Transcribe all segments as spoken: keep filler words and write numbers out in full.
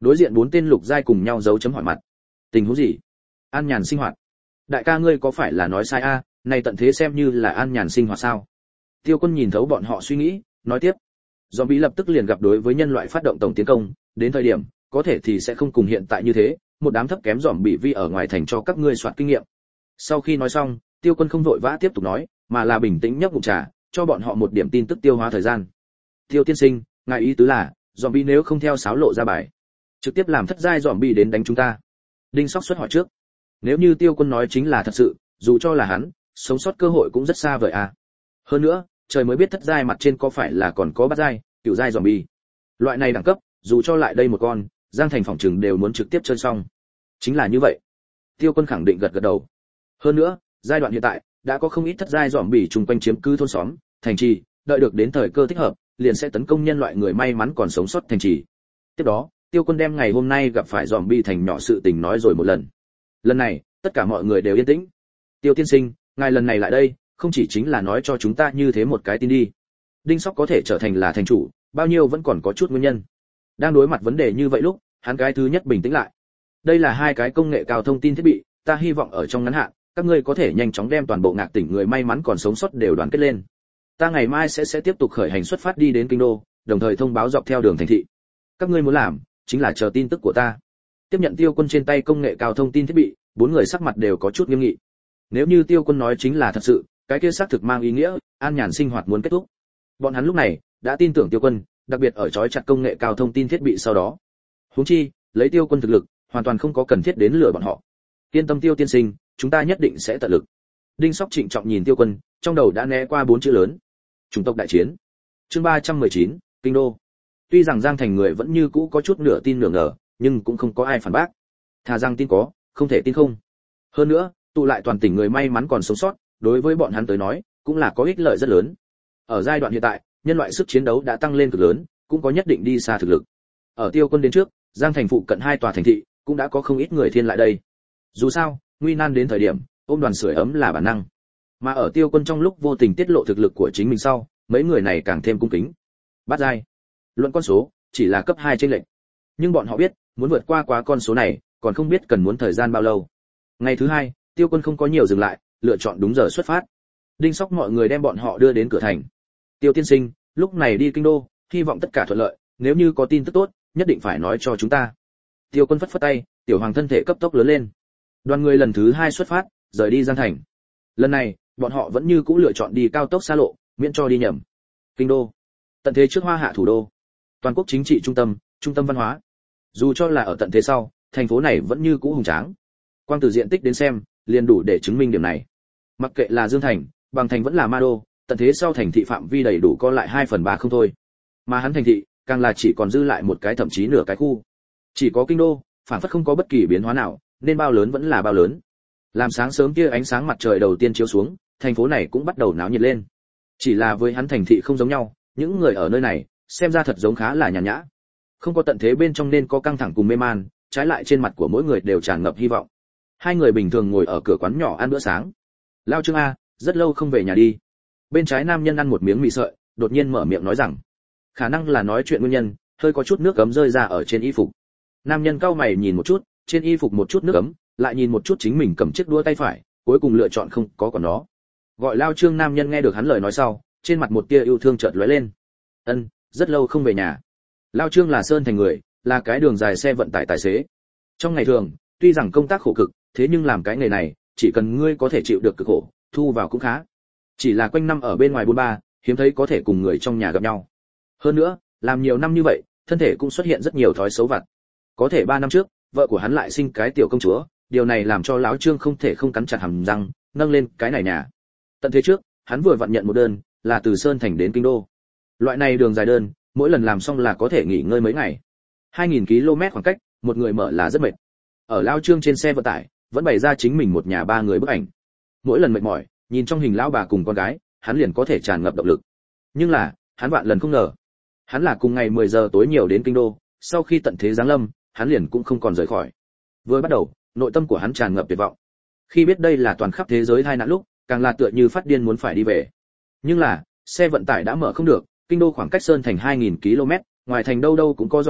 Đối diện bốn tên lục giai cùng nhau giấu chấm hỏi mặt. Tình huống gì? An nhàn sinh hoạt. Đại ca ngươi có phải là nói sai a, này tận thế xem như là an nhàn sinh hoạt sao? Tiêu Quân nhìn thấu bọn họ suy nghĩ, nói tiếp. Zombie lập tức liền gặp đối với nhân loại phát động tổng tiến công, đến thời điểm, có thể thì sẽ không cùng hiện tại như thế, một đám thấp kém zombie vi ở ngoài thành cho các ngươi soạt kinh nghiệm. Sau khi nói xong, Tiêu Quân không vội vã tiếp tục nói, mà là bình tĩnh nhấp ngụm trà, cho bọn họ một điểm tin tức tiêu hóa thời gian. Tiêu tiên sinh, ngài ý tứ là, zombie nếu không theo sáo lộ ra bài, trực tiếp làm thất giai zombie đến đánh chúng ta. Đinh Sóc xuất hỏi trước. Nếu như Tiêu Quân nói chính là thật sự, dù cho là hắn, sống sót cơ hội cũng rất xa vời à. Hơn nữa, trời mới biết thất giai mặt trên có phải là còn có bát giai, cửu giai zombie. Loại này đẳng cấp, dù cho lại đây một con, Giang Thành phòng trừng đều muốn trực tiếp chơi xong. Chính là như vậy. Tiêu Quân khẳng định gật gật đầu. Hơn nữa, giai đoạn hiện tại, đã có không ít thất giai zombie chung quanh chiếm cứ thôn xóm, thành trì, đợi được đến thời cơ thích hợp, liền sẽ tấn công nhân loại người may mắn còn sống sót thành trì. Tiếp đó, Tiêu Quân đem ngày hôm nay gặp phải zombie thành nhỏ sự tình nói rồi một lần. Lần này, tất cả mọi người đều yên tĩnh. Tiêu tiên sinh, ngài lần này lại đây, không chỉ chính là nói cho chúng ta như thế một cái tin đi. Đinh Sóc có thể trở thành là thành chủ, bao nhiêu vẫn còn có chút nguyên nhân. Đang đối mặt vấn đề như vậy lúc, hắn cái thứ nhất bình tĩnh lại. Đây là hai cái công nghệ cao thông tin thiết bị, ta hy vọng ở trong ngắn hạn, các ngươi có thể nhanh chóng đem toàn bộ Ngạc tỉnh người may mắn còn sống sót đều đoàn kết lên. Ta ngày mai sẽ sẽ tiếp tục khởi hành xuất phát đi đến kinh đô, đồng thời thông báo dọc theo đường thành thị. Các ngươi muốn làm, chính là chờ tin tức của ta. Tiếp nhận Tiêu Quân trên tay công nghệ cao thông tin thiết bị, bốn người sắc mặt đều có chút nghiêm nghị. Nếu như Tiêu Quân nói chính là thật sự, cái kia xác thực mang ý nghĩa an nhàn sinh hoạt muốn kết thúc. Bọn hắn lúc này đã tin tưởng Tiêu Quân, đặc biệt ở chói chặt công nghệ cao thông tin thiết bị sau đó. Huống chi, lấy Tiêu Quân thực lực, hoàn toàn không có cần thiết đến lừa bọn họ. Yên tâm Tiêu tiên sinh, chúng ta nhất định sẽ tận lực. Đinh Sóc trịnh trọng nhìn Tiêu Quân, trong đầu đã né qua bốn chữ lớn. Chủng tộc đại chiến. Chương ba trăm mười chín, Kinh đô. Tuy rằng Giang Thành người vẫn như cũ có chút nửa tin nửa ngờ, nhưng cũng không có ai phản bác. Thà rằng tin có, không thể tin không. Hơn nữa, tụ lại toàn tỉnh người may mắn còn sống sót, đối với bọn hắn tới nói, cũng là có ích lợi rất lớn. Ở giai đoạn hiện tại, nhân loại sức chiến đấu đã tăng lên cực lớn, cũng có nhất định đi xa thực lực. Ở Tiêu Quân đến trước, Giang Thành phụ cận hai tòa thành thị, cũng đã có không ít người thiên lại đây. Dù sao, nguy nan đến thời điểm, ôm đoàn sưởi ấm là bản năng. Mà ở Tiêu Quân trong lúc vô tình tiết lộ thực lực của chính mình sau, mấy người này càng thêm cung kính. Bát giai. Luận con số, chỉ là cấp hai trên lệnh. Nhưng bọn họ biết, muốn vượt qua quá con số này, còn không biết cần muốn thời gian bao lâu. Ngày thứ hai, Tiêu Quân không có nhiều dừng lại, lựa chọn đúng giờ xuất phát. Đinh Sóc mọi người đem bọn họ đưa đến cửa thành. Tiêu tiên sinh, lúc này đi kinh đô, hy vọng tất cả thuận lợi, nếu như có tin tức tốt, nhất định phải nói cho chúng ta. Tiêu Quân phất phất tay, tiểu hoàng thân thể cấp tốc lớn lên. Đoàn người lần thứ hai xuất phát, rời đi Giang Thành. Lần này, bọn họ vẫn như cũ lựa chọn đi cao tốc xa lộ, miễn cho đi nhầm. Kinh đô, tận thế trước Hoa Hạ thủ đô, toàn quốc chính trị trung tâm, trung tâm văn hóa. Dù cho là ở tận thế sau, thành phố này vẫn như cũ hùng tráng. Quang từ diện tích đến xem, liền đủ để chứng minh điểm này. Mặc kệ là Dương Thành, Bằng Thành vẫn là Ma Đô, tận thế sau thành thị phạm vi đầy đủ co lại hai phần ba không thôi. Mà hắn thành thị, càng là chỉ còn dư lại một cái thậm chí nửa cái khu. Chỉ có kinh đô, phản phất không có bất kỳ biến hóa nào, nên bao lớn vẫn là bao lớn. Làm sáng sớm kia ánh sáng mặt trời đầu tiên chiếu xuống, thành phố này cũng bắt đầu náo nhiệt lên. Chỉ là với hắn thành thị không giống nhau, những người ở nơi này, xem ra thật giống khá là nhàn nhã. Không có tận thế bên trong nên có căng thẳng cùng mê man, trái lại trên mặt của mỗi người đều tràn ngập hy vọng. Hai người bình thường ngồi ở cửa quán nhỏ ăn bữa sáng. Lao Trương a, rất lâu không về nhà đi. Bên trái nam nhân ăn một miếng mì sợi, đột nhiên mở miệng nói rằng, khả năng là nói chuyện nguyên nhân, hơi có chút nước cấm rơi ra ở trên y phục. Nam nhân cau mày nhìn một chút, trên y phục một chút nước cấm, lại nhìn một chút chính mình cầm chiếc đũa tay phải, cuối cùng lựa chọn không có còn nó. Gọi Lao Trương nam nhân nghe được hắn lời nói sau, trên mặt một tia yêu thương chợt lóe lên. Ân, rất lâu không về nhà. Lao Trương là Sơn Thành người, là cái đường dài xe vận tải tài xế. Trong ngày thường, tuy rằng công tác khổ cực, thế nhưng làm cái nghề này, chỉ cần ngươi có thể chịu được cực khổ, thu vào cũng khá. Chỉ là quanh năm ở bên ngoài buôn ba, hiếm thấy có thể cùng người trong nhà gặp nhau. Hơn nữa, làm nhiều năm như vậy, thân thể cũng xuất hiện rất nhiều thói xấu vặt. Có thể ba năm trước, vợ của hắn lại sinh cái tiểu công chúa, điều này làm cho lão Trương không thể không cắn chặt hàm răng, nâng lên cái này nhà. Tận thế trước, hắn vừa vận nhận một đơn, là từ Sơn Thành đến Kinh đô. Loại này đường dài đơn, mỗi lần làm xong là có thể nghỉ ngơi mấy ngày. hai nghìn ki lô mét khoảng cách, một người mở là rất mệt. Ở lão Trương trên xe vận tải, vẫn bày ra chính mình một nhà ba người bức ảnh. Mỗi lần mệt mỏi, nhìn trong hình lão bà cùng con gái, hắn liền có thể tràn ngập động lực. Nhưng là, hắn vạn lần không ngờ, hắn là cùng ngày mười giờ tối nhiều đến Kinh đô, sau khi tận thế giáng lâm, hắn liền cũng không còn rời khỏi. Vừa bắt đầu, nội tâm của hắn tràn ngập tuyệt vọng. Khi biết đây là toàn khắp thế giới tai nạn lúc, càng là tựa như phát điên muốn phải đi về. Nhưng là, xe vận tải đã mở không được, Kinh đô khoảng cách Sơn Thành hai nghìn ki lô mét, ngoài thành đâu đâu cũng có zombie,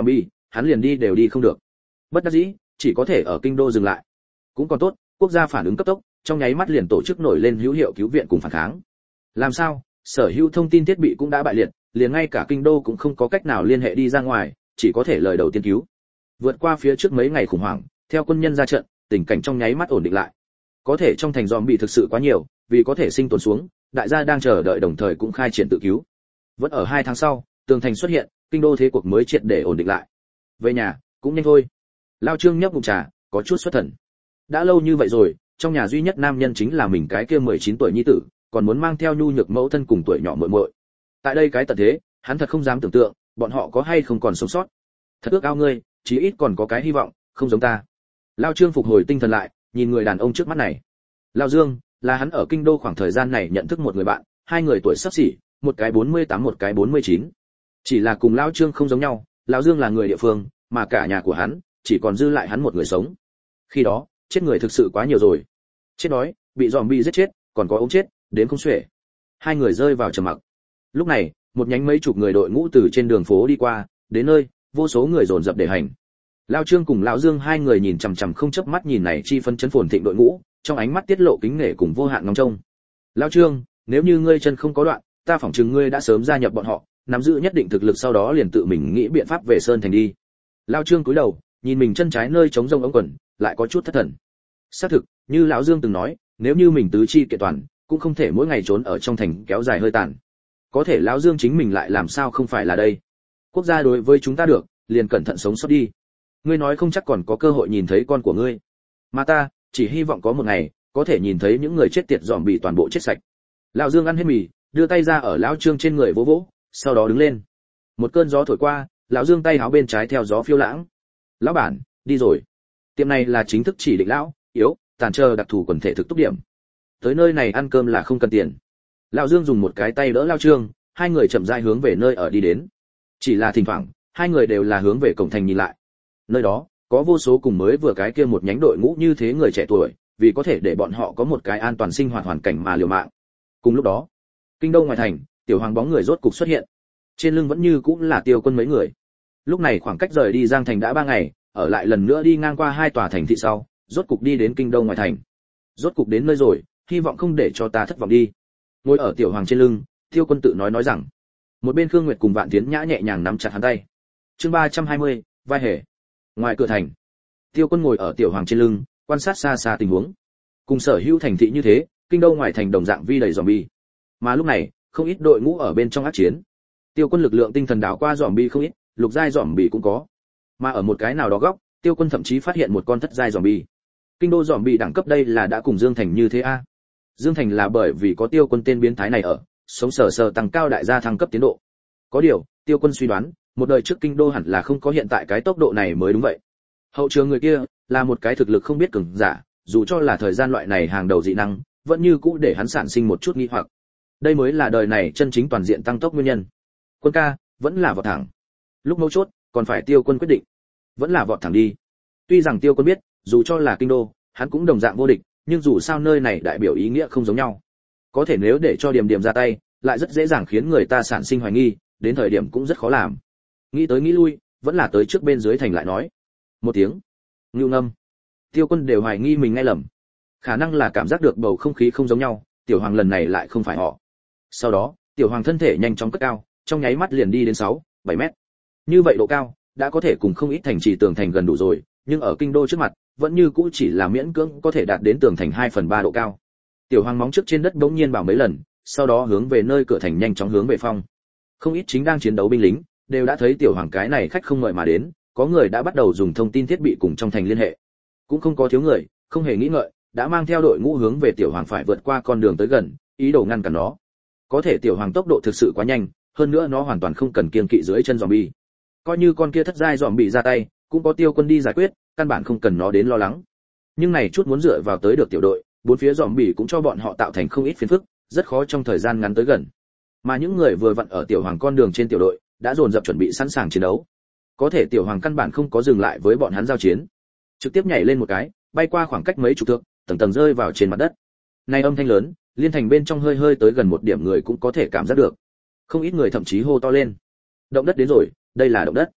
hắn liền đi đều đi không được. Bất đắc dĩ, chỉ có thể ở kinh đô dừng lại. Cũng còn tốt, quốc gia phản ứng cấp tốc, trong nháy mắt liền tổ chức nổi lên hữu hiệu cứu viện cùng phản kháng. Làm sao? Sở hữu thông tin thiết bị cũng đã bại liệt, liền ngay cả kinh đô cũng không có cách nào liên hệ đi ra ngoài, chỉ có thể lời đầu tiên cứu. Vượt qua phía trước mấy ngày khủng hoảng, theo quân nhân ra trận, tình cảnh trong nháy mắt ổn định lại. Có thể trong thành zombie thực sự quá nhiều, vì có thể sinh tồn xuống, đại gia đang chờ đợi đồng thời cũng khai triển tự cứu. Vẫn ở hai tháng sau, tường thành xuất hiện, kinh đô thế cuộc mới triệt để ổn định lại. Về nhà, cũng nhanh thôi. Lao Trương nhấp ngụm trà, có chút xuất thần. Đã lâu như vậy rồi, trong nhà duy nhất nam nhân chính là mình cái kia mười chín tuổi nhi tử, còn muốn mang theo nhu nhược mẫu thân cùng tuổi nhỏ muội muội. Tại đây cái tận thế, hắn thật không dám tưởng tượng, bọn họ có hay không còn sống sót. Thật ước ao ngươi, chí ít còn có cái hy vọng, không giống ta. Lao Trương phục hồi tinh thần lại, nhìn người đàn ông trước mắt này. Lao Dương, là hắn ở kinh đô khoảng thời gian này nhận thức một người bạn, hai người tuổi sắp xỉ, một cái bốn mươi tám một cái bốn mươi chín. Chỉ là cùng Lao Trương không giống nhau, Lao Dương là người địa phương, mà cả nhà của hắn chỉ còn dư lại hắn một người sống. Khi đó, chết người thực sự quá nhiều rồi. Chết đói, bị zombie giết chết, còn có ốm chết, đến không xuể. Hai người rơi vào trầm mặc. Lúc này, một nhánh mấy chục người đội ngũ từ trên đường phố đi qua, đến nơi, vô số người dồn dập để hành. Lao Trương cùng lão Dương hai người nhìn chằm chằm không chớp mắt nhìn này chi phân chấn phồn thịnh đội ngũ, trong ánh mắt tiết lộ kính nể cùng vô hạn ngóng trông. Lao Trương, nếu như ngươi chân không có đoạn, ta phỏng chừng ngươi đã sớm gia nhập bọn họ, nắm giữ nhất định thực lực, sau đó liền tự mình nghĩ biện pháp về sơn thành đi. Lao Trương cúi đầu, nhìn mình chân trái nơi trống rông ống quần, lại có chút thất thần. Xác thực, như lão Dương từng nói, nếu như mình tứ chi kiện toàn, cũng không thể mỗi ngày trốn ở trong thành kéo dài hơi tàn. Có thể lão Dương chính mình lại làm sao không phải là đây? Quốc gia đối với chúng ta được, liền cẩn thận sống sót đi. Ngươi nói không chắc còn có cơ hội nhìn thấy con của ngươi. Mà ta, chỉ hy vọng có một ngày, có thể nhìn thấy những người chết tiệt dòm bị toàn bộ chết sạch. Lão Dương ăn hết mì, đưa tay ra ở lão Trương trên người vỗ vỗ, sau đó đứng lên. Một cơn gió thổi qua, lão Dương tay áo bên trái theo gió phiêu lãng. Lão bản, đi rồi. Tiệm này là chính thức chỉ định lão, yếu, tàn trơ đặc thù quần thể thực túc điểm. Tới nơi này ăn cơm là không cần tiền. Lão Dương dùng một cái tay đỡ Lão Trương, hai người chậm rãi hướng về nơi ở đi đến. Chỉ là thỉnh thoảng, hai người đều là hướng về cổng thành nhìn lại. Nơi đó, có vô số cùng mới vừa cái kia một nhánh đội ngũ như thế người trẻ tuổi, vì có thể để bọn họ có một cái an toàn sinh hoạt hoàn cảnh mà liều mạng. Cùng lúc đó, kinh đô ngoài thành, tiểu hoàng bóng người rốt cục xuất hiện. Trên lưng vẫn như cũng là Tiêu Quân mấy người. Lúc này khoảng cách rời đi Giang thành đã ba ngày, ở lại lần nữa đi ngang qua hai tòa thành thị sau, rốt cục đi đến kinh đô ngoài thành. Rốt cục đến nơi rồi, hy vọng không để cho ta thất vọng đi. Ngồi ở tiểu hoàng trên lưng, Tiêu Quân tự nói nói rằng. Một bên Khương Nguyệt cùng Vạn Tiến Nhã nhẹ nhàng nắm chặt hắn tay. Chương ba trăm hai mươi, vai hề. Ngoài cửa thành, Tiêu Quân ngồi ở tiểu hoàng trên lưng, quan sát xa xa tình huống. Cùng sở hữu thành thị như thế, kinh đô ngoài thành đồng dạng vi đầy zombie. Mà lúc này, không ít đội ngũ ở bên trong ác chiến. Tiêu Quân lực lượng tinh thần đảo qua zombie không ít, lục giai zombie cũng có. Mà ở một cái nào đó góc, Tiêu Quân thậm chí phát hiện một con thất giai zombie. Kinh đô zombie đẳng cấp đây là đã cùng Dương Thành như thế a. À? Dương Thành là bởi vì có Tiêu Quân tên biến thái này ở, sống sờ sờ tăng cao đại gia thăng cấp tiến độ. Có điều, Tiêu Quân suy đoán, một đời trước kinh đô hẳn là không có hiện tại cái tốc độ này mới đúng vậy. Hậu trường người kia là một cái thực lực không biết cường giả, dù cho là thời gian loại này hàng đầu dị năng, vẫn như cũ để hắn sản sinh một chút nghi hoặc. Đây mới là đời này chân chính toàn diện tăng tốc nguyên nhân. Quân ca, vẫn là vọt thẳng. Lúc mấu chốt, còn phải Tiêu Quân quyết định. Vẫn là vọt thẳng đi. Tuy rằng Tiêu Quân biết, dù cho là kinh đô, hắn cũng đồng dạng vô địch, nhưng dù sao nơi này đại biểu ý nghĩa không giống nhau. Có thể nếu để cho Điềm Điềm ra tay, lại rất dễ dàng khiến người ta sản sinh hoài nghi, đến thời điểm cũng rất khó làm. Nghĩ tới nghĩ lui, vẫn là tới trước bên dưới thành lại nói. Một tiếng. Ngưu ngâm. Tiêu Quân đều hoài nghi mình nghe lầm. Khả năng là cảm giác được bầu không khí không giống nhau, tiểu hoàng lần này lại không phải họ. Sau đó, tiểu hoàng thân thể nhanh chóng cất cao, trong nháy mắt liền đi đến sáu, bảy mét. Như vậy độ cao, đã có thể cùng không ít thành trì tường thành gần đủ rồi, nhưng ở kinh đô trước mặt, vẫn như cũ chỉ là miễn cưỡng có thể đạt đến tường thành hai phần ba độ cao. Tiểu hoàng móng trước trên đất bỗng nhiên bảo mấy lần, sau đó hướng về nơi cửa thành nhanh chóng hướng về phong. Không ít chính đang chiến đấu binh lính, đều đã thấy tiểu hoàng cái này khách không mời mà đến, có người đã bắt đầu dùng thông tin thiết bị cùng trong thành liên hệ. Cũng không có thiếu người, không hề nghĩ ngợi, đã mang theo đội ngũ hướng về tiểu hoàng phải vượt qua con đường tới gần, ý đồ ngăn cản nó. Có thể tiểu hoàng tốc độ thực sự quá nhanh, hơn nữa nó hoàn toàn không cần kiêng kỵ dưới chân zombie. Coi như con kia thất giai zombie ra tay, cũng có Tiêu Quân đi giải quyết, căn bản không cần nó đến lo lắng. Nhưng này chút muốn dựa vào tới được tiểu đội, bốn phía zombie cũng cho bọn họ tạo thành không ít phiền phức, rất khó trong thời gian ngắn tới gần. Mà những người vừa vặn ở tiểu hoàng con đường trên tiểu đội, đã dồn dập chuẩn bị sẵn sàng chiến đấu. Có thể tiểu hoàng căn bản không có dừng lại với bọn hắn giao chiến, trực tiếp nhảy lên một cái, bay qua khoảng cách mấy chục thước, tầng tầng rơi vào trên mặt đất. Này âm thanh lớn, liên thành bên trong hơi hơi tới gần một điểm người cũng có thể cảm giác được. Không ít người thậm chí hô to lên. Động đất đến rồi, đây là động đất.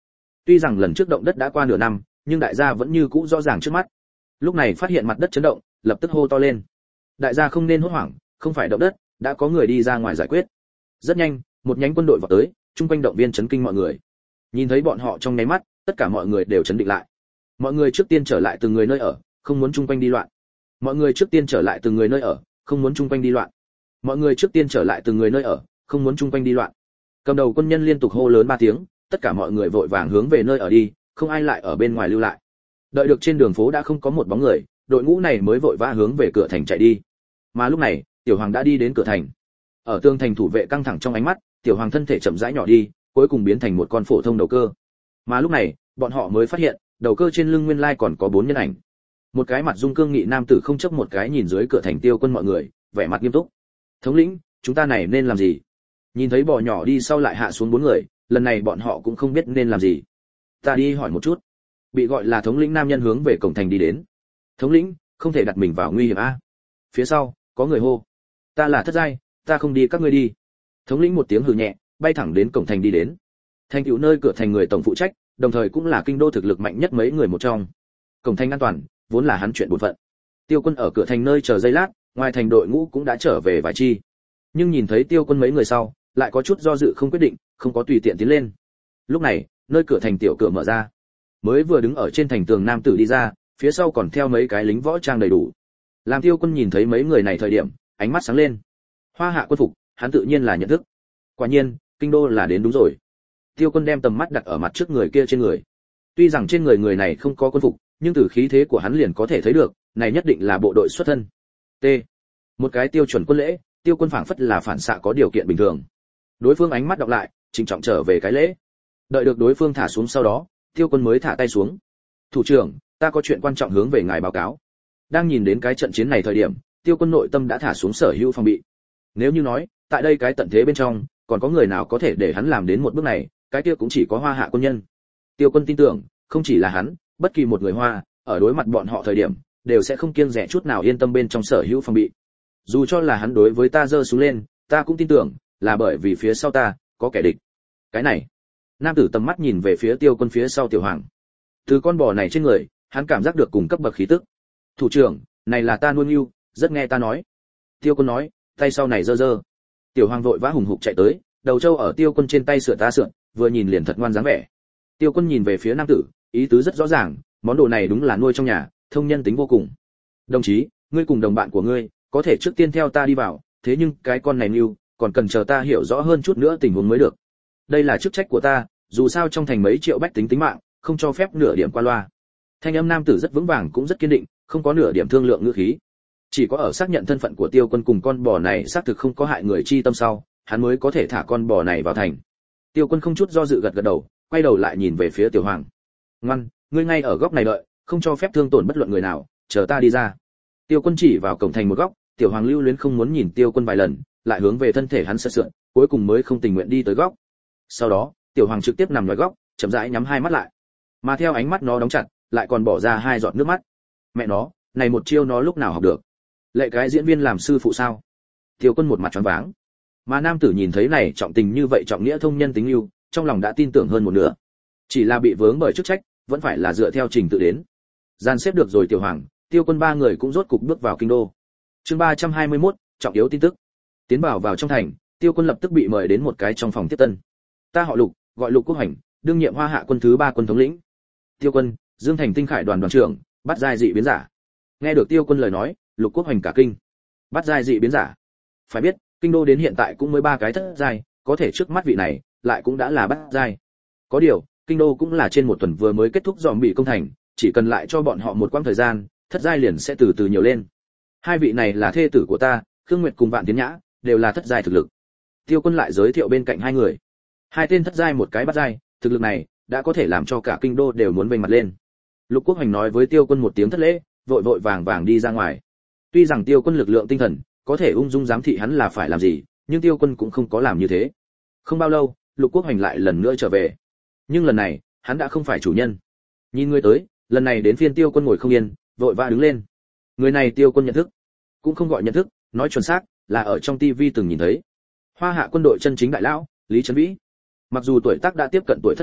Tuy rằng lần trước động đất đã qua nửa năm, nhưng đại gia vẫn như cũ rõ ràng trước mắt. Lúc này phát hiện mặt đất chấn động, lập tức hô to lên. Đại gia không nên hốt hoảng, không phải động đất, đã có người đi ra ngoài giải quyết. Rất nhanh, một nhánh quân đội vọt tới, chung quanh động viên chấn kinh mọi người. Nhìn thấy bọn họ trong nháy mắt, tất cả mọi người đều chấn định lại. Mọi người trước tiên trở lại từng người nơi ở, không muốn chung quanh đi loạn. Mọi người trước tiên trở lại từng người nơi ở, không muốn chung quanh đi loạn. Mọi người trước tiên trở lại từng người nơi ở, không muốn chung quanh đi loạn. Cầm đầu quân nhân liên tục hô lớn ba tiếng, tất cả mọi người vội vàng hướng về nơi ở đi, không ai lại ở bên ngoài lưu lại. Đợi được trên đường phố đã không có một bóng người, đội ngũ này mới vội vã hướng về cửa thành chạy đi. Mà lúc này, Tiểu Hoàng đã đi đến cửa thành. Ở tường thành thủ vệ căng thẳng trong ánh mắt, Tiểu Hoàng thân thể chậm rãi nhỏ đi, cuối cùng biến thành một con phổ thông đầu cơ. Mà lúc này, bọn họ mới phát hiện, đầu cơ trên lưng nguyên lai còn có bốn nhân ảnh. Một cái mặt dung cương nghị nam tử không chấp một cái nhìn dưới cửa thành Tiêu Quân mọi người, vẻ mặt nghiêm túc. Thống lĩnh, chúng ta này nên làm gì? Nhìn thấy bò nhỏ đi sau lại hạ xuống bốn người, lần này bọn họ cũng không biết nên làm gì. Ta đi hỏi một chút. Bị gọi là thống lĩnh nam nhân hướng về cổng thành đi đến. Thống lĩnh, không thể đặt mình vào nguy hiểm a. Phía sau, có người hô. Ta là thất giai, ta không đi các ngươi đi. Thống lĩnh một tiếng hừ nhẹ, bay thẳng đến cổng thành đi đến. Thành tựu nơi cửa thành người tổng phụ trách, đồng thời cũng là kinh đô thực lực mạnh nhất mấy người một trong. Cổng thành an toàn, vốn là hắn chuyện bổn phận. Tiêu Quân ở cửa thành nơi chờ giây lát, ngoài thành đội ngũ cũng đã trở về vài chi. Nhưng nhìn thấy Tiêu Quân mấy người sau, lại có chút do dự không quyết định, không có tùy tiện tiến lên. Lúc này, nơi cửa thành tiểu cửa mở ra. Mới vừa đứng ở trên thành tường nam tử đi ra, phía sau còn theo mấy cái lính võ trang đầy đủ. Làm Tiêu Quân nhìn thấy mấy người này thời điểm, ánh mắt sáng lên. Hoa hạ quân phục, hắn tự nhiên là nhận thức. Quả nhiên, kinh đô là đến đúng rồi. Tiêu Quân đem tầm mắt đặt ở mặt trước người kia trên người. Tuy rằng trên người người này không có quân phục, nhưng từ khí thế của hắn liền có thể thấy được, này nhất định là bộ đội xuất thân. T. Một cái tiêu chuẩn quân lễ, Tiêu Quân phảng phất là phản xạ có điều kiện bình thường. Đối phương ánh mắt đọc lại, trịnh trọng trở về cái lễ. Đợi được đối phương thả xuống sau đó, Tiêu Quân mới thả tay xuống. Thủ trưởng, ta có chuyện quan trọng hướng về ngài báo cáo. Đang nhìn đến cái trận chiến này thời điểm, Tiêu Quân nội tâm đã thả xuống sở hữu phòng bị. Nếu như nói, tại đây cái tận thế bên trong, còn có người nào có thể để hắn làm đến một bước này, cái kia cũng chỉ có Hoa hạ quân nhân. Tiêu Quân tin tưởng, không chỉ là hắn, bất kỳ một người Hoa, ở đối mặt bọn họ thời điểm, đều sẽ không kiêng dè chút nào yên tâm bên trong sở hữu phòng bị. Dù cho là hắn đối với ta giơ xuống lên, ta cũng tin tưởng, là bởi vì phía sau ta có kẻ địch. Cái này, nam tử tầm mắt nhìn về phía Tiêu Quân phía sau Tiểu Hoàng. Từ con bò này trên người, hắn cảm giác được cùng cấp bậc khí tức. Thủ trưởng, này là ta nuôi yêu, rất nghe ta nói. Tiêu Quân nói, tay sau này giơ giơ. Tiểu Hoàng vội vã hùng hục chạy tới, đầu trâu ở Tiêu Quân trên tay sửa ta sượn, vừa nhìn liền thật ngoan dáng vẻ. Tiêu Quân nhìn về phía nam tử, ý tứ rất rõ ràng, món đồ này đúng là nuôi trong nhà, thông nhân tính vô cùng. Đồng chí, ngươi cùng đồng bạn của ngươi, có thể trước tiên theo ta đi vào, thế nhưng cái con này yêu, còn cần chờ ta hiểu rõ hơn chút nữa tình huống mới được. Đây là chức trách của ta, dù sao trong thành mấy triệu bách tính tính mạng, không cho phép nửa điểm qua loa. Thanh âm nam tử rất vững vàng cũng rất kiên định, không có nửa điểm thương lượng ngữ khí. Chỉ có ở xác nhận thân phận của Tiêu Quân cùng con bò này xác thực không có hại người chi tâm sau, hắn mới có thể thả con bò này vào thành. Tiêu Quân không chút do dự gật gật đầu, quay đầu lại nhìn về phía Tiểu Hoàng. Ngoan, ngươi ngay ở góc này đợi, không cho phép thương tổn bất luận người nào, chờ ta đi ra. Tiêu Quân chỉ vào cổng thành một góc, Tiểu Hoàng lưu luyến không muốn nhìn Tiêu Quân vài lần, lại hướng về thân thể hắn sượn sượn, cuối cùng mới không tình nguyện đi tới góc. Sau đó, Tiểu Hoàng trực tiếp nằm ngoài góc, chậm rãi nhắm hai mắt lại. Mà theo ánh mắt nó đóng chặt, lại còn bỏ ra hai giọt nước mắt. Mẹ nó, này một chiêu nó lúc nào học được? Lệ cái diễn viên làm sư phụ sao? Tiêu Quân một mặt choáng váng. Mà nam tử nhìn thấy này trọng tình như vậy trọng nghĩa thông nhân tính yêu, trong lòng đã tin tưởng hơn một nửa. Chỉ là bị vướng bởi chức trách, vẫn phải là dựa theo trình tự đến. Gian xếp được rồi Tiểu Hoàng, Tiêu Quân ba người cũng rốt cục bước vào kinh đô. Chương ba trăm hai mươi mốt, trọng yếu tin tức. Tiến vào vào trong thành, Tiêu Quân lập tức bị mời đến một cái trong phòng tiếp tân. Ta họ Lục, gọi Lục Quốc Hành, đương nhiệm Hoa hạ quân thứ ba quân thống lĩnh. Tiêu Quân, Dương Thành Tinh Khải đoàn đoàn trưởng, bắt giai dị biến giả. Nghe được Tiêu Quân lời nói, Lục Quốc Hành cả kinh. Bắt giai dị biến giả? Phải biết, kinh đô đến hiện tại cũng mới ba cái thất giai, có thể trước mắt vị này lại cũng đã là bắt giai. Có điều, kinh đô cũng là trên một tuần vừa mới kết thúc dòm bị công thành, chỉ cần lại cho bọn họ một quãng thời gian, thất giai liền sẽ từ từ nhiều lên. Hai vị này là thê tử của ta, Khương Nguyệt cùng Vạn Tiến Nhã, đều là thất giai thực lực. Tiêu Quân lại giới thiệu bên cạnh hai người. Hai tên thất giai một cái bắt giai, thực lực này đã có thể làm cho cả kinh đô đều muốn vênh mặt lên. Lục Quốc Hành nói với Tiêu Quân một tiếng thất lễ, vội vội vàng vàng đi ra ngoài. Tuy rằng Tiêu Quân lực lượng tinh thần có thể ung dung giám thị hắn là phải làm gì, nhưng Tiêu Quân cũng không có làm như thế. Không bao lâu, Lục Quốc Hành lại lần nữa trở về. Nhưng lần này, hắn đã không phải chủ nhân. Nhìn người tới, lần này đến phiên Tiêu Quân ngồi không yên, vội vã đứng lên. Người này Tiêu Quân nhận thức, cũng không gọi nhận thức, nói chuẩn xác là ở trong tivi từng nhìn thấy. Hoa hạ quân đội chân chính đại lão, Lý Trấn Vĩ. Mặc dù tuổi tác đã tiếp cận tuổi thất tuần,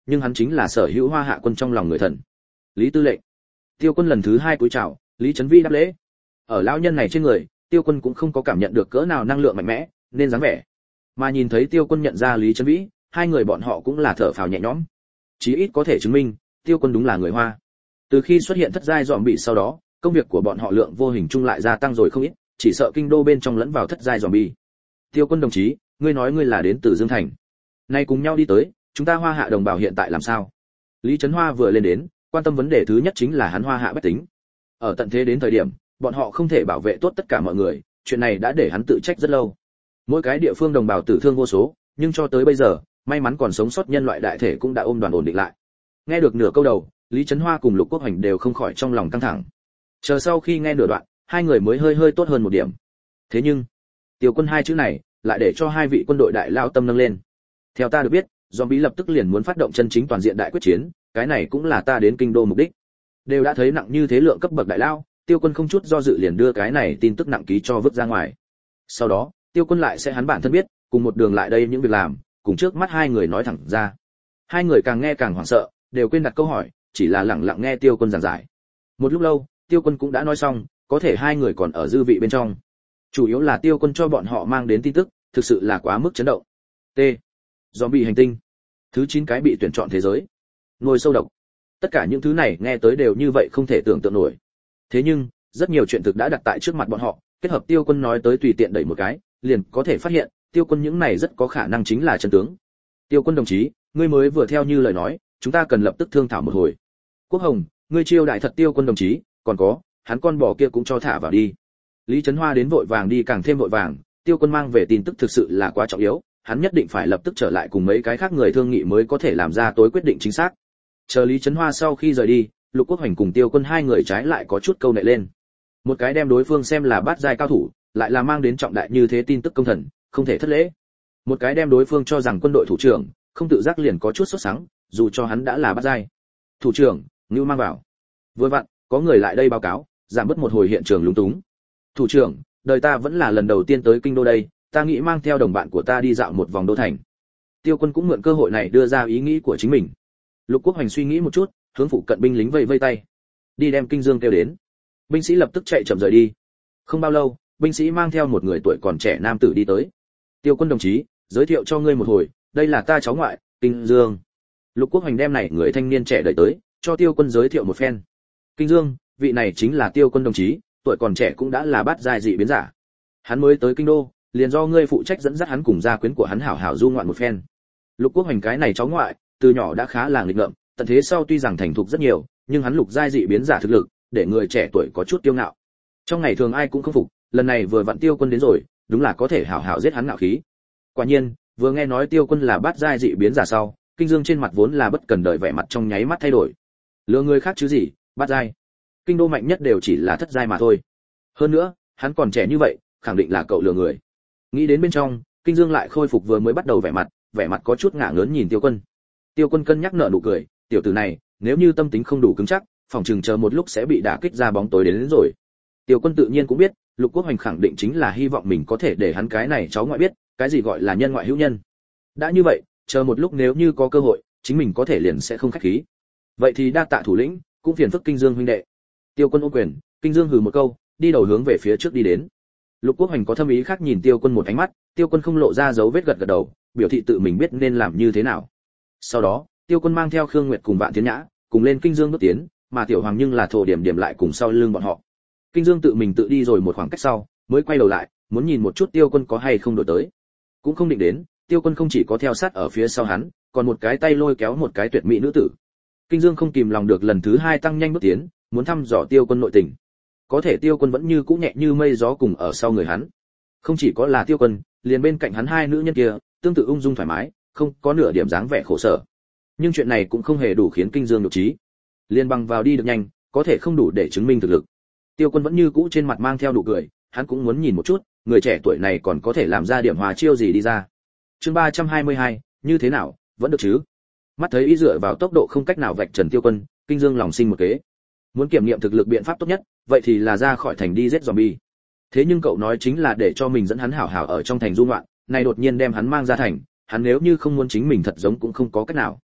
nhưng hắn chính là sở hữu Hoa Hạ quân trong lòng người thần. Lý tư lệnh. Tiêu Quân lần thứ hai cúi chào, Lý Chấn Vi đáp lễ. Ở lão nhân này trên người, Tiêu Quân cũng không có cảm nhận được cỡ nào năng lượng mạnh mẽ, nên dáng vẻ. Mà nhìn thấy Tiêu Quân nhận ra Lý Chấn Vĩ, hai người bọn họ cũng là thở phào nhẹ nhõm. Chí ít có thể chứng minh, Tiêu Quân đúng là người Hoa. Từ khi xuất hiện thất giai dòm bị sau đó, công việc của bọn họ lượng vô hình chung lại gia tăng rồi không ít, chỉ sợ kinh đô bên trong lẫn vào thất giai dòm bị. Tiêu Quân đồng chí, ngươi nói ngươi là đến từ Dương Thành. Nay cùng nhau đi tới, chúng ta Hoa Hạ đồng bào hiện tại làm sao? Lý Chấn Hoa vừa lên đến, quan tâm vấn đề thứ nhất chính là hắn Hoa Hạ bách tính. Ở tận thế đến thời điểm, bọn họ không thể bảo vệ tốt tất cả mọi người, chuyện này đã để hắn tự trách rất lâu. Mỗi cái địa phương đồng bào tử thương vô số, nhưng cho tới bây giờ, may mắn còn sống sót nhân loại đại thể cũng đã ôm đoàn ổn định lại. Nghe được nửa câu đầu, Lý Chấn Hoa cùng Lục Quốc Hoành đều không khỏi trong lòng căng thẳng. Chờ sau khi nghe nửa đoạn, hai người mới hơi hơi tốt hơn một điểm. Thế nhưng, Tiêu Quân hai chữ này lại để cho hai vị quân đội đại lao tâm nâng lên. Theo ta được biết, zombie lập tức liền muốn phát động chân chính toàn diện đại quyết chiến, cái này cũng là ta đến kinh đô mục đích. Đều đã thấy nặng như thế lượng cấp bậc đại lao, Tiêu Quân không chút do dự liền đưa cái này tin tức nặng ký cho vứt ra ngoài. Sau đó, Tiêu Quân lại sẽ hắn bản thân biết, cùng một đường lại đây những việc làm, cùng trước mắt hai người nói thẳng ra. Hai người càng nghe càng hoảng sợ, đều quên đặt câu hỏi, chỉ là lặng lặng nghe Tiêu Quân giảng giải. Một lúc lâu, Tiêu Quân cũng đã nói xong, có thể hai người còn ở dư vị bên trong. Chủ yếu là Tiêu Quân cho bọn họ mang đến tin tức, thực sự là quá mức chấn động. T. Zombie hành tinh. Thứ chín cái bị tuyển chọn thế giới. Ngôi sâu độc. Tất cả những thứ này nghe tới đều như vậy không thể tưởng tượng nổi. Thế nhưng, rất nhiều chuyện thực đã đặt tại trước mặt bọn họ, kết hợp Tiêu Quân nói tới tùy tiện đẩy một cái, liền có thể phát hiện, Tiêu Quân những này rất có khả năng chính là chân tướng. Tiêu Quân đồng chí, ngươi mới vừa theo như lời nói, chúng ta cần lập tức thương thảo một hồi. Quốc Hồng, ngươi chiêu đại thật Tiêu Quân đồng chí, còn có, hắn con bò kia cũng cho thả vào đi. Lý Chấn Hoa đến vội vàng đi càng thêm vội vàng, Tiêu Quân mang về tin tức thực sự là quá trọng yếu, hắn nhất định phải lập tức trở lại cùng mấy cái khác người thương nghị mới có thể làm ra tối quyết định chính xác. Chờ Lý Chấn Hoa sau khi rời đi, Lục Quốc Hoành cùng Tiêu Quân hai người trái lại có chút câu nệ lên. Một cái đem đối phương xem là bát giai cao thủ, lại là mang đến trọng đại như thế tin tức công thần, không thể thất lễ. Một cái đem đối phương cho rằng quân đội thủ trưởng, không tự giác liền có chút sốt sắng, dù cho hắn đã là bát giai. Thủ trưởng, Ngưu mang vào. Vừa vặn, có người lại đây báo cáo, giảm bớt một hồi hiện trường lúng túng. Thủ trưởng, đời ta vẫn là lần đầu tiên tới kinh đô đây, ta nghĩ mang theo đồng bạn của ta đi dạo một vòng đô thành. Tiêu Quân cũng mượn cơ hội này đưa ra ý nghĩ của chính mình. Lục Quốc Hoành suy nghĩ một chút, hướng phụ cận binh lính vây vây tay, đi đem Kinh Dương kêu đến. Binh sĩ lập tức chạy chậm rời đi. Không bao lâu, binh sĩ mang theo một người tuổi còn trẻ nam tử đi tới. Tiêu Quân đồng chí, giới thiệu cho ngươi một hồi, đây là ta cháu ngoại, Kinh Dương. Lục Quốc Hoành đem này người thanh niên trẻ đợi tới, cho Tiêu Quân giới thiệu một phen. Kinh Dương, vị này chính là Tiêu Quân đồng chí, tuổi còn trẻ cũng đã là bát giai dị biến giả. Hắn mới tới kinh đô, liền do ngươi phụ trách dẫn dắt hắn cùng gia quyến của hắn hảo hảo du ngoạn một phen. Lục Quốc Hoành cái này cháu ngoại, từ nhỏ đã khá là nghịch ngợm, tận thế sau tuy rằng thành thục rất nhiều, nhưng hắn lục giai dị biến giả thực lực, để người trẻ tuổi có chút kiêu ngạo. Trong ngày thường ai cũng không phục, lần này vừa vặn Tiêu Quân đến rồi, đúng là có thể hảo hảo giết hắn ngạo khí. Quả nhiên, vừa nghe nói Tiêu Quân là bát giai dị biến giả sau, Kinh Dương trên mặt vốn là bất cần đời vẻ mặt trong nháy mắt thay đổi. Lừa người khác chứ gì, bát giai. Kinh đô mạnh nhất đều chỉ là thất giai mà thôi. Hơn nữa, hắn còn trẻ như vậy, khẳng định là cậu lừa người. Nghĩ đến bên trong, Kinh Dương lại khôi phục vừa mới bắt đầu vẻ mặt, vẻ mặt có chút ngả ngớn nhìn Tiêu Quân. Tiêu Quân cân nhắc nở nụ cười, tiểu tử này, nếu như tâm tính không đủ cứng chắc, phòng trường chờ một lúc sẽ bị đả kích ra bóng tối đến, đến rồi. Tiêu Quân tự nhiên cũng biết, Lục Quốc Hoành khẳng định chính là hy vọng mình có thể để hắn cái này cháu ngoại biết, cái gì gọi là nhân ngoại hữu nhân. Đã như vậy, chờ một lúc nếu như có cơ hội, chính mình có thể liền sẽ không khách khí. Vậy thì đa tạ thủ lĩnh, cũng phiền phức Kinh Dương huynh đệ. Tiêu Quân ôm quyền, Kinh Dương hừ một câu, đi đầu hướng về phía trước đi đến. Lục Quốc Hoành có thâm ý khác nhìn Tiêu Quân một ánh mắt, Tiêu Quân không lộ ra dấu vết gật gật đầu, biểu thị tự mình biết nên làm như thế nào. Sau đó, Tiêu Quân mang theo Khương Nguyệt cùng Vạn Tiến Nhã, cùng lên Kinh Dương bước tiến, mà Tiểu Hoàng nhưng là thổ điểm điểm lại cùng sau lưng bọn họ. Kinh Dương tự mình tự đi rồi một khoảng cách sau, mới quay đầu lại, muốn nhìn một chút Tiêu Quân có hay không đổi tới. Cũng không định đến, Tiêu Quân không chỉ có theo sát ở phía sau hắn, còn một cái tay lôi kéo một cái tuyệt mỹ nữ tử. Kinh Dương không kìm lòng được lần thứ hai tăng nhanh bước tiến, muốn thăm dò Tiêu Quân nội tình. Có thể Tiêu Quân vẫn như cũ nhẹ như mây gió cùng ở sau người hắn. Không chỉ có là Tiêu Quân, liền bên cạnh hắn hai nữ nhân kia, tương tự ung dung thoải mái, không có nửa điểm dáng vẻ khổ sở. Nhưng chuyện này cũng không hề đủ khiến Kinh Dương nhục trí. Liên bằng vào đi được nhanh, có thể không đủ để chứng minh thực lực. Tiêu Quân vẫn như cũ trên mặt mang theo nụ cười, hắn cũng muốn nhìn một chút, người trẻ tuổi này còn có thể làm ra điểm hòa chiêu gì đi ra. Chương ba trăm hai mươi hai, như thế nào, vẫn được chứ? Mắt thấy ý dựa vào tốc độ không cách nào vạch trần Tiêu Quân, Kinh Dương lòng sinh một kế. Muốn kiểm nghiệm thực lực biện pháp tốt nhất, vậy thì là ra khỏi thành đi giết zombie. Thế nhưng cậu nói chính là để cho mình dẫn hắn hảo hảo ở trong thành du ngoạn, này đột nhiên đem hắn mang ra thành, hắn nếu như không muốn chính mình thật giống cũng không có cách nào.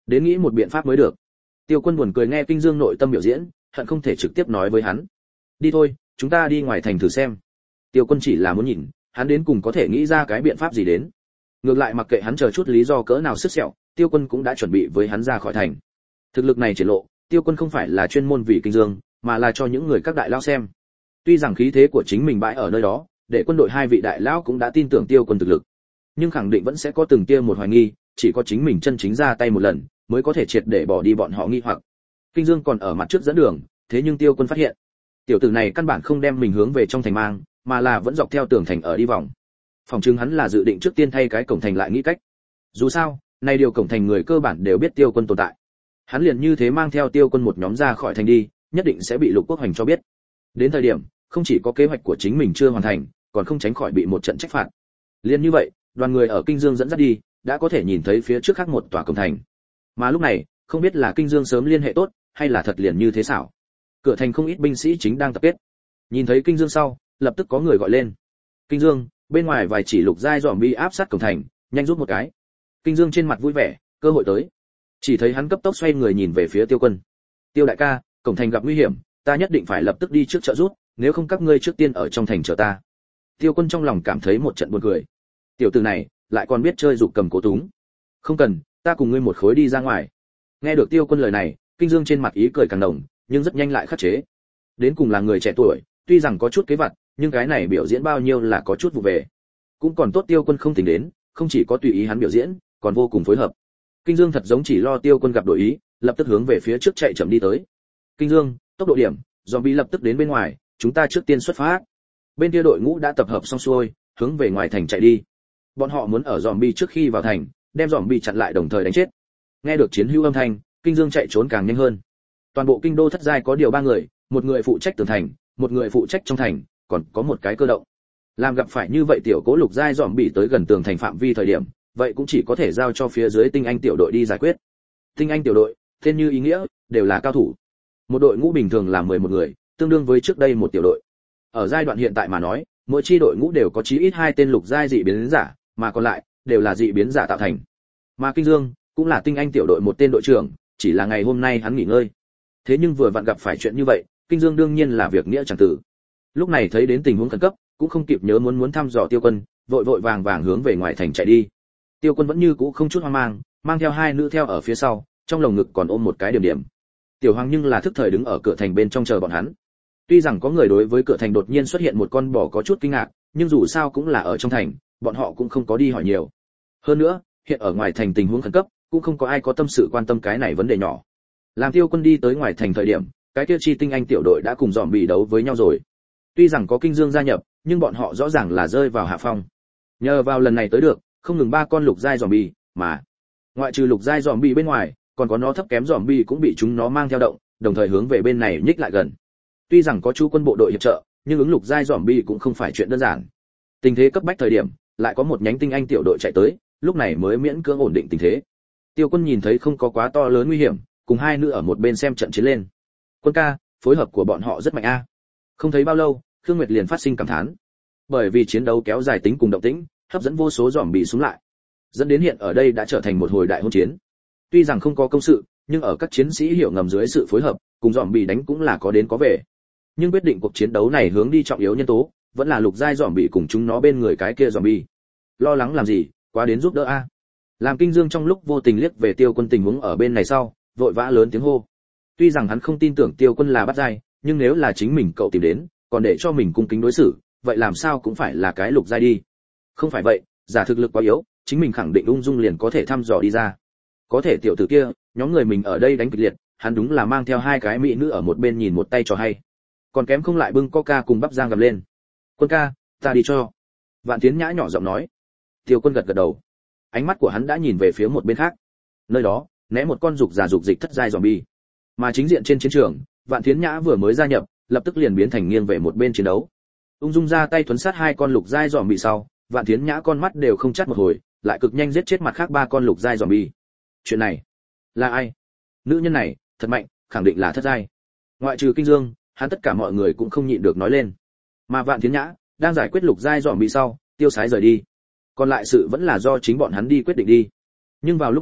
đến nghĩ một biện pháp mới được. Tiêu Quân buồn cười nghe Kinh Dương nội tâm biểu diễn, hận không thể trực tiếp nói với hắn. Đi thôi, chúng ta đi ngoài thành thử xem. Tiêu Quân chỉ là muốn nhìn, hắn đến cùng có thể nghĩ ra cái biện pháp gì đến. Ngược lại mặc kệ hắn chờ chút lý do cỡ nào sức sẹo, Tiêu Quân cũng đã chuẩn bị với hắn ra khỏi thành. Thực lực này triển lộ, Tiêu Quân không phải là chuyên môn vì Kinh Dương, mà là cho những người các đại lão xem. Tuy rằng khí thế của chính mình bãi ở nơi đó, để quân đội hai vị đại lão cũng đã tin tưởng Tiêu Quân thực lực, nhưng khẳng định vẫn sẽ có từng tia một hoài nghi, chỉ có chính mình chân chính ra tay một lần, mới có thể triệt để bỏ đi bọn họ nghi hoặc. Kinh Dương còn ở mặt trước dẫn đường, thế nhưng Tiêu Quân phát hiện, tiểu tử này căn bản không đem mình hướng về trong thành mang, mà là vẫn dọc theo tường thành ở đi vòng. Phòng chứng hắn là dự định trước tiên thay cái cổng thành lại nghĩ cách. Dù sao, nay điều cổng thành người cơ bản đều biết Tiêu Quân tồn tại. Hắn liền như thế mang theo Tiêu Quân một nhóm ra khỏi thành đi, nhất định sẽ bị Lục Quốc Hoành cho biết. Đến thời điểm, không chỉ có kế hoạch của chính mình chưa hoàn thành, còn không tránh khỏi bị một trận trách phạt. Liên như vậy, đoàn người ở Kinh Dương dẫn dắt đi, đã có thể nhìn thấy phía trước khác một tòa cổng thành. Mà lúc này, không biết là Kinh Dương sớm liên hệ tốt, hay là thật liền như thế xảo. Cửa thành không ít binh sĩ chính đang tập kết. Nhìn thấy Kinh Dương sau, lập tức có người gọi lên. Kinh Dương, bên ngoài vài chỉ lục giai zombie áp sát cổng thành, nhanh rút một cái. Kinh Dương trên mặt vui vẻ, cơ hội tới. Chỉ thấy hắn cấp tốc xoay người nhìn về phía Tiêu Quân. Tiêu đại ca, cổng thành gặp nguy hiểm, ta nhất định phải lập tức đi trước trợ rút, nếu không các ngươi trước tiên ở trong thành chờ ta. Tiêu Quân trong lòng cảm thấy một trận buồn cười. Tiểu tử này lại còn biết chơi dục cầm cố túng. Không cần, ta cùng ngươi một khối đi ra ngoài. Nghe được Tiêu Quân lời này, Kinh Dương trên mặt ý cười càng đồng, nhưng rất nhanh lại khắc chế. Đến cùng là người trẻ tuổi, tuy rằng có chút kế vặt, nhưng cái này biểu diễn bao nhiêu là có chút vụ về. Cũng còn tốt Tiêu Quân không tính đến, không chỉ có tùy ý hắn biểu diễn, còn vô cùng phối hợp. Kinh Dương thật giống chỉ lo Tiêu Quân gặp đổi ý, lập tức hướng về phía trước chạy chậm đi tới. Kinh Dương, tốc độ điểm, zombie lập tức đến bên ngoài, chúng ta trước tiên xuất phát. Bên kia đội ngũ đã tập hợp xong xuôi, hướng về ngoài thành chạy đi. Bọn họ muốn ở zombie trước khi vào thành, đem zombie chặn lại đồng thời đánh chết. Nghe được chiến hữu âm thanh, Kinh Dương chạy trốn càng nhanh hơn. Toàn bộ kinh đô thất giai có điều ba người, một người phụ trách tường thành, một người phụ trách trong thành, còn có một cái cơ động. Làm gặp phải như vậy tiểu cố lục giai zombie tới gần tường thành phạm vi thời điểm, vậy cũng chỉ có thể giao cho phía dưới tinh anh tiểu đội đi giải quyết. Tinh anh tiểu đội, tên như ý nghĩa, đều là cao thủ. Một đội ngũ bình thường là mười một người, tương đương với trước đây một tiểu đội. Ở giai đoạn hiện tại mà nói, mỗi chi đội ngũ đều có chí ít hai tên lục giai dị biến giả, mà còn lại đều là dị biến giả tạo thành. Mà Kinh Dương cũng là tinh anh tiểu đội một tên đội trưởng, chỉ là ngày hôm nay hắn nghỉ ngơi. Thế nhưng vừa vặn gặp phải chuyện như vậy, Kinh Dương đương nhiên là việc nghĩa chẳng tử. Lúc này thấy đến tình huống khẩn cấp, cũng không kịp nhớ muốn muốn thăm dò Tiêu Quân, vội vội vàng vàng hướng về ngoài thành chạy đi. Tiêu Quân vẫn như cũ không chút hoang mang, mang theo hai nữ theo ở phía sau, trong lồng ngực còn ôm một cái điểm điểm. Tiểu Hoàng nhưng là thức thời đứng ở cửa thành bên trong chờ bọn hắn. Tuy rằng có người đối với cửa thành đột nhiên xuất hiện một con bò có chút kinh ngạc, nhưng dù sao cũng là ở trong thành, bọn họ cũng không có đi hỏi nhiều. Hơn nữa, hiện ở ngoài thành tình huống khẩn cấp, cũng không có ai có tâm sự quan tâm cái này vấn đề nhỏ. Làm Tiêu Quân đi tới ngoài thành thời điểm, cái kia chi tinh anh tiểu đội đã cùng zombie đấu với nhau rồi. Tuy rằng có Kinh Dương gia nhập, nhưng bọn họ rõ ràng là rơi vào hạ phong. Nhờ vào lần này tới được, không ngừng ba con lục giai zombie, mà ngoại trừ lục giai zombie bên ngoài, còn có nó thấp kém zombie cũng bị chúng nó mang theo động, đồng thời hướng về bên này nhích lại gần. Tuy rằng có chú quân bộ đội hiệp trợ, nhưng ứng lục giai zombie cũng không phải chuyện đơn giản. Tình thế cấp bách thời điểm, lại có một nhánh tinh anh tiểu đội chạy tới, lúc này mới miễn cưỡng ổn định tình thế. Tiêu Quân nhìn thấy không có quá to lớn nguy hiểm, cùng hai nữ ở một bên xem trận chiến lên. Quân ca, phối hợp của bọn họ rất mạnh a. Không thấy bao lâu, Khương Nguyệt liền phát sinh cảm thán. Bởi vì chiến đấu kéo dài tính cùng động tĩnh, hấp dẫn vô số zombie xuống lại, dẫn đến hiện ở đây đã trở thành một hồi đại hôn chiến. Tuy rằng không có công sự, nhưng ở các chiến sĩ hiểu ngầm dưới sự phối hợp, cùng zombie đánh cũng là có đến có về. Nhưng quyết định cuộc chiến đấu này hướng đi trọng yếu nhân tố, vẫn là lục giai zombie cùng chúng nó bên người cái kia zombie. Lo lắng làm gì, quá đến giúp đỡ a. Làm Kinh Dương trong lúc vô tình liếc về Tiêu Quân tình huống ở bên này sau, vội vã lớn tiếng hô. Tuy rằng hắn không tin tưởng Tiêu Quân là bắt giai, nhưng nếu là chính mình cậu tìm đến, còn để cho mình cung kính đối xử, vậy làm sao cũng phải là cái lục giai đi. Không phải vậy, giả thực lực quá yếu, chính mình khẳng định ung dung liền có thể thăm dò đi ra. Có thể tiểu tử kia, nhóm người mình ở đây đánh kịch liệt, hắn đúng là mang theo hai cái mỹ nữ ở một bên nhìn một tay cho hay. Còn kém không lại bưng Coca cùng bắp rang gầm lên. Quân ca, ta đi cho. Vạn Tiến Nhã nhỏ giọng nói. Tiêu Quân gật gật đầu. Ánh mắt của hắn đã nhìn về phía một bên khác. Nơi đó, né một con dục giả dục dịch thất giai zombie. Mà chính diện trên chiến trường, Vạn Tiến Nhã vừa mới gia nhập, lập tức liền biến thành nghiêng về một bên chiến đấu. Ung dung ra tay thuấn sát hai con lục giai zombie sau, Vạn Tiến Nhã con mắt đều không chắt một hồi, lại cực nhanh giết chết mặt khác ba con lục giai zombie. Chuyện này, là ai? Nữ nhân này, thật mạnh, khẳng định là thất giai. Ngoại trừ Kinh Dương, hắn tất cả mọi người cũng không nhịn được nói lên. Mà Vạn Tiến Nhã đang giải quyết lục giai zombie sau, tiêu sái rời đi. Còn lại sự vẫn là do chính bọn hắn đi quyết định đi. Nhưng vào lúc này,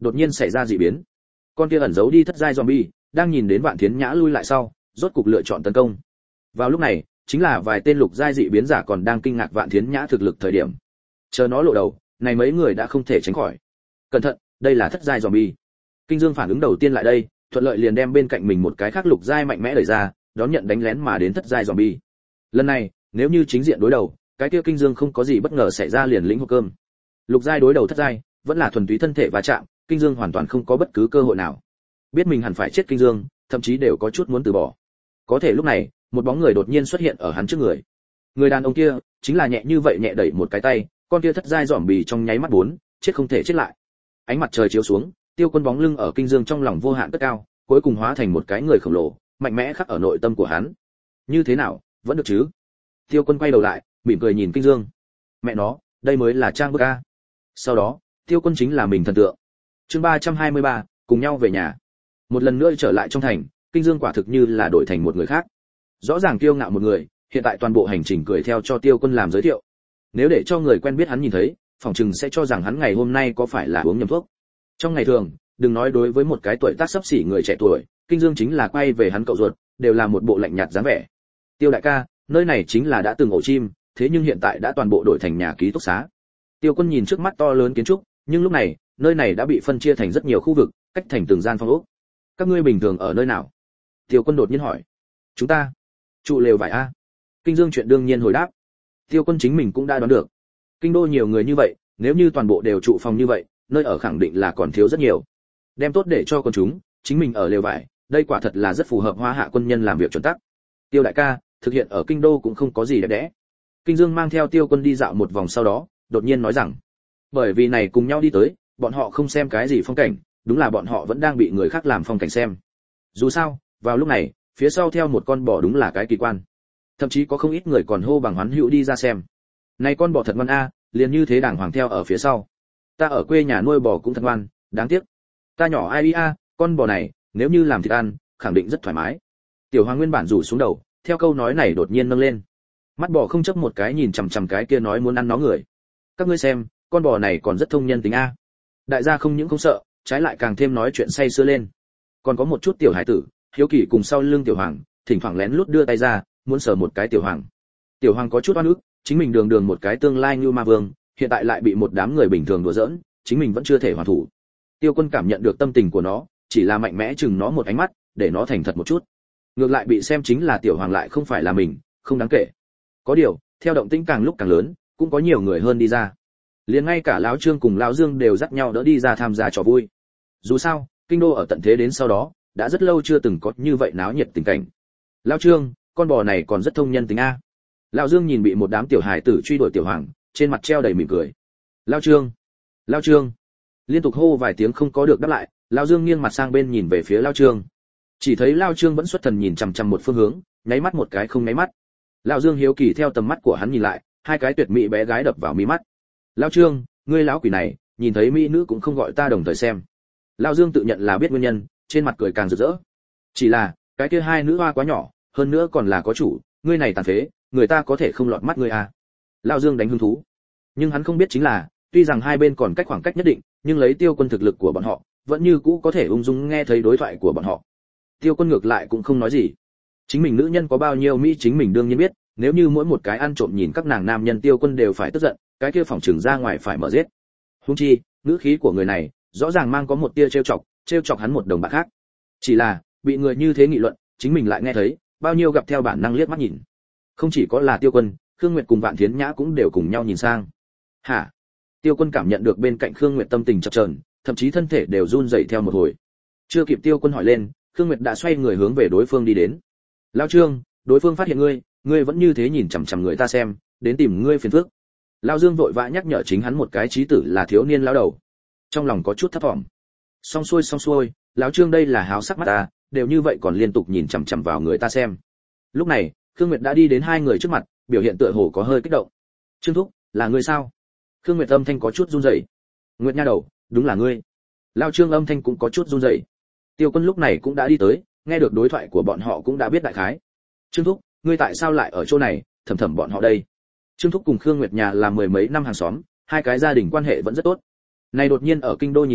đột nhiên xảy ra dị biến. Con kia ẩn giấu đi thất giai zombie, đang nhìn đến Vạn Thiến Nhã lui lại sau, rốt cục lựa chọn tấn công. Vào lúc này, chính là vài tên lục giai dị biến giả còn đang kinh ngạc Vạn Thiến Nhã thực lực thời điểm. Chờ nó lộ đầu, này mấy người đã không thể tránh khỏi. Cẩn thận, đây là thất giai zombie. Kinh Dương phản ứng đầu tiên lại đây, thuận lợi liền đem bên cạnh mình một cái khác lục giai mạnh mẽ đẩy ra, đón nhận đánh lén mà đến thất giai zombie. Lần này, nếu như chính diện đối đầu, cái kia Kinh Dương không có gì bất ngờ xảy ra liền lĩnh hộp cơm. Lục giai đối đầu thất giai, vẫn là thuần túy thân thể va chạm, Kinh Dương hoàn toàn không có bất cứ cơ hội nào. Biết mình hẳn phải chết Kinh Dương, thậm chí đều có chút muốn từ bỏ. Có thể lúc này, một bóng người đột nhiên xuất hiện ở hắn trước người. Người đàn ông kia, chính là nhẹ như vậy nhẹ đẩy một cái tay, con kia thất giai zombie trong nháy mắt bốn, chết không thể chết lại. Ánh mặt trời chiếu xuống, Tiêu Quân bóng lưng ở Kinh Dương trong lòng vô hạn cất cao, cuối cùng hóa thành một cái người khổng lồ, mạnh mẽ khắc ở nội tâm của hắn. Như thế nào, vẫn được chứ? Tiêu Quân quay đầu lại, mỉm cười nhìn Kinh Dương. Mẹ nó, đây mới là trang bức a. Sau đó, Tiêu Quân chính là mình thần tượng. Chương ba trăm hai mươi ba, cùng nhau về nhà. Một lần nữa trở lại trong thành, Kinh Dương quả thực như là đổi thành một người khác. Rõ ràng kiêu ngạo một người, hiện tại toàn bộ hành trình cười theo cho Tiêu Quân làm giới thiệu. Nếu để cho người quen biết hắn nhìn thấy, phỏng chừng sẽ cho rằng hắn ngày hôm nay có phải là uống nhầm thuốc. Trong ngày thường, đừng nói đối với một cái tuổi tác sắp xỉ người trẻ tuổi, Kinh Dương chính là quay về hắn cậu ruột, đều là một bộ lạnh nhạt dáng vẻ. Tiêu đại ca, nơi này chính là đã từng ổ chim, thế nhưng hiện tại đã toàn bộ đổi thành nhà ký túc xá. Tiêu Quân nhìn trước mắt to lớn kiến trúc, nhưng lúc này, nơi này đã bị phân chia thành rất nhiều khu vực, cách thành từng gian phòng ốc. Các ngươi bình thường ở nơi nào? Tiêu Quân đột nhiên hỏi. Chúng ta trụ lều vải a. Kinh Dương chuyện đương nhiên hồi đáp. Tiêu Quân chính mình cũng đã đoán được. Kinh đô nhiều người như vậy, nếu như toàn bộ đều trụ phòng như vậy, nơi ở khẳng định là còn thiếu rất nhiều. Đem tốt để cho con chúng, chính mình ở lều vải, đây quả thật là rất phù hợp Hoa Hạ quân nhân làm việc chuẩn tắc. Tiêu đại ca, thực hiện ở kinh đô cũng không có gì đẹp đẽ. Kinh Dương mang theo Tiêu Quân đi dạo một vòng sau đó, đột nhiên nói rằng, bởi vì này cùng nhau đi tới, bọn họ không xem cái gì phong cảnh, đúng là bọn họ vẫn đang bị người khác làm phong cảnh xem. Dù sao, vào lúc này, phía sau theo một con bò đúng là cái kỳ quan. Thậm chí có không ít người còn hô bằng hoán hữu đi ra xem. Này con bò thật ngoan a, liền như thế đàng hoàng theo ở phía sau. Ta ở quê nhà nuôi bò cũng thật ngoan, đáng tiếc. Ta nhỏ ai a, con bò này, nếu như làm thịt ăn, khẳng định rất thoải mái. Tiểu Hoàng nguyên bản rủ xuống đầu, theo câu nói này đột nhiên nâng lên. Mắt bò không chấp một cái nhìn chằm chằm cái kia nói muốn ăn nó người. Các ngươi xem, con bò này còn rất thông nhân tính a. Đại gia không những không sợ, trái lại càng thêm nói chuyện say sưa lên. Còn có một chút tiểu hải tử, hiếu kỳ cùng sau lưng Tiểu Hoàng, thỉnh thoảng lén lút đưa tay ra, muốn sờ một cái Tiểu Hoàng. Tiểu Hoàng có chút oan ức, chính mình đường đường một cái tương lai như ma vương, hiện tại lại bị một đám người bình thường đùa giỡn, chính mình vẫn chưa thể hoàn thủ. Tiêu Quân cảm nhận được tâm tình của nó, chỉ là mạnh mẽ chừng nó một ánh mắt, để nó thành thật một chút. Ngược lại bị xem chính là Tiểu Hoàng lại không phải là mình, không đáng kể. Có điều, theo động tĩnh càng lúc càng lớn, cũng có nhiều người hơn đi ra. Liền ngay cả lão Trương cùng lão Dương đều dắt nhau đỡ đi ra tham gia trò vui. Dù sao, kinh đô ở tận thế đến sau đó, đã rất lâu chưa từng có như vậy náo nhiệt tình cảnh. Lão Trương, con bò này còn rất thông nhân tính a. Lão Dương nhìn bị một đám tiểu hài tử truy đuổi Tiểu Hoàng, trên mặt treo đầy mỉm cười. Lão Trương, Lão Trương, liên tục hô vài tiếng không có được đáp lại, Lão Dương nghiêng mặt sang bên nhìn về phía Lão Trương. Chỉ thấy Lão Trương vẫn xuất thần nhìn chằm chằm một phương hướng, nháy mắt một cái không nháy mắt. Lão Dương hiếu kỳ theo tầm mắt của hắn nhìn lại, hai cái tuyệt mỹ bé gái đập vào mí mắt. Lão Trương, ngươi lão quỷ này, nhìn thấy mỹ nữ cũng không gọi ta đồng thời xem. Lão Dương tự nhận là biết nguyên nhân, trên mặt cười càng rực rỡ. Chỉ là, cái kia hai nữ hoa quá nhỏ, hơn nữa còn là có chủ, ngươi này tàn phế, người ta có thể không lọt mắt ngươi à? Lão Dương đánh hứng thú. Nhưng hắn không biết chính là, tuy rằng hai bên còn cách khoảng cách nhất định, nhưng lấy Tiêu Quân thực lực của bọn họ, vẫn như cũ có thể ung dung nghe thấy đối thoại của bọn họ. Tiêu Quân ngược lại cũng không nói gì. Chính mình nữ nhân có bao nhiêu mỹ chính mình đương nhiên biết, nếu như mỗi một cái ăn trộm nhìn các nàng nam nhân Tiêu Quân đều phải tức giận, cái kia phòng trừng ra ngoài phải mở giết. Huống chi, ngữ khí của người này, rõ ràng mang có một tia trêu chọc, trêu chọc hắn một đồng bạn khác. Chỉ là, bị người như thế nghị luận, chính mình lại nghe thấy, bao nhiêu gặp theo bản năng liếc mắt nhìn. Không chỉ có là Tiêu Quân, Khương Nguyệt cùng Vạn Thiến Nhã cũng đều cùng nhau nhìn sang. Hả? Tiêu Quân cảm nhận được bên cạnh Khương Nguyệt tâm tình chập chờn, thậm chí thân thể đều run rẩy theo một hồi. Chưa kịp Tiêu Quân hỏi lên, Khương Nguyệt đã xoay người hướng về đối phương đi đến. Lão Trương, đối phương phát hiện ngươi, ngươi vẫn như thế nhìn chằm chằm người ta xem, đến tìm ngươi phiền phức. Lão Dương vội vã nhắc nhở chính hắn một cái chí tử là thiếu niên lão đầu. Trong lòng có chút thấp vọng. Xong xuôi xong xuôi, lão Trương đây là háo sắc mắt ta, đều như vậy còn liên tục nhìn chằm chằm vào người ta xem. Lúc này, Khương Nguyệt đã đi đến hai người trước mặt, biểu hiện tựa hồ có hơi kích động. Trương thúc, là ngươi sao? Khương Nguyệt âm thanh có chút run rẩy. Nguyệt nha đầu, đúng là ngươi. Lão Trương âm thanh cũng có chút run rẩy. Tiêu Quân lúc này cũng đã đi tới, nghe được đối thoại của bọn họ cũng đã biết đại khái. Trương thúc, ngươi tại sao lại ở chỗ này, thầm thầm bọn họ đây? Trương thúc cùng Khương Nguyệt nhà là mười mấy năm hàng xóm, hai cái gia đình quan hệ vẫn rất tốt. Này đột nhiên ở kinh đô nhìn thấy,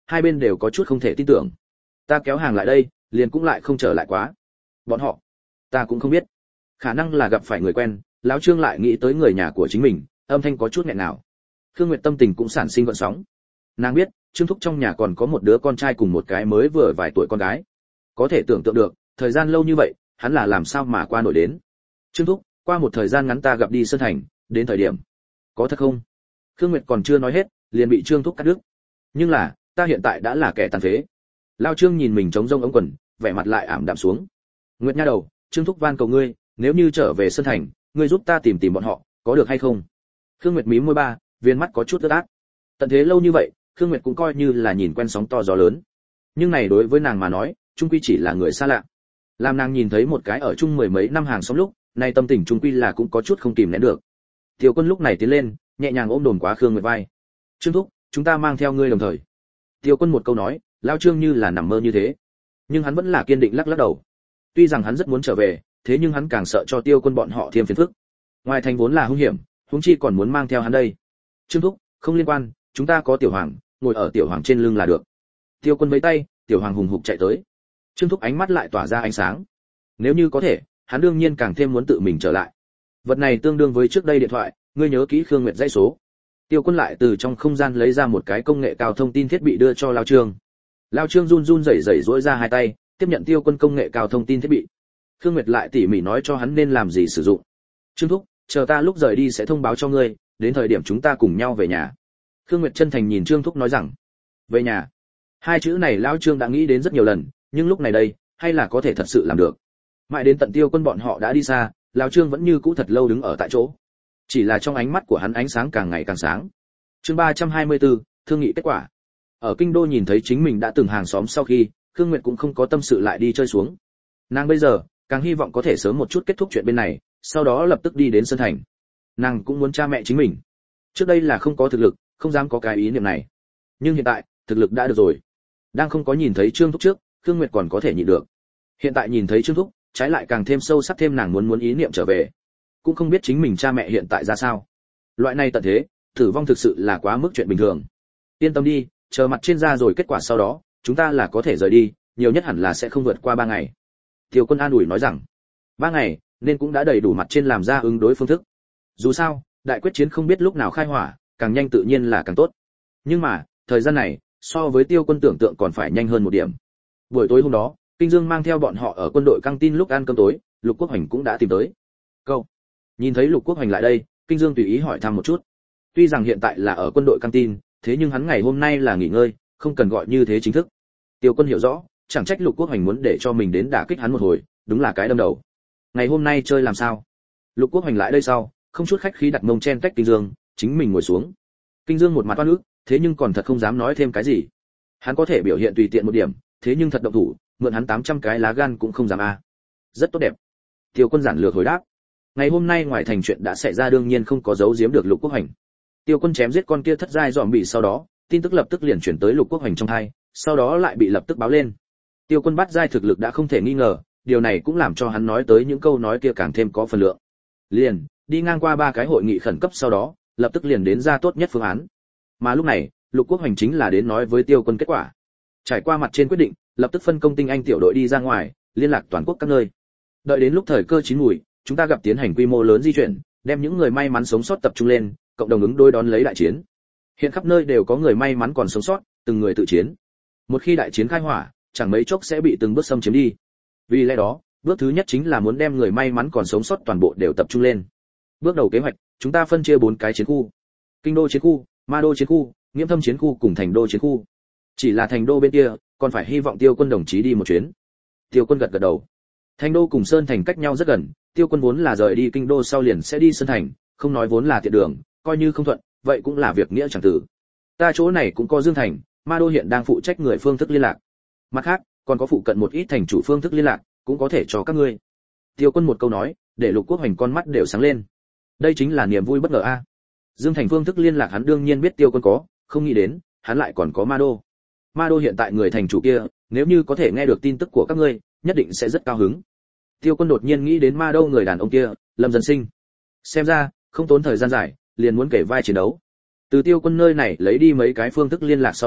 hai bên đều có chút không thể tin tưởng. Ta kéo hàng lại đây, liền cũng lại không trở lại quá. Bọn họ, ta cũng không biết. Khả năng là gặp phải người quen, lão Trương lại nghĩ tới người nhà của chính mình, âm thanh có chút nghẹn ngào. Khương Nguyệt tâm tình cũng sản sinh gợn sóng. Nàng biết, Trương Thúc trong nhà còn có một đứa con trai cùng một cái mới vừa vài tuổi con gái. Có thể tưởng tượng được, thời gian lâu như vậy, hắn là làm sao mà qua nổi đến. Trương Thúc, qua một thời gian ngắn ta gặp đi Sơn Thành, đến thời điểm. Có thật không? Khương Nguyệt còn chưa nói hết, liền bị Trương Thúc cắt đứt. Nhưng là, ta hiện tại đã là kẻ tàn phế. Lao Trương nhìn mình trống rông ống quần, vẻ mặt lại ảm đạm xuống. Nguyệt nha đầu, Trương Thúc van cầu ngươi, nếu như trở về Sơn Thành, ngươi giúp ta tìm tìm bọn họ, có được hay không? Khương Nguyệt mím môi ba, viên mắt có chút ướt át. Tận thế lâu như vậy, Khương Nguyệt cũng coi như là nhìn quen sóng to gió lớn. Nhưng này đối với nàng mà nói, chung quy chỉ là người xa lạ. Làm nàng nhìn thấy một cái ở chung mười mấy năm hàng xóm lúc, nay tâm tình chung quy là cũng có chút không kìm nén được. Tiểu Quân lúc này tiến lên, nhẹ nhàng ôm đồn quá Khương Nguyệt vai. Trương Thúc, chúng ta mang theo ngươi đồng thời. Tiểu Quân một câu nói, lao Trương như là nằm mơ như thế. Nhưng hắn vẫn là kiên định lắc lắc đầu. Tuy rằng hắn rất muốn trở về, thế nhưng hắn càng sợ cho Tiêu Quân bọn họ thêm phiền phức. Ngoài thành vốn là hung hiểm, huống chi còn muốn mang theo hắn đây. Trương Thúc, không liên quan, chúng ta có Tiểu Hoàng, ngồi ở Tiểu Hoàng trên lưng là được. Tiêu Quân vẫy tay, Tiểu Hoàng hùng hục chạy tới. Trương Thúc ánh mắt lại tỏa ra ánh sáng. Nếu như có thể, hắn đương nhiên càng thêm muốn tự mình trở lại. Vật này tương đương với trước đây điện thoại, ngươi nhớ kỹ Khương Nguyệt dãy số. Tiêu Quân lại từ trong không gian lấy ra một cái công nghệ cao thông tin thiết bị đưa cho Lao Trương. Lao Trương run run rẩy rẩy duỗi ra hai tay, tiếp nhận Tiêu Quân công nghệ cao thông tin thiết bị. Khương Nguyệt lại tỉ mỉ nói cho hắn nên làm gì sử dụng. Trương Thúc, chờ ta lúc rời đi sẽ thông báo cho ngươi, đến thời điểm chúng ta cùng nhau về nhà. Khương Nguyệt chân thành nhìn Trương Thúc nói rằng, về nhà. Hai chữ này Lao Trương đã nghĩ đến rất nhiều lần, nhưng lúc này đây, hay là có thể thật sự làm được. Mãi đến tận Tiêu Quân bọn họ đã đi xa, Lao Trương vẫn như cũ thật lâu đứng ở tại chỗ. Chỉ là trong ánh mắt của hắn ánh sáng càng ngày càng sáng. Chương ba trăm hai mươi tư, thương nghị kết quả. Ở kinh đô nhìn thấy chính mình đã từng hàng xóm sau khi, Khương Nguyệt cũng không có tâm sự lại đi chơi xuống. Nàng bây giờ càng hy vọng có thể sớm một chút kết thúc chuyện bên này, sau đó lập tức đi đến Sơn Thành. Nàng cũng muốn cha mẹ chính mình. Trước đây là không có thực lực, không dám có cái ý niệm này. Nhưng hiện tại, thực lực đã được rồi. Đang không có nhìn thấy Trương Thúc trước, Khương Nguyệt còn có thể nhịn được. Hiện tại nhìn thấy Trương Thúc, trái lại càng thêm sâu sắc thêm nàng muốn muốn ý niệm trở về. Cũng không biết chính mình cha mẹ hiện tại ra sao. Loại này tận thế, tử vong thực sự là quá mức chuyện bình thường. Yên tâm đi, chờ mặt trên ra rồi kết quả sau đó, chúng ta là có thể rời đi, nhiều nhất hẳn là sẽ không vượt qua ba ngày. Tiêu Quân an ủi nói rằng, ba ngày, nên cũng đã đầy đủ mặt trên làm ra ứng đối phương thức. Dù sao, đại quyết chiến không biết lúc nào khai hỏa, càng nhanh tự nhiên là càng tốt. Nhưng mà, thời gian này, so với Tiêu Quân tưởng tượng còn phải nhanh hơn một điểm. Buổi tối hôm đó, Kinh Dương mang theo bọn họ ở quân đội căng tin lúc ăn cơm tối, Lục Quốc Hoành cũng đã tìm tới. Câu. Nhìn thấy Lục Quốc Hoành lại đây, Kinh Dương tùy ý hỏi thăm một chút. Tuy rằng hiện tại là ở quân đội căng tin, thế nhưng hắn ngày hôm nay là nghỉ ngơi, không cần gọi như thế chính thức. Tiêu Quân hiểu rõ, chẳng trách Lục Quốc Hoành muốn để cho mình đến đả kích hắn một hồi, đúng là cái đâm đầu. Ngày hôm nay chơi làm sao? Lục Quốc Hoành lại đây sau, không chút khách khí đặt mông chen cách Kinh Dương, chính mình ngồi xuống. Kinh Dương một mặt oan ức, thế nhưng còn thật không dám nói thêm cái gì. Hắn có thể biểu hiện tùy tiện một điểm, thế nhưng thật động thủ, mượn hắn tám trăm cái lá gan cũng không dám a. À. Rất tốt đẹp. Tiêu Quân giản lược hồi đáp. Ngày hôm nay ngoài thành chuyện đã xảy ra đương nhiên không có giấu giếm được Lục Quốc Hoành. Tiêu Quân chém giết con kia thất giai dòm bị sau đó, tin tức lập tức liền chuyển tới Lục Quốc Hoành trong tai, sau đó lại bị lập tức báo lên. Tiêu Quân bắt giai thực lực đã không thể nghi ngờ, điều này cũng làm cho hắn nói tới những câu nói kia càng thêm có phần lượng. Liền, đi ngang qua ba cái hội nghị khẩn cấp sau đó, lập tức liền đến ra tốt nhất phương án. Mà lúc này, Lục Quốc Hoành chính là đến nói với Tiêu Quân kết quả. Trải qua mặt trên quyết định, lập tức phân công tinh anh tiểu đội đi ra ngoài, liên lạc toàn quốc các nơi. Đợi đến lúc thời cơ chín mùi, chúng ta gặp tiến hành quy mô lớn di chuyển, đem những người may mắn sống sót tập trung lên, cộng đồng ứng đối đón lấy đại chiến. Hiện khắp nơi đều có người may mắn còn sống sót, từng người tự chiến. Một khi đại chiến khai hỏa, chẳng mấy chốc sẽ bị từng bước xâm chiếm đi. Vì lẽ đó, bước thứ nhất chính là muốn đem người may mắn còn sống sót toàn bộ đều tập trung lên. Bước đầu kế hoạch, chúng ta phân chia bốn cái chiến khu: Kinh đô chiến khu, Ma đô chiến khu, Nghiễm Thâm chiến khu cùng Thành đô chiến khu. Chỉ là Thành đô bên kia, còn phải hy vọng Tiêu Quân đồng chí đi một chuyến. Tiêu Quân gật gật đầu. Thành đô cùng Sơn Thành cách nhau rất gần, Tiêu Quân vốn là rời đi kinh đô sau liền sẽ đi Sơn Thành, không nói vốn là tiện đường, coi như không thuận, vậy cũng là việc nghĩa chẳng tử. Ta chỗ này cũng có Dương Thành, Ma đô hiện đang phụ trách người phương thức liên lạc. Mặt khác, còn có phụ cận một ít thành chủ phương thức liên lạc, cũng có thể cho các ngươi. Tiêu Quân một câu nói, để Lục Quốc Hoành con mắt đều sáng lên. Đây chính là niềm vui bất ngờ a. À. Dương Thành phương thức liên lạc hắn đương nhiên biết Tiêu Quân có, không nghĩ đến, hắn lại còn có Ma đô. Ma đô hiện tại người thành chủ kia, nếu như có thể nghe được tin tức của các ngươi, nhất định sẽ rất cao hứng. Tiêu Quân đột nhiên nghĩ đến Ma đô người đàn ông kia, Lâm Dân Sinh. Xem ra, không tốn thời gian dài, liền muốn kể vai chiến đấu. Từ Tiêu Quân nơi này lấy đi mấy cái phương thức liên lạc sau đó,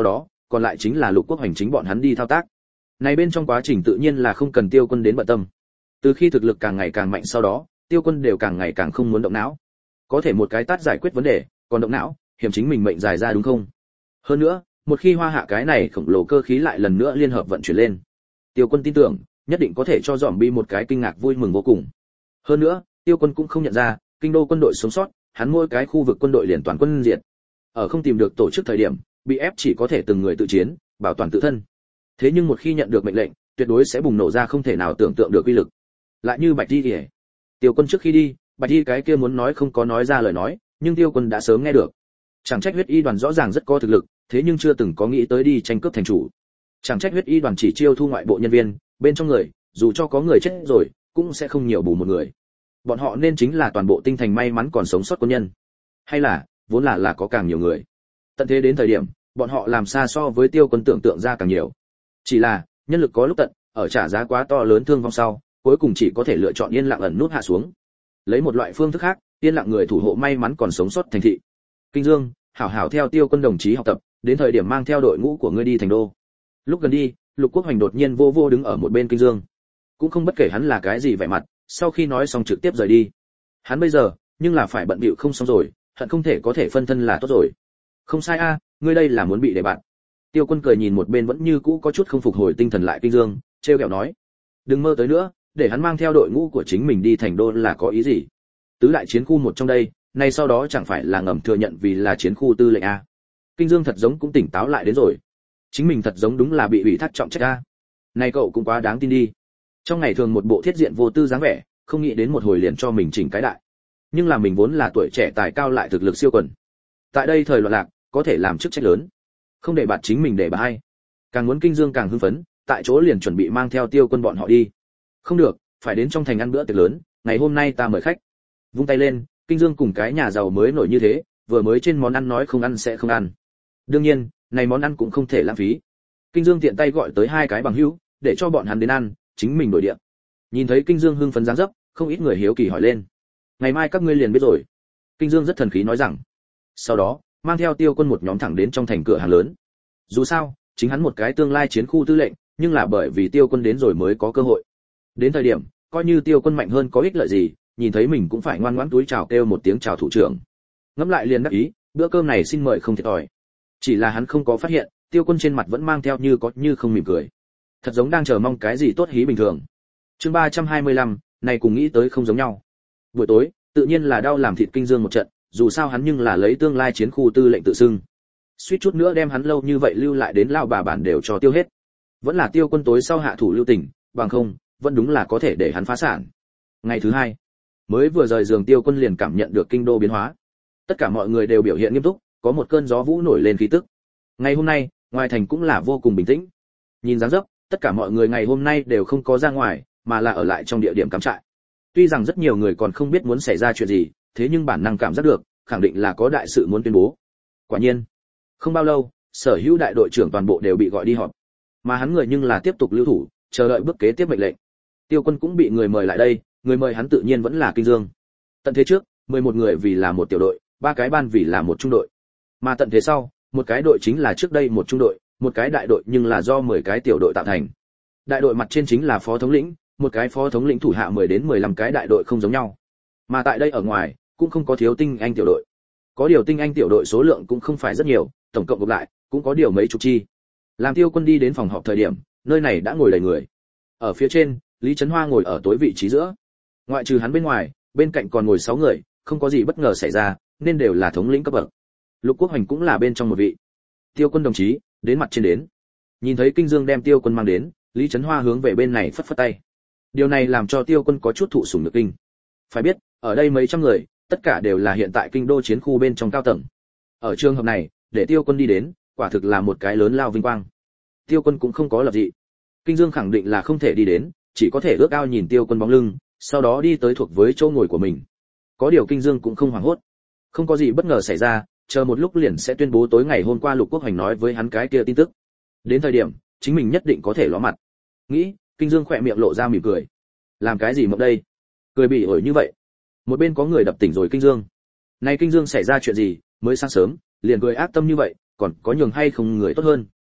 còn lại chính là Lục Quốc Hoành chính bọn hắn đi thao tác. Này bên trong quá trình tự nhiên là không cần Tiêu Quân đến bận tâm. Từ khi thực lực càng ngày càng mạnh sau đó, Tiêu Quân đều càng ngày càng không muốn động não. Có thể một cái tát giải quyết vấn đề, còn động não, hiểm chính mình mệnh dài ra đúng không? Hơn nữa, một khi Hoa Hạ cái này khổng lồ cơ khí lại lần nữa liên hợp vận chuyển lên, Tiêu Quân tin tưởng, nhất định có thể cho Zombie một cái kinh ngạc vui mừng vô cùng. Hơn nữa, Tiêu Quân cũng không nhận ra, kinh đô quân đội sống sót, hắn mỗi cái khu vực quân đội liền toàn quân diệt. Ở không tìm được tổ chức thời điểm, bị ép chỉ có thể từng người tự chiến, bảo toàn tự thân. Thế nhưng một khi nhận được mệnh lệnh, tuyệt đối sẽ bùng nổ ra không thể nào tưởng tượng được uy lực. Lại như Bạch Di Kìa. Tiêu Quân trước khi đi, Bạch Di cái kia muốn nói không có nói ra lời nói, nhưng Tiêu Quân đã sớm nghe được. Chẳng trách huyết y đoàn rõ ràng rất có thực lực, thế nhưng chưa từng có nghĩ tới đi tranh cướp thành chủ. Chẳng trách huyết y đoàn chỉ chiêu thu ngoại bộ nhân viên, bên trong người, dù cho có người chết rồi, cũng sẽ không nhiều bù một người. Bọn họ nên chính là toàn bộ tinh thành may mắn còn sống sót quân nhân. Hay là, vốn là là có càng nhiều người. Tận thế đến thời điểm, bọn họ làm xa so với Tiêu Quân tưởng tượng ra càng nhiều. Chỉ là, nhân lực có lúc tận, ở trả giá quá to lớn thương vong sau, cuối cùng chỉ có thể lựa chọn yên lặng ẩn nút hạ xuống. Lấy một loại phương thức khác, yên lặng người thủ hộ may mắn còn sống sót thành thị. Kinh Dương, hảo hảo theo Tiêu Quân đồng chí học tập, đến thời điểm mang theo đội ngũ của ngươi đi thành đô. Lúc gần đi, Lục Quốc Hoành đột nhiên vô vô đứng ở một bên Kinh Dương, cũng không bất kể hắn là cái gì vẻ mặt, sau khi nói xong trực tiếp rời đi. Hắn bây giờ, nhưng là phải bận bịu không xong rồi, hận không thể có thể phân thân là tốt rồi. Không sai a, ngươi đây là muốn bị để bạn. Tiêu Quân cười nhìn một bên vẫn như cũ có chút không phục hồi tinh thần lại Kinh Dương, trêu ghẹo nói: đừng mơ tới nữa, để hắn mang theo đội ngũ của chính mình đi thành đô là có ý gì? Tứ đại chiến khu một trong đây, nay sau đó chẳng phải là ngầm thừa nhận vì là chiến khu tư lệnh a? Kinh Dương thật giống cũng tỉnh táo lại đến rồi. Chính mình thật giống đúng là bị ủy thác trọng trách a. Này cậu cũng quá đáng tin đi. Trong ngày thường một bộ thiết diện vô tư dáng vẻ, không nghĩ đến một hồi liền cho mình chỉnh cái đại. Nhưng là mình vốn là tuổi trẻ tài cao lại thực lực siêu quần. Tại đây thời loạn lạc, có thể làm chức trách lớn. Không để bạt chính mình để bà hay. Càng muốn Kinh Dương càng hưng phấn, tại chỗ liền chuẩn bị mang theo Tiêu Quân bọn họ đi. Không được, phải đến trong thành ăn bữa tiệc lớn, ngày hôm nay ta mời khách. Vung tay lên, Kinh Dương cùng cái nhà giàu mới nổi như thế, vừa mới trên món ăn nói không ăn sẽ không ăn. Đương nhiên, này món ăn cũng không thể lãng phí. Kinh Dương tiện tay gọi tới hai cái bằng hữu, để cho bọn hắn đến ăn, chính mình đổi địa. Nhìn thấy Kinh Dương hưng phấn dáng dấp, không ít người hiếu kỳ hỏi lên. Ngày mai các ngươi liền biết rồi. Kinh Dương rất thần khí nói rằng. Sau đó, mang theo Tiêu Quân một nhóm thẳng đến trong thành cửa hàng lớn. Dù sao, chính hắn một cái tương lai chiến khu tư lệnh, nhưng là bởi vì Tiêu Quân đến rồi mới có cơ hội. Đến thời điểm, coi như Tiêu Quân mạnh hơn có ích lợi gì, nhìn thấy mình cũng phải ngoan ngoãn túi chào kêu một tiếng chào thủ trưởng. Ngẫm lại liền đắc ý, bữa cơm này xin mời không thiệt thòi. Chỉ là hắn không có phát hiện, Tiêu Quân trên mặt vẫn mang theo như có như không mỉm cười. Thật giống đang chờ mong cái gì tốt hí bình thường. Chương ba trăm hai mươi lăm, này cùng nghĩ tới không giống nhau. Buổi tối, tự nhiên là đau làm thịt Kinh Dương một trận, dù sao hắn nhưng là lấy tương lai chiến khu tư lệnh tự xưng. Suýt chút nữa đem hắn lâu như vậy lưu lại đến lao bà bản đều cho tiêu hết. Vẫn là Tiêu Quân tối sau hạ thủ lưu tình, bằng không, vẫn đúng là có thể để hắn phá sản. Ngày thứ hai, mới vừa rời giường Tiêu Quân liền cảm nhận được kinh đô biến hóa. Tất cả mọi người đều biểu hiện nghiêm túc, có một cơn gió vũ nổi lên khí tức. Ngày hôm nay, ngoài thành cũng là vô cùng bình tĩnh. Nhìn dáng dấp, tất cả mọi người ngày hôm nay đều không có ra ngoài, mà là ở lại trong địa điểm cắm trại. Tuy rằng rất nhiều người còn không biết muốn xảy ra chuyện gì, thế nhưng bản năng cảm giác được, khẳng định là có đại sự muốn tuyên bố. Quả nhiên, không bao lâu, sở hữu đại đội trưởng toàn bộ đều bị gọi đi họp, mà hắn người nhưng là tiếp tục lưu thủ, chờ đợi bước kế tiếp mệnh lệnh. Tiêu Quân cũng bị người mời lại đây, người mời hắn tự nhiên vẫn là Kinh Dương. Tận thế trước, mười một người vì là một tiểu đội, ba cái ban vì là một trung đội. Mà tận thế sau, một cái đội chính là trước đây một trung đội, một cái đại đội nhưng là do mười cái tiểu đội tạo thành. Đại đội mặt trên chính là phó thống lĩnh, một cái phó thống lĩnh thủ hạ mười đến mười lăm cái đại đội không giống nhau. Mà tại đây ở ngoài, cũng không có thiếu tinh anh tiểu đội. Có điều tinh anh tiểu đội số lượng cũng không phải rất nhiều, tổng cộng gộp lại cũng có điều mấy chục chi. Làm Tiêu Quân đi đến phòng họp thời điểm, nơi này đã ngồi đầy người. Ở phía trên, Lý Chấn Hoa ngồi ở tối vị trí giữa. Ngoại trừ hắn bên ngoài, bên cạnh còn ngồi sáu người, không có gì bất ngờ xảy ra, nên đều là thống lĩnh cấp bậc. Lục Quốc Hoành cũng là bên trong một vị. Tiêu Quân đồng chí, đến mặt trên đến. Nhìn thấy Kinh Dương đem Tiêu Quân mang đến, Lý Chấn Hoa hướng về bên này phất phất tay. Điều này làm cho Tiêu Quân có chút thụ sủng nhược kinh. Phải biết, ở đây mấy trăm người, tất cả đều là hiện tại kinh đô chiến khu bên trong cao tầng. Ở trường hợp này, để Tiêu Quân đi đến, quả thực là một cái lớn lao vinh quang. Tiêu Quân cũng không có lập dị. Kinh Dương khẳng định là không thể đi đến, chỉ có thể ước ao nhìn Tiêu Quân bóng lưng, sau đó đi tới thuộc với chỗ ngồi của mình. Có điều Kinh Dương cũng không hoảng hốt. Không có gì bất ngờ xảy ra, chờ một lúc liền sẽ tuyên bố tối ngày hôm qua Lục Quốc Hoành nói với hắn cái kia tin tức. Đến thời điểm, chính mình nhất định có thể ló mặt. Nghĩ, Kinh Dương khỏe miệng lộ ra mỉm cười. Làm cái gì mộng đây? Cười bị ổi như vậy. Một bên có người đập tỉnh rồi Kinh Dương. Này Kinh Dương xảy ra chuyện gì, mới sáng sớm, liền cười ác tâm như vậy, còn có nhường hay không người tốt hơn.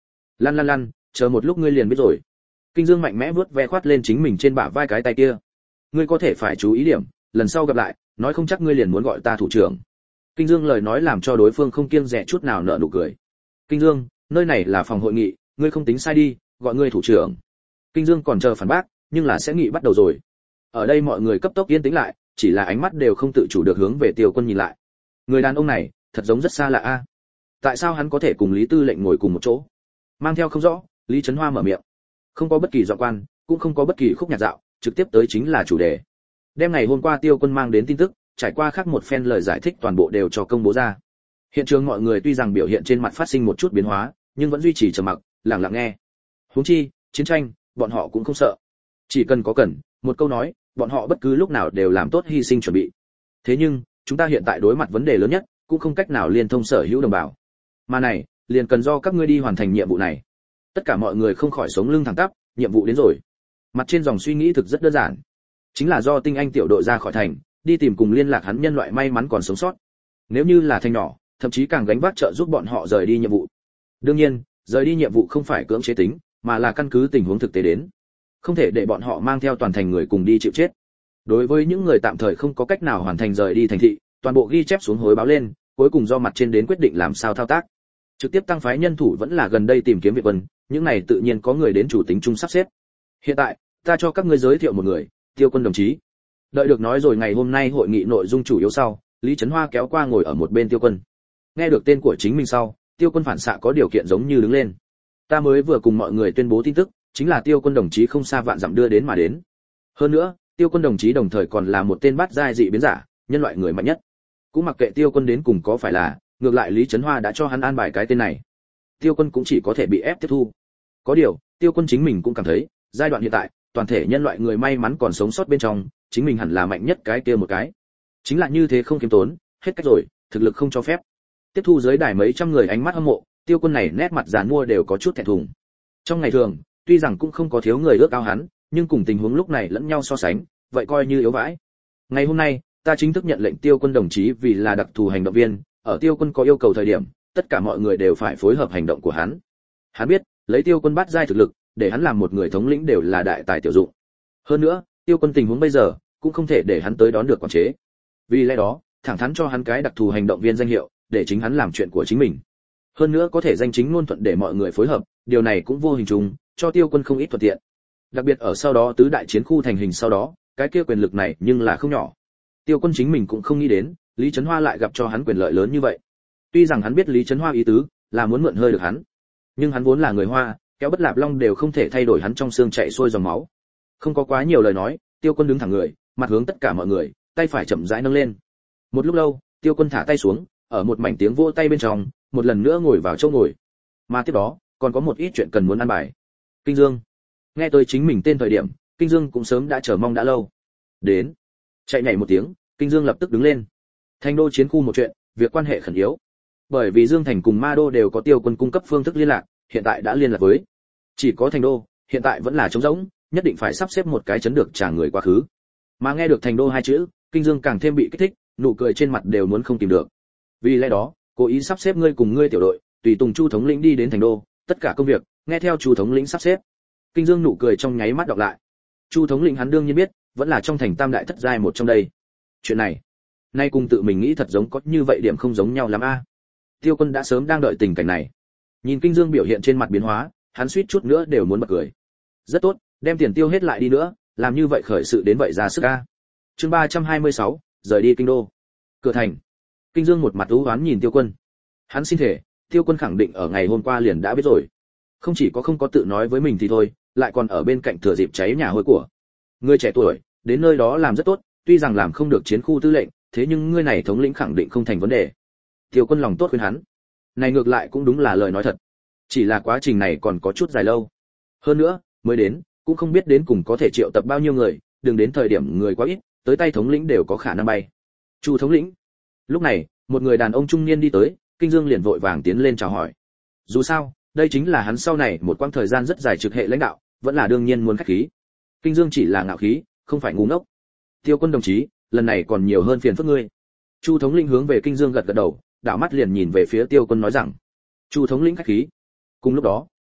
Lăn lăn lăn, chờ một lúc ngươi liền biết rồi. Kinh Dương mạnh mẽ vuốt ve khoát lên chính mình trên bả vai cái tay kia. Ngươi có thể phải chú ý điểm, lần sau gặp lại, nói không chắc ngươi liền muốn gọi ta thủ trưởng. Kinh Dương lời nói làm cho đối phương không kiêng dè chút nào nở nụ cười. Kinh Dương, nơi này là phòng hội nghị, ngươi không tính sai đi, gọi ngươi thủ trưởng. Kinh Dương còn chờ phản bác, nhưng là sẽ nghị bắt đầu rồi. Ở đây mọi người cấp tốc yên tĩnh lại, chỉ là ánh mắt đều không tự chủ được hướng về Tiêu Quân nhìn lại. Người đàn ông này, thật giống rất xa lạ a. Tại sao hắn có thể cùng Lý Tư lệnh ngồi cùng một chỗ? Mang theo không rõ, Lý Chấn Hoa mở miệng. Không có bất kỳ giọng quan, cũng không có bất kỳ khúc nhạc dạo, trực tiếp tới chính là chủ đề. Đêm ngày hôm qua Tiêu Quân mang đến tin tức, trải qua khác một phen lời giải thích toàn bộ đều cho công bố ra. Hiện trường mọi người tuy rằng biểu hiện trên mặt phát sinh một chút biến hóa, nhưng vẫn duy trì trầm mặc, lặng lặng nghe. Huống chi, chiến tranh, bọn họ cũng không sợ. Chỉ cần có cần, một câu nói, bọn họ bất cứ lúc nào đều làm tốt hy sinh chuẩn bị. Thế nhưng, chúng ta hiện tại đối mặt vấn đề lớn nhất, cũng không cách nào liên thông sở hữu đồng bào. Mà này, liền cần do các ngươi đi hoàn thành nhiệm vụ này. Tất cả mọi người không khỏi sống lưng thẳng tắp, nhiệm vụ đến rồi. Mặt trên dòng suy nghĩ thực rất đơn giản, chính là do tinh anh tiểu đội ra khỏi thành, đi tìm cùng liên lạc hắn nhân loại may mắn còn sống sót. Nếu như là thành nhỏ, thậm chí càng gánh vác trợ giúp bọn họ rời đi nhiệm vụ. Đương nhiên, rời đi nhiệm vụ không phải cưỡng chế tính, mà là căn cứ tình huống thực tế đến. Không thể để bọn họ mang theo toàn thành người cùng đi chịu chết. Đối với những người tạm thời không có cách nào hoàn thành rời đi thành thị, toàn bộ ghi chép xuống hối báo lên, cuối cùng do mặt trên đến quyết định làm sao thao tác. Trực tiếp tăng phái nhân thủ vẫn là gần đây tìm kiếm Việt Vân, những này tự nhiên có người đến chủ tính chung sắp xếp. Hiện tại, ta cho các ngươi giới thiệu một người, Tiêu Quân đồng chí. Đợi được nói rồi ngày hôm nay hội nghị nội dung chủ yếu sau, Lý Chấn Hoa kéo qua ngồi ở một bên Tiêu Quân. Nghe được tên của chính mình sau, Tiêu Quân phản xạ có điều kiện giống như đứng lên. Ta mới vừa cùng mọi người tuyên bố tin tức, chính là Tiêu Quân đồng chí không xa vạn dặm đưa đến mà đến. Hơn nữa, Tiêu Quân đồng chí đồng thời còn là một tên bát giai dị biến giả, nhân loại người mạnh nhất. Cũng mặc kệ Tiêu Quân đến cùng có phải là, ngược lại Lý Chấn Hoa đã cho hắn an bài cái tên này. Tiêu Quân cũng chỉ có thể bị ép tiếp thu. Có điều, Tiêu Quân chính mình cũng cảm thấy, giai đoạn hiện tại, toàn thể nhân loại người may mắn còn sống sót bên trong, chính mình hẳn là mạnh nhất cái kia một cái. Chính là như thế không kiêm tốn, hết cách rồi, thực lực không cho phép. Tiếp thu dưới đài mấy trăm người ánh mắt hâm mộ, Tiêu Quân này nét mặt giàn mua đều có chút thẹn thùng. Trong ngày thường, tuy rằng cũng không có thiếu người ước ao hắn, nhưng cùng tình huống lúc này lẫn nhau so sánh, vậy coi như yếu vãi. Ngày hôm nay, ta chính thức nhận lệnh Tiêu Quân đồng chí vì là đặc thù hành động viên, ở Tiêu Quân có yêu cầu thời điểm, tất cả mọi người đều phải phối hợp hành động của hắn. Hắn biết, lấy Tiêu Quân bắt giai thực lực, để hắn làm một người thống lĩnh đều là đại tài tiểu dụng. Hơn nữa, Tiêu Quân tình huống bây giờ, cũng không thể để hắn tới đón được quản chế. Vì lẽ đó, thẳng thắn cho hắn cái đặc thù hành động viên danh hiệu, để chính hắn làm chuyện của chính mình. Hơn nữa có thể danh chính ngôn thuận để mọi người phối hợp, điều này cũng vô hình chung cho Tiêu Quân không ít thuận tiện. Đặc biệt ở sau đó tứ đại chiến khu thành hình sau đó, cái kia quyền lực này nhưng là không nhỏ. Tiêu Quân chính mình cũng không nghĩ đến, Lý Chấn Hoa lại gặp cho hắn quyền lợi lớn như vậy. Tuy rằng hắn biết Lý Chấn Hoa ý tứ là muốn mượn hơi được hắn, nhưng hắn vốn là người Hoa, kéo bất lạp long đều không thể thay đổi hắn trong xương chạy xuôi dòng máu. Không có quá nhiều lời nói, Tiêu Quân đứng thẳng người, mặt hướng tất cả mọi người, tay phải chậm rãi nâng lên. Một lúc lâu, Tiêu Quân thả tay xuống, ở một mảnh tiếng vỗ tay bên trong, một lần nữa ngồi vào chỗ ngồi. Mà tiếp đó, còn có một ít chuyện cần muốn ăn bài. Kinh Dương. Nghe tôi chính mình tên thời điểm, Kinh Dương cũng sớm đã chờ mong đã lâu. Đến. Chạy nhảy một tiếng, Kinh Dương lập tức đứng lên. Thành đô chiến khu một chuyện, việc quan hệ khẩn yếu. Bởi vì Dương Thành cùng Ma Đô đều có Tiêu Quân cung cấp phương thức liên lạc, hiện tại đã liên lạc với. Chỉ có Thành đô, hiện tại vẫn là trống rỗng, nhất định phải sắp xếp một cái chấn được trả người quá khứ. Mà nghe được Thành đô hai chữ, Kinh Dương càng thêm bị kích thích, nụ cười trên mặt đều muốn không tìm được. Vì lẽ đó, cố ý sắp xếp ngươi cùng ngươi tiểu đội, tùy tùng Chu thống lĩnh đi đến Thành đô, tất cả công việc nghe theo Chu thống lĩnh sắp xếp. Kinh Dương nụ cười trong nháy mắt đọc lại. Chu thống lĩnh hắn đương nhiên biết, vẫn là trong thành tam đại thất giai một trong đây. Chuyện này, nay cùng tự mình nghĩ thật giống có như vậy điểm không giống nhau lắm a. Tiêu Quân đã sớm đang đợi tình cảnh này. Nhìn Kinh Dương biểu hiện trên mặt biến hóa, hắn suýt chút nữa đều muốn bật cười. Rất tốt, đem tiền tiêu hết lại đi nữa, làm như vậy khởi sự đến vậy ra sức a. Chương ba trăm hai mươi sáu, rời đi kinh đô. Cửa thành. Kinh Dương một mặt u uất nhìn Tiêu Quân. Hắn xin thể, Tiêu Quân khẳng định ở ngày hôm qua liền đã biết rồi. Không chỉ có không có tự nói với mình thì thôi, lại còn ở bên cạnh thừa dịp cháy nhà hôi của. Ngươi trẻ tuổi, đến nơi đó làm rất tốt, tuy rằng làm không được chiến khu tư lệnh, thế nhưng ngươi này thống lĩnh khẳng định không thành vấn đề. Tiêu Quân lòng tốt khuyên hắn. Này ngược lại cũng đúng là lời nói thật. Chỉ là quá trình này còn có chút dài lâu. Hơn nữa, mới đến, cũng không biết đến cùng có thể triệu tập bao nhiêu người, đừng đến thời điểm người quá ít, tới tay thống lĩnh đều có khả năng bay. Chu thống lĩnh. Lúc này, một người đàn ông trung niên đi tới, Kinh Dương liền vội vàng tiến lên chào hỏi. Dù sao, đây chính là hắn sau này một quãng thời gian rất dài trực hệ lãnh đạo, vẫn là đương nhiên muốn khách khí. Kinh Dương chỉ là ngạo khí, không phải ngu ngốc. Tiêu Quân đồng chí, lần này còn nhiều hơn phiền phức ngươi. Chu thống lĩnh hướng về Kinh Dương gật gật đầu, đảo mắt liền nhìn về phía Tiêu Quân nói rằng: Chu thống lĩnh khách khí. Cùng lúc đó,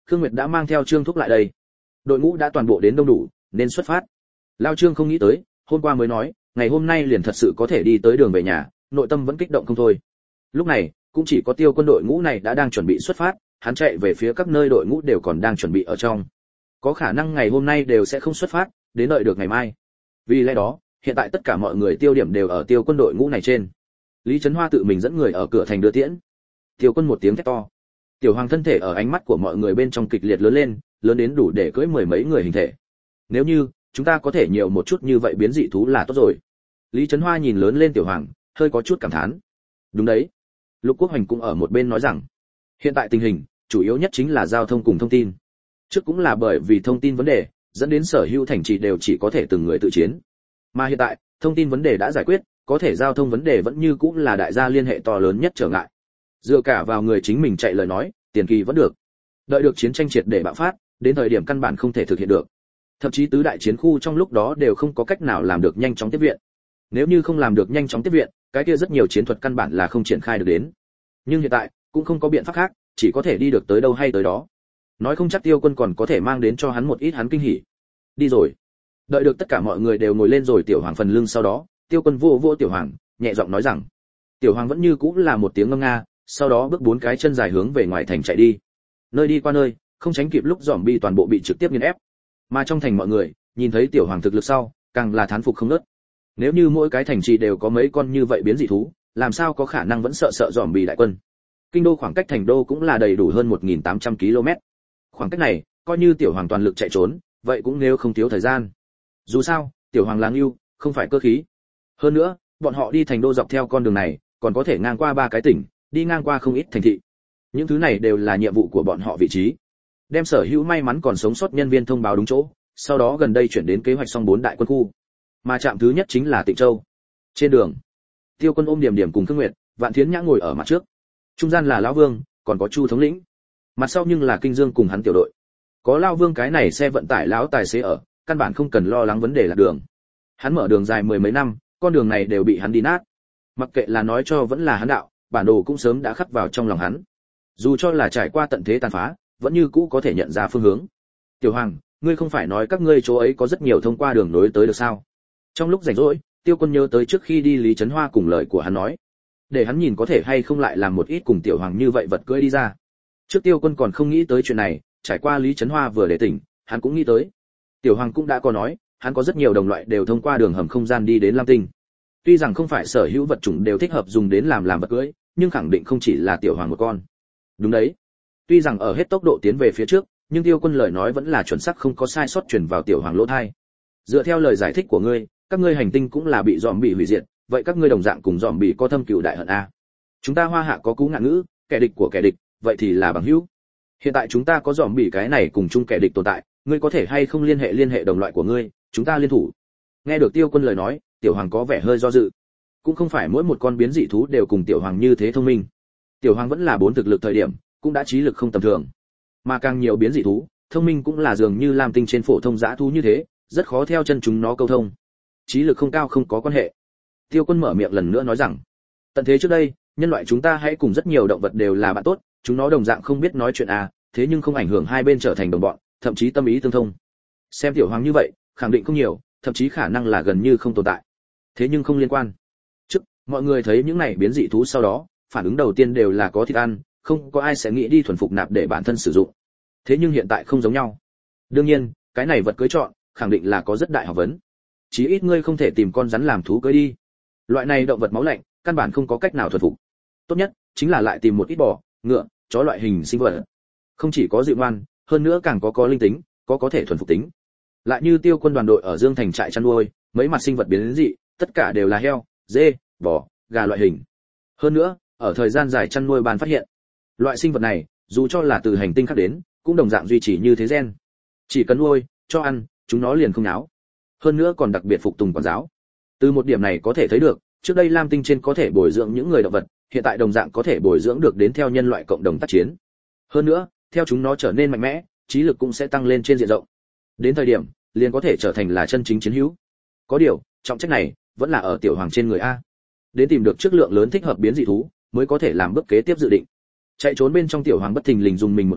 Khương Nguyệt đã mang theo Trương Thúc lại đây. Đội ngũ đã toàn bộ đến đông đủ, nên xuất phát. Lao Trương không nghĩ tới, hôm qua mới nói, ngày hôm nay liền thật sự có thể đi tới đường về nhà, nội tâm vẫn kích động không thôi. Lúc này, cũng chỉ có Tiêu Quân đội ngũ này đã đang chuẩn bị xuất phát, hắn chạy về phía các nơi đội ngũ đều còn đang chuẩn bị ở trong. Có khả năng ngày hôm nay đều sẽ không xuất phát, đến đợi được ngày mai. Vì lẽ đó, hiện tại tất cả mọi người tiêu điểm đều ở Tiêu Quân đội ngũ này trên. Lý Chấn Hoa tự mình dẫn người ở cửa thành đưa tiễn. Tiêu Quân một tiếng thét to. Tiểu Hoàng thân thể ở ánh mắt của mọi người bên trong kịch liệt lớn lên, lớn đến đủ để cưỡi mười mấy người hình thể. Nếu như chúng ta có thể nhiều một chút như vậy biến dị thú là tốt rồi. Lý Chấn Hoa nhìn lớn lên Tiểu Hoàng, hơi có chút cảm thán. Đúng đấy. Lục Quốc Hoành cũng ở một bên nói rằng, hiện tại tình hình chủ yếu nhất chính là giao thông cùng thông tin. Trước cũng là bởi vì thông tin vấn đề, dẫn đến sở hữu thành trì đều chỉ có thể từng người tự chiến. Mà hiện tại, thông tin vấn đề đã giải quyết, có thể giao thông vấn đề vẫn như cũng là đại gia liên hệ to lớn nhất trở ngại. Dựa cả vào người chính mình chạy lời nói, tiền kỳ vẫn được. Đợi được chiến tranh triệt để bạo phát, đến thời điểm căn bản không thể thực hiện được. Thậm chí tứ đại chiến khu trong lúc đó đều không có cách nào làm được nhanh chóng tiếp viện. Nếu như không làm được nhanh chóng tiếp viện, cái kia rất nhiều chiến thuật căn bản là không triển khai được đến. Nhưng hiện tại, cũng không có biện pháp khác, chỉ có thể đi được tới đâu hay tới đó. Nói không chắc Tiêu Quân còn có thể mang đến cho hắn một ít hắn kinh hỉ. Đi rồi. Đợi được tất cả mọi người đều ngồi lên rồi Tiểu Hoàng phần lưng sau đó, Tiêu Quân vô vô Tiểu Hoàng, nhẹ giọng nói rằng, Tiểu Hoàng vẫn như cũng là một tiếng ngâm nga, sau đó bước bốn cái chân dài hướng về ngoài thành chạy đi. Nơi đi qua nơi, không tránh kịp lúc zombie toàn bộ bị trực tiếp nghiền ép. Mà trong thành mọi người, nhìn thấy Tiểu Hoàng thực lực sau, càng là thán phục không ngớt. Nếu như mỗi cái thành trì đều có mấy con như vậy biến dị thú, làm sao có khả năng vẫn sợ sợ zombie đại quân. Kinh đô khoảng cách thành đô cũng là đầy đủ hơn một nghìn tám trăm ki lô mét. Khoảng cách này, coi như Tiểu Hoàng toàn lực chạy trốn, vậy cũng nếu không thiếu thời gian. Dù sao, Tiểu Hoàng là ngưu, không phải cơ khí. Hơn nữa, bọn họ đi thành đô dọc theo con đường này, còn có thể ngang qua ba cái tỉnh, đi ngang qua không ít thành thị. Những thứ này đều là nhiệm vụ của bọn họ vị trí. Đem sở hữu may mắn còn sống sót nhân viên thông báo đúng chỗ, sau đó gần đây chuyển đến kế hoạch xong bốn đại quân khu. Mà trạm thứ nhất chính là Tịnh Châu. Trên đường, Tiêu Quân ôm Điểm Điểm cùng Khương Nguyệt, Vạn Thiến Nhã ngồi ở mặt trước. Trung gian là lão Vương, còn có Chu thống lĩnh. Mặt sau nhưng là Kinh Dương cùng hắn tiểu đội. Có lão Vương cái này xe vận tải lão tài xế ở, căn bản không cần lo lắng vấn đề lạc đường. Hắn mở đường dài mười mấy năm, con đường này đều bị hắn đi nát. Mặc kệ là nói cho vẫn là hắn đạo, bản đồ cũng sớm đã khắc vào trong lòng hắn. Dù cho là trải qua tận thế tàn phá, vẫn như cũ có thể nhận ra phương hướng. Tiểu Hoàng, ngươi không phải nói các ngươi chỗ ấy có rất nhiều thông qua đường nối tới được sao? Trong lúc rảnh rỗi, Tiêu Quân nhớ tới trước khi đi Lý Chấn Hoa cùng lời của hắn nói, để hắn nhìn có thể hay không lại làm một ít cùng Tiểu Hoàng như vậy vật cưỡi đi ra. Trước Tiêu Quân còn không nghĩ tới chuyện này, trải qua Lý Chấn Hoa vừa để tỉnh, hắn cũng nghĩ tới. Tiểu Hoàng cũng đã có nói, hắn có rất nhiều đồng loại đều thông qua đường hầm không gian đi đến Lam Tinh. Tuy rằng không phải sở hữu vật chủng đều thích hợp dùng đến làm làm vật cưỡi, nhưng khẳng định không chỉ là Tiểu Hoàng một con. Đúng đấy. Tuy rằng ở hết tốc độ tiến về phía trước, nhưng Tiêu Quân lời nói vẫn là chuẩn xác không có sai sót truyền vào Tiểu Hoàng lỗ tai. Dựa theo lời giải thích của ngươi, các ngươi hành tinh cũng là bị zombie hủy diệt, vậy các ngươi đồng dạng cùng zombie có thâm cừu đại hận a. Chúng ta Hoa Hạ có cú ngạn ngữ, kẻ địch của kẻ địch, vậy thì là bằng hữu. Hiện tại chúng ta có zombie cái này cùng chung kẻ địch tồn tại, ngươi có thể hay không liên hệ liên hệ đồng loại của ngươi, chúng ta liên thủ. Nghe được Tiêu Quân lời nói, Tiểu Hoàng có vẻ hơi do dự. Cũng không phải mỗi một con biến dị thú đều cùng Tiểu Hoàng như thế thông minh. Tiểu Hoàng vẫn là bốn thực lực thời điểm, cũng đã trí lực không tầm thường. Mà càng nhiều biến dị thú, thông minh cũng là dường như Lam Tinh trên phổ thông dã thú như thế, rất khó theo chân chúng nó câu thông. Trí lực không cao không có quan hệ. Tiêu Quân mở miệng lần nữa nói rằng, tận thế trước đây, nhân loại chúng ta hãy cùng rất nhiều động vật đều là bạn tốt, chúng nó đồng dạng không biết nói chuyện à, thế nhưng không ảnh hưởng hai bên trở thành đồng bọn, thậm chí tâm ý tương thông. Xem Tiểu Hoàng như vậy, khẳng định không nhiều, thậm chí khả năng là gần như không tồn tại. Thế nhưng không liên quan. Trước, mọi người thấy những này biến dị thú sau đó, phản ứng đầu tiên đều là có thịt ăn, không có ai sẽ nghĩ đi thuần phục nạp để bản thân sử dụng. Thế nhưng hiện tại không giống nhau. Đương nhiên, cái này vật cưới chọn, khẳng định là có rất đại học vấn. Chí ít ngươi không thể tìm con rắn làm thú cưới đi. Loại này động vật máu lạnh, căn bản không có cách nào thuần phục. Tốt nhất chính là lại tìm một ít bò, ngựa, chó loại hình sinh vật. Không chỉ có dịu ngoan, hơn nữa càng có có linh tính, có có thể thuần phục tính. Lại như Tiêu Quân đoàn đội ở Dương Thành trại chăn nuôi, mấy mặt sinh vật biến dị, tất cả đều là heo, dê, bò, gà loại hình. Hơn nữa, ở thời gian dài chăn nuôi bàn phát hiện, loại sinh vật này, dù cho là từ hành tinh khác đến, cũng đồng dạng duy trì như thế gen. Chỉ cần nuôi, cho ăn, chúng nó liền không náo. Hơn nữa còn đặc biệt phục tùng quản giáo. Từ một điểm này có thể thấy được, trước đây Lam Tinh trên có thể bồi dưỡng những người động vật, hiện tại đồng dạng có thể bồi dưỡng được đến theo nhân loại cộng đồng tác chiến. Hơn nữa, theo chúng nó trở nên mạnh mẽ, trí lực cũng sẽ tăng lên trên diện rộng. Đến thời điểm, liền có thể trở thành là chân chính chiến hữu. Có điều, trọng trách này vẫn là ở Tiểu Hoàng trên người a. Đến tìm được chất lượng lớn thích hợp biến dị thú, mới có thể làm bước kế tiếp dự định. Chạy trốn bên trong Tiểu Hoàng bất thình lình dùng mình một cái,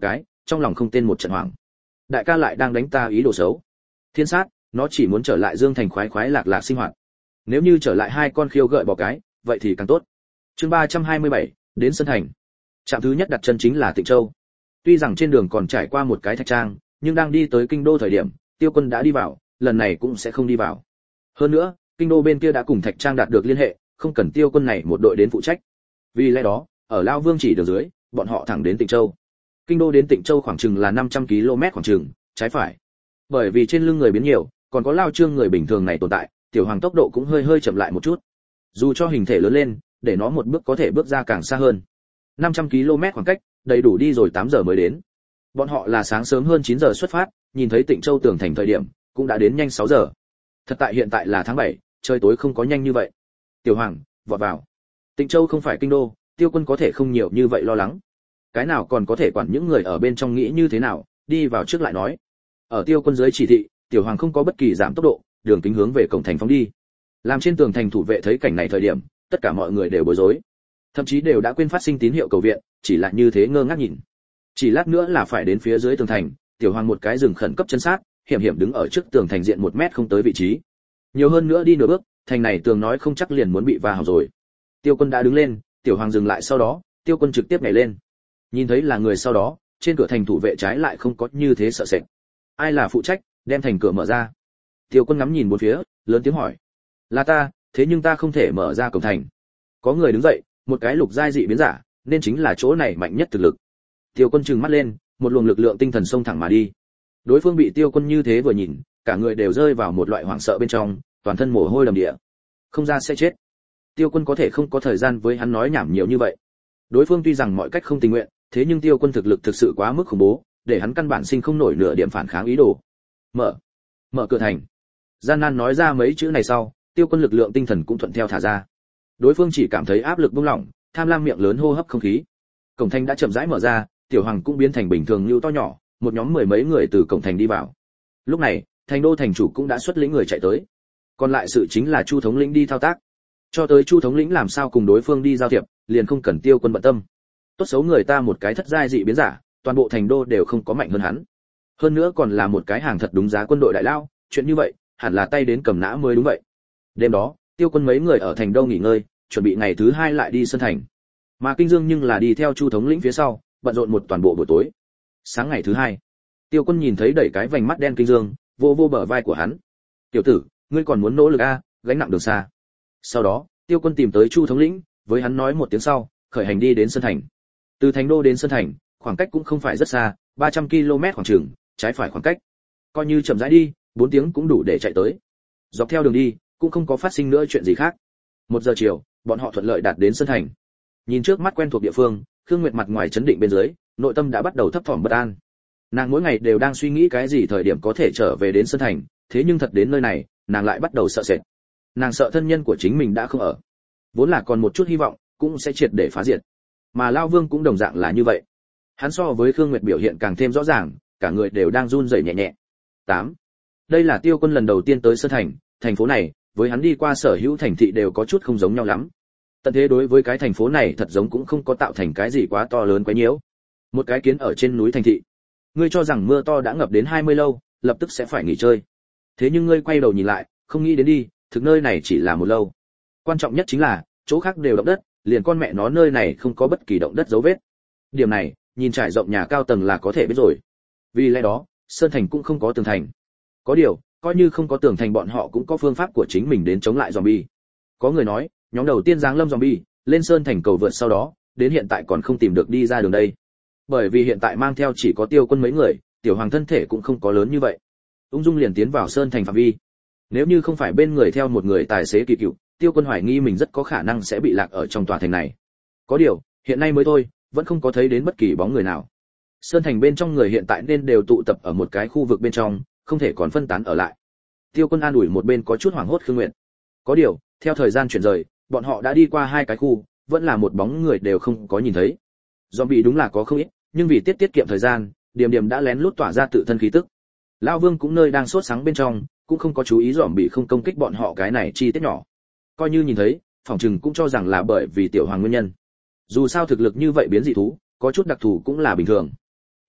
trong lòng không tên một trận hoảng. Đại ca lại đang đánh ta ý đồ xấu. Thiên sát, nó chỉ muốn trở lại Dương Thành khoái khoái lạc lạc sinh hoạt. Nếu như trở lại hai con khiêu gợi bò cái, vậy thì càng tốt. Chương ba trăm hai mươi bảy, đến Sơn Thành. Trạm thứ nhất đặt chân chính là Tịnh Châu. Tuy rằng trên đường còn trải qua một cái thạch trang, nhưng đang đi tới kinh đô thời điểm, Tiêu Quân đã đi vào, lần này cũng sẽ không đi vào. Hơn nữa, kinh đô bên kia đã cùng thạch trang đạt được liên hệ, không cần Tiêu Quân này một đội đến phụ trách. Vì lẽ đó, ở Lao Vương chỉ đường dưới, bọn họ thẳng đến Tịnh Châu. Kinh đô đến Tịnh Châu khoảng chừng là năm trăm ki lô mét khoảng chừng, trái phải. Bởi vì trên lưng người biến nhiều, còn có Lao Trương người bình thường này tồn tại, Tiểu Hoàng tốc độ cũng hơi hơi chậm lại một chút. Dù cho hình thể lớn lên, để nó một bước có thể bước ra càng xa hơn. năm trăm ki lô mét khoảng cách, đầy đủ đi rồi tám giờ mới đến. Bọn họ là sáng sớm hơn chín giờ xuất phát, nhìn thấy Tịnh Châu tường thành thời điểm, cũng đã đến nhanh sáu giờ. Thật tại hiện tại là tháng bảy, trời tối không có nhanh như vậy. Tiểu Hoàng, vọt vào. Tịnh Châu không phải kinh đô, Tiêu Quân có thể không nhiều như vậy lo lắng. Cái nào còn có thể quản những người ở bên trong nghĩ như thế nào, đi vào trước lại nói. Ở Tiêu Quân dưới chỉ thị, Tiểu Hoàng không có bất kỳ giảm tốc độ, đường kính hướng về cổng thành phóng đi. Làm trên tường thành thủ vệ thấy cảnh này thời điểm, tất cả mọi người đều bối rối. Thậm chí đều đã quên phát sinh tín hiệu cầu viện, chỉ là như thế ngơ ngác nhìn. Chỉ lát nữa là phải đến phía dưới tường thành, Tiểu Hoàng một cái dừng khẩn cấp chân sát, hiểm hiểm đứng ở trước tường thành diện một mét không tới vị trí. Nhiều hơn nữa đi nửa bước, thành này tường nói không chắc liền muốn bị va hỏng rồi. Tiêu Quân đã đứng lên, Tiểu Hoàng dừng lại sau đó, Tiêu Quân trực tiếp nhảy lên. Nhìn thấy là người sau đó, trên cửa thành thủ vệ trái lại không có như thế sợ sệt. Ai là phụ trách, đem thành cửa mở ra? Tiêu Quân ngắm nhìn bốn phía, lớn tiếng hỏi. Là ta, thế nhưng ta không thể mở ra cổng thành. Có người đứng dậy, một cái lục giai dị biến giả, nên chính là chỗ này mạnh nhất thực lực. Tiêu Quân trừng mắt lên, một luồng lực lượng tinh thần xông thẳng mà đi. Đối phương bị Tiêu Quân như thế vừa nhìn, cả người đều rơi vào một loại hoảng sợ bên trong, toàn thân mồ hôi đầm đìa. Không ra sẽ chết. Tiêu Quân có thể không có thời gian với hắn nói nhảm nhiều như vậy. Đối phương tuy rằng mọi cách không tình nguyện, thế nhưng Tiêu Quân thực lực thực sự quá mức khủng bố, để hắn căn bản sinh không nổi nửa điểm phản kháng ý đồ. Mở, mở cửa thành. Gian nan nói ra mấy chữ này sau, Tiêu Quân lực lượng tinh thần cũng thuận theo thả ra. Đối phương chỉ cảm thấy áp lực buông lỏng, tham lam miệng lớn hô hấp không khí. Cổng thành đã chậm rãi mở ra, Tiểu Hoàng cũng biến thành bình thường như to nhỏ, một nhóm mười mấy người từ cổng thành đi vào. Lúc này, thành đô thành chủ cũng đã xuất lĩnh người chạy tới. Còn lại sự chính là Chu thống lĩnh đi thao tác. Cho tới Chu thống lĩnh làm sao cùng đối phương đi giao thiệp, liền không cần Tiêu Quân bận tâm. Tốt xấu người ta một cái thất giai dị biến giả, toàn bộ thành đô đều không có mạnh hơn hắn. Hơn nữa còn là một cái hàng thật đúng giá quân đội đại lao, chuyện như vậy, hẳn là tay đến cầm nã mới đúng vậy. Đêm đó, Tiêu Quân mấy người ở thành đô nghỉ ngơi, chuẩn bị ngày thứ hai lại đi Sơn Thành. Mà Kinh Dương nhưng là đi theo Chu thống lĩnh phía sau, bận rộn một toàn bộ buổi tối. Sáng ngày thứ hai, Tiêu Quân nhìn thấy đẩy cái vành mắt đen Kinh Dương, vô vô bờ vai của hắn. "Tiểu tử, ngươi còn muốn nỗ lực a, gánh nặng đường xa." Sau đó, Tiêu Quân tìm tới Chu thống lĩnh, với hắn nói một tiếng sau, khởi hành đi đến Sơn Thành. Từ thành đô đến Sơn Thành, khoảng cách cũng không phải rất xa, ba trăm ki lô mét khoảng chừng, trái phải khoảng cách. Coi như chậm rãi đi, bốn tiếng cũng đủ để chạy tới. Dọc theo đường đi, cũng không có phát sinh nữa chuyện gì khác. Một giờ chiều, bọn họ thuận lợi đạt đến Sơn Thành. Nhìn trước mắt quen thuộc địa phương, Khương Nguyệt mặt ngoài chấn định bên dưới, nội tâm đã bắt đầu thấp thỏm bất an. Nàng mỗi ngày đều đang suy nghĩ cái gì thời điểm có thể trở về đến Sơn Thành, thế nhưng thật đến nơi này, nàng lại bắt đầu sợ sệt. Nàng sợ thân nhân của chính mình đã không ở, vốn là còn một chút hy vọng, cũng sẽ triệt để phá diệt. Mà Lao Vương cũng đồng dạng là như vậy. Hắn so với Khương Nguyệt biểu hiện càng thêm rõ ràng, cả người đều đang run rẩy nhẹ nhẹ. tám. Đây là Tiêu Quân lần đầu tiên tới Sơn Thành, thành phố này, với hắn đi qua sở hữu thành thị đều có chút không giống nhau lắm. Tận thế đối với cái thành phố này thật giống cũng không có tạo thành cái gì quá to lớn quá nhiễu. Một cái kiến ở trên núi thành thị. Ngươi cho rằng mưa to đã ngập đến hai mươi lâu, lập tức sẽ phải nghỉ chơi. Thế nhưng ngươi quay đầu nhìn lại, không nghĩ đến đi, thực nơi này chỉ là một lâu. Quan trọng nhất chính là, chỗ khác đều động đất, liền con mẹ nó nơi này không có bất kỳ động đất dấu vết. Điểm này, nhìn trải rộng nhà cao tầng là có thể biết rồi. Vì lẽ đó, Sơn Thành cũng không có tường thành. Có điều, coi như không có tường thành bọn họ cũng có phương pháp của chính mình đến chống lại zombie. Có người nói, nhóm đầu tiên giáng lâm zombie, lên Sơn Thành cầu vượt sau đó, đến hiện tại còn không tìm được đi ra đường đây. Bởi vì hiện tại mang theo chỉ có Tiêu Quân mấy người, Tiểu Hoàng thân thể cũng không có lớn như vậy. Ung dung liền tiến vào Sơn Thành phạm vi. Nếu như không phải bên người theo một người tài xế kỳ cựu, Tiêu Quân hoài nghi mình rất có khả năng sẽ bị lạc ở trong tòa thành này. Có điều, hiện nay mới thôi, vẫn không có thấy đến bất kỳ bóng người nào. Sơn Thành bên trong người hiện tại nên đều tụ tập ở một cái khu vực bên trong, không thể còn phân tán ở lại. Tiêu Quân an ủi một bên có chút hoảng hốt Khương Nguyệt. Có điều, theo thời gian chuyển rời, bọn họ đã đi qua hai cái khu, vẫn là một bóng người đều không có nhìn thấy. Zombie đúng là có không ít, nhưng vì tiết tiết kiệm thời gian, Điềm Điềm đã lén lút tỏa ra tự thân khí tức. Lão Vương cũng nơi đang sốt sáng bên trong, cũng không có chú ý zombie không công kích bọn họ cái này chi tiết nhỏ. Coi như nhìn thấy, phòng trừng cũng cho rằng là bởi vì Tiểu Hoàng nguyên nhân. Dù sao thực lực như vậy biến dị thú, có chút đặc thù cũng là bình thường.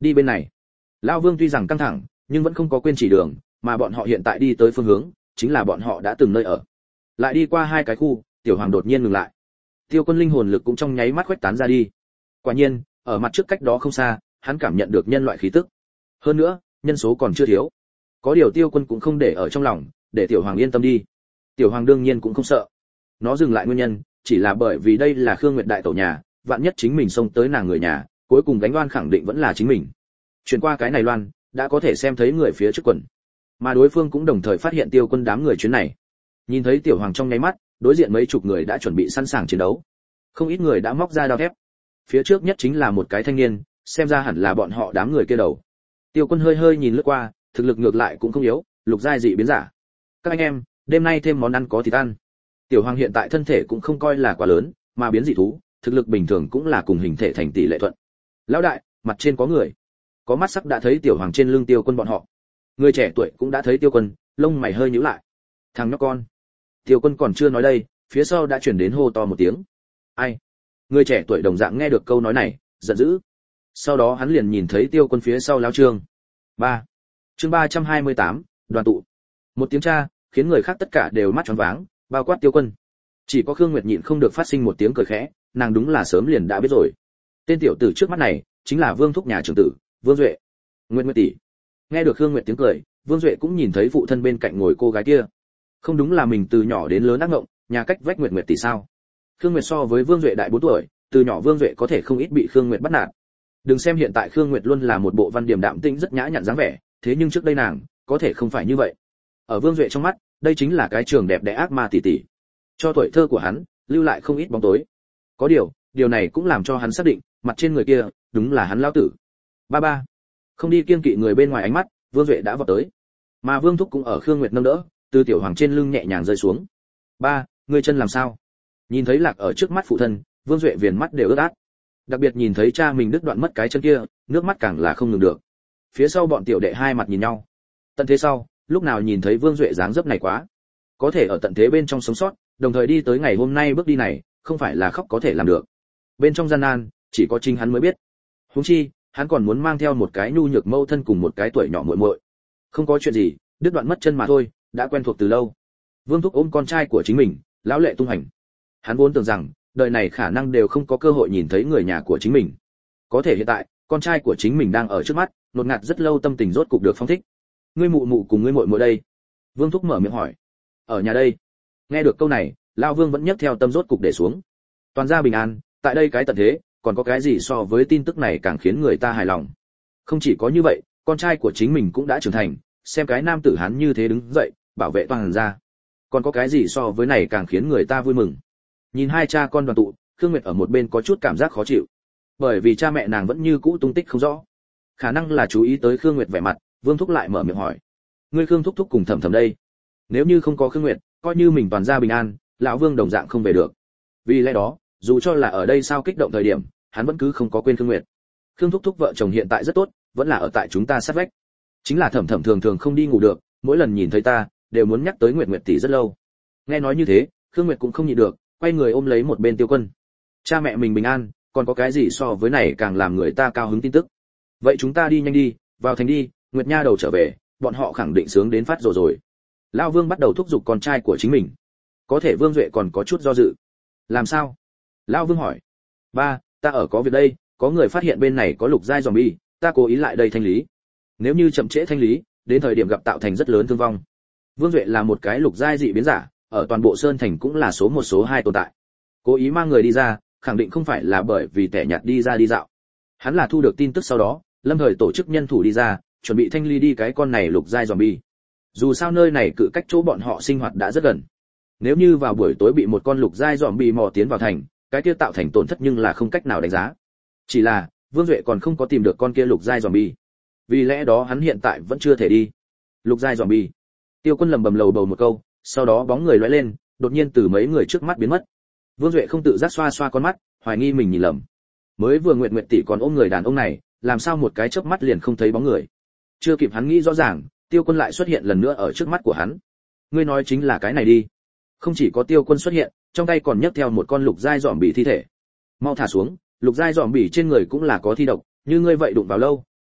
Đi bên này. Lão Vương tuy rằng căng thẳng, nhưng vẫn không có quên chỉ đường, mà bọn họ hiện tại đi tới phương hướng, chính là bọn họ đã từng nơi ở. Lại đi qua hai cái khu, Tiểu Hoàng đột nhiên ngừng lại. Tiêu Quân linh hồn lực cũng trong nháy mắt khuếch tán ra đi. Quả nhiên, ở mặt trước cách đó không xa, hắn cảm nhận được nhân loại khí tức. Hơn nữa, nhân số còn chưa thiếu. Có điều Tiêu Quân cũng không để ở trong lòng, để Tiểu Hoàng yên tâm đi. Tiểu Hoàng đương nhiên cũng không sợ. Nó dừng lại nguyên nhân, chỉ là bởi vì đây là Khương Nguyệt đại tổ nhà, vạn nhất chính mình xông tới nàng người nhà, cuối cùng gánh loan khẳng định vẫn là chính mình. Chuyển qua cái này loan, đã có thể xem thấy người phía trước quần. Mà đối phương cũng đồng thời phát hiện Tiêu Quân đám người chuyến này. Nhìn thấy Tiểu Hoàng trong nháy mắt, đối diện mấy chục người đã chuẩn bị sẵn sàng chiến đấu. Không ít người đã móc ra đao thép. Phía trước nhất chính là một cái thanh niên, xem ra hẳn là bọn họ đám người kia đầu. Tiêu Quân hơi hơi nhìn lướt qua, thực lực ngược lại cũng không yếu, lục giai dị biến giả. Các anh em, đêm nay thêm món ăn có thịt ăn. Tiểu Hoàng hiện tại thân thể cũng không coi là quá lớn, mà biến dị thú, thực lực bình thường cũng là cùng hình thể thành tỷ lệ thuận. Lão đại, mặt trên có người. Có mắt sắc đã thấy Tiểu Hoàng trên lưng Tiêu Quân bọn họ. Người trẻ tuổi cũng đã thấy Tiêu Quân, lông mày hơi nhíu lại. Thằng nhóc con. Tiêu Quân còn chưa nói đây, phía sau đã truyền đến hô to một tiếng. Ai? Người trẻ tuổi đồng dạng nghe được câu nói này, giận dữ. Sau đó hắn liền nhìn thấy Tiêu Quân phía sau lão trương. ba. Chương ba trăm hai mươi tám, đoàn tụ. Một tiếng tra, khiến người khác tất cả đều mắt tròn váng, bao quát Tiêu Quân. Chỉ có Khương Nguyệt nhịn không được phát sinh một tiếng cười khẽ, nàng đúng là sớm liền đã biết rồi. Tên tiểu tử trước mắt này, chính là Vương thúc nhà trưởng tử, Vương Duệ. Nguyệt Nguyệt tỷ. Nghe được Khương Nguyệt tiếng cười, Vương Duệ cũng nhìn thấy phụ thân bên cạnh ngồi cô gái kia. Không đúng là mình từ nhỏ đến lớn ác ngộng, nhà cách vách Nguyệt Nguyệt tỷ sao? Khương Nguyệt so với Vương Duệ đại bốn tuổi, từ nhỏ Vương Duệ có thể không ít bị Khương Nguyệt bắt nạt. Đừng xem hiện tại Khương Nguyệt luôn là một bộ văn điềm đạm tĩnh rất nhã nhặn dáng vẻ, thế nhưng trước đây nàng, có thể không phải như vậy. Ở Vương Duệ trong mắt, đây chính là cái trường đẹp đẽ ác ma tỷ tỷ. Cho tuổi thơ của hắn, lưu lại không ít bóng tối. Có điều, điều này cũng làm cho hắn xác định, mặt trên người kia, đúng là hắn lão tử. Ba ba. Không đi kiêng kỵ người bên ngoài ánh mắt, Vương Duệ đã vọt tới. Mà Vương thúc cũng ở Khương Nguyệt nâng đỡ, từ Tiểu Hoàng trên lưng nhẹ nhàng rơi xuống. Ba, ngươi chân làm sao? Nhìn thấy lạc ở trước mắt phụ thân, Vương Duệ viền mắt đều ướt át. Đặc biệt nhìn thấy cha mình đứt đoạn mất cái chân kia, nước mắt càng là không ngừng được. Phía sau bọn tiểu đệ hai mặt nhìn nhau. Tận thế sau, lúc nào nhìn thấy Vương Duệ dáng dấp này quá. Có thể ở tận thế bên trong sống sót, đồng thời đi tới ngày hôm nay bước đi này, không phải là khóc có thể làm được. Bên trong gian nan, chỉ có chính hắn mới biết. Huống chi, hắn còn muốn mang theo một cái nhu nhược mâu thân cùng một cái tuổi nhỏ muội muội. Không có chuyện gì, đứt đoạn mất chân mà thôi, đã quen thuộc từ lâu. Vương thúc ôm con trai của chính mình, lão lệ tung hành. Hắn vốn tưởng rằng, đời này khả năng đều không có cơ hội nhìn thấy người nhà của chính mình. Có thể hiện tại, con trai của chính mình đang ở trước mắt, nột ngạt rất lâu tâm tình rốt cục được phong thích. Ngươi mụ mụ cùng ngươi muội muội đây? Vương thúc mở miệng hỏi. Ở nhà đây. Nghe được câu này, lão Vương vẫn nhấc theo tâm rốt cục để xuống. Toàn gia bình an, tại đây cái tận thế, còn có cái gì so với tin tức này càng khiến người ta hài lòng. Không chỉ có như vậy, con trai của chính mình cũng đã trưởng thành, xem cái nam tử hắn như thế đứng dậy, bảo vệ toàn gia. Còn có cái gì so với này càng khiến người ta vui mừng. Nhìn hai cha con đoàn tụ, Khương Nguyệt ở một bên có chút cảm giác khó chịu. Bởi vì cha mẹ nàng vẫn như cũ tung tích không rõ. Khả năng là chú ý tới Khương Nguyệt vẻ mặt, Vương thúc lại mở miệng hỏi. Ngươi Khương thúc thúc cùng Thẩm Thẩm đây? Nếu như không có Khương Nguyệt, coi như mình toàn gia bình an, lão Vương đồng dạng không về được. Vì lẽ đó, dù cho là ở đây sao kích động thời điểm, hắn vẫn cứ không có quên Khương Nguyệt. Khương thúc thúc vợ chồng hiện tại rất tốt, vẫn là ở tại chúng ta sát vách. Chính là Thẩm Thẩm thường thường không đi ngủ được, mỗi lần nhìn thấy ta, đều muốn nhắc tới Nguyệt Nguyệt tỷ rất lâu. Nghe nói như thế, Khương Nguyệt cũng không nhịn được, quay người ôm lấy một bên Tiêu Quân. Cha mẹ mình bình an, còn có cái gì so với này càng làm người ta cao hứng tin tức. Vậy chúng ta đi nhanh đi, vào thành đi, Nguyệt nha đầu trở về, bọn họ khẳng định sướng đến phát rồi rồi. Lão Vương bắt đầu thúc giục con trai của chính mình. Có thể Vương Duệ còn có chút do dự. Làm sao? Lão Vương hỏi. Ba, ta ở có việc đây, có người phát hiện bên này có lục giai zombie, ta cố ý lại đây thanh lý. Nếu như chậm trễ thanh lý, đến thời điểm gặp tạo thành rất lớn thương vong. Vương Duệ là một cái lục giai dị biến giả, ở toàn bộ sơn thành cũng là số một số hai tồn tại. Cố ý mang người đi ra, khẳng định không phải là bởi vì tẻ nhạt đi ra đi dạo. Hắn là thu được tin tức sau đó, lâm thời tổ chức nhân thủ đi ra, chuẩn bị thanh lý đi cái con này lục giai zombie. Dù sao nơi này cự cách chỗ bọn họ sinh hoạt đã rất gần. Nếu như vào buổi tối bị một con lục giai zombie mò tiến vào thành, cái kia tạo thành tổn thất nhưng là không cách nào đánh giá. Chỉ là, Vương Duệ còn không có tìm được con kia lục giai zombie. Vì lẽ đó hắn hiện tại vẫn chưa thể đi. Lục giai zombie. Tiêu Quân lầm bầm lầu bầu một câu, sau đó bóng người lóe lên, đột nhiên từ mấy người trước mắt biến mất. Vương Duệ không tự giác xoa xoa con mắt, hoài nghi mình nhìn lầm. Mới vừa Nguyệt Nguyệt tỷ còn ôm người đàn ông này, làm sao một cái chớp mắt liền không thấy bóng người. Chưa kịp hắn nghĩ rõ ràng, Tiêu Quân lại xuất hiện lần nữa ở trước mắt của hắn. Ngươi nói chính là cái này đi. Không chỉ có Tiêu Quân xuất hiện, trong tay còn nhấc theo một con lục giai giòm bì thi thể. Mau thả xuống, lục giai giòm bì trên người cũng là có thi độc, như ngươi vậy đụng vào lâu,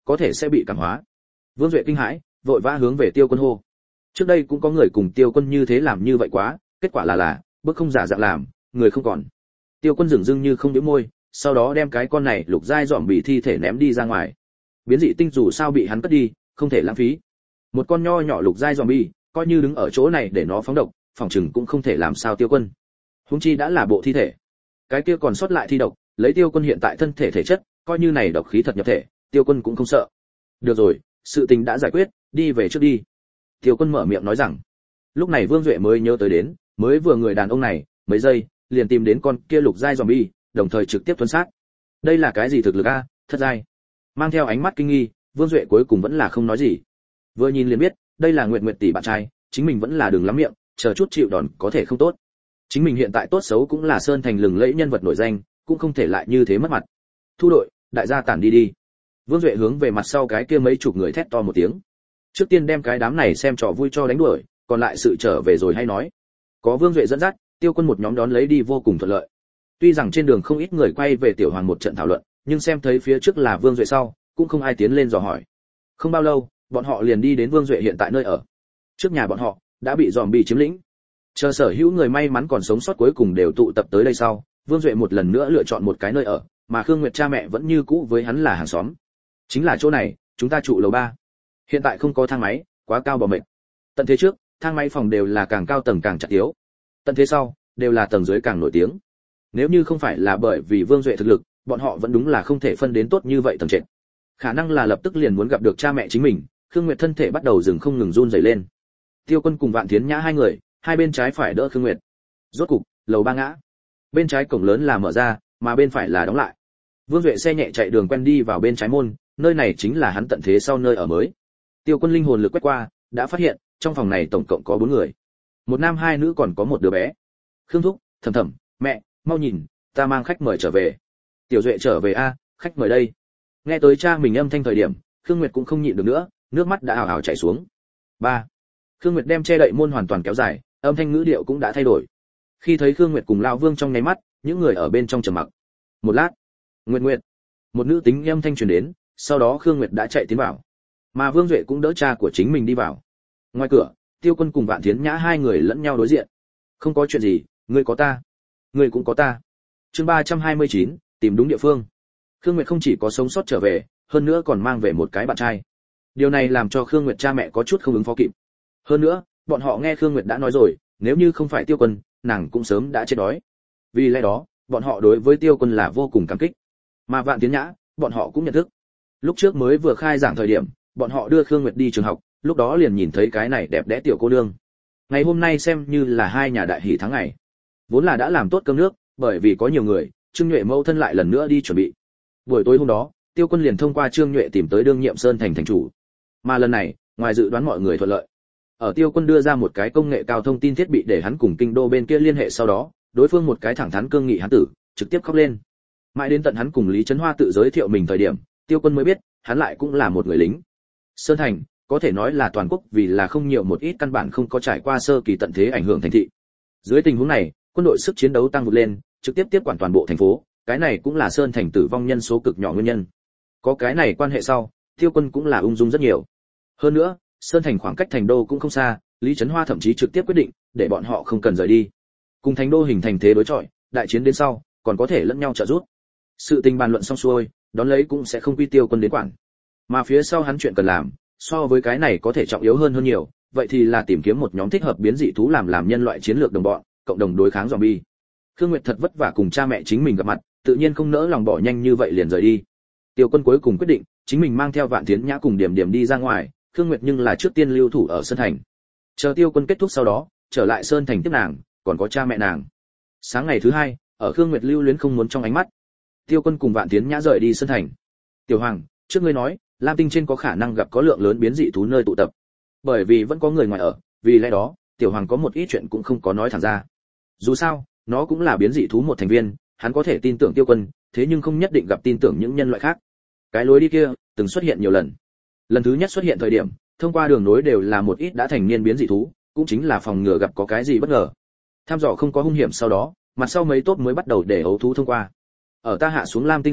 có thể sẽ bị cảm hóa. Vương Duệ kinh hãi, vội vã hướng về Tiêu Quân hô. Trước đây cũng có người cùng Tiêu Quân như thế làm như vậy quá, kết quả là là bước không giả dạng làm, người không còn. Tiêu Quân dửng dưng như không nhếch môi, sau đó đem cái con này lục giai dòm bị thi thể ném đi ra ngoài. Biến dị tinh dù sao bị hắn cất đi, không thể lãng phí. Một con nho nhỏ lục giai dòm bi, coi như đứng ở chỗ này để nó phóng độc, phòng trừng cũng không thể làm sao Tiêu Quân. Huống chi đã là bộ thi thể, cái kia còn sót lại thi độc, lấy Tiêu Quân hiện tại thân thể thể chất, coi như này độc khí thật nhập thể, Tiêu Quân cũng không sợ. Được rồi, sự tình đã giải quyết, đi về trước đi. Tiêu Quân mở miệng nói rằng. Lúc này Vương Duệ mới nhớ tới đến, mới vừa người đàn ông này, mấy giây, liền tìm đến con kia lục giai zombie, đồng thời trực tiếp tuân sát. Đây là cái gì thực lực a, thất giai. Mang theo ánh mắt kinh nghi, Vương Duệ cuối cùng vẫn là không nói gì. Vừa nhìn liền biết, đây là Nguyệt Nguyệt tỷ bạn trai, chính mình vẫn là đừng lắm miệng, chờ chút chịu đòn có thể không tốt. Chính mình hiện tại tốt xấu cũng là sơn thành lừng lẫy nhân vật nổi danh, cũng không thể lại như thế mất mặt. Thu đội, đại gia tản đi đi. Vương Duệ hướng về mặt sau cái kia mấy chục người thét to một tiếng. Trước tiên đem cái đám này xem trò vui cho đánh đuổi, còn lại sự trở về rồi hay nói. Có Vương Duệ dẫn dắt, Tiêu Quân một nhóm đón lấy đi vô cùng thuận lợi. Tuy rằng trên đường không ít người quay về Tiểu Hoàng một trận thảo luận, nhưng xem thấy phía trước là Vương Duệ sau, cũng không ai tiến lên dò hỏi. Không bao lâu, bọn họ liền đi đến Vương Duệ hiện tại nơi ở. Trước nhà bọn họ đã bị zombie chiếm lĩnh. Chờ sở hữu người may mắn còn sống sót cuối cùng đều tụ tập tới đây sau, Vương Duệ một lần nữa lựa chọn một cái nơi ở, mà Khương Nguyệt cha mẹ vẫn như cũ với hắn là hàng xóm. Chính là chỗ này, chúng ta trụ lầu ba. Hiện tại không có thang máy, quá cao bỏ mệt. Tận thế trước, thang máy phòng đều là càng cao tầng càng chặt yếu. Tận thế sau, đều là tầng dưới càng nổi tiếng. Nếu như không phải là bởi vì Vương Duệ thực lực, bọn họ vẫn đúng là không thể phân đến tốt như vậy tầng trệt. Khả năng là lập tức liền muốn gặp được cha mẹ chính mình, Khương Nguyệt thân thể bắt đầu dừng không ngừng run rẩy lên. Tiêu Quân cùng Vạn Thiến Nhã hai người, hai bên trái phải đỡ Khương Nguyệt. Rốt cục, lầu ba ngã. Bên trái cổng lớn là mở ra, mà bên phải là đóng lại. Vương Duệ xe nhẹ chạy đường quen đi vào bên trái môn, nơi này chính là hắn tận thế sau nơi ở mới. Tiêu Quân linh hồn lực quét qua, đã phát hiện, trong phòng này tổng cộng có bốn người. Một nam hai nữ còn có một đứa bé. Khương thúc, Thầm Thầm, mẹ, mau nhìn, ta mang khách mời trở về. Tiểu Duệ trở về a, khách mời đây. Nghe tới cha mình âm thanh thời điểm, Khương Nguyệt cũng không nhịn được nữa, nước mắt đã ào ào chảy xuống. Ba. Khương Nguyệt đem che đậy môn hoàn toàn kéo dài, âm thanh ngữ điệu cũng đã thay đổi. Khi thấy Khương Nguyệt cùng Lão Vương trong nháy mắt, những người ở bên trong trầm mặc. Một lát, Nguyệt Nguyệt, một nữ tính âm thanh truyền đến, sau đó Khương Nguyệt đã chạy tiến vào, mà Vương Duệ cũng đỡ cha của chính mình đi vào. Ngoài cửa, Tiêu Quân cùng Vạn Thiến Nhã hai người lẫn nhau đối diện. Không có chuyện gì, ngươi có ta, ngươi cũng có ta. Chương ba trăm hai mươi chín, tìm đúng địa phương. Khương Nguyệt không chỉ có sống sót trở về, hơn nữa còn mang về một cái bạn trai. Điều này làm cho Khương Nguyệt cha mẹ có chút không ứng phó kịp. Hơn nữa, bọn họ nghe Khương Nguyệt đã nói rồi, nếu như không phải Tiêu Quân, nàng cũng sớm đã chết đói. Vì lẽ đó, bọn họ đối với Tiêu Quân là vô cùng cảm kích. Mà Vạn Tiến Nhã, bọn họ cũng nhận thức. Lúc trước mới vừa khai giảng thời điểm, bọn họ đưa Khương Nguyệt đi trường học, lúc đó liền nhìn thấy cái này đẹp đẽ tiểu cô nương. Ngày hôm nay xem như là hai nhà đại hỷ tháng ngày. Vốn là đã làm tốt cơm nước, bởi vì có nhiều người, Trương Nhuệ mẫu thân lại lần nữa đi chuẩn bị. Buổi tối hôm đó, Tiêu Quân liền thông qua Trương Nhuệ tìm tới đương nhiệm Sơn thành thành chủ. Mà lần này, ngoài dự đoán mọi người thuận lợi. Ở Tiêu Quân đưa ra một cái công nghệ cao thông tin thiết bị để hắn cùng kinh đô bên kia liên hệ sau đó, đối phương một cái thẳng thắn cương nghị hắn tử, trực tiếp khóc lên. Mãi đến tận hắn cùng Lý Chấn Hoa tự giới thiệu mình thời điểm, Tiêu Quân mới biết, hắn lại cũng là một người lính. Sơn thành, có thể nói là toàn quốc vì là không nhiều một ít căn bản không có trải qua sơ kỳ tận thế ảnh hưởng thành thị. Dưới tình huống này, quân đội sức chiến đấu tăng vượt lên, trực tiếp tiếp quản toàn bộ thành phố, cái này cũng là Sơn thành tử vong nhân số cực nhỏ nguyên nhân. Có cái này quan hệ sau, Tiêu Quân cũng là ung dung rất nhiều. Hơn nữa, Sơn thành khoảng cách thành đô cũng không xa, Lý Chấn Hoa thậm chí trực tiếp quyết định để bọn họ không cần rời đi. Cùng thành đô hình thành thế đối chọi, đại chiến đến sau, còn có thể lẫn nhau trợ giúp. Sự tình bàn luận xong xuôi, đón lấy cũng sẽ không quy Tiêu Quân đến quản. Mà phía sau hắn chuyện cần làm, so với cái này có thể trọng yếu hơn hơn nhiều, vậy thì là tìm kiếm một nhóm thích hợp biến dị thú làm làm nhân loại chiến lược đồng bọn, cộng đồng đối kháng zombie. Khương Nguyệt thật vất vả cùng cha mẹ chính mình gặp mặt, tự nhiên không nỡ lòng bỏ nhanh như vậy liền rời đi. Tiêu Quân cuối cùng quyết định, chính mình mang theo Vạn Thiến Nhã cùng Điểm Điểm đi ra ngoài, Khương Nguyệt nhưng là trước tiên lưu thủ ở Sơn thành. Chờ Tiêu Quân kết thúc sau đó, trở lại Sơn thành tiếp nàng, còn có cha mẹ nàng. Sáng ngày thứ hai, ở Khương Nguyệt lưu luyến không muốn trong ánh mắt, Tiêu Quân cùng Vạn Thiến Nhã rời đi Sơn thành. Tiểu Hoàng, trước ngươi nói, Lam Tinh trên có khả năng gặp có lượng lớn biến dị thú nơi tụ tập. Bởi vì vẫn có người ngoài ở, vì lẽ đó, Tiểu Hoàng có một ít chuyện cũng không có nói thẳng ra. Dù sao, nó cũng là biến dị thú một thành viên, hắn có thể tin tưởng Tiêu Quân, thế nhưng không nhất định gặp tin tưởng những nhân loại khác. Cái lối đi kia từng xuất hiện nhiều lần. Lần thứ nhất xuất hiện thời điểm, thông qua đường nối đều là một ít đã thành niên biến dị thú, cũng chính là phòng ngừa gặp có cái gì bất ngờ. Tham dò không có hung hiểm sau đó, mặt sau mấy tốt mới bắt đầu để ấu thú thông qua. Ở ta hạ xuống Lam Tinh sau,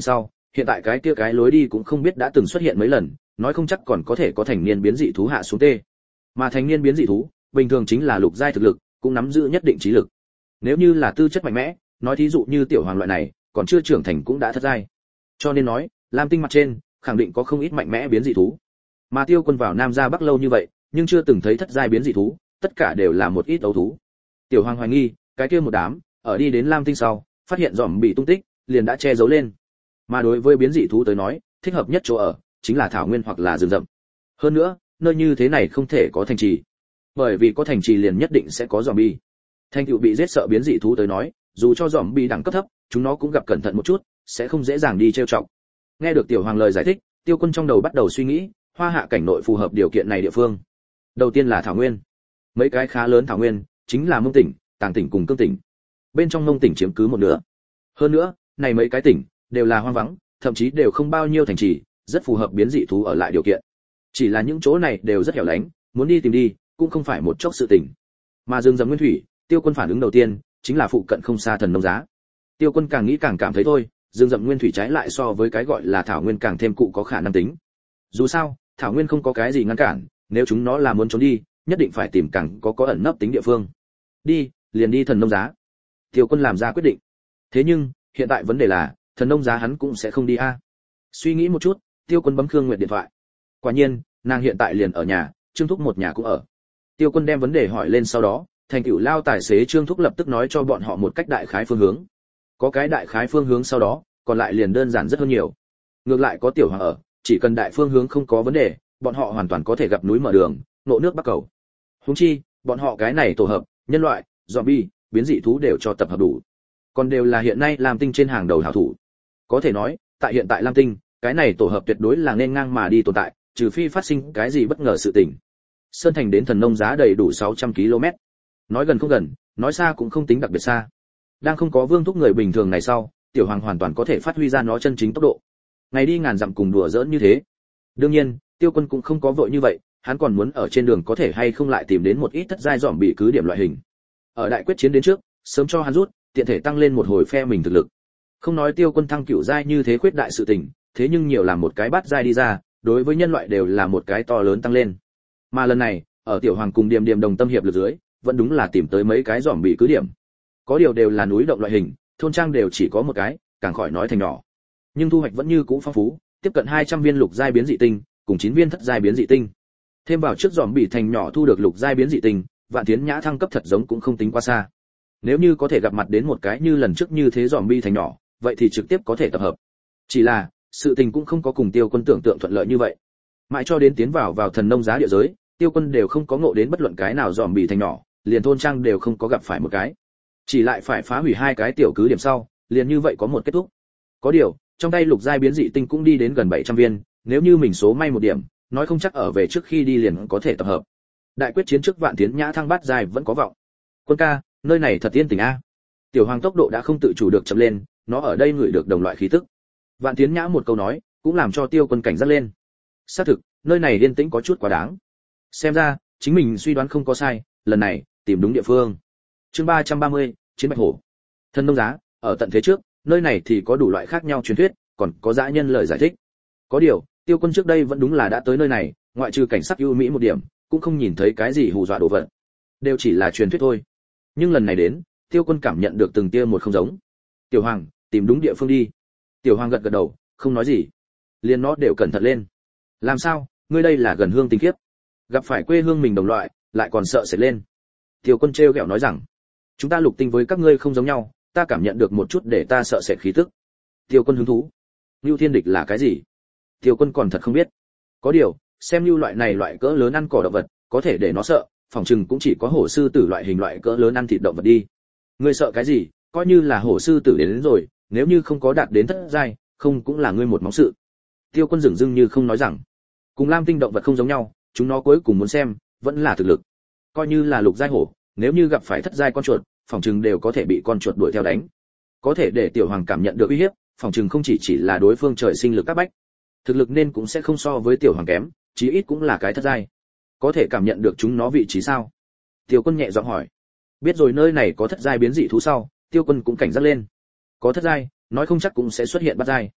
hiện tại cái kia cái lối đi cũng không biết đã từng xuất hiện mấy lần, nói không chắc còn có thể có thành niên biến dị thú hạ xuống tê. Mà thành niên biến dị thú, bình thường chính là lục giai thực lực, cũng nắm giữ nhất định trí lực. Nếu như là tư chất mạnh mẽ, nói thí dụ như tiểu hoàng loại này, còn chưa trưởng thành cũng đã thất giai. Cho nên nói, Lam Tinh mặt trên, khẳng định có không ít mạnh mẽ biến dị thú. Mà Tiêu Quân vào Nam ra Bắc lâu như vậy, nhưng chưa từng thấy thất giai biến dị thú, tất cả đều là một ít ấu thú. Tiểu Hoàng hoài nghi, cái kia một đám, ở đi đến Lam Tinh sau, phát hiện dòm bị tung tích, liền đã che giấu lên. Mà đối với biến dị thú tới nói, thích hợp nhất chỗ ở chính là thảo nguyên hoặc là rừng rậm. Hơn nữa, nơi như thế này không thể có thành trì, bởi vì có thành trì liền nhất định sẽ có zombie. Thành tựu bị giết sợ biến dị thú tới nói, dù cho zombie đẳng cấp thấp, chúng nó cũng gặp cẩn thận một chút, sẽ không dễ dàng đi trêu chọc. Nghe được Tiểu Hoàng lời giải thích, Tiêu Quân trong đầu bắt đầu suy nghĩ, Hoa Hạ cảnh nội phù hợp điều kiện này địa phương. Đầu tiên là thảo nguyên. Mấy cái khá lớn thảo nguyên, chính là Mông tỉnh, Tàng tỉnh cùng Cương tỉnh. Bên trong Mông tỉnh chiếm cứ một nửa. Hơn nữa, này mấy cái tỉnh đều là hoang vắng, thậm chí đều không bao nhiêu thành trì, rất phù hợp biến dị thú ở lại điều kiện. Chỉ là những chỗ này đều rất hẻo lánh, muốn đi tìm đi, cũng không phải một chốc sự tình. Mà rừng rậm nguyên thủy, Tiêu Quân phản ứng đầu tiên chính là phụ cận không xa Thần Nông Giá. Tiêu Quân càng nghĩ càng cảm thấy thôi, rừng rậm nguyên thủy trái lại so với cái gọi là thảo nguyên càng thêm cụ có khả năng tính. Dù sao, thảo nguyên không có cái gì ngăn cản, nếu chúng nó là muốn trốn đi, nhất định phải tìm càng có có ẩn nấp tính địa phương. Đi, liền đi Thần Nông Giá. Tiêu Quân làm ra quyết định. Thế nhưng, hiện tại vấn đề là, Thần Nông Giá hắn cũng sẽ không đi a. Suy nghĩ một chút, Tiêu Quân bấm Khương Nguyệt điện thoại. Quả nhiên, nàng hiện tại liền ở nhà, Trương Thúc một nhà cũng ở. Tiêu Quân đem vấn đề hỏi lên sau đó, thành tựu lao tài xế Trương Thúc lập tức nói cho bọn họ một cách đại khái phương hướng. Có cái đại khái phương hướng sau đó, còn lại liền đơn giản rất hơn nhiều. Ngược lại có Tiểu Hoàng ở, chỉ cần đại phương hướng không có vấn đề, bọn họ hoàn toàn có thể gặp núi mở đường, nộ nước bắc cầu. Huống chi, bọn họ cái này tổ hợp, nhân loại, zombie, biến dị thú đều cho tập hợp đủ. Còn đều là hiện nay Lam Tinh trên hàng đầu hảo thủ. Có thể nói, tại hiện tại Lam Tinh, cái này tổ hợp tuyệt đối là nên ngang mà đi tồn tại, trừ phi phát sinh cái gì bất ngờ sự tình. Sơn Thành đến Thần Nông Giá đầy đủ sáu trăm ki lô mét. Nói gần không gần, nói xa cũng không tính đặc biệt xa. Đang không có Vương Thúc người bình thường này sau, Tiểu Hoàng hoàn toàn có thể phát huy ra nó chân chính tốc độ. Ngày đi ngàn dặm cùng đùa giỡn như thế. Đương nhiên, Tiêu Quân cũng không có vội như vậy, hắn còn muốn ở trên đường có thể hay không lại tìm đến một ít thất giai dòm bị cứ điểm loại hình. Ở đại quyết chiến đến trước, sớm cho hắn rút, tiện thể tăng lên một hồi phe mình thực lực. Không nói Tiêu Quân thăng cửu giai như thế khuyết đại sự tình, thế nhưng nhiều làm một cái bát giai đi ra, đối với nhân loại đều là một cái to lớn tăng lên. Mà lần này, ở Tiểu Hoàng cùng Điềm Điềm đồng tâm hiệp lực dưới, vẫn đúng là tìm tới mấy cái dòm bị cứ điểm. Có điều đều là núi động loại hình, thôn trang đều chỉ có một cái, càng khỏi nói thành nhỏ. Nhưng thu hoạch vẫn như cũ phong phú, tiếp cận hai trăm viên lục giai biến dị tinh, cùng chín viên thất giai biến dị tinh. Thêm vào trước dòm bị thành nhỏ thu được lục giai biến dị tinh, Vạn Tiến Nhã thăng cấp thật giống cũng không tính quá xa. Nếu như có thể gặp mặt đến một cái như lần trước như thế dòm bi thành nhỏ, vậy thì trực tiếp có thể tập hợp. Chỉ là, sự tình cũng không có cùng Tiêu Quân tưởng tượng thuận lợi như vậy. Mãi cho đến tiến vào vào Thần Nông Giá địa giới, Tiêu Quân đều không có ngộ đến bất luận cái nào dòm bị thành nhỏ, liền thôn trang đều không có gặp phải một cái. Chỉ lại phải phá hủy hai cái tiểu cứ điểm sau, liền như vậy có một kết thúc. Có điều, trong tay lục giai biến dị tinh cũng đi đến gần bảy trăm viên, nếu như mình số may một điểm, nói không chắc ở về trước khi đi liền có thể tập hợp. Đại quyết chiến trước Vạn Tiến Nhã thăng bát giai vẫn có vọng. Quân ca, nơi này thật yên tĩnh a. Tiểu Hoàng tốc độ đã không tự chủ được chậm lên, nó ở đây ngửi được đồng loại khí tức. Vạn Tiến Nhã một câu nói, cũng làm cho Tiêu Quân cảnh giác lên. Xác thực, nơi này yên tĩnh có chút quá đáng. Xem ra, chính mình suy đoán không có sai, lần này tìm đúng địa phương. Chương ba trăm ba mươi, Chiến Bạch Hổ. Thần Nông Giá, ở tận thế trước, nơi này thì có đủ loại khác nhau truyền thuyết, còn có dã nhân lời giải thích. Có điều, Tiêu Quân trước đây vẫn đúng là đã tới nơi này, ngoại trừ cảnh sắc ưu mỹ một điểm, cũng không nhìn thấy cái gì hù dọa đồ vật. Đều chỉ là truyền thuyết thôi. Nhưng lần này đến, Tiêu Quân cảm nhận được từng tia một không giống. Tiểu Hoàng, tìm đúng địa phương đi. Tiểu Hoàng gật gật đầu, không nói gì. Liên nó đều cẩn thận lên. Làm sao, ngươi đây là gần hương tình kiếp. Gặp phải quê hương mình đồng loại, lại còn sợ sẽ lên. Tiêu Quân trêu ghẹo nói rằng, chúng ta lục tinh với các ngươi không giống nhau, ta cảm nhận được một chút để ta sợ sệt khí tức. Tiêu Quân hứng thú. Nưu Thiên Địch là cái gì? Tiêu Quân còn thật không biết. Có điều, xem như loại này loại cỡ lớn ăn cỏ động vật, có thể để nó sợ, phòng trừng cũng chỉ có hổ sư tử loại hình loại cỡ lớn ăn thịt động vật đi. Ngươi sợ cái gì? Coi như là hổ sư tử đến, đến rồi, nếu như không có đạt đến thất giai, không cũng là ngươi một móng sự. Tiêu Quân dửng dưng như không nói rằng, cùng Lam Tinh động vật không giống nhau, chúng nó cuối cùng muốn xem vẫn là thực lực. Coi như là lục giai hổ, nếu như gặp phải thất giai con chuột, phòng trừng đều có thể bị con chuột đuổi theo đánh. Có thể để Tiểu Hoàng cảm nhận được uy hiếp, phòng trừng không chỉ chỉ là đối phương trời sinh lực các bách, thực lực nên cũng sẽ không so với Tiểu Hoàng kém, chí ít cũng là cái thất giai. Có thể cảm nhận được chúng nó vị trí sao? Tiêu Quân nhẹ giọng hỏi. Biết rồi nơi này có thất giai biến dị thú sau, Tiêu Quân cũng cảnh giác lên. Có thất giai, nói không chắc cũng sẽ xuất hiện bát giai.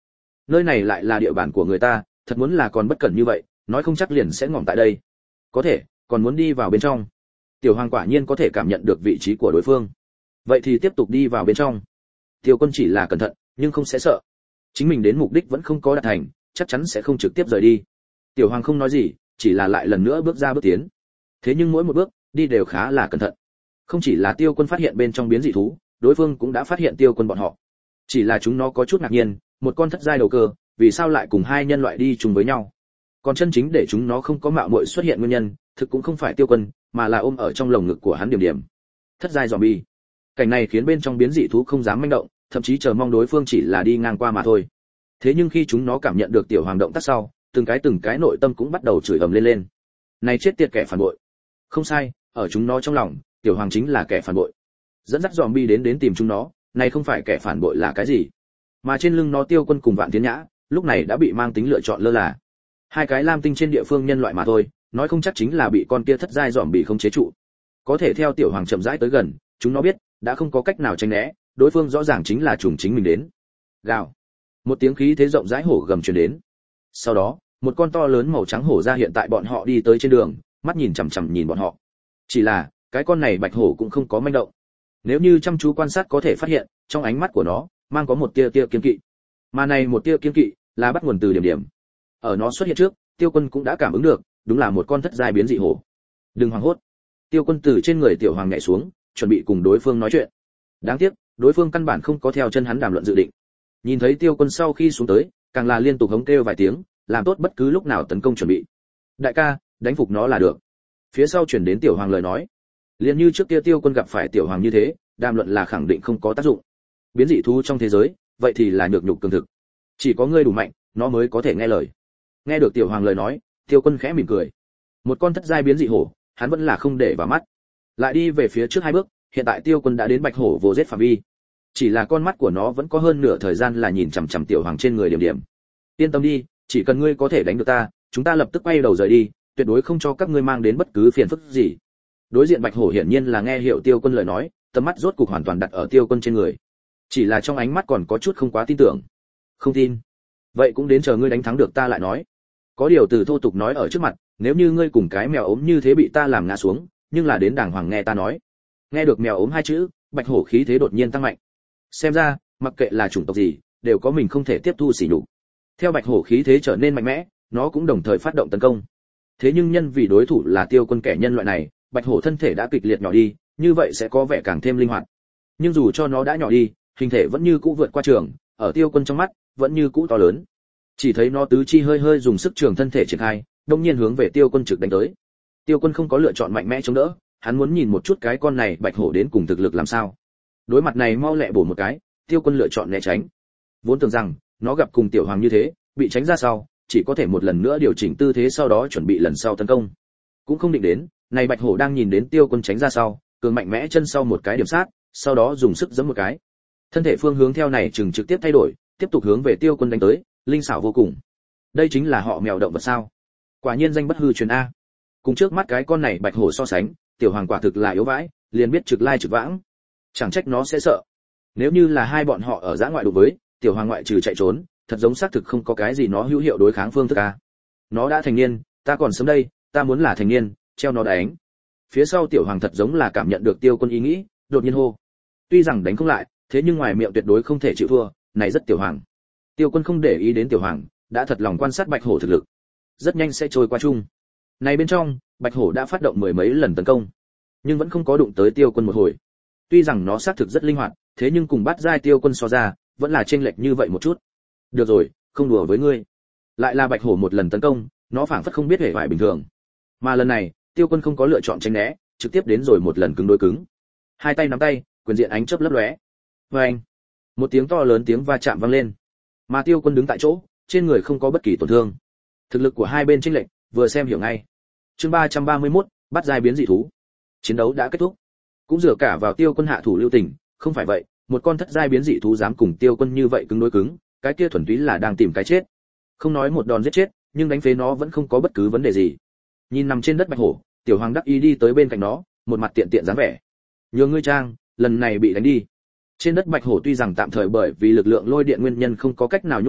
nơi này lại là địa bàn của người ta, thật muốn là còn bất cẩn như vậy, nói không chắc liền sẽ ngỏm tại đây. Có thể, còn muốn đi vào bên trong. Tiểu Hoàng quả nhiên có thể cảm nhận được vị trí của đối phương. Vậy thì tiếp tục đi vào bên trong. Tiêu Quân chỉ là cẩn thận, nhưng không sẽ sợ. Chính mình đến mục đích vẫn không có đạt thành, chắc chắn sẽ không trực tiếp rời đi. Tiểu Hoàng không nói gì, chỉ là lại lần nữa bước ra bước tiến. Thế nhưng mỗi một bước đi đều khá là cẩn thận. Không chỉ là Tiêu Quân phát hiện bên trong biến dị thú, đối phương cũng đã phát hiện Tiêu Quân bọn họ. Chỉ là chúng nó có chút ngạc nhiên, một con thất giai đầu cơ, vì sao lại cùng hai nhân loại đi chung với nhau? Còn chân chính để chúng nó không có mạo muội xuất hiện nguyên nhân, thực cũng không phải Tiêu Quân, mà là ôm ở trong lồng ngực của hắn Điểm Điểm. Thất giai zombie. Cảnh này khiến bên trong biến dị thú không dám manh động, thậm chí chờ mong đối phương chỉ là đi ngang qua mà thôi. Thế nhưng khi chúng nó cảm nhận được Tiểu Hoàng động tác sau, từng cái từng cái nội tâm cũng bắt đầu chửi ầm lên lên. Này chết tiệt kẻ phản bội. Không sai, ở chúng nó trong lòng, Tiểu Hoàng chính là kẻ phản bội. Dẫn dắt zombie đến đến tìm chúng nó, này không phải kẻ phản bội là cái gì? Mà trên lưng nó Tiêu Quân cùng Vạn Tiến Nhã, lúc này đã bị mang tính lựa chọn lơ là. Hai cái lam tinh trên địa phương nhân loại mà thôi, nói không chắc chính là bị con kia thất giai zombie không chế trụ. Có thể theo Tiểu Hoàng chậm rãi tới gần, chúng nó biết, đã không có cách nào tránh né, đối phương rõ ràng chính là trùng chính mình đến. Gào. Một tiếng khí thế rộng rãi hổ gầm truyền đến. Sau đó, một con to lớn màu trắng hổ ra hiện tại bọn họ đi tới trên đường, mắt nhìn chằm chằm nhìn bọn họ. Chỉ là, cái con này bạch hổ cũng không có manh động. Nếu như chăm chú quan sát có thể phát hiện, trong ánh mắt của nó mang có một tia tia kiên kỵ. Mà này một tia kiên kỵ là bắt nguồn từ Điểm Điểm. Ở nó xuất hiện trước, Tiêu Quân cũng đã cảm ứng được, đúng là một con thất giai biến dị hổ. Đừng hoảng hốt. Tiêu Quân từ trên người Tiểu Hoàng nhảy xuống, chuẩn bị cùng đối phương nói chuyện. Đáng tiếc, đối phương căn bản không có theo chân hắn đàm luận dự định. Nhìn thấy Tiêu Quân sau khi xuống tới, càng là liên tục hống kêu vài tiếng, làm tốt bất cứ lúc nào tấn công chuẩn bị. Đại ca, đánh phục nó là được. Phía sau chuyển đến Tiểu Hoàng lời nói. Liên như trước kia Tiêu Quân gặp phải Tiểu Hoàng như thế, đàm luận là khẳng định không có tác dụng. Biến dị thú trong thế giới, vậy thì là nhược nhục cường thực. Chỉ có ngươi đủ mạnh, nó mới có thể nghe lời. Nghe được Tiểu Hoàng lời nói, Tiêu Quân khẽ mỉm cười. Một con thất giai biến dị hổ, hắn vẫn là không để vào mắt. Lại đi về phía trước hai bước, hiện tại Tiêu Quân đã đến bạch hổ vô giết phạm vi. Chỉ là con mắt của nó vẫn có hơn nửa thời gian là nhìn chằm chằm Tiểu Hoàng trên người Điểm Điểm. Yên tâm đi, chỉ cần ngươi có thể đánh được ta, chúng ta lập tức quay đầu rời đi, tuyệt đối không cho các ngươi mang đến bất cứ phiền phức gì. Đối diện bạch hổ hiển nhiên là nghe hiểu Tiêu Quân lời nói, tầm mắt rốt cục hoàn toàn đặt ở Tiêu Quân trên người. Chỉ là trong ánh mắt còn có chút không quá tin tưởng. Không tin? Vậy cũng đến chờ ngươi đánh thắng được ta lại nói. Có điều từ thô tục nói ở trước mặt, nếu như ngươi cùng cái mèo ốm như thế bị ta làm ngã xuống, nhưng là đến đàng hoàng nghe ta nói. Nghe được mèo ốm hai chữ, bạch hổ khí thế đột nhiên tăng mạnh. Xem ra, mặc kệ là chủng tộc gì, đều có mình không thể tiếp thu sỉ nhục. Theo bạch hổ khí thế trở nên mạnh mẽ, nó cũng đồng thời phát động tấn công. Thế nhưng nhân vì đối thủ là Tiêu Quân kẻ nhân loại này, bạch hổ thân thể đã kịch liệt nhỏ đi, như vậy sẽ có vẻ càng thêm linh hoạt. Nhưng dù cho nó đã nhỏ đi, hình thể vẫn như cũ vượt qua trường, ở Tiêu Quân trong mắt, vẫn như cũ to lớn. Chỉ thấy nó tứ chi hơi hơi dùng sức trường thân thể triển khai, đột nhiên hướng về Tiêu Quân trực đánh tới. Tiêu Quân không có lựa chọn mạnh mẽ chống đỡ, hắn muốn nhìn một chút cái con này bạch hổ đến cùng thực lực làm sao. Đối mặt này mau lẹ bổ một cái, Tiêu Quân lựa chọn né tránh. Vốn tưởng rằng nó gặp cùng Tiểu Hoàng như thế, bị tránh ra sau, chỉ có thể một lần nữa điều chỉnh tư thế sau đó chuẩn bị lần sau tấn công. Cũng không định đến, này bạch hổ đang nhìn đến Tiêu Quân tránh ra sau, cường mạnh mẽ chân sau một cái điểm sát, sau đó dùng sức giẫm một cái. Thân thể phương hướng theo này chừng trực tiếp thay đổi, tiếp tục hướng về Tiêu Quân đánh tới, linh xảo vô cùng. Đây chính là họ mèo động vật sao? Quả nhiên danh bất hư truyền a. Cùng trước mắt cái con này bạch hổ so sánh, Tiểu Hoàng quả thực là yếu vãi, liền biết trực lai trực vãng. Chẳng trách nó sẽ sợ. Nếu như là hai bọn họ ở giã ngoại đối với, Tiểu Hoàng ngoại trừ chạy trốn, thật giống xác thực không có cái gì nó hữu hiệu đối kháng phương thức a. Nó đã thành niên, ta còn sớm đây, ta muốn là thành niên, treo nó đánh. Phía sau Tiểu Hoàng thật giống là cảm nhận được Tiêu Quân ý nghĩ, đột nhiên hô. Tuy rằng đánh không lại, thế nhưng ngoài miệng tuyệt đối không thể chịu thua, này rất Tiểu Hoàng. Tiêu Quân không để ý đến Tiểu Hoàng, đã thật lòng quan sát bạch hổ thực lực. Rất nhanh sẽ trôi qua chung. Này bên trong, bạch hổ đã phát động mười mấy lần tấn công, nhưng vẫn không có đụng tới Tiêu Quân một hồi. Tuy rằng nó xác thực rất linh hoạt, thế nhưng cùng bắt giai Tiêu Quân so ra, vẫn là chênh lệch như vậy một chút. Được rồi, không đùa với ngươi. Lại là bạch hổ một lần tấn công, nó phảng phất không biết hề hoại bình thường. Mà lần này, Tiêu Quân không có lựa chọn tránh né, trực tiếp đến rồi một lần cứng đối cứng. Hai tay nắm tay, quyền diện ánh chớp lấp lóe. Oeng! Một tiếng to lớn tiếng va chạm vang lên. Mà Tiêu Quân đứng tại chỗ, trên người không có bất kỳ tổn thương. Thực lực của hai bên chênh lệch, vừa xem hiểu ngay. Chương ba trăm ba mươi mốt, bắt giai biến dị thú. Chiến đấu đã kết thúc. Cũng dựa cả vào Tiêu Quân hạ thủ lưu tình, không phải vậy, một con thất giai biến dị thú dám cùng Tiêu Quân như vậy cứng đối cứng, cái kia thuần túy là đang tìm cái chết. Không nói một đòn giết chết, nhưng đánh phế nó vẫn không có bất cứ vấn đề gì. Nhìn nằm trên đất bạch hổ, Tiểu Hoàng đắc ý đi tới bên cạnh nó, một mặt tiện tiện dáng vẻ. Nhường ngươi trang, lần này bị đánh đi. Trên đất bạch hổ tuy rằng tạm thời bởi vì lực lượng lôi điện nguyên nhân không có cách nào nhúc nhích,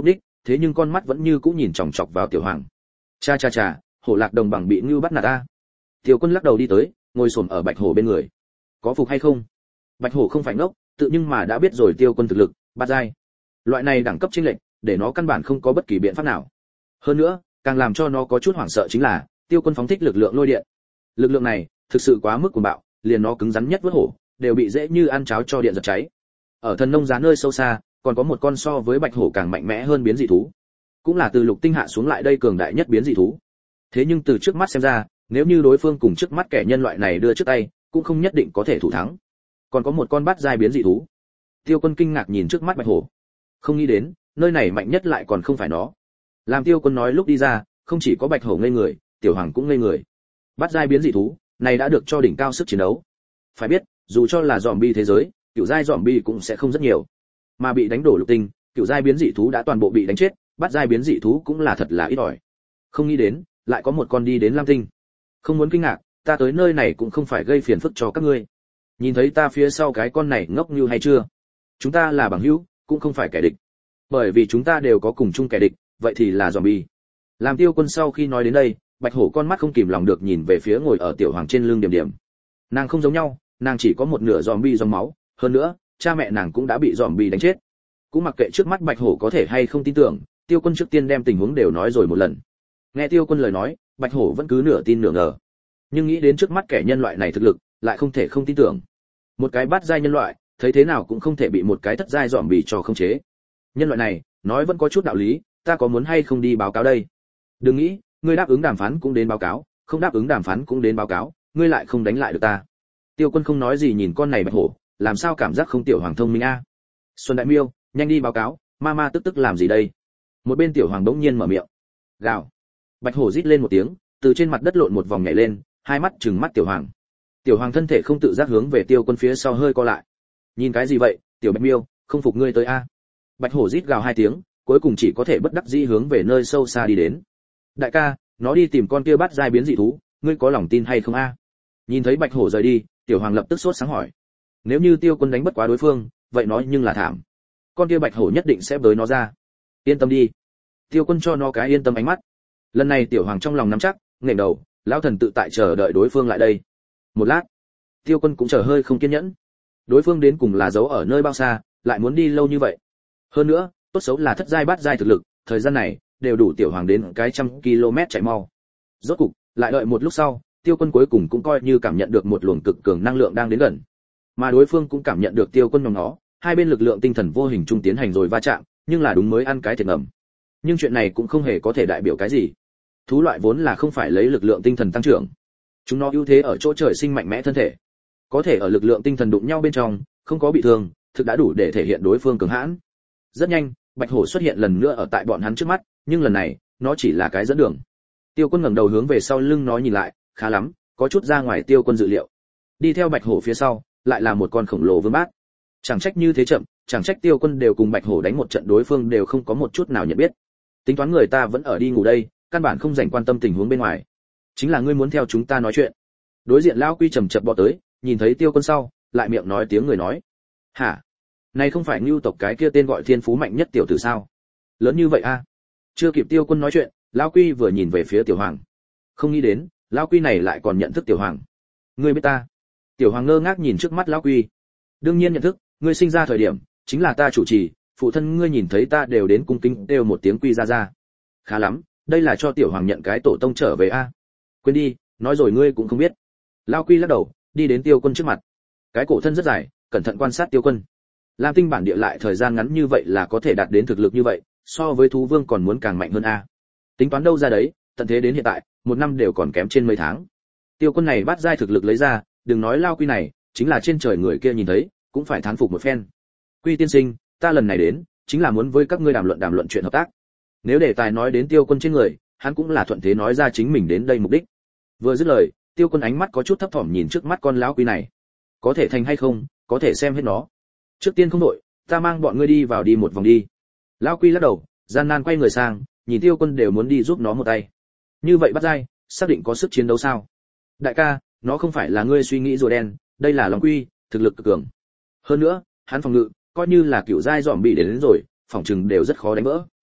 thế nhưng con mắt vẫn như cũ nhìn chòng chọc vào Tiểu Hoàng. Cha cha cha, hổ lạc đồng bằng bị ngưu bắt nạt ta. Tiêu Quân lắc đầu đi tới, ngồi xổm ở Bạch Hổ bên người. Có phục hay không? Bạch Hổ không phải ngốc, tự nhưng mà đã biết rồi Tiêu Quân thực lực, bát giai. Loại này đẳng cấp chênh lệch, để nó căn bản không có bất kỳ biện pháp nào. Hơn nữa, càng làm cho nó có chút hoảng sợ chính là, Tiêu Quân phóng thích lực lượng lôi điện. Lực lượng này, thực sự quá mức cuồng bạo, liền nó cứng rắn nhất vớt hổ, đều bị dễ như ăn cháo cho điện giật cháy. Ở thần nông giá nơi sâu xa, còn có một con so với Bạch Hổ càng mạnh mẽ hơn biến dị thú, cũng là từ lục tinh hạ xuống lại đây cường đại nhất biến dị thú. Thế nhưng từ trước mắt xem ra, nếu như đối phương cùng trước mắt kẻ nhân loại này đưa trước tay, cũng không nhất định có thể thủ thắng. Còn có một con bát giai biến dị thú. Tiêu Quân kinh ngạc nhìn trước mắt Bạch Hổ, không nghĩ đến, nơi này mạnh nhất lại còn không phải nó. Làm Tiêu Quân nói lúc đi ra, không chỉ có Bạch Hổ ngây người, Tiểu Hoàng cũng ngây người. Bát giai biến dị thú, này đã được cho đỉnh cao sức chiến đấu. Phải biết, dù cho là zombie thế giới, cựu giai zombie cũng sẽ không rất nhiều. Mà bị đánh đổ lục tinh, cựu giai biến dị thú đã toàn bộ bị đánh chết, bát giai biến dị thú cũng là thật là ít ỏi. Không nghĩ đến, lại có một con đi đến Lam Tinh. Không muốn kinh ngạc, ta tới nơi này cũng không phải gây phiền phức cho các ngươi. Nhìn thấy ta phía sau cái con này ngốc như hay chưa? Chúng ta là bằng hữu, cũng không phải kẻ địch. Bởi vì chúng ta đều có cùng chung kẻ địch, vậy thì là zombie. Làm Tiêu Quân sau khi nói đến đây, Bạch Hổ con mắt không kìm lòng được nhìn về phía ngồi ở Tiểu Hoàng trên lưng Điểm Điểm. Nàng không giống nhau, nàng chỉ có một nửa zombie dòng máu, hơn nữa, cha mẹ nàng cũng đã bị zombie đánh chết. Cũng mặc kệ trước mắt Bạch Hổ có thể hay không tin tưởng, Tiêu Quân trước tiên đem tình huống đều nói rồi một lần. Nghe Tiêu Quân lời nói, Bạch Hổ vẫn cứ nửa tin nửa ngờ. Nhưng nghĩ đến trước mắt kẻ nhân loại này thực lực, lại không thể không tin tưởng. Một cái bát giai nhân loại, thấy thế nào cũng không thể bị một cái thất giai zombie cho khống chế. Nhân loại này, nói vẫn có chút đạo lý, ta có muốn hay không đi báo cáo đây? Đừng nghĩ, ngươi đáp ứng đàm phán cũng đến báo cáo, không đáp ứng đàm phán cũng đến báo cáo, ngươi lại không đánh lại được ta. Tiêu Quân không nói gì nhìn con này Bạch Hổ, làm sao cảm giác không Tiểu Hoàng thông minh a? Xuân Đại Miêu, nhanh đi báo cáo, mama tức tức làm gì đây? Một bên Tiểu Hoàng đống nhiên mở miệng. Gào. Bạch Hổ rít lên một tiếng, từ trên mặt đất lộn một vòng nhảy lên, hai mắt trừng mắt Tiểu Hoàng. Tiểu Hoàng thân thể không tự giác hướng về Tiêu Quân phía sau hơi co lại. Nhìn cái gì vậy, Tiểu Bạch Miêu, không phục ngươi tới a? Bạch Hổ rít gào hai tiếng, cuối cùng chỉ có thể bất đắc dĩ hướng về nơi sâu xa đi đến. Đại ca, nó đi tìm con kia bắt giai biến dị thú, ngươi có lòng tin hay không a? Nhìn thấy Bạch Hổ rời đi, Tiểu Hoàng lập tức sốt sáng hỏi. Nếu như Tiêu Quân đánh bất quá đối phương, vậy nói nhưng là thảm. Con kia Bạch Hổ nhất định sẽ bới nó ra. Yên tâm đi. Tiêu Quân cho nó cái yên tâm ánh mắt. Lần này Tiểu Hoàng trong lòng nắm chắc, nghển đầu, lão thần tự tại chờ đợi đối phương lại đây. Một lát, Tiêu Quân cũng chờ hơi không kiên nhẫn. Đối phương đến cùng là giấu ở nơi bao xa, lại muốn đi lâu như vậy. Hơn nữa, tốt xấu là thất giai bát giai thực lực, thời gian này đều đủ Tiểu Hoàng đến cái trăm km chạy mau. Rốt cục, lại đợi một lúc sau, Tiêu Quân cuối cùng cũng coi như cảm nhận được một luồng cực cường năng lượng đang đến gần. Mà đối phương cũng cảm nhận được Tiêu Quân nhóm nó, hai bên lực lượng tinh thần vô hình chung tiến hành rồi va chạm, nhưng là đúng mới ăn cái thiệt ngầm. Nhưng chuyện này cũng không hề có thể đại biểu cái gì. Thú loại vốn là không phải lấy lực lượng tinh thần tăng trưởng. Chúng nó ưu thế ở chỗ trời sinh mạnh mẽ thân thể. Có thể ở lực lượng tinh thần đụng nhau bên trong, không có bị thương, thực đã đủ để thể hiện đối phương cường hãn. Rất nhanh, Bạch Hổ xuất hiện lần nữa ở tại bọn hắn trước mắt, nhưng lần này, nó chỉ là cái dẫn đường. Tiêu Quân ngẩng đầu hướng về sau lưng nó nhìn lại, khá lắm, có chút ra ngoài Tiêu Quân dự liệu. Đi theo Bạch Hổ phía sau, lại là một con khổng lồ vương bát. Chẳng trách như thế chậm, chẳng trách Tiêu Quân đều cùng Bạch Hổ đánh một trận đối phương đều không có một chút nào nhận biết. Tính toán người ta vẫn ở đi ngủ đây, căn bản không dành quan tâm tình huống bên ngoài. Chính là ngươi muốn theo chúng ta nói chuyện. Đối diện lão Quy trầm chập bò tới, nhìn thấy Tiêu Quân sau, lại miệng nói tiếng người nói. Hả? Này không phải Ngưu tộc cái kia tên gọi thiên phú mạnh nhất tiểu tử sao? Lớn như vậy a? À? Chưa kịp Tiêu Quân nói chuyện, lão Quy vừa nhìn về phía Tiểu Hoàng. Không nghĩ đến, lão Quy này lại còn nhận thức Tiểu Hoàng. Ngươi biết ta? Tiểu Hoàng ngơ ngác nhìn trước mắt lão Quy. Đương nhiên nhận thức, ngươi sinh ra thời điểm, chính là ta chủ trì, phụ thân ngươi nhìn thấy ta đều đến cung kính đều một tiếng Quy ra ra. Khá lắm, đây là cho Tiểu Hoàng nhận cái tổ tông trở về a. À? Quên đi, nói rồi ngươi cũng không biết. Lão Quy lắc đầu, đi đến Tiêu Quân trước mặt. Cái cổ thân rất dài, cẩn thận quan sát Tiêu Quân. Lam Tinh bản địa lại thời gian ngắn như vậy là có thể đạt đến thực lực như vậy, so với thú vương còn muốn càng mạnh hơn a. Tính toán đâu ra đấy, tận thế đến hiện tại, một năm đều còn kém trên mấy tháng. Tiêu Quân này bắt giai thực lực lấy ra, đừng nói Lao Quy này, chính là trên trời người kia nhìn thấy, cũng phải thán phục một phen. Quy tiên sinh, ta lần này đến, chính là muốn với các ngươi đàm luận đàm luận chuyện hợp tác. Nếu đề tài nói đến Tiêu Quân trên người, hắn cũng là thuận thế nói ra chính mình đến đây mục đích. Vừa dứt lời, Tiêu Quân ánh mắt có chút thấp thỏm nhìn trước mắt con lão Quy này. Có thể thành hay không, có thể xem hết nó. Trước tiên không đội, ta mang bọn ngươi đi vào đi một vòng đi. Lão Quy lắc đầu, gian nan quay người sang, nhìn Tiêu Quân đều muốn đi giúp nó một tay. Như vậy bắt dai, xác định có sức chiến đấu sao? Đại ca, nó không phải là ngươi suy nghĩ rùa đen, đây là Long Quy, thực lực cực cường. Hơn nữa, hắn phòng ngự, coi như là cựu giai dòm bị đến, đến rồi, phòng trừng đều rất khó đánh vỡ.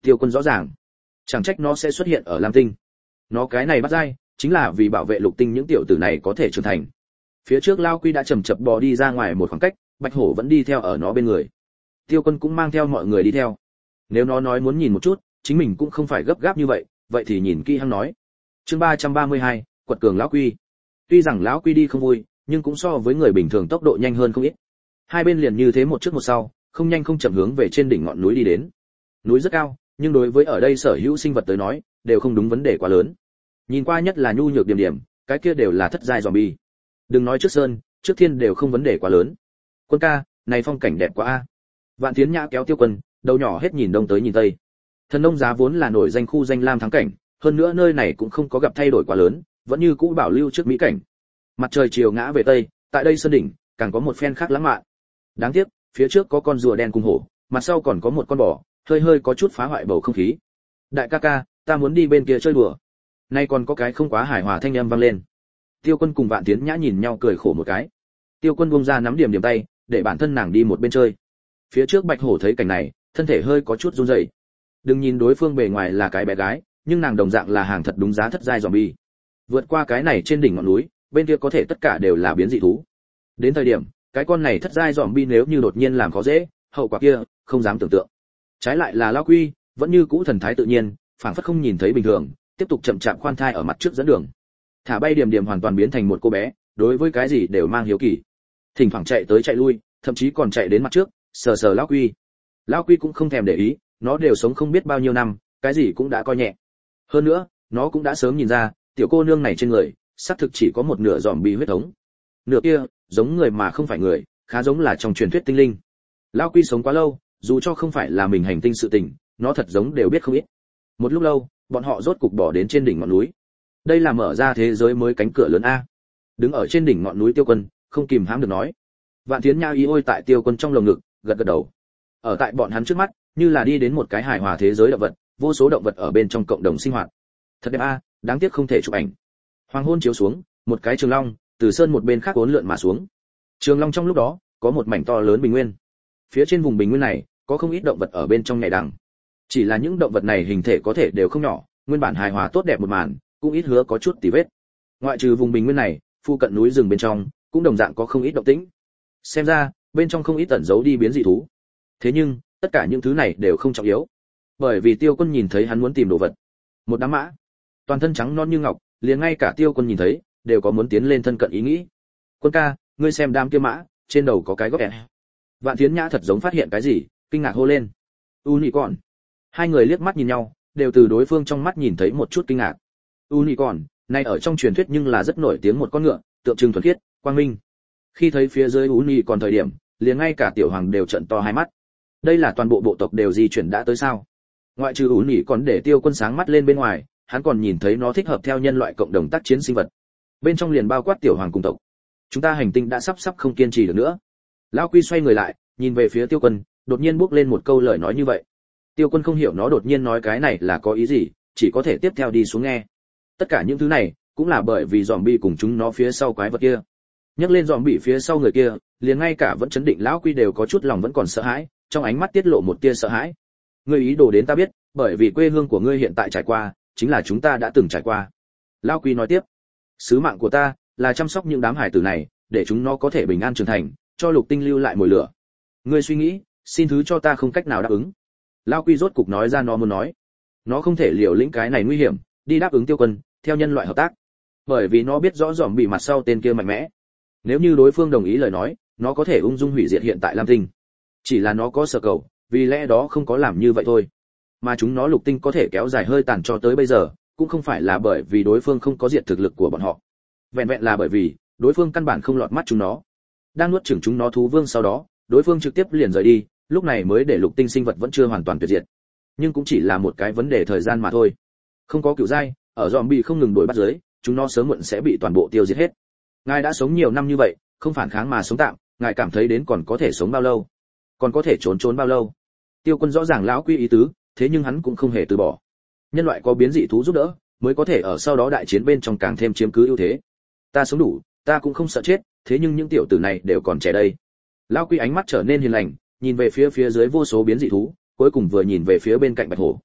Tiêu Quân rõ ràng, chẳng trách nó sẽ xuất hiện ở Lam Tinh. Nó cái này bắt dai, chính là vì bảo vệ Lục Tinh những tiểu tử này có thể trưởng thành. Phía trước Lao Quy đã chầm chập bò đi ra ngoài một khoảng cách, Bạch Hổ vẫn đi theo ở nó bên người. Tiêu Quân cũng mang theo mọi người đi theo. Nếu nó nói muốn nhìn một chút, chính mình cũng không phải gấp gáp như vậy, vậy thì nhìn kỹ hăng nói. Chương ba trăm ba mươi hai, quật cường lão Quy. Tuy rằng lão Quy đi không vui, nhưng cũng so với người bình thường tốc độ nhanh hơn không ít. Hai bên liền như thế một trước một sau, không nhanh không chậm hướng về trên đỉnh ngọn núi đi đến. Núi rất cao, nhưng đối với ở đây sở hữu sinh vật tới nói, đều không đúng vấn đề quá lớn. Nhìn qua nhất là nhu nhược điểm điểm, cái kia đều là thất giai zombie. Đừng nói trước sơn, trước thiên đều không vấn đề quá lớn. Quân ca, này phong cảnh đẹp quá a. Vạn Tiến Nhã kéo Tiêu Quân, đầu nhỏ hết nhìn đông tới nhìn tây. Thần nông giá vốn là nổi danh khu danh lam thắng cảnh, hơn nữa nơi này cũng không có gặp thay đổi quá lớn, vẫn như cũ bảo lưu trước mỹ cảnh. Mặt trời chiều ngã về tây, tại đây sơn đỉnh, càng có một phen khác lãng mạn. Đáng tiếc, phía trước có con rùa đen cùng hổ, mặt sau còn có một con bò, hơi hơi có chút phá hoại bầu không khí. Đại ca ca, ta muốn đi bên kia chơi đùa. Nay còn có cái không quá hài hòa thanh âm vang lên. Tiêu Quân cùng Vạn Tiến Nhã nhìn nhau cười khổ một cái. Tiêu Quân buông ra nắm điểm điểm tay, để bản thân nàng đi một bên chơi. Phía trước Bạch Hổ thấy cảnh này, thân thể hơi có chút run rẩy. Đừng nhìn đối phương bề ngoài là cái bé gái, nhưng nàng đồng dạng là hàng thật đúng giá thất giai zombie. Vượt qua cái này trên đỉnh ngọn núi, bên kia có thể tất cả đều là biến dị thú. Đến thời điểm, cái con này thất giai zombie nếu như đột nhiên làm khó dễ, hậu quả kia, không dám tưởng tượng. Trái lại là Lão Quy, vẫn như cũ thần thái tự nhiên, phảng phất không nhìn thấy bình thường, tiếp tục chậm chạp khoan thai ở mặt trước dẫn đường. Thả bay điểm điểm hoàn toàn biến thành một cô bé, đối với cái gì đều mang hiếu kỳ. Thỉnh thoảng chạy tới chạy lui, thậm chí còn chạy đến mặt trước, sờ sờ Lão Quy. Lão Quy cũng không thèm để ý, nó đều sống không biết bao nhiêu năm, cái gì cũng đã coi nhẹ. Hơn nữa, nó cũng đã sớm nhìn ra, tiểu cô nương này trên người, xác thực chỉ có một nửa zombie huyết thống. Nửa kia, giống người mà không phải người, khá giống là trong truyền thuyết tinh linh. Lão Quy sống quá lâu, dù cho không phải là mình hành tinh sự tình, nó thật giống đều biết không ít. Một lúc lâu, bọn họ rốt cục bỏ đến trên đỉnh ngọn núi. Đây là mở ra thế giới mới cánh cửa lớn a. Đứng ở trên đỉnh ngọn núi Tiêu Quân, không kìm hãm được nói. Vạn Tiến Nhã ý ôi tại Tiêu Quân trong lồng ngực, gật gật đầu. Ở tại bọn hắn trước mắt, như là đi đến một cái hài hòa thế giới động vật, vô số động vật ở bên trong cộng đồng sinh hoạt. Thật đẹp a, đáng tiếc không thể chụp ảnh. Hoàng hôn chiếu xuống, một cái trường long từ sơn một bên khác uốn lượn mà xuống. Trường long trong lúc đó, có một mảnh to lớn bình nguyên. Phía trên vùng bình nguyên này, có không ít động vật ở bên trong nhảy đằng. Chỉ là những động vật này hình thể có thể đều không nhỏ, nguyên bản hài hòa tốt đẹp một màn, cũng ít hứa có chút tì vết. Ngoại trừ vùng bình nguyên này, phu cận núi rừng bên trong, cũng đồng dạng có không ít động tĩnh. Xem ra, bên trong không ít tẩn giấu đi biến dị thú. Thế nhưng, tất cả những thứ này đều không trọng yếu, bởi vì Tiêu Quân nhìn thấy hắn muốn tìm đồ vật. Một đám mã, toàn thân trắng non như ngọc, liền ngay cả Tiêu Quân nhìn thấy, đều có muốn tiến lên thân cận ý nghĩ. Quân ca, ngươi xem đám kia mã, trên đầu có cái gốc ẻ. Vạn Thiến Nhã thật giống phát hiện cái gì, kinh ngạc hô lên. U nhị còn. Hai người liếc mắt nhìn nhau, đều từ đối phương trong mắt nhìn thấy một chút kinh ngạc. U nhị còn, này ở trong truyền thuyết nhưng là rất nổi tiếng một con ngựa, tượng trưng thuần khiết, quang minh. Khi thấy phía dưới U nhị còn thời điểm, liền ngay cả tiểu hoàng đều trợn to hai mắt. Đây là toàn bộ bộ tộc đều di chuyển đã tới sao? Ngoại trừ U nhị còn để Tiêu Quân sáng mắt lên bên ngoài, hắn còn nhìn thấy nó thích hợp theo nhân loại cộng đồng tác chiến sinh vật. Bên trong liền bao quát tiểu hoàng cùng tộc. Chúng ta hành tinh đã sắp sắp không kiên trì được nữa. Lão Quy xoay người lại, nhìn về phía Tiêu Quân, đột nhiên bước lên một câu lời nói như vậy. Tiêu Quân không hiểu nó đột nhiên nói cái này là có ý gì, chỉ có thể tiếp theo đi xuống nghe. Tất cả những thứ này cũng là bởi vì zombie cùng chúng nó phía sau quái vật kia. Nhắc lên zombie phía sau người kia, liền ngay cả vẫn chấn định Lão Quy đều có chút lòng vẫn còn sợ hãi, trong ánh mắt tiết lộ một tia sợ hãi. Ngươi ý đồ đến ta biết, bởi vì quê hương của ngươi hiện tại trải qua, chính là chúng ta đã từng trải qua. Lão Quy nói tiếp, sứ mạng của ta là chăm sóc những đám hải tử này, để chúng nó có thể bình an trưởng thành, cho Lục Tinh lưu lại mồi lửa. Ngươi suy nghĩ, xin thứ cho ta không cách nào đáp ứng. Lão Quy rốt cục nói ra nó muốn nói. Nó không thể liều lĩnh cái này nguy hiểm, đi đáp ứng Tiêu Quân, theo nhân loại hợp tác. Bởi vì nó biết rõ dòm bị mặt sau tên kia mạnh mẽ. Nếu như đối phương đồng ý lời nói, nó có thể ung dung hủy diệt hiện tại Lam Tinh. Chỉ là nó có sở cầu, vì lẽ đó không có làm như vậy thôi. Mà chúng nó Lục Tinh có thể kéo dài hơi tàn cho tới bây giờ, cũng không phải là bởi vì đối phương không có diệt thực lực của bọn họ. Vẹn vẹn là bởi vì đối phương căn bản không lọt mắt chúng nó. Đang nuốt chửng chúng nó thú vương sau đó, đối phương trực tiếp liền rời đi, lúc này mới để Lục Tinh sinh vật vẫn chưa hoàn toàn tuyệt diệt. Nhưng cũng chỉ là một cái vấn đề thời gian mà thôi. Không có cựu giai, ở zombie không ngừng đuổi bắt dưới, chúng nó sớm muộn sẽ bị toàn bộ tiêu diệt hết. Ngài đã sống nhiều năm như vậy, không phản kháng mà sống tạm, ngài cảm thấy đến còn có thể sống bao lâu? Còn có thể trốn trốn bao lâu? Tiêu Quân rõ ràng Lão Quy ý tứ, thế nhưng hắn cũng không hề từ bỏ. Nhân loại có biến dị thú giúp đỡ, mới có thể ở sau đó đại chiến bên trong càng thêm chiếm cứ ưu thế. Ta sống đủ, ta cũng không sợ chết, thế nhưng những tiểu tử này đều còn trẻ đây. Lão Quy ánh mắt trở nên hiền lành, nhìn về phía phía dưới vô số biến dị thú, cuối cùng vừa nhìn về phía bên cạnh Bạch Hổ.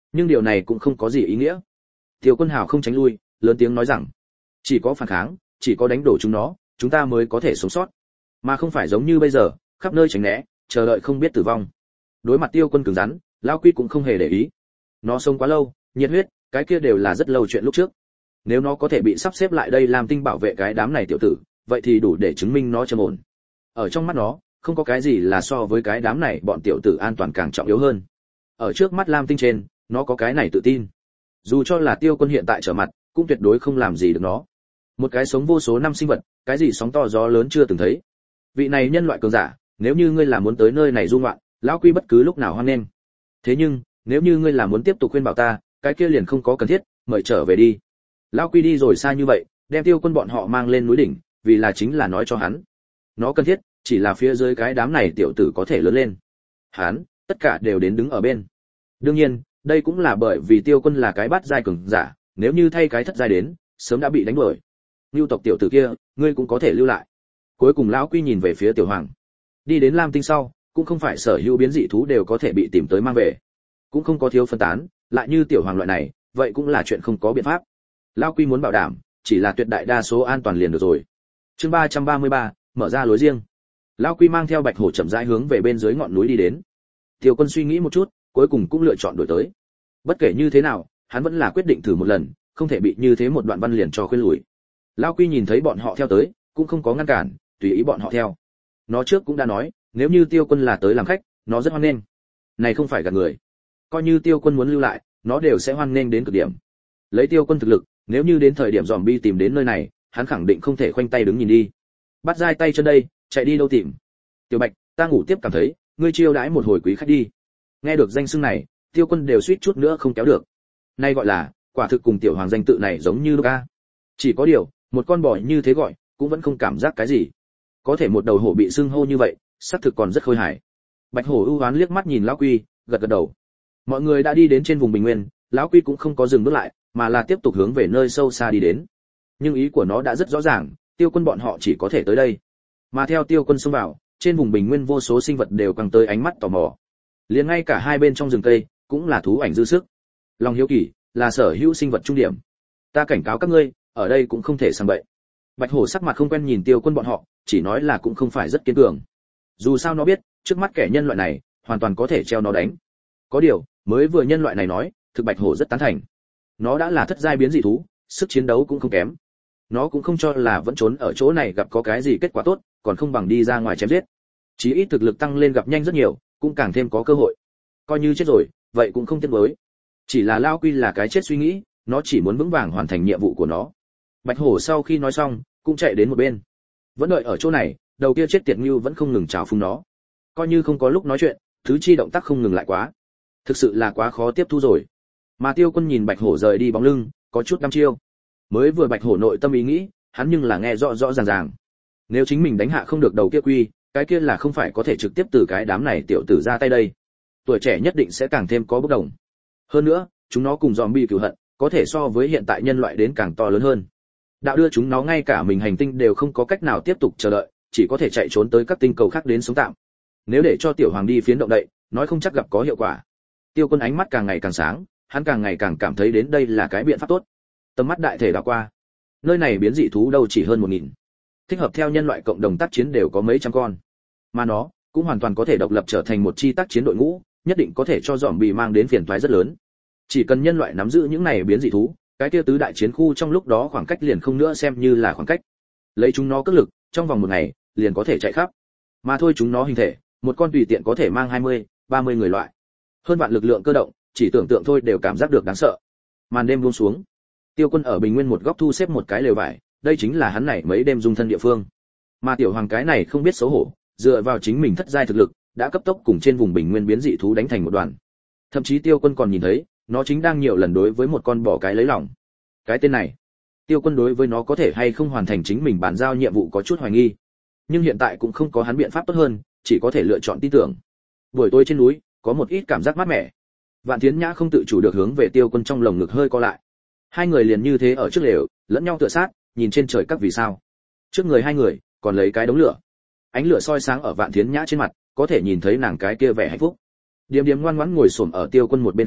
Nhưng điều này cũng không có gì ý nghĩa. Tiêu Quân Hào không tránh lui, lớn tiếng nói rằng, chỉ có phản kháng, chỉ có đánh đổ chúng nó, chúng ta mới có thể sống sót, mà không phải giống như bây giờ, khắp nơi tránh né, chờ đợi không biết tử vong. Đối mặt Tiêu Quân cứng rắn, Lão Quy cũng không hề để ý. Nó sống quá lâu, nhiệt huyết, cái kia đều là rất lâu chuyện lúc trước. Nếu nó có thể bị sắp xếp lại đây làm tinh bảo vệ cái đám này tiểu tử, vậy thì đủ để chứng minh nó trầm ổn. Ở trong mắt nó, không có cái gì là so với cái đám này bọn tiểu tử an toàn càng trọng yếu hơn. Ở trước mắt Lam Tinh trên, nó có cái này tự tin. Dù cho là Tiêu Quân hiện tại trở mặt, cũng tuyệt đối không làm gì được nó. Một cái sống vô số năm sinh vật, cái gì sóng to gió lớn chưa từng thấy. Vị này nhân loại cường giả, nếu như ngươi là muốn tới nơi này du ngoạn, Lão Quy bất cứ lúc nào hoan nghênh. Thế nhưng, nếu như ngươi là muốn tiếp tục khuyên bảo ta, cái kia liền không có cần thiết, mời trở về đi. Lão Quy đi rồi xa như vậy, đem Tiêu Quân bọn họ mang lên núi đỉnh, vì là chính là nói cho hắn, nó cần thiết chỉ là phía dưới cái đám này tiểu tử có thể lớn lên. Hắn, tất cả đều đến đứng ở bên. Đương nhiên, đây cũng là bởi vì Tiêu Quân là cái bát giai cường giả, nếu như thay cái thất giai đến, sớm đã bị đánh đuổi. Nưu tộc tiểu tử kia, ngươi cũng có thể lưu lại. Cuối cùng Lão Quy nhìn về phía Tiểu Hoàng. Đi đến Lam Tinh sau, cũng không phải sở hữu biến dị thú đều có thể bị tìm tới mang về, cũng không có thiếu phân tán, lại như Tiểu Hoàng loại này, vậy cũng là chuyện không có biện pháp. Lão Quy muốn bảo đảm, chỉ là tuyệt đại đa số an toàn liền được rồi. Chương ba trăm ba mươi ba, mở ra lối riêng. Lão Quy mang theo Bạch Hổ chậm rãi hướng về bên dưới ngọn núi đi đến. Tiêu Quân suy nghĩ một chút, cuối cùng cũng lựa chọn đổi tới. Bất kể như thế nào, hắn vẫn là quyết định thử một lần, không thể bị như thế một đoạn văn liền cho khuyên lùi. Lão Quy nhìn thấy bọn họ theo tới, cũng không có ngăn cản, tùy ý bọn họ theo. Nó trước cũng đã nói, nếu như Tiêu Quân là tới làm khách, nó rất hoan nghênh. Này không phải gạt người. Coi như Tiêu Quân muốn lưu lại, nó đều sẽ hoan nghênh đến cực điểm. Lấy Tiêu Quân thực lực, nếu như đến thời điểm zombie tìm đến nơi này, hắn khẳng định không thể khoanh tay đứng nhìn đi. Bắt dai tay chân đây, chạy đi đâu tìm? Tiểu Bạch, ta ngủ tiếp cảm thấy, ngươi chiêu đãi một hồi quý khách đi. Nghe được danh xưng này, Tiêu Quân đều suýt chút nữa không kéo được. Nay gọi là, quả thực cùng Tiểu Hoàng danh tự này giống như ca. Chỉ có điều, một con bò như thế gọi, cũng vẫn không cảm giác cái gì. Có thể một đầu hổ bị xưng hô như vậy, xác thực còn rất khôi hài. Bạch Hổ ưu ái liếc mắt nhìn Lão Quy, gật gật đầu. Mọi người đã đi đến trên vùng bình nguyên, Lão Quy cũng không có dừng bước lại, mà là tiếp tục hướng về nơi sâu xa đi đến. Nhưng ý của nó đã rất rõ ràng, Tiêu Quân bọn họ chỉ có thể tới đây. Mà theo Tiêu Quân xông vào, trên vùng bình nguyên vô số sinh vật đều căng tới ánh mắt tò mò. Liền ngay cả hai bên trong rừng cây, cũng là thú ảnh dư sức. Lòng hiếu kỳ là sở hữu sinh vật trung điểm. Ta cảnh cáo các ngươi, ở đây cũng không thể sang bậy. Bạch Hổ sắc mặt không quen nhìn Tiêu Quân bọn họ, chỉ nói là cũng không phải rất kiên cường. Dù sao nó biết, trước mắt kẻ nhân loại này, hoàn toàn có thể treo nó đánh. Có điều, mới vừa nhân loại này nói, thực Bạch Hổ rất tán thành. Nó đã là thất giai biến dị thú, sức chiến đấu cũng không kém. Nó cũng không cho là vẫn trốn ở chỗ này gặp có cái gì kết quả tốt, còn không bằng đi ra ngoài chém giết. Chí ít thực lực tăng lên gặp nhanh rất nhiều, cũng càng thêm có cơ hội. Coi như chết rồi, vậy cũng không tiếc nuối. Chỉ là Lão Quy là cái chết suy nghĩ, nó chỉ muốn vững vàng hoàn thành nhiệm vụ của nó. Bạch Hổ sau khi nói xong, cũng chạy đến một bên. Vẫn đợi ở chỗ này, đầu kia chết tiệt Ngưu vẫn không ngừng chào phúng nó. Coi như không có lúc nói chuyện, thứ chi động tác không ngừng lại quá. Thực sự là quá khó tiếp thu rồi. Mà Tiêu Quân nhìn Bạch Hổ rời đi bóng lưng, có chút đăm chiêu. Mới vừa Bạch Hổ nội tâm ý nghĩ, hắn nhưng là nghe rõ rõ ràng ràng. Nếu chính mình đánh hạ không được đầu kia quy, cái kia là không phải có thể trực tiếp từ cái đám này tiểu tử ra tay đây. Tuổi trẻ nhất định sẽ càng thêm có bất đồng. Hơn nữa, chúng nó cùng zombie cừu hận, có thể so với hiện tại nhân loại đến càng to lớn hơn. Đạo đưa chúng nó ngay cả mình hành tinh đều không có cách nào tiếp tục chờ đợi, chỉ có thể chạy trốn tới các tinh cầu khác đến sống tạm. Nếu để cho Tiểu Hoàng đi phiến động đậy, nói không chắc gặp có hiệu quả. Tiêu Quân ánh mắt càng ngày càng sáng, hắn càng ngày càng cảm thấy đến đây là cái biện pháp tốt. Tầm mắt đại thể đảo qua, nơi này biến dị thú đâu chỉ hơn một nghìn, thích hợp theo nhân loại cộng đồng tác chiến đều có mấy trăm con, mà nó cũng hoàn toàn có thể độc lập trở thành một chi tác chiến đội ngũ, nhất định có thể cho zombie mang đến phiền toái rất lớn. Chỉ cần nhân loại nắm giữ những này biến dị thú, cái kia tứ đại chiến khu trong lúc đó khoảng cách liền không nữa xem như là khoảng cách. Lấy chúng nó cất lực, trong vòng một ngày liền có thể chạy khắp. Mà thôi chúng nó hình thể, một con tùy tiện có thể mang hai mươi, ba mươi người loại. Hơn vạn lực lượng cơ động, chỉ tưởng tượng thôi đều cảm giác được đáng sợ. Màn đêm buông xuống. Tiêu Quân ở bình nguyên một góc thu xếp một cái lều vải, đây chính là hắn này mấy đêm dung thân địa phương. Mà Tiểu Hoàng cái này không biết xấu hổ, dựa vào chính mình thất giai thực lực, đã cấp tốc cùng trên vùng bình nguyên biến dị thú đánh thành một đoàn. Thậm chí Tiêu Quân còn nhìn thấy, nó chính đang nhiều lần đối với một con bò cái lấy lòng. Cái tên này, Tiêu Quân đối với nó có thể hay không hoàn thành chính mình bàn giao nhiệm vụ có chút hoài nghi. Nhưng hiện tại cũng không có hắn biện pháp tốt hơn, chỉ có thể lựa chọn tin tưởng. Buổi tối trên núi, có một ít cảm giác mát mẻ. Vạn Thiến Nhã không tự chủ được hướng về Tiêu Quân trong lồng ngực hơi co lại. Hai người liền như thế ở trước lều, lẫn nhau tựa sát, nhìn trên trời các vì sao. Trước người hai người, còn lấy cái đống lửa. Ánh lửa soi sáng ở Vạn Thiến Nhã trên mặt, có thể nhìn thấy nàng cái kia vẻ hạnh phúc. Điềm Điềm ngoan ngoãn ngồi xổm ở Tiêu Quân một bên khác,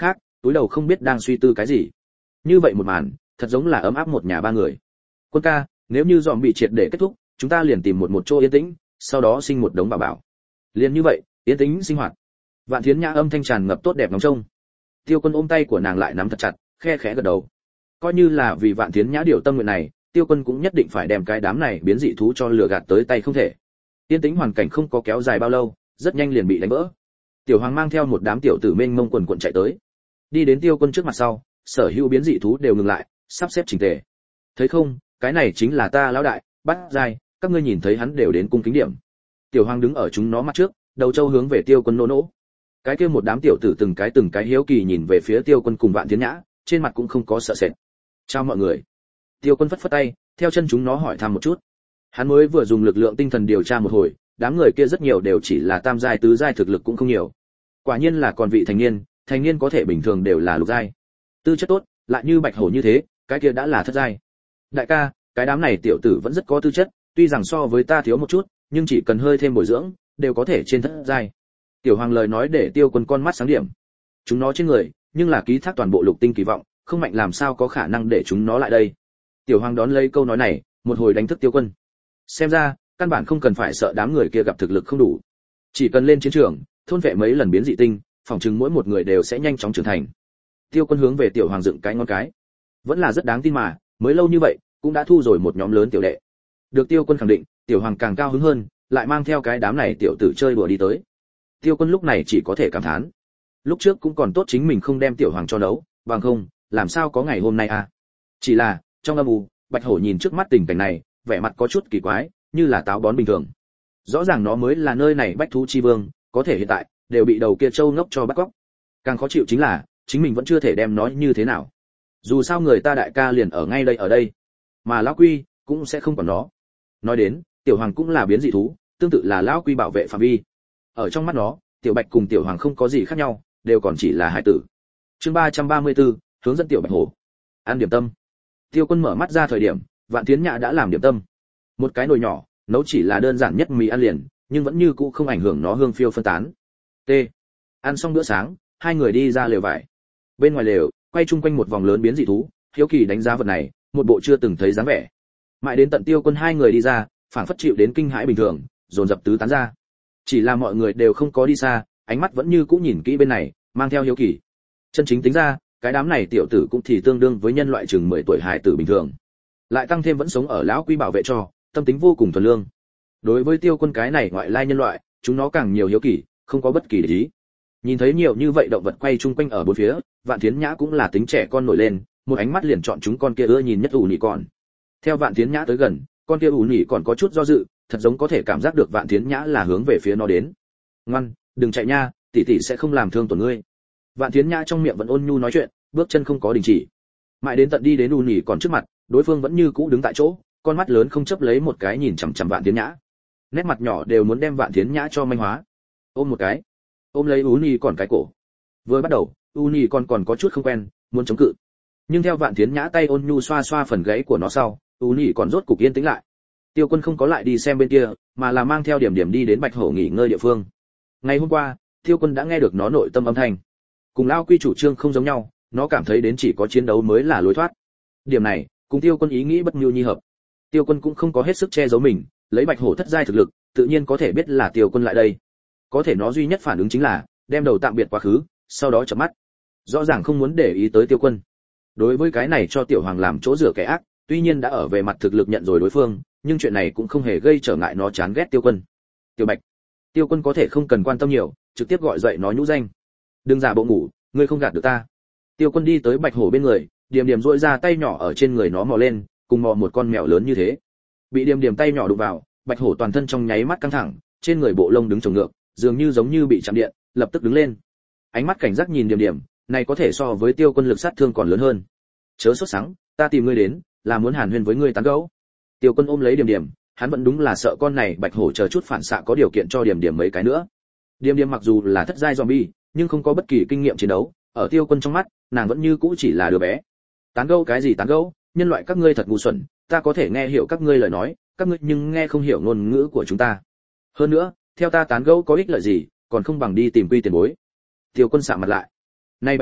túi đầu không biết đang suy tư cái gì. Như vậy một màn, thật giống là ấm áp một nhà ba người. Quân ca, nếu như dòm bị triệt để kết thúc, chúng ta liền tìm một một chỗ yên tĩnh, sau đó sinh một đống bảo bảo. Liền như vậy, yên tĩnh sinh hoạt. Vạn Thiến Nhã âm thanh tràn ngập tốt đẹp nóng trông. Tiêu Quân ôm tay của nàng lại nắm thật chặt, khe khẽ gật đầu. Coi như là vì Vạn Thiến Nhã điều tâm nguyện này, Tiêu Quân cũng nhất định phải đem cái đám này biến dị thú cho lừa gạt tới tay không thể. Yên tĩnh hoàn cảnh không có kéo dài bao lâu, rất nhanh liền bị đánh vỡ. Tiểu Hoàng mang theo một đám tiểu tử mênh mông quần quần chạy tới. Đi đến Tiêu Quân trước mặt sau, sở hữu biến dị thú đều ngừng lại, sắp xếp chỉnh tề. Thấy không, cái này chính là ta lão đại, Bắt Giai, các ngươi nhìn thấy hắn đều đến cung kính điểm. Tiểu Hoàng đứng ở chúng nó mặt trước, đầu trâu hướng về Tiêu Quân nô nỗ. Cái kia một đám tiểu tử từng cái từng cái hiếu kỳ nhìn về phía Tiêu Quân cùng Vạn Thiến Nhã, trên mặt cũng không có sợ sệt. Chào mọi người. Tiêu Quân phất phất tay, theo chân chúng nó hỏi thăm một chút. Hắn mới vừa dùng lực lượng tinh thần điều tra một hồi, đám người kia rất nhiều đều chỉ là tam giai tứ giai thực lực cũng không nhiều. Quả nhiên là còn vị thành niên, thành niên có thể bình thường đều là lục giai. Tư chất tốt, lại như Bạch Hổ như thế, cái kia đã là thất giai. Đại ca, cái đám này tiểu tử vẫn rất có tư chất, tuy rằng so với ta thiếu một chút, nhưng chỉ cần hơi thêm bồi dưỡng, đều có thể trên thất giai. Tiểu Hoàng lời nói để Tiêu Quân con mắt sáng điểm. Chúng nó trên người, nhưng là ký thác toàn bộ lục tinh kỳ vọng, không mạnh làm sao có khả năng để chúng nó lại đây. Tiểu Hoàng đón lấy câu nói này, một hồi đánh thức Tiêu Quân. Xem ra, căn bản không cần phải sợ đám người kia gặp thực lực không đủ. Chỉ cần lên chiến trường, thôn vệ mấy lần biến dị tinh, phòng chừng mỗi một người đều sẽ nhanh chóng trưởng thành. Tiêu Quân hướng về Tiểu Hoàng dựng cái ngón cái. Vẫn là rất đáng tin mà, mới lâu như vậy, cũng đã thu rồi một nhóm lớn tiểu đệ. Được Tiêu Quân khẳng định, Tiểu Hoàng càng cao hứng hơn, lại mang theo cái đám này tiểu tử chơi đùa đi tới. Tiêu Quân lúc này chỉ có thể cảm thán. Lúc trước cũng còn tốt chính mình không đem Tiểu Hoàng cho nấu, bằng không, làm sao có ngày hôm nay à? Chỉ là, trong âm u, Bạch Hổ nhìn trước mắt tình cảnh này, vẻ mặt có chút kỳ quái, như là táo bón bình thường. Rõ ràng nó mới là nơi này bách thú chi vương, có thể hiện tại đều bị đầu kia trâu ngốc cho bắt cóc. Càng khó chịu chính là, chính mình vẫn chưa thể đem nó như thế nào. Dù sao người ta đại ca liền ở ngay đây ở đây, mà lão Quy cũng sẽ không còn nó. Nói đến, Tiểu Hoàng cũng là biến dị thú, tương tự là lão Quy bảo vệ phạm vi. Ở trong mắt nó, Tiểu Bạch cùng Tiểu Hoàng không có gì khác nhau, đều còn chỉ là hải tử. Chương ba trăm ba mươi tư, hướng dẫn Tiểu Bạch Hổ. Ăn điểm tâm. Tiêu Quân mở mắt ra thời điểm, Vạn Thiến Nhã đã làm điểm tâm. Một cái nồi nhỏ, nấu chỉ là đơn giản nhất mì ăn liền, nhưng vẫn như cũ không ảnh hưởng nó hương phiêu phân tán. T. Ăn xong bữa sáng, hai người đi ra lều vải. Bên ngoài lều, quay chung quanh một vòng lớn biến dị thú, hiếu kỳ đánh giá vật này, một bộ chưa từng thấy dáng vẻ. Mãi đến tận Tiêu Quân hai người đi ra, phảng phất chịu đến kinh hãi bình thường, dồn dập tứ tán ra. Chỉ là mọi người đều không có đi xa, ánh mắt vẫn như cũ nhìn kỹ bên này, mang theo hiếu kỳ. Chân chính tính ra, cái đám này tiểu tử cũng thì tương đương với nhân loại chừng mười tuổi hài tử bình thường. Lại tăng thêm vẫn sống ở lão Quy bảo vệ cho, tâm tính vô cùng thuần lương. Đối với Tiêu Quân cái này ngoại lai nhân loại, chúng nó càng nhiều hiếu kỳ, không có bất kỳ để ý. Nhìn thấy nhiều như vậy động vật quay chung quanh ở bốn phía, Vạn Thiến Nhã cũng là tính trẻ con nổi lên, một ánh mắt liền chọn chúng con kia ưa nhìn nhất ủ nhị còn. Theo Vạn Thiến Nhã tới gần, con kia ủ nhị còn có chút do dự, thật giống có thể cảm giác được Vạn Thiến Nhã là hướng về phía nó đến. Ngoan, đừng chạy nha, tỷ tỷ sẽ không làm thương tổn ngươi. Vạn Thiến Nhã trong miệng vẫn ôn nhu nói chuyện, bước chân không có đình chỉ. Mãi đến tận đi đến ủ nhị còn trước mặt, đối phương vẫn như cũ đứng tại chỗ, con mắt lớn không chấp lấy một cái nhìn chằm chằm Vạn Thiến Nhã. Nét mặt nhỏ đều muốn đem Vạn Thiến Nhã cho manh hóa. Ôm một cái, ôm lấy ủ nhị còn cái cổ. Vừa bắt đầu, ủ nhị còn còn có chút không quen, muốn chống cự. Nhưng theo Vạn Thiến Nhã tay ôn nhu xoa xoa phần gáy của nó sau, ủ nhị còn rốt cục yên tĩnh lại. Tiêu Quân không có lại đi xem bên kia, mà là mang theo Điểm Điểm đi đến Bạch Hổ nghỉ ngơi địa phương. Ngày hôm qua, Tiêu Quân đã nghe được nó nội tâm âm thanh. Cùng Lão Quy chủ trương không giống nhau, nó cảm thấy đến chỉ có chiến đấu mới là lối thoát. Điểm này, cùng Tiêu Quân ý nghĩ bất nhu nhi hợp. Tiêu Quân cũng không có hết sức che giấu mình, lấy Bạch Hổ thất giai thực lực, tự nhiên có thể biết là Tiêu Quân lại đây. Có thể nó duy nhất phản ứng chính là đem đầu tạm biệt quá khứ, sau đó chớp mắt. Rõ ràng không muốn để ý tới Tiêu Quân. Đối với cái này cho Tiểu Hoàng làm chỗ rửa kẻ ác, tuy nhiên đã ở về mặt thực lực nhận rồi đối phương, nhưng chuyện này cũng không hề gây trở ngại nó chán ghét Tiêu Quân. Tiểu Bạch. Tiêu Quân có thể không cần quan tâm nhiều, trực tiếp gọi dậy nó nhũ danh. Đừng giả bộ ngủ, ngươi không gạt được ta. Tiêu Quân đi tới Bạch Hổ bên người, Điềm Điềm duỗi ra tay nhỏ ở trên người nó mò lên, cùng mò một con mèo lớn như thế. Bị Điềm Điềm tay nhỏ đụng vào, Bạch Hổ toàn thân trong nháy mắt căng thẳng, trên người bộ lông đứng chồng ngược, dường như giống như bị chạm điện, lập tức đứng lên. Ánh mắt cảnh giác nhìn Điềm Điềm, này có thể so với Tiêu Quân lực sát thương còn lớn hơn. Chớ sốt sắng, ta tìm ngươi đến, là muốn hàn huyên với ngươi tán gẫu. Tiêu Quân ôm lấy Điềm Điềm, hắn vẫn đúng là sợ con này Bạch Hổ chờ chút phản xạ có điều kiện cho Điềm Điềm mấy cái nữa. Điềm Điềm mặc dù là thất giai zombie, nhưng không có bất kỳ kinh nghiệm chiến đấu, ở Tiêu Quân trong mắt, nàng vẫn như cũ chỉ là đứa bé. Tán gẫu cái gì tán gẫu, nhân loại các ngươi thật ngu xuẩn, ta có thể nghe hiểu các ngươi lời nói, các ngươi nhưng nghe không hiểu ngôn ngữ của chúng ta. Hơn nữa, theo ta tán gẫu có ích lợi gì, còn không bằng đi tìm quy tiền bối. Tiêu Quân sạm mặt lại. Này Bạch Hổ,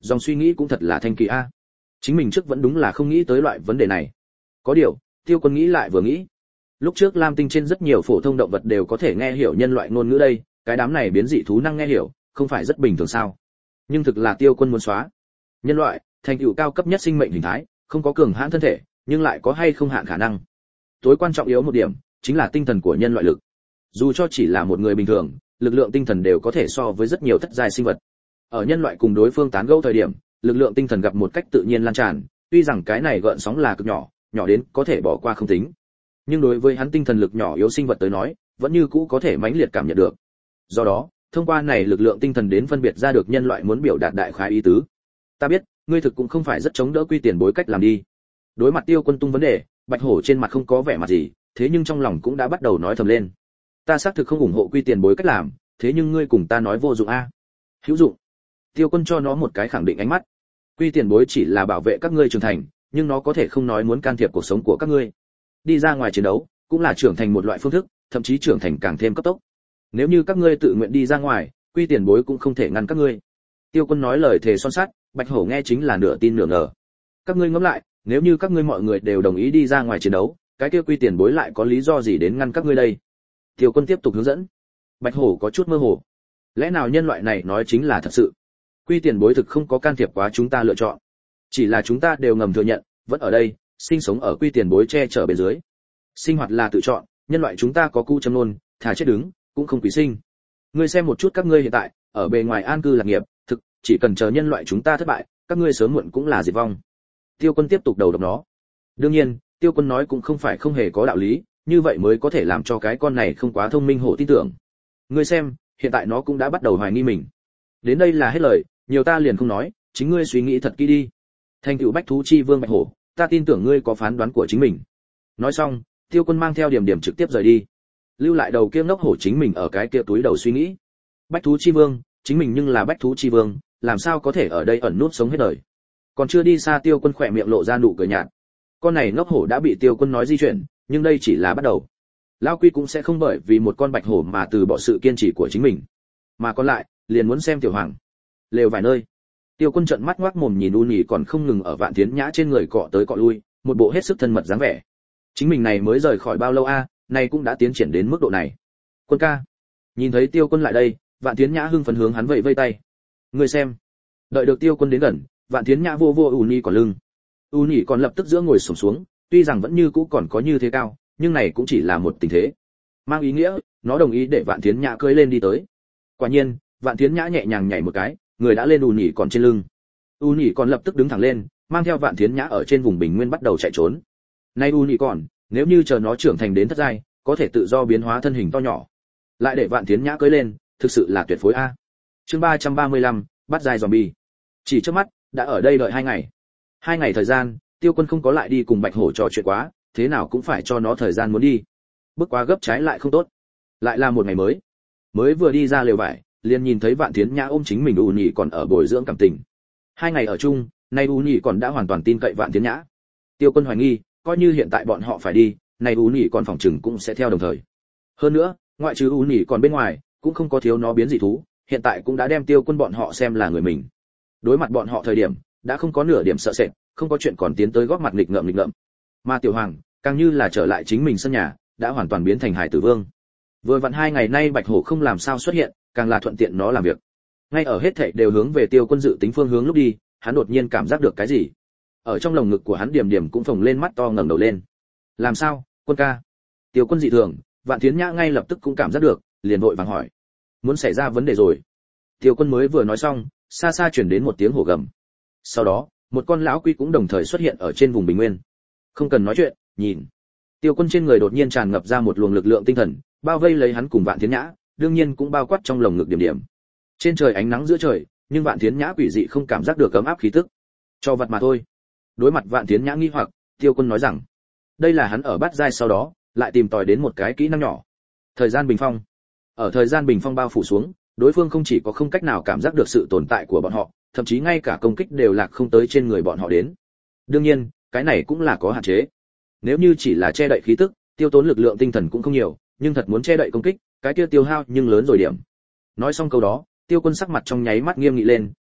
dòng suy nghĩ cũng thật là thanh kỳ a. Chính mình trước vẫn đúng là không nghĩ tới loại vấn đề này. Có điều, Tiêu Quân nghĩ lại vừa nghĩ, lúc trước Lam Tinh trên rất nhiều phổ thông động vật đều có thể nghe hiểu nhân loại ngôn ngữ đây, cái đám này biến dị thú năng nghe hiểu, không phải rất bình thường sao? Nhưng thực là Tiêu Quân muốn xóa. Nhân loại, thành tựu cao cấp nhất sinh mệnh hình thái, không có cường hãn thân thể, nhưng lại có hay không hạn khả năng. Tối quan trọng yếu một điểm, chính là tinh thần của nhân loại lực. Dù cho chỉ là một người bình thường, lực lượng tinh thần đều có thể so với rất nhiều thất giai sinh vật. Ở nhân loại cùng đối phương tán gẫu thời điểm, lực lượng tinh thần gặp một cách tự nhiên lan tràn, tuy rằng cái này gợn sóng là cực nhỏ, nhỏ đến có thể bỏ qua không tính. Nhưng đối với hắn tinh thần lực nhỏ yếu sinh vật tới nói, vẫn như cũ có thể mãnh liệt cảm nhận được. Do đó, thông qua này lực lượng tinh thần đến phân biệt ra được nhân loại muốn biểu đạt đại khái ý tứ. Ta biết, ngươi thực cũng không phải rất chống đỡ Quy Tiền Bối cách làm đi. Đối mặt Tiêu Quân tung vấn đề, Bạch Hổ trên mặt không có vẻ mặt gì, thế nhưng trong lòng cũng đã bắt đầu nói thầm lên. Ta xác thực không ủng hộ Quy Tiền Bối cách làm, thế nhưng ngươi cùng ta nói vô dụng a. Hữu dụng. Tiêu Quân cho nó một cái khẳng định ánh mắt. Quy Tiền Bối chỉ là bảo vệ các ngươi trưởng thành, nhưng nó có thể không nói muốn can thiệp cuộc sống của các ngươi. Đi ra ngoài chiến đấu, cũng là trưởng thành một loại phương thức, thậm chí trưởng thành càng thêm cấp tốc. Nếu như các ngươi tự nguyện đi ra ngoài, Quy Tiền Bối cũng không thể ngăn các ngươi. Tiêu Quân nói lời thề son sắt, Bạch Hổ nghe chính là nửa tin nửa ngờ. Các ngươi ngẫm lại, nếu như các ngươi mọi người đều đồng ý đi ra ngoài chiến đấu, cái kia Quy Tiền Bối lại có lý do gì đến ngăn các ngươi đây? Tiêu Quân tiếp tục hướng dẫn. Bạch Hổ có chút mơ hồ. Lẽ nào nhân loại này nói chính là thật sự? Quy Tiền Bối thực không có can thiệp quá chúng ta lựa chọn, chỉ là chúng ta đều ngầm thừa nhận, vẫn ở đây, sinh sống ở Quy Tiền Bối che chở bên dưới. Sinh hoạt là tự chọn, nhân loại chúng ta có cu châm luôn, thà chết đứng, cũng không quý sinh. Ngươi xem một chút các ngươi hiện tại, ở bề ngoài an cư lạc nghiệp, thực chỉ cần chờ nhân loại chúng ta thất bại, các ngươi sớm muộn cũng là diệt vong. Tiêu Quân tiếp tục đầu độc nó. Đương nhiên, Tiêu Quân nói cũng không phải không hề có đạo lý, như vậy mới có thể làm cho cái con này không quá thông minh hổ tin tưởng. Ngươi xem, hiện tại nó cũng đã bắt đầu hoài nghi mình. Đến đây là hết lời, nhiều ta liền không nói, chính ngươi suy nghĩ thật kỹ đi. Thành tựu bách thú chi vương Bạch Hổ, ta tin tưởng ngươi có phán đoán của chính mình. Nói xong, Tiêu Quân mang theo Điểm Điểm trực tiếp rời đi, lưu lại đầu kia ngốc hổ chính mình ở cái kia túi đầu suy nghĩ. Bách thú chi vương, chính mình nhưng là bách thú chi vương, làm sao có thể ở đây ẩn nút sống hết đời. Còn chưa đi xa, Tiêu Quân khỏe miệng lộ ra nụ cười nhạt. Con này ngốc hổ đã bị Tiêu Quân nói di chuyển, nhưng đây chỉ là bắt đầu. Lão Quy cũng sẽ không bởi vì một con bạch hổ mà từ bỏ sự kiên trì của chính mình, mà còn lại liền muốn xem Tiểu Hoàng. Lều vài nơi, Tiêu Quân trợn mắt ngoác mồm nhìn U Nhĩ còn không ngừng ở Vạn Thiến Nhã trên người cọ tới cọ lui, một bộ hết sức thân mật dáng vẻ. Chính mình này mới rời khỏi bao lâu a, à, này cũng đã tiến triển đến mức độ này. Quân ca. Nhìn thấy Tiêu Quân lại đây, Vạn Thiến Nhã hưng phấn hướng hắn vẫy vây tay. Ngươi xem. Đợi được Tiêu Quân đến gần, Vạn Thiến Nhã vô vô U Nhĩ còn lưng. U Nhĩ còn lập tức giữa ngồi xổm xuống, tuy rằng vẫn như cũ còn có như thế cao, nhưng này cũng chỉ là một tình thế. Mang ý nghĩa, nó đồng ý để Vạn Thiến Nhã cưỡi lên đi tới. Quả nhiên, Vạn Thiến Nhã nhẹ nhàng nhảy một cái, người đã lên U Nhĩ còn trên lưng. U Nhĩ còn lập tức đứng thẳng lên, mang theo Vạn Thiến Nhã ở trên vùng bình nguyên bắt đầu chạy trốn. Nay U Nhĩ còn, nếu như chờ nó trưởng thành đến thất giai, có thể tự do biến hóa thân hình to nhỏ. Lại để Vạn Thiến Nhã cưỡi lên, thực sự là tuyệt phối a. Chương ba trăm ba mươi lăm, bắt giai zombie. Chỉ trước mắt, đã ở đây đợi hai ngày. Hai ngày thời gian, Tiêu Quân không có lại đi cùng Bạch Hổ trò chuyện quá, thế nào cũng phải cho nó thời gian muốn đi. Bước quá gấp trái lại không tốt. Lại là một ngày mới. Mới vừa đi ra lều vải, liền nhìn thấy Vạn Thiến Nhã ôm chính mình U Nhĩ còn ở bồi dưỡng cảm tình. Hai ngày ở chung, nay U Nhĩ còn đã hoàn toàn tin cậy Vạn Thiến Nhã. Tiêu Quân hoài nghi, coi như hiện tại bọn họ phải đi, nay U Nhĩ còn phòng trừng cũng sẽ theo đồng thời. Hơn nữa, ngoại trừ U Nhĩ còn bên ngoài, cũng không có thiếu nó biến dị thú, hiện tại cũng đã đem Tiêu Quân bọn họ xem là người mình. Đối mặt bọn họ thời điểm, đã không có nửa điểm sợ sệt, không có chuyện còn tiến tới góp mặt nghịch ngợm nghịch ngợm. Mà Tiểu Hoàng, càng như là trở lại chính mình sân nhà, đã hoàn toàn biến thành hải tử vương. Vừa vặn hai ngày nay Bạch Hổ không làm sao xuất hiện, càng là thuận tiện nó làm việc. Ngay ở hết thảy đều hướng về Tiêu Quân dự tính phương hướng lúc đi, hắn đột nhiên cảm giác được cái gì. Ở trong lồng ngực của hắn Điểm Điểm cũng phồng lên mắt to ngẩng đầu lên. Làm sao, Quân ca? Tiêu Quân dị thường, Vạn Thiến Nhã ngay lập tức cũng cảm giác được, liền vội vàng hỏi. Muốn xảy ra vấn đề rồi. Tiêu Quân mới vừa nói xong, xa xa truyền đến một tiếng hổ gầm. Sau đó, một con lão quy cũng đồng thời xuất hiện ở trên vùng bình nguyên. Không cần nói chuyện, nhìn. Tiêu Quân trên người đột nhiên tràn ngập ra một luồng lực lượng tinh thần, bao vây lấy hắn cùng Vạn Thiến Nhã, đương nhiên cũng bao quát trong lồng ngực Điểm Điểm. Trên trời ánh nắng giữa trời, nhưng Vạn Thiến Nhã quỷ dị không cảm giác được ấm áp khí tức. Cho vật mà thôi. Đối mặt Vạn Thiến Nhã nghi hoặc, Tiêu Quân nói rằng, đây là hắn ở bát giai sau đó, lại tìm tòi đến một cái kỹ năng nhỏ. Thời gian bình phong. Ở thời gian bình phong bao phủ xuống, đối phương không chỉ có không cách nào cảm giác được sự tồn tại của bọn họ, thậm chí ngay cả công kích đều lạc không tới trên người bọn họ đến. Đương nhiên, cái này cũng là có hạn chế. Nếu như chỉ là che đậy khí tức, tiêu tốn lực lượng tinh thần cũng không nhiều, nhưng thật muốn che đậy công kích, cái kia tiêu hao nhưng lớn rồi điểm. Nói xong câu đó, Tiêu Quân sắc mặt trong nháy mắt nghiêm nghị lên,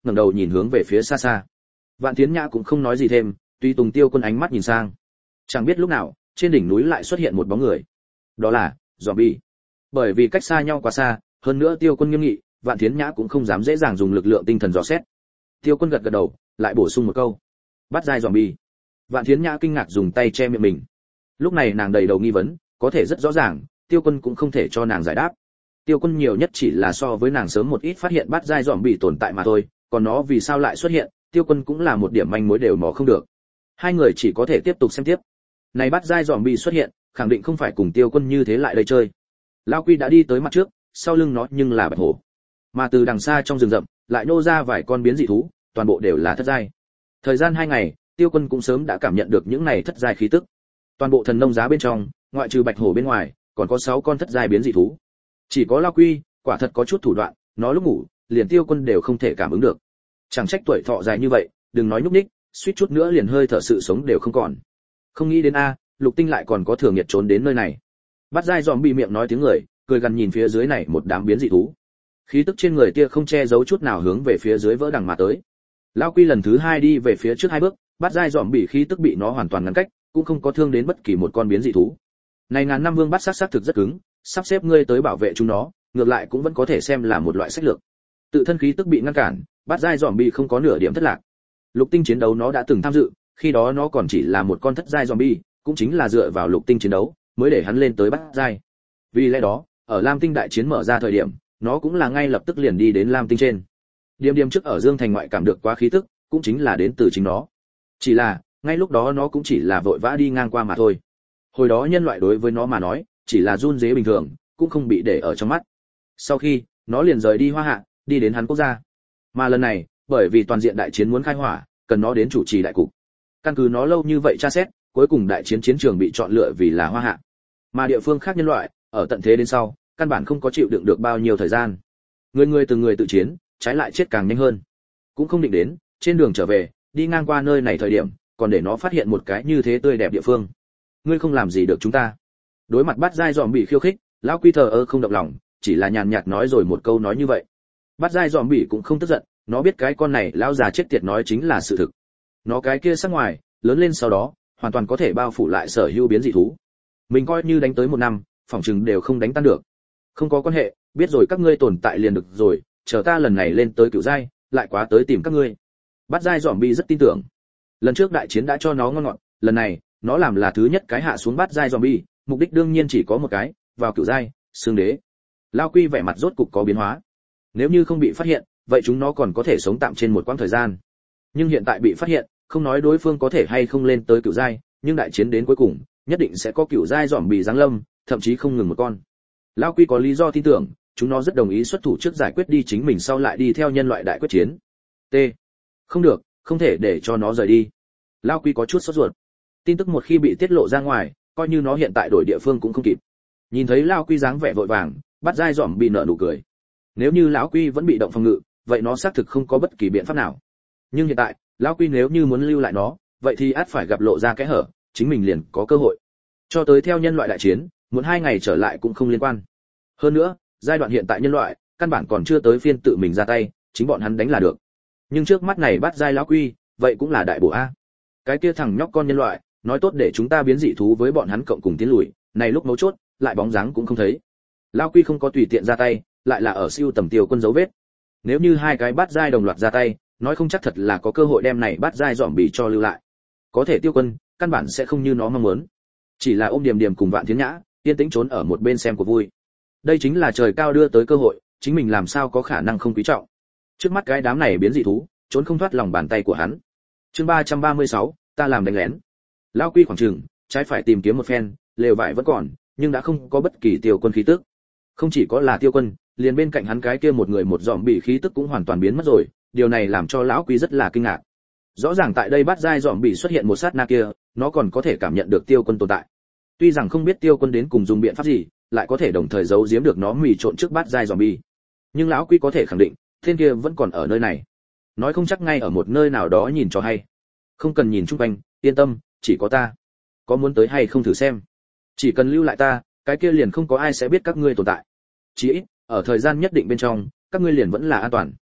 ngẩng đầu nhìn hướng về phía xa xa. Vạn Thiến Nhã cũng không nói gì thêm, tùy tùng Tiêu Quân ánh mắt nhìn sang. Chẳng biết lúc nào, trên đỉnh núi lại xuất hiện một bóng người. Đó là zombie. Bởi vì cách xa nhau quá xa, hơn nữa Tiêu Quân nghiêm nghị, Vạn Thiến Nhã cũng không dám dễ dàng dùng lực lượng tinh thần dò xét. Tiêu Quân gật gật đầu, lại bổ sung một câu: bắt giai zombie. Vạn Thiến Nhã kinh ngạc dùng tay che miệng mình. Lúc này nàng đầy đầu nghi vấn, có thể rất rõ ràng, Tiêu Quân cũng không thể cho nàng giải đáp. Tiêu Quân nhiều nhất chỉ là so với nàng sớm một ít phát hiện bắt giai zombie tồn tại mà thôi, còn nó vì sao lại xuất hiện, Tiêu Quân cũng là một điểm manh mối đều mò không được. Hai người chỉ có thể tiếp tục xem tiếp. Này bắt giai zombie xuất hiện, khẳng định không phải cùng Tiêu Quân như thế lại đây chơi. Lão Quy đã đi tới mặt trước, sau lưng nó nhưng là bạch hổ. Mà từ đằng xa trong rừng rậm, lại nô ra vài con biến dị thú, toàn bộ đều là thất giai. Thời gian hai ngày, Tiêu Quân cũng sớm đã cảm nhận được những này thất giai khí tức. Toàn bộ thần nông giá bên trong, ngoại trừ bạch hổ bên ngoài, còn có sáu con thất giai biến dị thú. Chỉ có Lão Quy, quả thật có chút thủ đoạn, nó lúc ngủ, liền Tiêu Quân đều không thể cảm ứng được. Chẳng trách tuổi thọ dài như vậy, đừng nói nhúc nhích, suýt chút nữa liền hơi thở sự sống đều không còn. Không nghĩ đến a, Lục Tinh lại còn có thường nhiệt trốn đến nơi này. Bắt giai zombie miệng nói tiếng người, cười gần nhìn phía dưới này một đám biến dị thú. Khí tức trên người kia không che giấu chút nào hướng về phía dưới vỡ đằng mà tới. Lão Quy lần thứ hai đi về phía trước hai bước, bắt giai zombie khí tức bị nó hoàn toàn ngăn cách, cũng không có thương đến bất kỳ một con biến dị thú. Này ngàn năm vương bắt sát sát thực rất cứng, sắp xếp ngươi tới bảo vệ chúng nó, ngược lại cũng vẫn có thể xem là một loại sách lược. Tự thân khí tức bị ngăn cản, bắt giai zombie không có nửa điểm thất lạc. Lục Tinh chiến đấu nó đã từng tham dự, khi đó nó còn chỉ là một con thất giai zombie, cũng chính là dựa vào Lục Tinh chiến đấu mới để hắn lên tới bắt giai. Vì lẽ đó, ở Lam Tinh đại chiến mở ra thời điểm, nó cũng là ngay lập tức liền đi đến Lam Tinh trên. Điềm Điềm trước ở Dương Thành ngoại cảm được quá khí tức, cũng chính là đến từ chính nó. Chỉ là, ngay lúc đó nó cũng chỉ là vội vã đi ngang qua mà thôi. Hồi đó nhân loại đối với nó mà nói, chỉ là run rế bình thường, cũng không bị để ở trong mắt. Sau khi, nó liền rời đi Hoa Hạ, đi đến hắn quốc gia. Mà lần này, bởi vì toàn diện đại chiến muốn khai hỏa, cần nó đến chủ trì đại cục. Căn cứ nó lâu như vậy tra xét, cuối cùng đại chiến chiến trường bị chọn lựa vì là Hoa Hạ. Mà địa phương khác nhân loại, ở tận thế đến sau, căn bản không có chịu đựng được bao nhiêu thời gian. Người người từng người tự chiến, trái lại chết càng nhanh hơn. Cũng không định đến, trên đường trở về, đi ngang qua nơi này thời điểm, còn để nó phát hiện một cái như thế tươi đẹp địa phương. Ngươi không làm gì được chúng ta. Đối mặt bắt giai dòm bị khiêu khích, lão Quy thờ ơ không động lòng, chỉ là nhàn nhạt nói rồi một câu nói như vậy. Bắt giai dòm bị cũng không tức giận, nó biết cái con này lão già chết tiệt nói chính là sự thực. Nó cái kia sắc ngoài, lớn lên sau đó, hoàn toàn có thể bao phủ lại sở hữu biến dị thú. Mình coi như đánh tới một năm, phỏng chừng đều không đánh tan được. Không có quan hệ, biết rồi các ngươi tồn tại liền được rồi, chờ ta lần này lên tới cửu giai, lại quá tới tìm các ngươi. Bắt giai dòm bị rất tin tưởng. Lần trước đại chiến đã cho nó ngon ngọt, lần này, nó làm là thứ nhất cái hạ xuống bắt giai zombie, mục đích đương nhiên chỉ có một cái, vào cửu giai, xương đế. Lao Quy vẻ mặt rốt cục có biến hóa. Nếu như không bị phát hiện, vậy chúng nó còn có thể sống tạm trên một quãng thời gian. Nhưng hiện tại bị phát hiện, không nói đối phương có thể hay không lên tới cửu giai, nhưng đại chiến đến cuối cùng, nhất định sẽ có cửu giai zombie giáng lâm, thậm chí không ngừng một con. Lao Quy có lý do tin tưởng, chúng nó rất đồng ý xuất thủ trước giải quyết đi chính mình sau lại đi theo nhân loại đại quyết chiến. T. Không được, không thể để cho nó rời đi. Lao Quy có chút sốt ruột. Tin tức một khi bị tiết lộ ra ngoài, coi như nó hiện tại đổi địa phương cũng không kịp. Nhìn thấy Lao Quy dáng vẻ vội vàng, bắt giai dòm bị nở nụ cười. Nếu như lão Quy vẫn bị động phòng ngự, vậy nó xác thực không có bất kỳ biện pháp nào. Nhưng hiện tại, Lão Quy nếu như muốn lưu lại nó, vậy thì ắt phải gặp lộ ra kẽ hở, chính mình liền có cơ hội. Cho tới theo nhân loại đại chiến, muốn hai ngày trở lại cũng không liên quan. Hơn nữa, giai đoạn hiện tại nhân loại, căn bản còn chưa tới phiên tự mình ra tay, chính bọn hắn đánh là được. Nhưng trước mắt này bắt giai Lão Quy, vậy cũng là đại bổ a. Cái kia thằng nhóc con nhân loại, nói tốt để chúng ta biến dị thú với bọn hắn cộng cùng tiến lùi, này lúc mấu chốt, lại bóng dáng cũng không thấy. Lão Quy không có tùy tiện ra tay, lại là ở siêu tầm Tiêu Quân dấu vết. Nếu như hai cái bắt giai đồng loạt ra tay, nói không chắc thật là có cơ hội đem này bắt giai dòm bị cho lưu lại. Có thể Tiêu Quân, căn bản sẽ không như nó mong muốn. Chỉ là ôm Điềm Điềm cùng Vạn Thiến Nhã, yên tĩnh trốn ở một bên xem của vui. Đây chính là trời cao đưa tới cơ hội, chính mình làm sao có khả năng không quý trọng. Trước mắt cái đám này biến dị thú, trốn không thoát lòng bàn tay của hắn. Chương ba trăm ba mươi sáu, ta làm đánh lén. Lão Quy khoảng chừng, trái phải tìm kiếm một phen, lều vải vẫn còn, nhưng đã không có bất kỳ Tiêu Quân khí tức. Không chỉ có là Tiêu Quân, liền bên cạnh hắn cái kia một người một dòm bị khí tức cũng hoàn toàn biến mất rồi, điều này làm cho lão Quy rất là kinh ngạc. Rõ ràng tại đây bắt giai dòm bị xuất hiện một sát na kia, nó còn có thể cảm nhận được Tiêu Quân tồn tại. Tuy rằng không biết Tiêu Quân đến cùng dùng biện pháp gì, lại có thể đồng thời giấu giếm được nó mì trộn trước bắt giai dòm bị. Nhưng lão Quy có thể khẳng định, tên kia vẫn còn ở nơi này. Nói không chắc ngay ở một nơi nào đó nhìn cho hay. Không cần nhìn chung quanh, yên tâm, chỉ có ta. Có muốn tới hay không thử xem. Chỉ cần lưu lại ta, cái kia liền không có ai sẽ biết các ngươi tồn tại. Chỉ ít, ở thời gian nhất định bên trong, các ngươi liền vẫn là an toàn.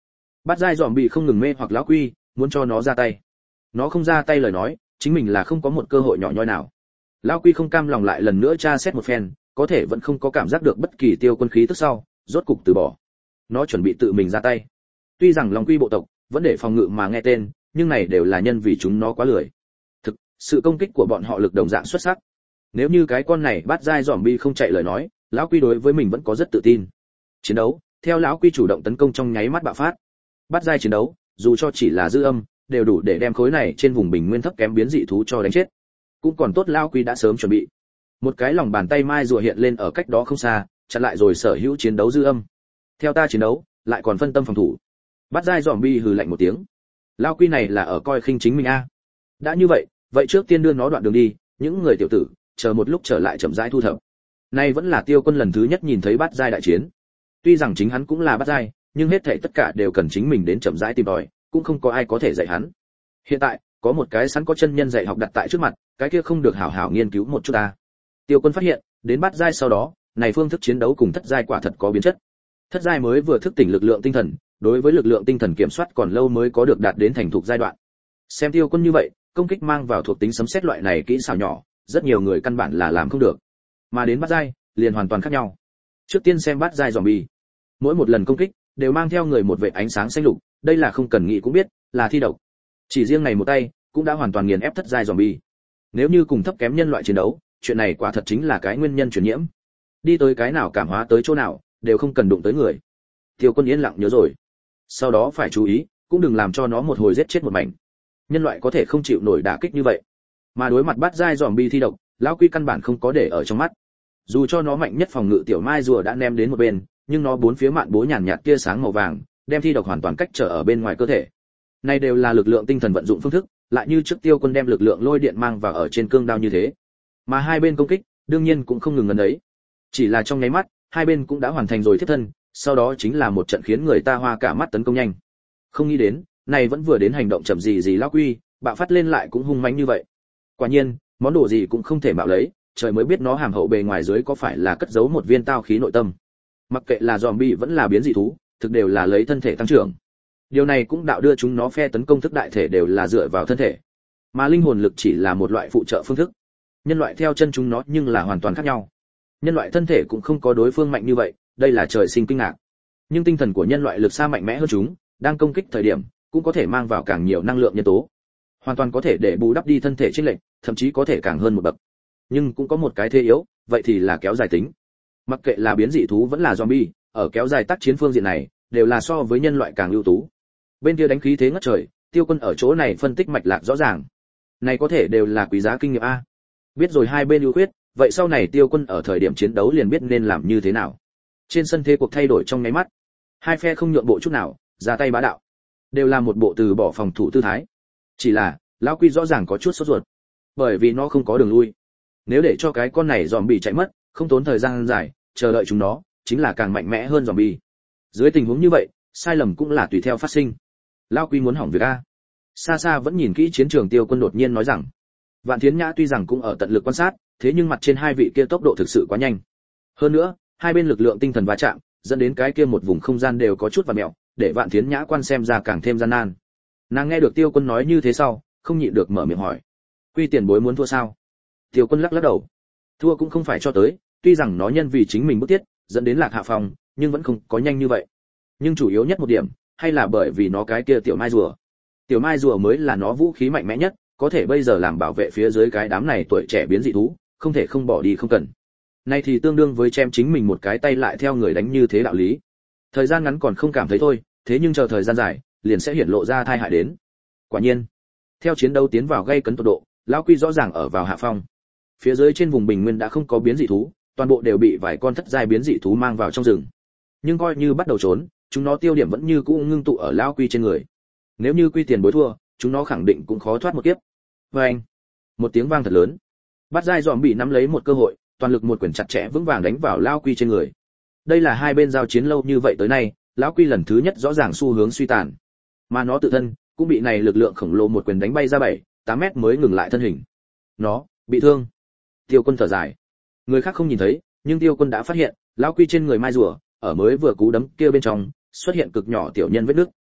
Bát giai dòm bị không ngừng mê hoặc lão quy, muốn cho nó ra tay. Nó không ra tay lời nói, chính mình là không có một cơ hội nhỏ nhoi nào. Lão quy không cam lòng lại lần nữa tra xét một phen, có thể vẫn không có cảm giác được bất kỳ tiêu quân khí tức sau, rốt cục từ bỏ. Nó chuẩn bị tự mình ra tay. Tuy rằng Long Quy bộ tộc vẫn để phòng ngự mà nghe tên, nhưng này đều là nhân vì chúng nó quá lười. Thực, sự công kích của bọn họ lực đồng dạng xuất sắc. Nếu như cái con này Bát giai zombie không chạy lời nói, lão Quy đối với mình vẫn có rất tự tin. Chiến đấu, theo lão Quy chủ động tấn công trong nháy mắt bạo phát. Bát giai chiến đấu, dù cho chỉ là dư âm, đều đủ để đem khối này trên vùng bình nguyên thấp kém biến dị thú cho đánh chết. Cũng còn tốt lão Quy đã sớm chuẩn bị. Một cái lòng bàn tay mai rùa hiện lên ở cách đó không xa, chặn lại rồi sở hữu chiến đấu dư âm. Theo ta chiến đấu, lại còn phân tâm phòng thủ. Bát giai zombie hừ lạnh một tiếng. Lão Quy này là ở coi khinh chính mình a. Đã như vậy, vậy trước tiên đưa nó đoạn đường đi, những người tiểu tử, chờ một lúc trở lại chậm rãi thu thập. Nay vẫn là Tiêu Quân lần thứ nhất nhìn thấy bát giai đại chiến. Tuy rằng chính hắn cũng là bát giai, nhưng hết thảy tất cả đều cần chính mình đến chậm rãi tìm tòi, cũng không có ai có thể dạy hắn. Hiện tại, có một cái sẵn có chân nhân dạy học đặt tại trước mặt, cái kia không được hảo hảo nghiên cứu một chút ta. Tiêu Quân phát hiện, đến bát giai sau đó, này phương thức chiến đấu cùng thất giai quả thật có biến chất. Thất giai mới vừa thức tỉnh lực lượng tinh thần, đối với lực lượng tinh thần kiểm soát còn lâu mới có được đạt đến thành thục giai đoạn. Xem Tiêu Quân như vậy, công kích mang vào thuộc tính sấm sét loại này kỹ xảo nhỏ, rất nhiều người căn bản là làm không được. Mà đến bát giai, liền hoàn toàn khác nhau. Trước tiên xem bát giai zombie. Mỗi một lần công kích đều mang theo người một vệt ánh sáng xanh lục, đây là không cần nghĩ cũng biết, là thi độc. Chỉ riêng này một tay, cũng đã hoàn toàn nghiền ép thất giai zombie. Nếu như cùng thấp kém nhân loại chiến đấu, chuyện này quả thật chính là cái nguyên nhân truyền nhiễm. Đi tới cái nào cảm hóa tới chỗ nào, đều không cần đụng tới người. Tiêu Quân yên lặng nhớ rồi. Sau đó phải chú ý, cũng đừng làm cho nó một hồi giết chết một mảnh. Nhân loại có thể không chịu nổi đả kích như vậy. Mà đối mặt bát giai zombie thi độc, lão Quy căn bản không có để ở trong mắt. Dù cho nó mạnh nhất phòng ngự tiểu mai rùa đã ném đến một bên, nhưng nó bốn phía mạn bố nhàn nhạt tia sáng màu vàng, đem thi độc hoàn toàn cách trở ở bên ngoài cơ thể. Này đều là lực lượng tinh thần vận dụng phương thức, lại như trước Tiêu Quân đem lực lượng lôi điện mang vào ở trên cương đao như thế. Mà hai bên công kích, đương nhiên cũng không ngừng ngần ấy. Chỉ là trong nháy mắt, hai bên cũng đã hoàn thành rồi thiết thân, sau đó chính là một trận khiến người ta hoa cả mắt tấn công nhanh. Không nghĩ đến, này vẫn vừa đến hành động chậm gì gì lão Quy, bạo phát lên lại cũng hung mãnh như vậy. Quả nhiên, món đồ gì cũng không thể mạo lấy, trời mới biết nó hàm hậu bề ngoài dưới có phải là cất giấu một viên tao khí nội tâm. Mặc kệ là zombie vẫn là biến dị thú, thực đều là lấy thân thể tăng trưởng. Điều này cũng đạo đưa chúng nó phe tấn công thức đại thể đều là dựa vào thân thể, mà linh hồn lực chỉ là một loại phụ trợ phương thức. Nhân loại theo chân chúng nó nhưng là hoàn toàn khác nhau. Nhân loại thân thể cũng không có đối phương mạnh như vậy, đây là trời sinh kinh ngạc. Nhưng tinh thần của nhân loại lực xa mạnh mẽ hơn chúng, đang công kích thời điểm, cũng có thể mang vào càng nhiều năng lượng nhân tố. Hoàn toàn có thể để bù đắp đi thân thể chênh lệch, thậm chí có thể càng hơn một bậc. Nhưng cũng có một cái thế yếu, vậy thì là kéo dài tính. Mặc kệ là biến dị thú vẫn là zombie, ở kéo dài tác chiến phương diện này, đều là so với nhân loại càng ưu tú. Bên kia đánh khí thế ngất trời, Tiêu Quân ở chỗ này phân tích mạch lạc rõ ràng. Này có thể đều là quý giá kinh nghiệm a. Biết rồi hai bên ưu khuyết, vậy sau này Tiêu Quân ở thời điểm chiến đấu liền biết nên làm như thế nào. Trên sân thế cuộc thay đổi trong nháy mắt. Hai phe không nhượng bộ chút nào, ra tay bá đạo. Đều là một bộ từ bỏ phòng thủ tư thái. Chỉ là, lão Quy rõ ràng có chút sốt ruột, bởi vì nó không có đường lui. Nếu để cho cái con này zombie chạy mất, không tốn thời gian dài, chờ đợi chúng nó, chính là càng mạnh mẽ hơn zombie. Dưới tình huống như vậy, sai lầm cũng là tùy theo phát sinh. Lão Quy muốn hỏng việc a. Xa xa vẫn nhìn kỹ chiến trường, Tiêu Quân đột nhiên nói rằng, Vạn Thiến Nhã tuy rằng cũng ở tận lực quan sát, thế nhưng mặt trên hai vị kia tốc độ thực sự quá nhanh. Hơn nữa, hai bên lực lượng tinh thần va chạm, dẫn đến cái kia một vùng không gian đều có chút vặn mèo, để Vạn Thiến Nhã quan xem ra càng thêm gian nan. Nàng nghe được Tiêu Quân nói như thế sau, không nhịn được mở miệng hỏi, Quy tiền bối muốn thua sao? Tiêu Quân lắc lắc đầu, thua cũng không phải cho tới, tuy rằng nó nhân vì chính mình bức tiết, dẫn đến lạc hạ phòng, nhưng vẫn không có nhanh như vậy. Nhưng chủ yếu nhất một điểm, hay là bởi vì nó cái kia tiểu mai rùa. Tiểu mai rùa mới là nó vũ khí mạnh mẽ nhất, có thể bây giờ làm bảo vệ phía dưới cái đám này tuổi trẻ biến dị thú, không thể không bỏ đi không cần. Nay thì tương đương với chém chính mình một cái tay lại theo người đánh như thế đạo lý. Thời gian ngắn còn không cảm thấy thôi, thế nhưng chờ thời gian dài, liền sẽ hiển lộ ra tai hại đến. Quả nhiên, theo chiến đấu tiến vào gây cấn tột độ, lão Quy rõ ràng ở vào hạ phong. Phía dưới trên vùng bình nguyên đã không có biến dị thú, toàn bộ đều bị vài con thất giai biến dị thú mang vào trong rừng. Nhưng coi như bắt đầu trốn, chúng nó tiêu điểm vẫn như cũ ngưng tụ ở lão Quy trên người. Nếu như Quy tiền bối thua, chúng nó khẳng định cũng khó thoát một kiếp. Oeng! Một tiếng vang thật lớn. Bát giai dòm bị nắm lấy một cơ hội, toàn lực một quyền chặt chẽ vững vàng đánh vào lão Quy trên người. Đây là hai bên giao chiến lâu như vậy tới nay, lão Quy lần thứ nhất rõ ràng xu hướng suy tàn. Mà nó tự thân cũng bị này lực lượng khổng lồ một quyền đánh bay ra bảy, tám mét mới ngừng lại thân hình. Nó bị thương. Tiêu Quân thở dài. Người khác không nhìn thấy, nhưng Tiêu Quân đã phát hiện, lão Quy trên người mai rùa, ở mới vừa cú đấm kia bên trong, xuất hiện cực nhỏ tiểu nhân vết nứt.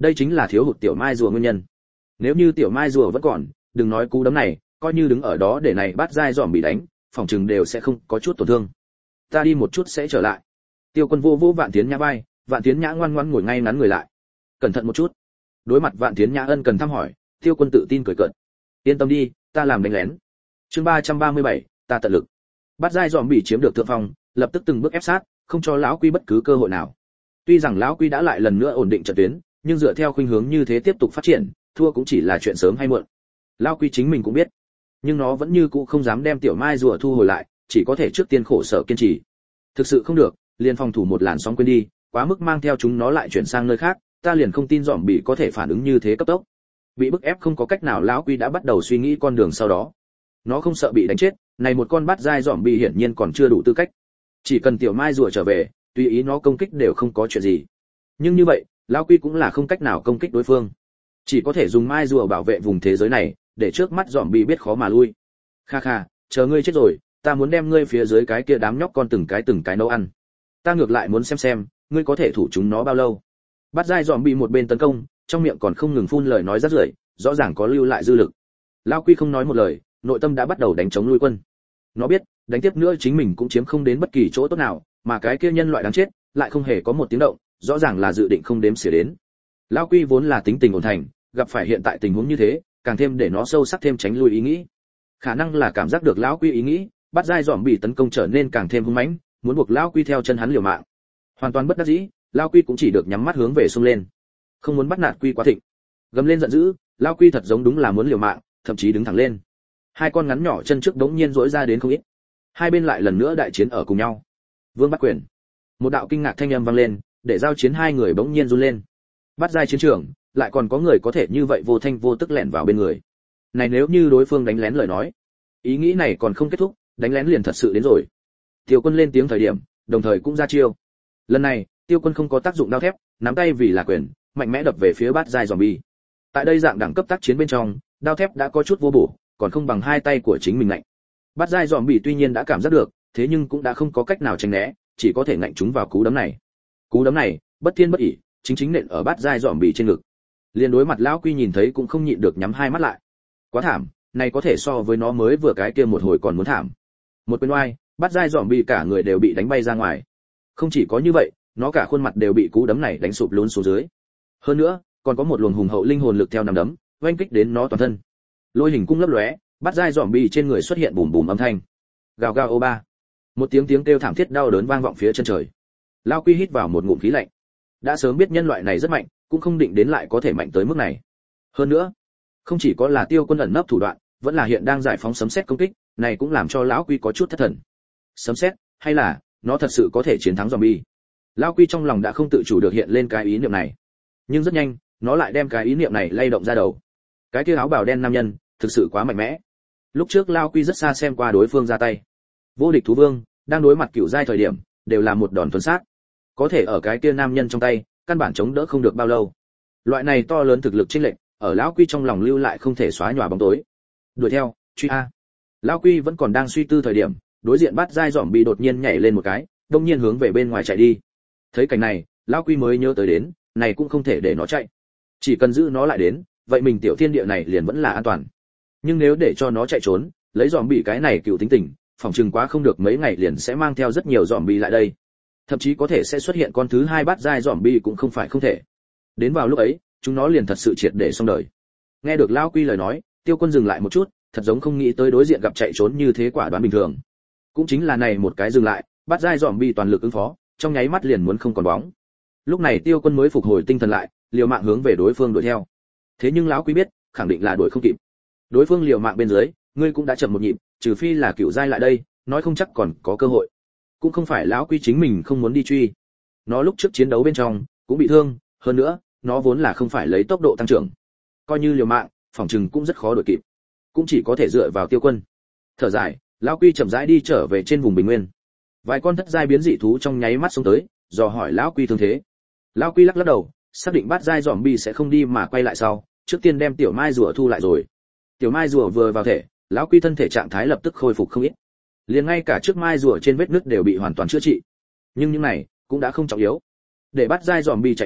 Đây chính là thiếu hụt tiểu mai rùa nguyên nhân. Nếu như tiểu mai rùa vẫn còn, đừng nói cú đấm này, coi như đứng ở đó để này bắt dai dòm bị đánh, phòng trừng đều sẽ không có chút tổn thương. Ta đi một chút sẽ trở lại. Tiêu Quân vô vô Vạn Tiến Nhã vai, Vạn Tiến Nhã ngoan ngoãn ngồi ngay ngắn người lại. Cẩn thận một chút. Đối mặt Vạn Tiến Nhã ân cần thăm hỏi, Tiêu Quân tự tin cười cợt. Yên tâm đi, ta làm đánh lén. Chương ba trăm ba mươi bảy, ta tận lực. Bắt dai dòm bị chiếm được thượng phong, lập tức từng bước ép sát, không cho lão Quy bất cứ cơ hội nào. Tuy rằng lão Quy đã lại lần nữa ổn định trận tuyến, nhưng dựa theo khuynh hướng như thế tiếp tục phát triển, thua cũng chỉ là chuyện sớm hay muộn. Lão Quy chính mình cũng biết, nhưng nó vẫn như cũ không dám đem tiểu mai rùa thu hồi lại, chỉ có thể trước tiên khổ sở kiên trì. Thực sự không được, liền phòng thủ một làn sóng quên đi, quá mức mang theo chúng nó lại chuyển sang nơi khác, ta liền không tin dòm bị có thể phản ứng như thế cấp tốc. Bị bức ép không có cách nào, lão Quy đã bắt đầu suy nghĩ con đường sau đó. Nó không sợ bị đánh chết, này một con bắt dai dòm bị hiển nhiên còn chưa đủ tư cách. Chỉ cần tiểu mai rùa trở về, tùy ý nó công kích đều không có chuyện gì. Nhưng như vậy, lão Quy cũng là không cách nào công kích đối phương, chỉ có thể dùng mai rùa bảo vệ vùng thế giới này, để trước mắt dòm bị biết khó mà lui. Kha kha, chờ ngươi chết rồi, ta muốn đem ngươi phía dưới cái kia đám nhóc con từng cái từng cái nấu ăn. Ta ngược lại muốn xem xem, ngươi có thể thủ chúng nó bao lâu. Bắt dai dòm bị một bên tấn công, trong miệng còn không ngừng phun lời nói rất rưởi, rõ ràng có lưu lại dư lực. Lão Quy không nói một lời, nội tâm đã bắt đầu đánh chống lui quân. Nó biết, đánh tiếp nữa chính mình cũng chiếm không đến bất kỳ chỗ tốt nào, mà cái kia nhân loại đáng chết lại không hề có một tiếng động, rõ ràng là dự định không đếm xỉa đến. Lão Quy vốn là tính tình ổn thành, gặp phải hiện tại tình huống như thế, càng thêm để nó sâu sắc thêm tránh lui ý nghĩ. Khả năng là cảm giác được lão Quy ý nghĩ, bắt dai dòm bị tấn công trở nên càng thêm hung mãnh, muốn buộc lão Quy theo chân hắn liều mạng. Hoàn toàn bất đắc dĩ, lão Quy cũng chỉ được nhắm mắt hướng về xung lên, không muốn bắt nạt Quy quá thịnh. Gầm lên giận dữ, lão Quy thật giống đúng là muốn liều mạng, thậm chí đứng thẳng lên. Hai con ngắn nhỏ chân trước đống nhiên rỗi ra đến không ít. Hai bên lại lần nữa đại chiến ở cùng nhau. Vương bắt quyền. Một đạo kinh ngạc thanh âm vang lên, để giao chiến hai người bỗng nhiên run lên. Bắt giai chiến trường, lại còn có người có thể như vậy vô thanh vô tức lẻn vào bên người. Này nếu như đối phương đánh lén lời nói, ý nghĩ này còn không kết thúc, đánh lén liền thật sự đến rồi. Tiêu Quân lên tiếng thời điểm, đồng thời cũng ra chiêu. Lần này, Tiêu Quân không có tác dụng đao thép, nắm tay vì là quyền, mạnh mẽ đập về phía bát giai zombie. Tại đây dạng đẳng cấp tác chiến bên trong, đao thép đã có chút vô bổ, còn không bằng hai tay của chính mình lạnh. Bát giai zombie tuy nhiên đã cảm giác được, thế nhưng cũng đã không có cách nào tránh né, chỉ có thể ngạnh chúng vào cú đấm này. Cú đấm này, bất thiên bất ỷ, chính chính nện ở bát giai zombie trên ngực. Liên đối mặt lão Quy nhìn thấy cũng không nhịn được nhắm hai mắt lại. Quá thảm, này có thể so với nó mới vừa cái kia một hồi còn muốn thảm. Một bên oai, bát giai zombie cả người đều bị đánh bay ra ngoài. Không chỉ có như vậy, nó cả khuôn mặt đều bị cú đấm này đánh sụp lún xuống dưới. Hơn nữa, còn có một luồng hùng hậu linh hồn lực theo nắm đấm, oanh kích đến nó toàn thân. Lôi hình cung lấp lóe, bát giai zombie trên người xuất hiện bùm bùm âm thanh. Gào gào ô ba. Một tiếng tiếng kêu thảm thiết đau đớn vang vọng phía chân trời. Lão Quy hít vào một ngụm khí lạnh. Đã sớm biết nhân loại này rất mạnh, cũng không định đến lại có thể mạnh tới mức này. Hơn nữa, không chỉ có là Tiêu Quân ẩn nấp thủ đoạn, vẫn là hiện đang giải phóng sấm sét công kích, này cũng làm cho lão Quy có chút thất thần. Sấm sét, hay là nó thật sự có thể chiến thắng zombie? Lão Quy trong lòng đã không tự chủ được hiện lên cái ý niệm này. Nhưng rất nhanh, nó lại đem cái ý niệm này lay động ra đầu. Cái kia áo bào đen nam nhân, thực sự quá mạnh mẽ. Lúc trước Lão Quy rất xa xem qua đối phương ra tay. Vô địch thú vương, đang đối mặt cửu giai thời điểm, đều là một đòn tuấn sát. Có thể ở cái kia nam nhân trong tay, căn bản chống đỡ không được bao lâu. Loại này to lớn thực lực chênh lệch, ở lão Quy trong lòng lưu lại không thể xóa nhòa bóng tối. Đuổi theo, truy a. Lão Quy vẫn còn đang suy tư thời điểm, đối diện bắt giai dòm bị đột nhiên nhảy lên một cái, đông nhiên hướng về bên ngoài chạy đi. Thấy cảnh này, lão Quy mới nhớ tới đến, này cũng không thể để nó chạy. Chỉ cần giữ nó lại đến, vậy mình tiểu thiên địa này liền vẫn là an toàn. Nhưng nếu để cho nó chạy trốn, lấy dòm bị cái này cựu tính tình, phòng trừng quá không được mấy ngày liền sẽ mang theo rất nhiều dòm bị lại đây. Thậm chí có thể sẽ xuất hiện con thứ hai bắt giai dòm bị cũng không phải không thể. Đến vào lúc ấy, chúng nó liền thật sự triệt để xong đời. Nghe được lão Quy lời nói, Tiêu Quân dừng lại một chút, thật giống không nghĩ tới đối diện gặp chạy trốn như thế quả đoán bình thường. Cũng chính là này một cái dừng lại, bắt giai dòm bị toàn lực ứng phó, trong nháy mắt liền muốn không còn bóng. Lúc này Tiêu Quân mới phục hồi tinh thần lại, liều mạng hướng về đối phương đuổi theo. Thế nhưng lão Quy biết, khẳng định là đuổi không kịp. Đối phương liều mạng bên dưới, ngươi cũng đã chậm một nhịp, trừ phi là cựu giai lại đây, nói không chắc còn có cơ hội. Cũng không phải lão Quy chính mình không muốn đi truy. Nó lúc trước chiến đấu bên trong cũng bị thương, hơn nữa, nó vốn là không phải lấy tốc độ tăng trưởng. Coi như liều mạng, phòng trừng cũng rất khó đuổi kịp. Cũng chỉ có thể dựa vào Tiêu Quân. Thở dài, lão Quy chậm rãi đi trở về trên vùng bình nguyên. Vài con thất giai biến dị thú trong nháy mắt xông tới, dò hỏi lão Quy thương thế. Lão Quy lắc lắc đầu, xác định bắt giai zombie sẽ không đi mà quay lại sau, trước tiên đem tiểu mai rùa thu lại rồi. Tiểu mai rùa vừa vào thể, lão Quy thân thể trạng thái lập tức khôi phục không ít. Liền ngay cả trước mai rùa trên vết nứt đều bị hoàn toàn chữa trị. Nhưng những này cũng đã không trọng yếu. Để bắt giai zombie chạy mất,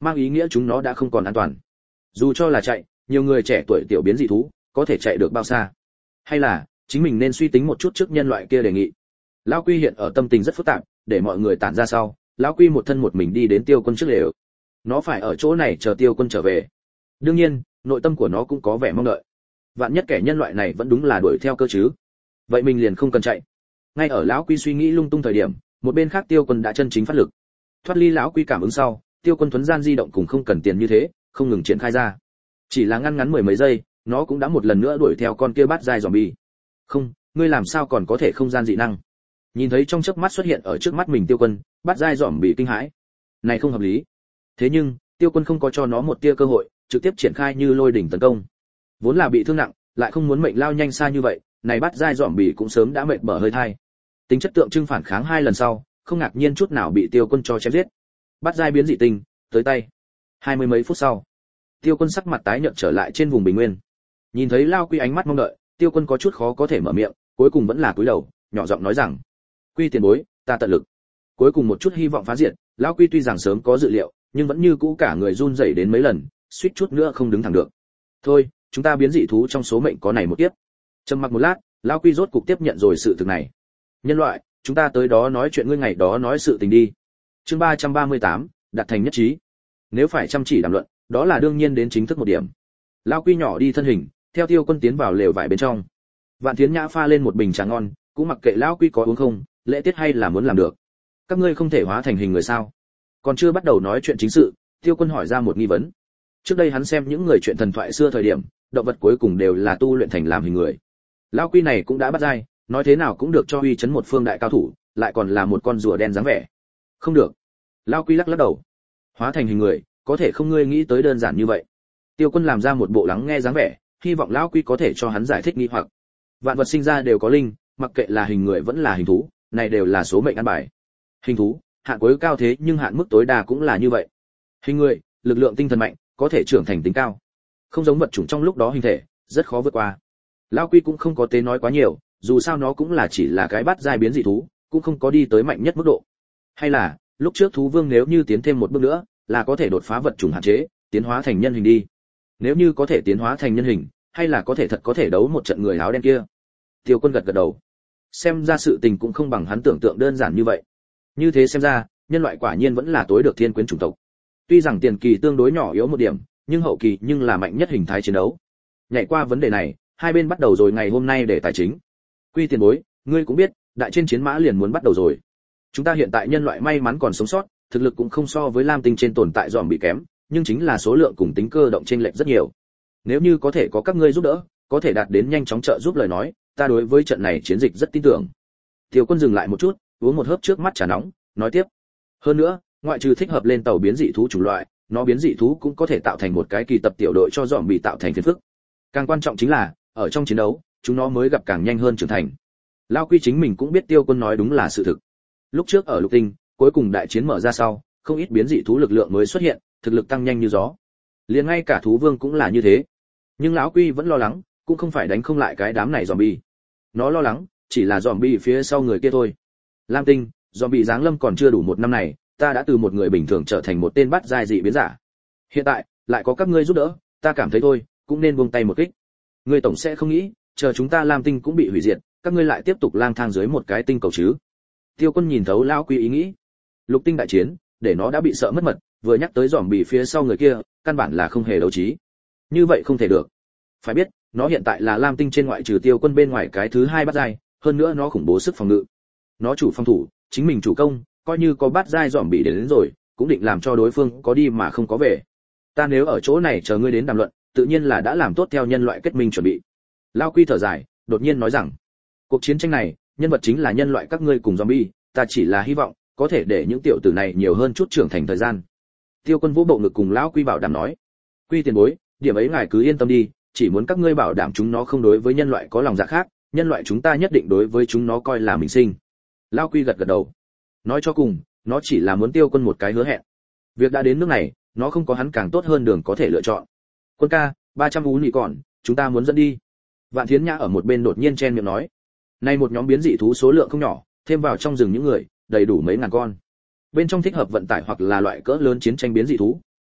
mang ý nghĩa chúng nó đã không còn an toàn. Dù cho là chạy, nhiều người trẻ tuổi tiểu biến dị thú có thể chạy được bao xa? Hay là chính mình nên suy tính một chút trước nhân loại kia đề nghị. Lão Quy hiện ở tâm tình rất phức tạp, để mọi người tản ra sau, Lão Quy một thân một mình đi đến Tiêu Quân trước lều. Nó phải ở chỗ này chờ Tiêu Quân trở về. Đương nhiên, nội tâm của nó cũng có vẻ mong đợi. Vạn nhất kẻ nhân loại này vẫn đúng là đuổi theo cơ chứ. Vậy mình liền không cần chạy. Ngay ở Lão Quy suy nghĩ lung tung thời điểm, một bên khác Tiêu Quân đã chân chính phát lực. Thoát ly Lão Quy cảm ứng sau, Tiêu Quân thuấn gian di động cùng không cần tiền như thế, không ngừng triển khai ra. Chỉ là ngăn ngắn mười mấy giây, nó cũng đã một lần nữa đuổi theo con kia bát giai zombie. Không, ngươi làm sao còn có thể không gian dị năng? Nhìn thấy trong chớp mắt xuất hiện ở trước mắt mình Tiêu Quân, bát giai zombie kinh hãi. Này không hợp lý. Thế nhưng, Tiêu Quân không có cho nó một tia cơ hội, trực tiếp triển khai như lôi đỉnh tấn công. Vốn là bị thương nặng, lại không muốn mệnh lao nhanh xa như vậy, này bát giai zombie cũng sớm đã mệt bở hơi thai. Tính chất tượng trưng phản kháng hai lần sau, không ngạc nhiên chút nào bị Tiêu Quân cho chém giết. Bát giai biến dị tinh, tới tay. Hai mươi mấy phút sau, Tiêu Quân sắc mặt tái nhợt trở lại trên vùng bình nguyên. Nhìn thấy Lao Quy ánh mắt mong đợi, Tiêu Quân có chút khó có thể mở miệng, cuối cùng vẫn là cúi đầu, nhỏ giọng nói rằng: "Quy tiền bối, ta tận lực." Cuối cùng một chút hy vọng phá diệt, Lao Quy tuy rằng sớm có dự liệu, nhưng vẫn như cũ cả người run rẩy đến mấy lần, suýt chút nữa không đứng thẳng được. "Thôi, chúng ta biến dị thú trong số mệnh có này một kiếp." Trầm mặc một lát, Lao Quy rốt cục tiếp nhận rồi sự thực này. "Nhân loại, chúng ta tới đó nói chuyện ngươi ngày đó nói sự tình đi." Chương ba trăm ba mươi tám, đạt thành nhất trí. Nếu phải chăm chỉ đàm luận, đó là đương nhiên đến chính thức một điểm. Lao Quy nhỏ đi thân hình, theo Tiêu Quân tiến vào lều vải bên trong. Vạn Thiến Nhã pha lên một bình trà ngon, cũng mặc kệ Lao Quy có uống không, lễ tiết hay là muốn làm được. Các ngươi không thể hóa thành hình người sao? Còn chưa bắt đầu nói chuyện chính sự, Tiêu Quân hỏi ra một nghi vấn. Trước đây hắn xem những người chuyện thần thoại xưa thời điểm, động vật cuối cùng đều là tu luyện thành làm hình người. Lao Quy này cũng đã bắt giai, nói thế nào cũng được cho uy chấn một phương đại cao thủ, lại còn là một con rùa đen dáng vẻ. Không được. Lao Quy lắc lắc đầu. Hóa thành hình người, có thể không ngươi nghĩ tới đơn giản như vậy. Tiêu Quân làm ra một bộ lắng nghe dáng vẻ, hy vọng Lão Quy có thể cho hắn giải thích nghi hoặc. Vạn vật sinh ra đều có linh, mặc kệ là hình người vẫn là hình thú, này đều là số mệnh ăn bài. Hình thú, hạn cuối cao thế nhưng hạn mức tối đa cũng là như vậy. Hình người, lực lượng tinh thần mạnh, có thể trưởng thành tính cao. Không giống vật chủng trong lúc đó hình thể, rất khó vượt qua. Lão Quy cũng không có tế nói quá nhiều, dù sao nó cũng là chỉ là cái bát giai biến dị thú, cũng không có đi tới mạnh nhất mức độ. Hay là, lúc trước thú vương nếu như tiến thêm một bước nữa, là có thể đột phá vật chủng hạn chế, tiến hóa thành nhân hình đi. Nếu như có thể tiến hóa thành nhân hình, hay là có thể thật có thể đấu một trận người áo đen kia. Tiêu Quân gật gật đầu. Xem ra sự tình cũng không bằng hắn tưởng tượng đơn giản như vậy. Như thế xem ra, nhân loại quả nhiên vẫn là tối được thiên quyến chủng tộc. Tuy rằng tiền kỳ tương đối nhỏ yếu một điểm, nhưng hậu kỳ nhưng là mạnh nhất hình thái chiến đấu. Nhảy qua vấn đề này, hai bên bắt đầu rồi ngày hôm nay để tài chính. Quy tiền bối, ngươi cũng biết, đại trên chiến mã liền muốn bắt đầu rồi. Chúng ta hiện tại nhân loại may mắn còn sống sót, thực lực cũng không so với Lam Tinh trên tồn tại dòm bị kém, nhưng chính là số lượng cùng tính cơ động chênh lệch rất nhiều. Nếu như có thể có các ngươi giúp đỡ, có thể đạt đến nhanh chóng trợ giúp lời nói, ta đối với trận này chiến dịch rất tin tưởng. Tiêu Quân dừng lại một chút, uống một hớp trước mắt trà nóng, nói tiếp. Hơn nữa, ngoại trừ thích hợp lên tàu biến dị thú chủng loại, nó biến dị thú cũng có thể tạo thành một cái kỳ tập tiểu đội cho dòm bị tạo thành phiền phức. Càng quan trọng chính là, ở trong chiến đấu, chúng nó mới gặp càng nhanh hơn trưởng thành. Lao Quy chính mình cũng biết Tiêu Quân nói đúng là sự thực. Lúc trước ở Lục Tinh, cuối cùng đại chiến mở ra sau, không ít biến dị thú lực lượng mới xuất hiện, thực lực tăng nhanh như gió. Liền ngay cả thú vương cũng là như thế. Nhưng lão Quy vẫn lo lắng, cũng không phải đánh không lại cái đám này zombie. Nó lo lắng, chỉ là zombie phía sau người kia thôi. Lam Tinh, zombie giáng lâm còn chưa đủ một năm này, ta đã từ một người bình thường trở thành một tên bắt giai dị biến giả. Hiện tại, lại có các ngươi giúp đỡ, ta cảm thấy thôi, cũng nên buông tay một kích. Ngươi tổng sẽ không nghĩ, chờ chúng ta Lam Tinh cũng bị hủy diệt, các ngươi lại tiếp tục lang thang dưới một cái tinh cầu chứ? Tiêu Quân nhìn thấu lão Quy ý nghĩ. Lục Tinh đại chiến, để nó đã bị sợ mất mật, vừa nhắc tới giòm bị phía sau người kia, căn bản là không hề đấu trí. Như vậy không thể được. Phải biết, nó hiện tại là Lam Tinh trên ngoại trừ Tiêu Quân bên ngoài cái thứ hai bắt giai, hơn nữa nó khủng bố sức phòng ngự. Nó chủ phòng thủ, chính mình chủ công, coi như có bắt giai giòm bị đến, đến rồi, cũng định làm cho đối phương có đi mà không có về. Ta nếu ở chỗ này chờ ngươi đến đàm luận, tự nhiên là đã làm tốt theo nhân loại kết minh chuẩn bị. Lão Quy thở dài, đột nhiên nói rằng, cuộc chiến tranh này, nhân vật chính là nhân loại các ngươi cùng zombie, ta chỉ là hy vọng có thể để những tiểu tử này nhiều hơn chút trưởng thành thời gian. Tiêu Quân vỗ bộ ngực cùng lão Quy bảo đảm nói, Quy tiền bối, điểm ấy ngài cứ yên tâm đi, chỉ muốn các ngươi bảo đảm chúng nó không đối với nhân loại có lòng dạ khác, nhân loại chúng ta nhất định đối với chúng nó coi là mình sinh. Lão Quy gật gật đầu. Nói cho cùng, nó chỉ là muốn Tiêu Quân một cái hứa hẹn. Việc đã đến nước này, nó không có hắn càng tốt hơn đường có thể lựa chọn. Quân ca, ba trăm ú nị còn, chúng ta muốn dẫn đi. Vạn Thiến Nhã ở một bên đột nhiên chen miệng nói, nay một nhóm biến dị thú số lượng không nhỏ, thêm vào trong rừng những người, đầy đủ mấy ngàn con. Bên trong thích hợp vận tải hoặc là loại cỡ lớn chiến tranh biến dị thú,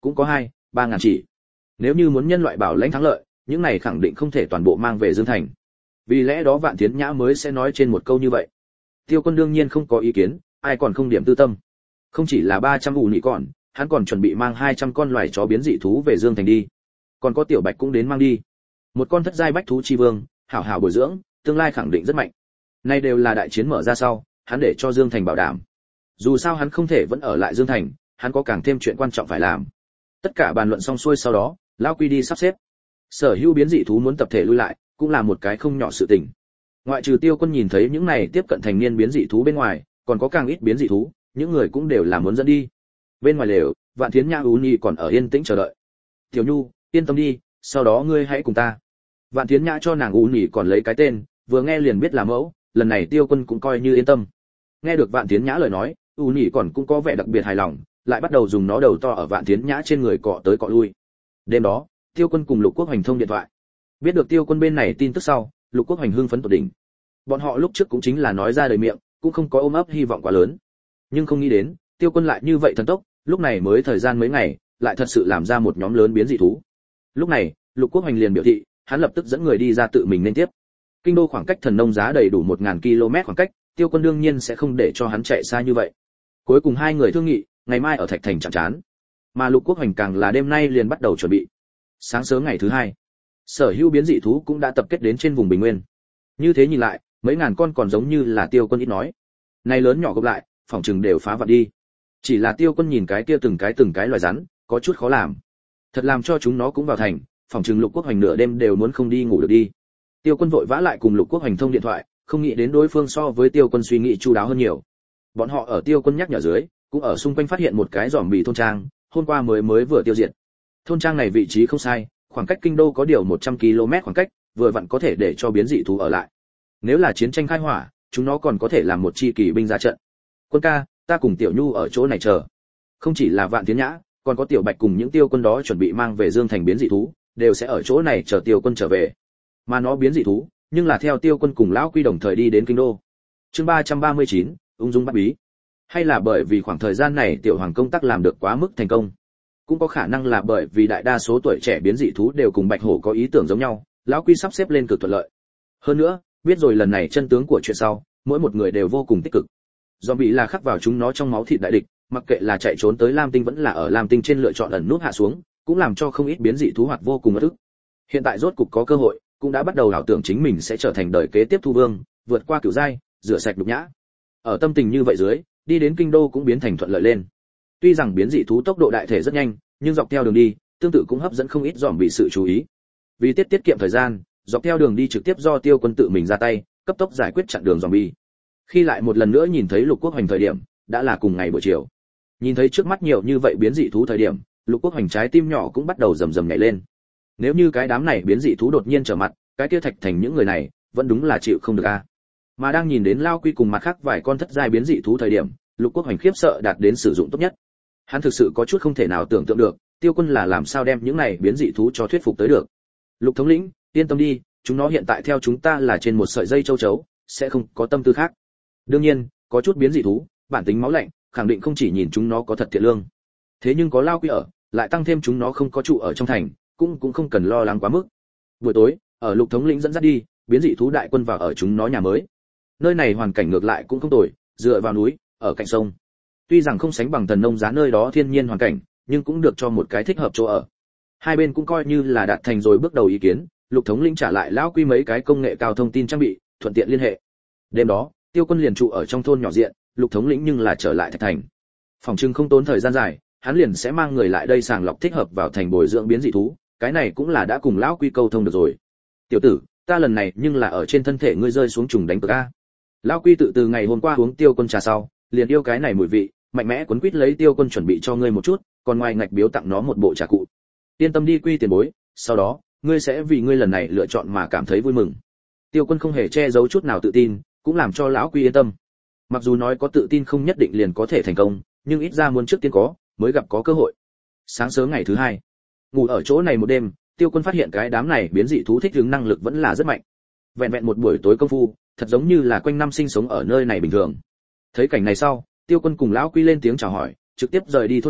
cũng có hai ba ngàn chỉ. Nếu như muốn nhân loại bảo lãnh thắng lợi, những này khẳng định không thể toàn bộ mang về Dương Thành. Vì lẽ đó Vạn Thiến Nhã mới sẽ nói trên một câu như vậy. Tiêu Quân đương nhiên không có ý kiến, ai còn không điểm tư tâm. Không chỉ là ba trăm ủ nhị còn, hắn còn chuẩn bị mang hai trăm con loài chó biến dị thú về Dương Thành đi. Còn có Tiểu Bạch cũng đến mang đi. Một con thất giai bách thú chi vương, hảo hảo bồi dưỡng, tương lai khẳng định rất mạnh. Nay đều là đại chiến mở ra sau, hắn để cho Dương Thành bảo đảm. Dù sao hắn không thể vẫn ở lại Dương Thành, hắn có càng thêm chuyện quan trọng phải làm. Tất cả bàn luận xong xuôi sau đó, lão Quy đi sắp xếp. Sở hữu biến dị thú muốn tập thể lui lại, cũng là một cái không nhỏ sự tình. Ngoại trừ Tiêu Quân nhìn thấy những này tiếp cận thành niên biến dị thú bên ngoài, còn có càng ít biến dị thú, những người cũng đều là muốn dẫn đi. Bên ngoài lều, Vạn Thiến Nhã Ú Nhi còn ở yên tĩnh chờ đợi. Tiểu Nhu, yên tâm đi, sau đó ngươi hãy cùng ta. Vạn Thiến Nhã cho nàng Ú Nhi còn lấy cái tên, vừa nghe liền biết là mẫu, lần này Tiêu Quân cũng coi như yên tâm. Nghe được Vạn Thiến Nhã lời nói, Ú Nhi còn cũng có vẻ đặc biệt hài lòng, lại bắt đầu dùng nó đầu to ở Vạn Thiến Nhã trên người cọ tới cọ lui. Đêm đó, Tiêu Quân cùng Lục Quốc Hoành thông điện thoại. Biết được Tiêu Quân bên này tin tức sau, Lục Quốc Hoành hưng phấn tột đỉnh. Bọn họ lúc trước cũng chính là nói ra đời miệng, cũng không có ôm ấp hy vọng quá lớn. Nhưng không nghĩ đến, Tiêu Quân lại như vậy thần tốc, lúc này mới thời gian mấy ngày, lại thật sự làm ra một nhóm lớn biến dị thú. Lúc này, Lục Quốc Hoành liền biểu thị, hắn lập tức dẫn người đi ra tự mình nên tiếp. Kinh đô khoảng cách Thần Nông Giá đầy đủ một nghìn ki lô mét khoảng cách, Tiêu Quân đương nhiên sẽ không để cho hắn chạy xa như vậy. Cuối cùng hai người thương nghị, ngày mai ở Thạch Thành chạm trán. Mà Lục Quốc Hoành càng là đêm nay liền bắt đầu chuẩn bị. Sáng sớm ngày thứ hai, sở hữu biến dị thú cũng đã tập kết đến trên vùng Bình Nguyên. Như thế nhìn lại, mấy ngàn con còn giống như là Tiêu Quân ít nói. Này lớn nhỏ gộp lại, phòng trừng đều phá vạn đi. Chỉ là Tiêu Quân nhìn cái kia từng cái từng cái loài rắn, có chút khó làm. Thật làm cho chúng nó cũng vào thành, phòng trừng Lục Quốc Hoành nửa đêm đều muốn không đi ngủ được đi. Tiêu Quân vội vã lại cùng Lục Quốc Hoành thông điện thoại, không nghĩ đến đối phương so với Tiêu Quân suy nghĩ chu đáo hơn nhiều. Bọn họ ở Tiêu Quân nhắc nhở dưới, cũng ở xung quanh phát hiện một cái giòm thôn trang, hôm qua mới mới vừa tiêu diệt. Thôn trang này vị trí không sai, khoảng cách kinh đô có điều một trăm ki lô mét khoảng cách, vừa vặn có thể để cho biến dị thú ở lại. Nếu là chiến tranh khai hỏa, chúng nó còn có thể làm một chi kỳ binh ra trận. Quân ca, ta cùng Tiểu Nhu ở chỗ này chờ. Không chỉ là Vạn Thiến Nhã, còn có Tiểu Bạch cùng những Tiêu Quân đó chuẩn bị mang về Dương Thành biến dị thú, đều sẽ ở chỗ này chờ Tiêu Quân trở về. Mà nó biến dị thú, nhưng là theo Tiêu Quân cùng lão Quy đồng thời đi đến kinh đô. Chương ba trăm ba mươi chín, ung dung bắt bí. Hay là bởi vì khoảng thời gian này Tiểu Hoàng công tác làm được quá mức thành công, cũng có khả năng là bởi vì đại đa số tuổi trẻ biến dị thú đều cùng Bạch Hổ có ý tưởng giống nhau, lão Quy sắp xếp lên cực thuận lợi. Hơn nữa, biết rồi lần này chân tướng của chuyện sau, mỗi một người đều vô cùng tích cực. Zombie là khắc vào chúng nó trong máu thịt đại địch, mặc kệ là chạy trốn tới Lam Tinh vẫn là ở Lam Tinh trên lựa chọn ẩn nút hạ xuống, cũng làm cho không ít biến dị thú hoạt vô cùng ức. Hiện tại rốt cục có cơ hội, cũng đã bắt đầu ảo tưởng chính mình sẽ trở thành đời kế tiếp thu vương, vượt qua cửu giai, rửa sạch nhục nhã. Ở tâm tình như vậy dưới, đi đến kinh đô cũng biến thành thuận lợi lên. Tuy rằng biến dị thú tốc độ đại thể rất nhanh, nhưng dọc theo đường đi, tương tự cũng hấp dẫn không ít dòm bị sự chú ý. Vì tiết tiết kiệm thời gian, dọc theo đường đi trực tiếp do Tiêu Quân tự mình ra tay, cấp tốc giải quyết chặn đường zombie. Khi lại một lần nữa nhìn thấy Lục Quốc Hoành thời điểm, đã là cùng ngày buổi chiều. Nhìn thấy trước mắt nhiều như vậy biến dị thú thời điểm, Lục Quốc Hoành trái tim nhỏ cũng bắt đầu rầm rầm nhảy lên. Nếu như cái đám này biến dị thú đột nhiên trở mặt, cái kia Thạch Thành những người này, vẫn đúng là chịu không được a. Mà đang nhìn đến Lao Quy cùng mặt khác vài con thất giai biến dị thú thời điểm, Lục Quốc Hoành khiếp sợ đạt đến sử dụng tốt nhất. Hắn thực sự có chút không thể nào tưởng tượng được, Tiêu Quân là làm sao đem những này biến dị thú cho thuyết phục tới được. Lục thống lĩnh, yên tâm đi, chúng nó hiện tại theo chúng ta là trên một sợi dây châu chấu, sẽ không có tâm tư khác. Đương nhiên, có chút biến dị thú, bản tính máu lạnh, khẳng định không chỉ nhìn chúng nó có thật thiện lương. Thế nhưng có Lao Quy ở, lại tăng thêm chúng nó không có trụ ở trong thành, cũng cũng không cần lo lắng quá mức. Buổi tối, ở Lục thống lĩnh dẫn dắt đi, biến dị thú đại quân vào ở chúng nó nhà mới. Nơi này hoàn cảnh ngược lại cũng không tồi, dựa vào núi, ở cạnh sông. Tuy rằng không sánh bằng Thần Nông Giá nơi đó thiên nhiên hoàn cảnh, nhưng cũng được cho một cái thích hợp chỗ ở. Hai bên cũng coi như là đạt thành rồi bước đầu ý kiến, Lục thống lĩnh trả lại lão Quy mấy cái công nghệ cao thông tin trang bị, thuận tiện liên hệ. Đêm đó, Tiêu Quân liền trụ ở trong thôn nhỏ diện, Lục thống lĩnh nhưng là trở lại Thạch Thành. Phòng trưng không tốn thời gian dài, hắn liền sẽ mang người lại đây sàng lọc thích hợp vào thành bồi dưỡng biến dị thú, cái này cũng là đã cùng lão Quy câu thông được rồi. Tiểu tử, ta lần này nhưng là ở trên thân thể ngươi rơi xuống trùng đánh cược a. Lão Quy tự từ ngày hôm qua uống Tiêu Quân trà sau, liền yêu cái này mùi vị, mạnh mẽ quấn quýt lấy Tiêu Quân chuẩn bị cho ngươi một chút, còn ngoài ngạch biếu tặng nó một bộ trà cụ. Yên tâm đi Quy tiền bối, sau đó, ngươi sẽ vì ngươi lần này lựa chọn mà cảm thấy vui mừng. Tiêu Quân không hề che giấu chút nào tự tin, cũng làm cho lão Quy yên tâm. Mặc dù nói có tự tin không nhất định liền có thể thành công, nhưng ít ra muốn trước tiên có, mới gặp có cơ hội. Sáng sớm ngày thứ hai, ngủ ở chỗ này một đêm, Tiêu Quân phát hiện cái đám này biến dị thú thích ứng năng lực vẫn là rất mạnh. Vẹn vẹn một buổi tối công phu, thật giống như là quanh năm sinh sống ở nơi này bình thường. Thấy cảnh này sau, Tiêu Quân cùng lão Quy lên tiếng chào hỏi, trực tiếp rời đi thôn nhỏ,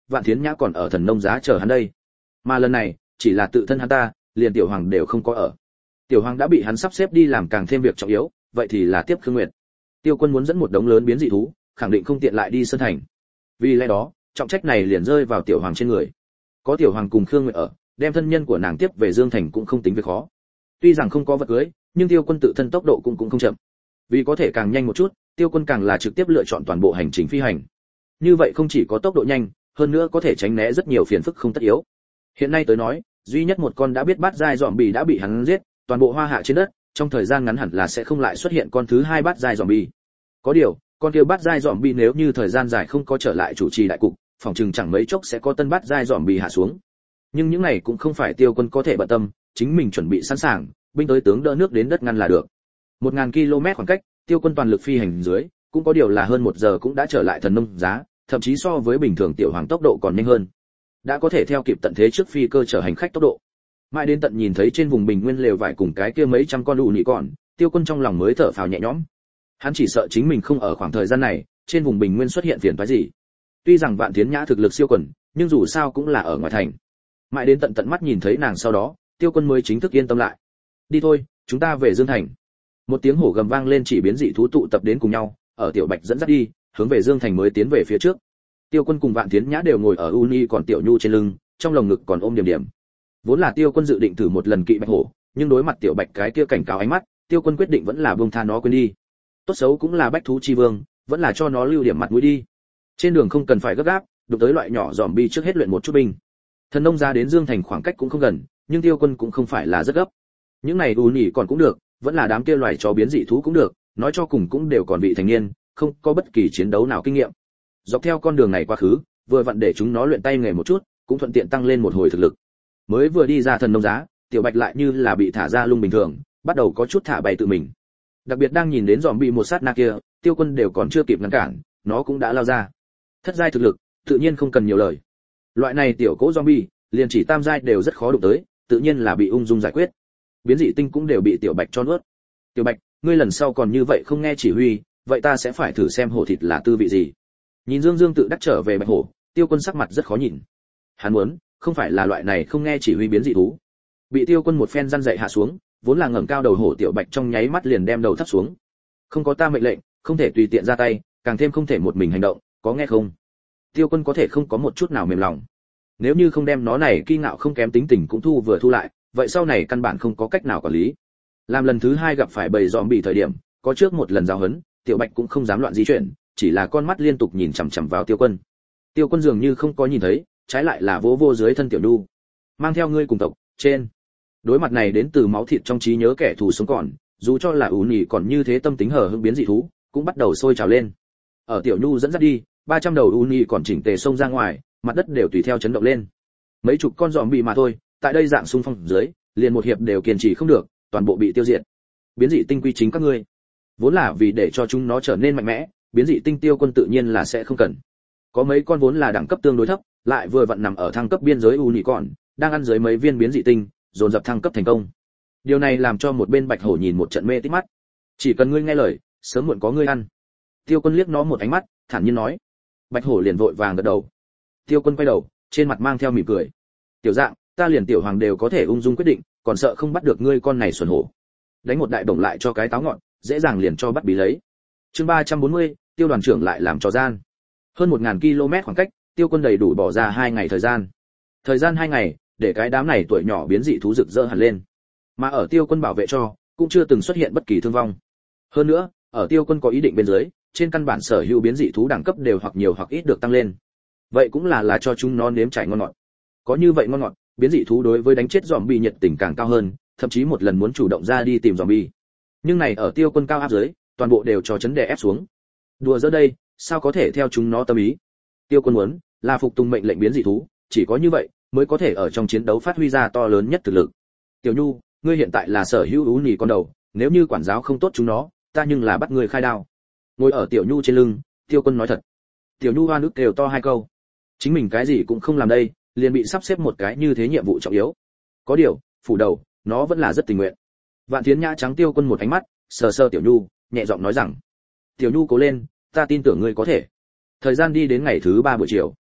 Vạn Thiến Nhã còn ở thần nông giá chờ hắn đây. Mà lần này, chỉ là tự thân hắn ta, liền tiểu hoàng đều không có ở. Tiểu hoàng đã bị hắn sắp xếp đi làm càng thêm việc trọng yếu, vậy thì là tiếp Khương Nguyệt. Tiêu Quân muốn dẫn một đống lớn biến dị thú, khẳng định không tiện lại đi Sơn Thành. Vì lẽ đó, trọng trách này liền rơi vào tiểu hoàng trên người. Có tiểu hoàng cùng Khương Nguyệt ở, đem thân nhân của nàng tiếp về Dương Thành cũng không tính việc khó. Tuy rằng không có vật cưới, nhưng Tiêu Quân tự thân tốc độ cũng cũng không chậm. Vì có thể càng nhanh một chút, Tiêu Quân càng là trực tiếp lựa chọn toàn bộ hành trình phi hành. Như vậy không chỉ có tốc độ nhanh, hơn nữa có thể tránh né rất nhiều phiền phức không tất yếu. Hiện nay tới nói, duy nhất một con đã biết bát giai zombie đã bị hắn giết, toàn bộ hoa hạ trên đất, trong thời gian ngắn hẳn là sẽ không lại xuất hiện con thứ hai bát giai zombie. Có điều, con kia bát giai zombie nếu như thời gian dài không có trở lại chủ trì đại cục, phòng chừng chẳng mấy chốc sẽ có tân bát giai zombie hạ xuống. Nhưng những này cũng không phải Tiêu Quân có thể bận tâm, chính mình chuẩn bị sẵn sàng, binh tới tướng đỡ nước đến đất ngăn là được. một nghìn ki lô mét khoảng cách, Tiêu Quân toàn lực phi hành dưới, cũng có điều là hơn một giờ cũng đã trở lại thần nông giá, thậm chí so với bình thường tiểu hoàng tốc độ còn nhanh hơn. Đã có thể theo kịp tận thế trước phi cơ chở hành khách tốc độ. Mãi đến tận nhìn thấy trên vùng bình nguyên lều vải cùng cái kia mấy trăm con đủ nị còn, Tiêu Quân trong lòng mới thở phào nhẹ nhõm. Hắn chỉ sợ chính mình không ở khoảng thời gian này, trên vùng bình nguyên xuất hiện phiền toái gì. Tuy rằng Vạn Thiến Nhã thực lực siêu quần, nhưng dù sao cũng là ở ngoài thành. Mãi đến tận tận mắt nhìn thấy nàng sau đó, Tiêu Quân mới chính thức yên tâm lại. Đi thôi, chúng ta về Dương Thành. Một tiếng hổ gầm vang lên, chỉ biến dị thú tụ tập đến cùng nhau, ở Tiểu Bạch dẫn dắt đi, hướng về Dương Thành mới tiến về phía trước. Tiêu Quân cùng Vạn Thiến Nhã đều ngồi ở Uni, còn Tiểu Nhu trên lưng, trong lồng ngực còn ôm Điểm Điểm. Vốn là Tiêu Quân dự định thử một lần kỵ bạch hổ, nhưng đối mặt Tiểu Bạch cái kia cảnh cáo ánh mắt, Tiêu Quân quyết định vẫn là buông tha nó quên đi. Tốt xấu cũng là bách thú chi vương, vẫn là cho nó lưu điểm mặt mũi đi. Trên đường không cần phải gấp gáp, đụng tới loại nhỏ zombie trước hết luyện một chút binh. Thần nông ra đến Dương Thành khoảng cách cũng không gần, nhưng Tiêu Quân cũng không phải là rất gấp. Những này đù nhỉ còn cũng được, vẫn là đám kia loài chó biến dị thú cũng được, nói cho cùng cũng đều còn vị thành niên, không có bất kỳ chiến đấu nào kinh nghiệm. Dọc theo con đường này quá khứ, vừa vặn để chúng nó luyện tay nghề một chút, cũng thuận tiện tăng lên một hồi thực lực. Mới vừa đi ra thần nông giá, Tiểu Bạch lại như là bị thả ra lung bình thường, bắt đầu có chút thả bay tự mình. Đặc biệt đang nhìn đến zombie một sát na kia, Tiêu Quân đều còn chưa kịp ngăn cản, nó cũng đã lao ra. Thất giai thực lực, tự nhiên không cần nhiều lời. Loại này tiểu cỗ zombie, liền chỉ tam giai đều rất khó đụng tới, tự nhiên là bị ung dung giải quyết. Biến dị tinh cũng đều bị Tiểu Bạch cho nuốt. Tiểu Bạch, ngươi lần sau còn như vậy không nghe chỉ huy, vậy ta sẽ phải thử xem hổ thịt là tư vị gì. Nhìn Dương Dương tự đắc trở về bạch hổ, Tiêu Quân sắc mặt rất khó nhìn. Hắn muốn, không phải là loại này không nghe chỉ huy biến dị thú. Bị Tiêu Quân một phen răn dạy hạ xuống, vốn là ngẩng cao đầu hổ Tiểu Bạch trong nháy mắt liền đem đầu thấp xuống. Không có ta mệnh lệnh, không thể tùy tiện ra tay, càng thêm không thể một mình hành động, có nghe không? Tiêu Quân có thể không có một chút nào mềm lòng. Nếu như không đem nó này kiêu ngạo không kém tính tình cũng thu vừa thu lại, vậy sau này căn bản không có cách nào quản lý. Làm lần thứ hai gặp phải bầy zombie thời điểm, có trước một lần giao hấn, Tiểu Bạch cũng không dám loạn di chuyển, chỉ là con mắt liên tục nhìn chằm chằm vào Tiêu Quân. Tiêu Quân dường như không có nhìn thấy, trái lại là vỗ vô dưới thân Tiểu Nhu. Mang theo ngươi cùng tộc, trên. Đối mặt này đến từ máu thịt trong trí nhớ kẻ thù sống còn, dù cho là ủ nhỉ còn như thế tâm tính hờ hững biến dị thú, cũng bắt đầu sôi trào lên. Ở Tiểu Nhu dẫn dắt đi, ba trăm đầu ủ nhỉ còn chỉnh tề xông ra ngoài, mặt đất đều tùy theo chấn động lên. Mấy chục con zombie mà thôi, tại đây dạng xung phong dưới, liền một hiệp đều kiên trì không được, toàn bộ bị tiêu diệt. Biến dị tinh quy chính các ngươi, vốn là vì để cho chúng nó trở nên mạnh mẽ, biến dị tinh Tiêu Quân tự nhiên là sẽ không cần. Có mấy con vốn là đẳng cấp tương đối thấp, lại vừa vặn nằm ở thăng cấp biên giới u nhị còn, đang ăn dưới mấy viên biến dị tinh, dồn dập thăng cấp thành công. Điều này làm cho một bên bạch hổ nhìn một trận mê tít mắt. Chỉ cần ngươi nghe lời, sớm muộn có ngươi ăn. Tiêu Quân liếc nó một ánh mắt, thản nhiên nói. Bạch hổ liền vội vàng gật đầu. Tiêu Quân quay đầu, trên mặt mang theo mỉm cười. Tiểu dạng, ta liền tiểu hoàng đều có thể ung dung quyết định, còn sợ không bắt được ngươi con này xuẩn hổ. Đánh một đại bổng lại cho cái táo ngọn, dễ dàng liền cho bắt bí lấy. Chương ba trăm bốn mươi, Tiêu đoàn trưởng lại làm trò gian. Hơn một nghìn ki lô mét khoảng cách, Tiêu Quân đầy đủ bỏ ra hai ngày thời gian. Thời gian hai ngày, để cái đám này tuổi nhỏ biến dị thú rực rỡ hẳn lên. Mà ở Tiêu Quân bảo vệ cho, cũng chưa từng xuất hiện bất kỳ thương vong. Hơn nữa, ở Tiêu Quân có ý định bên dưới, trên căn bản sở hữu biến dị thú đẳng cấp đều hoặc nhiều hoặc ít được tăng lên. Vậy cũng là là cho chúng nó nếm trải ngon ngọt. Có như vậy ngon ngọt, biến dị thú đối với đánh chết zombie nhiệt tình càng cao hơn, thậm chí một lần muốn chủ động ra đi tìm zombie. Nhưng này ở Tiêu Quân cao áp dưới, toàn bộ đều cho chấn đè ép xuống. Đùa giỡn đây, sao có thể theo chúng nó tâm ý? Tiêu Quân muốn là phục tùng mệnh lệnh biến dị thú, chỉ có như vậy mới có thể ở trong chiến đấu phát huy ra to lớn nhất thực lực. Tiểu Nhu, ngươi hiện tại là sở hữu ú nhì con đầu, nếu như quản giáo không tốt chúng nó, ta nhưng là bắt ngươi khai đao. Ngồi ở Tiểu Nhu trên lưng, Tiêu Quân nói thật. Tiểu Nhu hoa nước đều to hai câu. Chính mình cái gì cũng không làm đây, liền bị sắp xếp một cái như thế nhiệm vụ trọng yếu. Có điều, phủ đầu, nó vẫn là rất tình nguyện. Vạn Thiến Nhã trắng Tiêu Quân một ánh mắt, sờ sờ Tiểu Nhu, nhẹ giọng nói rằng: "Tiểu Nhu cố lên, ta tin tưởng ngươi có thể." Thời gian đi đến ngày thứ ba buổi chiều.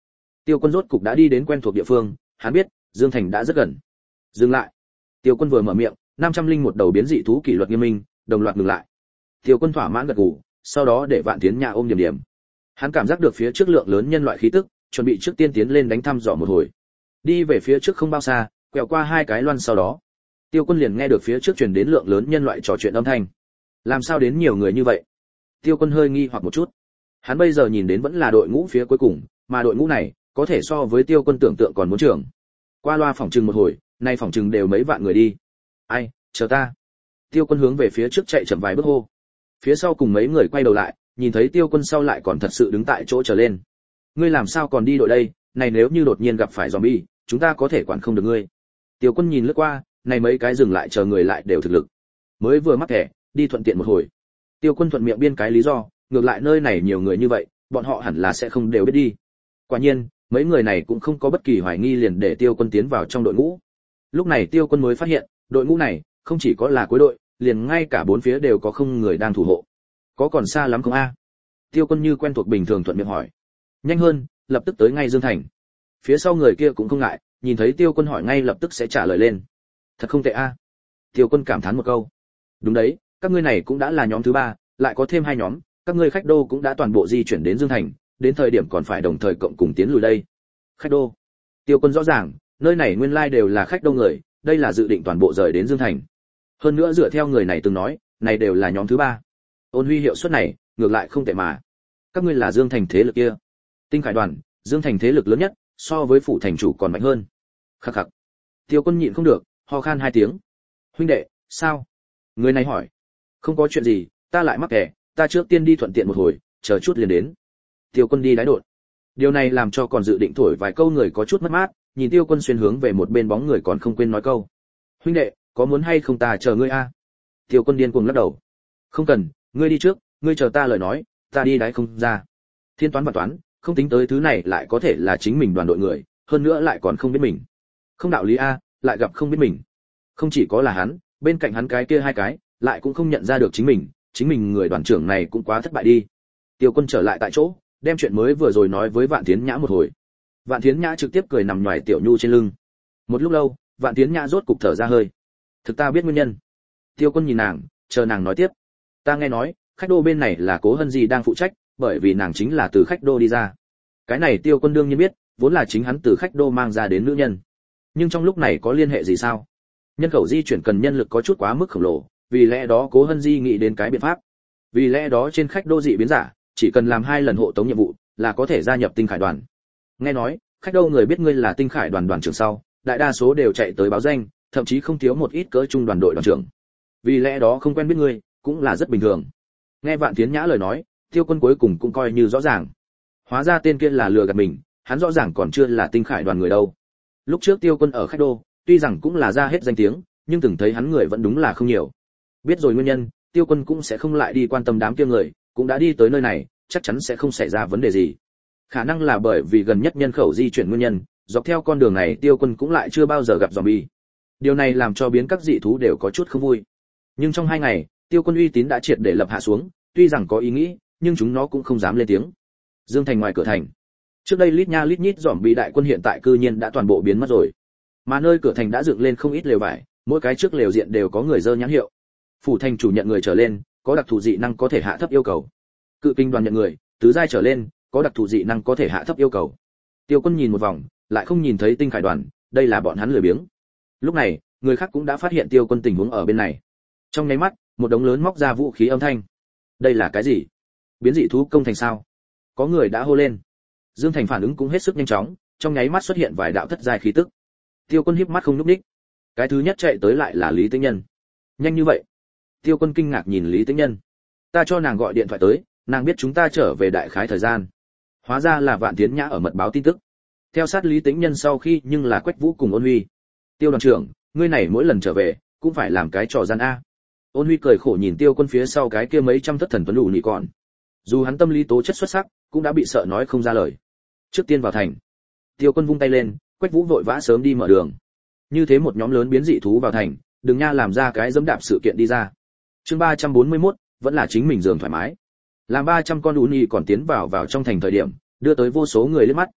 Tiêu Quân rốt cục đã đi đến quen thuộc địa phương, hắn biết Dương Thành đã rất gần. Dừng lại. Tiêu Quân vừa mở miệng, năm trăm linh một đầu biến dị thú kỷ luật nghiêm minh, đồng loạt ngừng lại. Tiêu Quân thỏa mãn gật gù, sau đó để Vạn Tiến Nhã ôm Điểm Điểm. Hắn cảm giác được phía trước lượng lớn nhân loại khí tức, chuẩn bị trước tiên tiến lên đánh thăm dò một hồi. Đi về phía trước không bao xa, quẹo qua hai cái loan sau đó, Tiêu Quân liền nghe được phía trước truyền đến lượng lớn nhân loại trò chuyện âm thanh. Làm sao đến nhiều người như vậy? Tiêu Quân hơi nghi hoặc một chút. Hắn bây giờ nhìn đến vẫn là đội ngũ phía cuối cùng, mà đội ngũ này có thể so với Tiêu Quân tưởng tượng còn muốn trưởng. Qua loa phỏng chừng một hồi, nay phỏng chừng đều mấy vạn người đi. Ai, chờ ta. Tiêu Quân hướng về phía trước chạy chậm vài bước hô. Phía sau cùng mấy người quay đầu lại, nhìn thấy Tiêu Quân sau lại còn thật sự đứng tại chỗ chờ lên. Ngươi làm sao còn đi đội đây, này nếu như đột nhiên gặp phải zombie, chúng ta có thể quản không được ngươi. Tiêu Quân nhìn lướt qua, này mấy cái dừng lại chờ người lại đều thực lực. Mới vừa mắc thẻ, đi thuận tiện một hồi. Tiêu Quân thuận miệng biên cái lý do, ngược lại nơi này nhiều người như vậy, bọn họ hẳn là sẽ không đều biết đi. Quả nhiên, mấy người này cũng không có bất kỳ hoài nghi liền để Tiêu Quân tiến vào trong đội ngũ. Lúc này Tiêu Quân mới phát hiện, đội ngũ này không chỉ có là cuối đội, liền ngay cả bốn phía đều có không người đang thủ hộ. Có còn xa lắm không a? Tiêu Quân như quen thuộc bình thường thuận miệng hỏi. Nhanh hơn, lập tức tới ngay Dương Thành. Phía sau người kia cũng không ngại, nhìn thấy Tiêu Quân hỏi ngay lập tức sẽ trả lời lên. Thật không tệ a. Tiêu Quân cảm thán một câu. Đúng đấy, các ngươi này cũng đã là nhóm thứ ba, lại có thêm hai nhóm, các ngươi khách đô cũng đã toàn bộ di chuyển đến Dương Thành, đến thời điểm còn phải đồng thời cộng cùng tiến lùi đây. Khách đô. Tiêu Quân rõ ràng, nơi này nguyên lai đều là khách đô người, đây là dự định toàn bộ rời đến Dương Thành. Hơn nữa dựa theo người này từng nói, này đều là nhóm thứ ba. Ôn Huy hiệu suất này, ngược lại không tệ mà. Các ngươi là Dương Thành thế lực kia. Tinh Khải đoàn, Dương Thành thế lực lớn nhất, so với phủ thành chủ còn mạnh hơn. Khắc khắc. Tiêu Quân nhịn không được, ho khan hai tiếng. Huynh đệ, sao? Người này hỏi. Không có chuyện gì, ta lại mắc kẻ, ta trước tiên đi thuận tiện một hồi, chờ chút liền đến. Tiêu Quân đi đái đột. Điều này làm cho còn dự định thổi vài câu người có chút mất mát, nhìn Tiêu Quân xuyên hướng về một bên bóng người còn không quên nói câu. Huynh đệ, có muốn hay không ta chờ ngươi a? Tiêu Quân điên cuồng lắc đầu. Không cần, ngươi đi trước, ngươi chờ ta lời nói, ta đi đái không ra. Thiên toán và toán, không tính tới thứ này lại có thể là chính mình đoàn đội người, hơn nữa lại còn không biết mình. Không đạo lý a, lại gặp không biết mình. Không chỉ có là hắn, bên cạnh hắn cái kia hai cái, lại cũng không nhận ra được chính mình, chính mình người đoàn trưởng này cũng quá thất bại đi. Tiêu Quân trở lại tại chỗ, đem chuyện mới vừa rồi nói với Vạn Thiến Nhã một hồi. Vạn Thiến Nhã trực tiếp cười nằm nhòi Tiểu Nhu trên lưng. Một lúc lâu, Vạn Thiến Nhã rốt cục thở ra hơi. Thực ta biết nguyên nhân. Tiêu Quân nhìn nàng, chờ nàng nói tiếp. Ta nghe nói, khách đô bên này là Cố Hân Di đang phụ trách, bởi vì nàng chính là từ khách đô đi ra. Cái này Tiêu Quân đương nhiên biết, vốn là chính hắn từ khách đô mang ra đến nữ nhân. Nhưng trong lúc này có liên hệ gì sao? Nhân khẩu di chuyển cần nhân lực có chút quá mức khổng lồ, vì lẽ đó Cố Hân Di nghĩ đến cái biện pháp. Vì lẽ đó trên khách đô dị biến giả, chỉ cần làm hai lần hộ tống nhiệm vụ, là có thể gia nhập Tinh Khải đoàn. Nghe nói, khách đô người biết ngươi là Tinh Khải đoàn đoàn trưởng sau, đại đa số đều chạy tới báo danh, thậm chí không thiếu một ít cỡ trung đoàn đội đoàn trưởng. Vì lẽ đó không quen biết ngươi, cũng là rất bình thường. Nghe Vạn Thiến Nhã lời nói, Tiêu Quân cuối cùng cũng coi như rõ ràng. Hóa ra tên kia là lừa gạt mình, hắn rõ ràng còn chưa là Tinh Khải đoàn người đâu. Lúc trước Tiêu Quân ở khách đô, tuy rằng cũng là ra hết danh tiếng, nhưng từng thấy hắn người vẫn đúng là không nhiều. Biết rồi nguyên nhân, Tiêu Quân cũng sẽ không lại đi quan tâm đám kia người, cũng đã đi tới nơi này, chắc chắn sẽ không xảy ra vấn đề gì. Khả năng là bởi vì gần nhất nhân khẩu di chuyển nguyên nhân, dọc theo con đường này Tiêu Quân cũng lại chưa bao giờ gặp zombie. Điều này làm cho biến các dị thú đều có chút không vui. Nhưng trong hai ngày, Tiêu Quân uy tín đã triệt để lập hạ xuống, tuy rằng có ý nghĩ, nhưng chúng nó cũng không dám lên tiếng. Dương Thành ngoài cửa thành. Trước đây lít nha lít nhít zombie đại quân hiện tại cư nhiên đã toàn bộ biến mất rồi. Mà nơi cửa thành đã dựng lên không ít lều vải, mỗi cái trước lều diện đều có người dơ nhãn hiệu. Phủ thành chủ nhận người trở lên, có đặc thù dị năng có thể hạ thấp yêu cầu. Cự kinh đoàn nhận người, tứ giai trở lên, có đặc thù dị năng có thể hạ thấp yêu cầu. Tiêu Quân nhìn một vòng, lại không nhìn thấy Tinh Khải đoàn, đây là bọn hắn lười biếng. Lúc này, người khác cũng đã phát hiện Tiêu Quân tình huống ở bên này. Trong nháy mắt, một đống lớn móc ra vũ khí âm thanh. Đây là cái gì? Biến dị thú công thành sao? Có người đã hô lên. Dương Thành phản ứng cũng hết sức nhanh chóng, trong nháy mắt xuất hiện vài đạo thất giai khí tức. Tiêu Quân híp mắt không nhúc nhích. Cái thứ nhất chạy tới lại là Lý Tĩnh Nhân. Nhanh như vậy? Tiêu Quân kinh ngạc nhìn Lý Tĩnh Nhân. Ta cho nàng gọi điện thoại tới, nàng biết chúng ta trở về đại khái thời gian. Hóa ra là Vạn Thiến Nhã ở mật báo tin tức. Theo sát Lý Tĩnh Nhân sau khi nhưng là Quách Vũ cùng Ôn Huy. Tiêu đoàn trưởng, ngươi này mỗi lần trở về cũng phải làm cái trò gian a. Ôn Huy cười khổ nhìn Tiêu Quân phía sau cái kia mấy trăm thất thần tuấn đủ nhị còn. Dù hắn tâm lý tố chất xuất sắc, cũng đã bị sợ nói không ra lời. Trước tiên vào thành. Tiêu Quân vung tay lên, Quách Vũ vội vã sớm đi mở đường. Như thế một nhóm lớn biến dị thú vào thành, đừng nha làm ra cái dẫm đạp sự kiện đi ra. Chương ba trăm bốn mươi mốt, vẫn là chính mình giường thoải mái. Làm ba trăm con uni còn tiến vào vào trong thành thời điểm, đưa tới vô số người liếc mắt.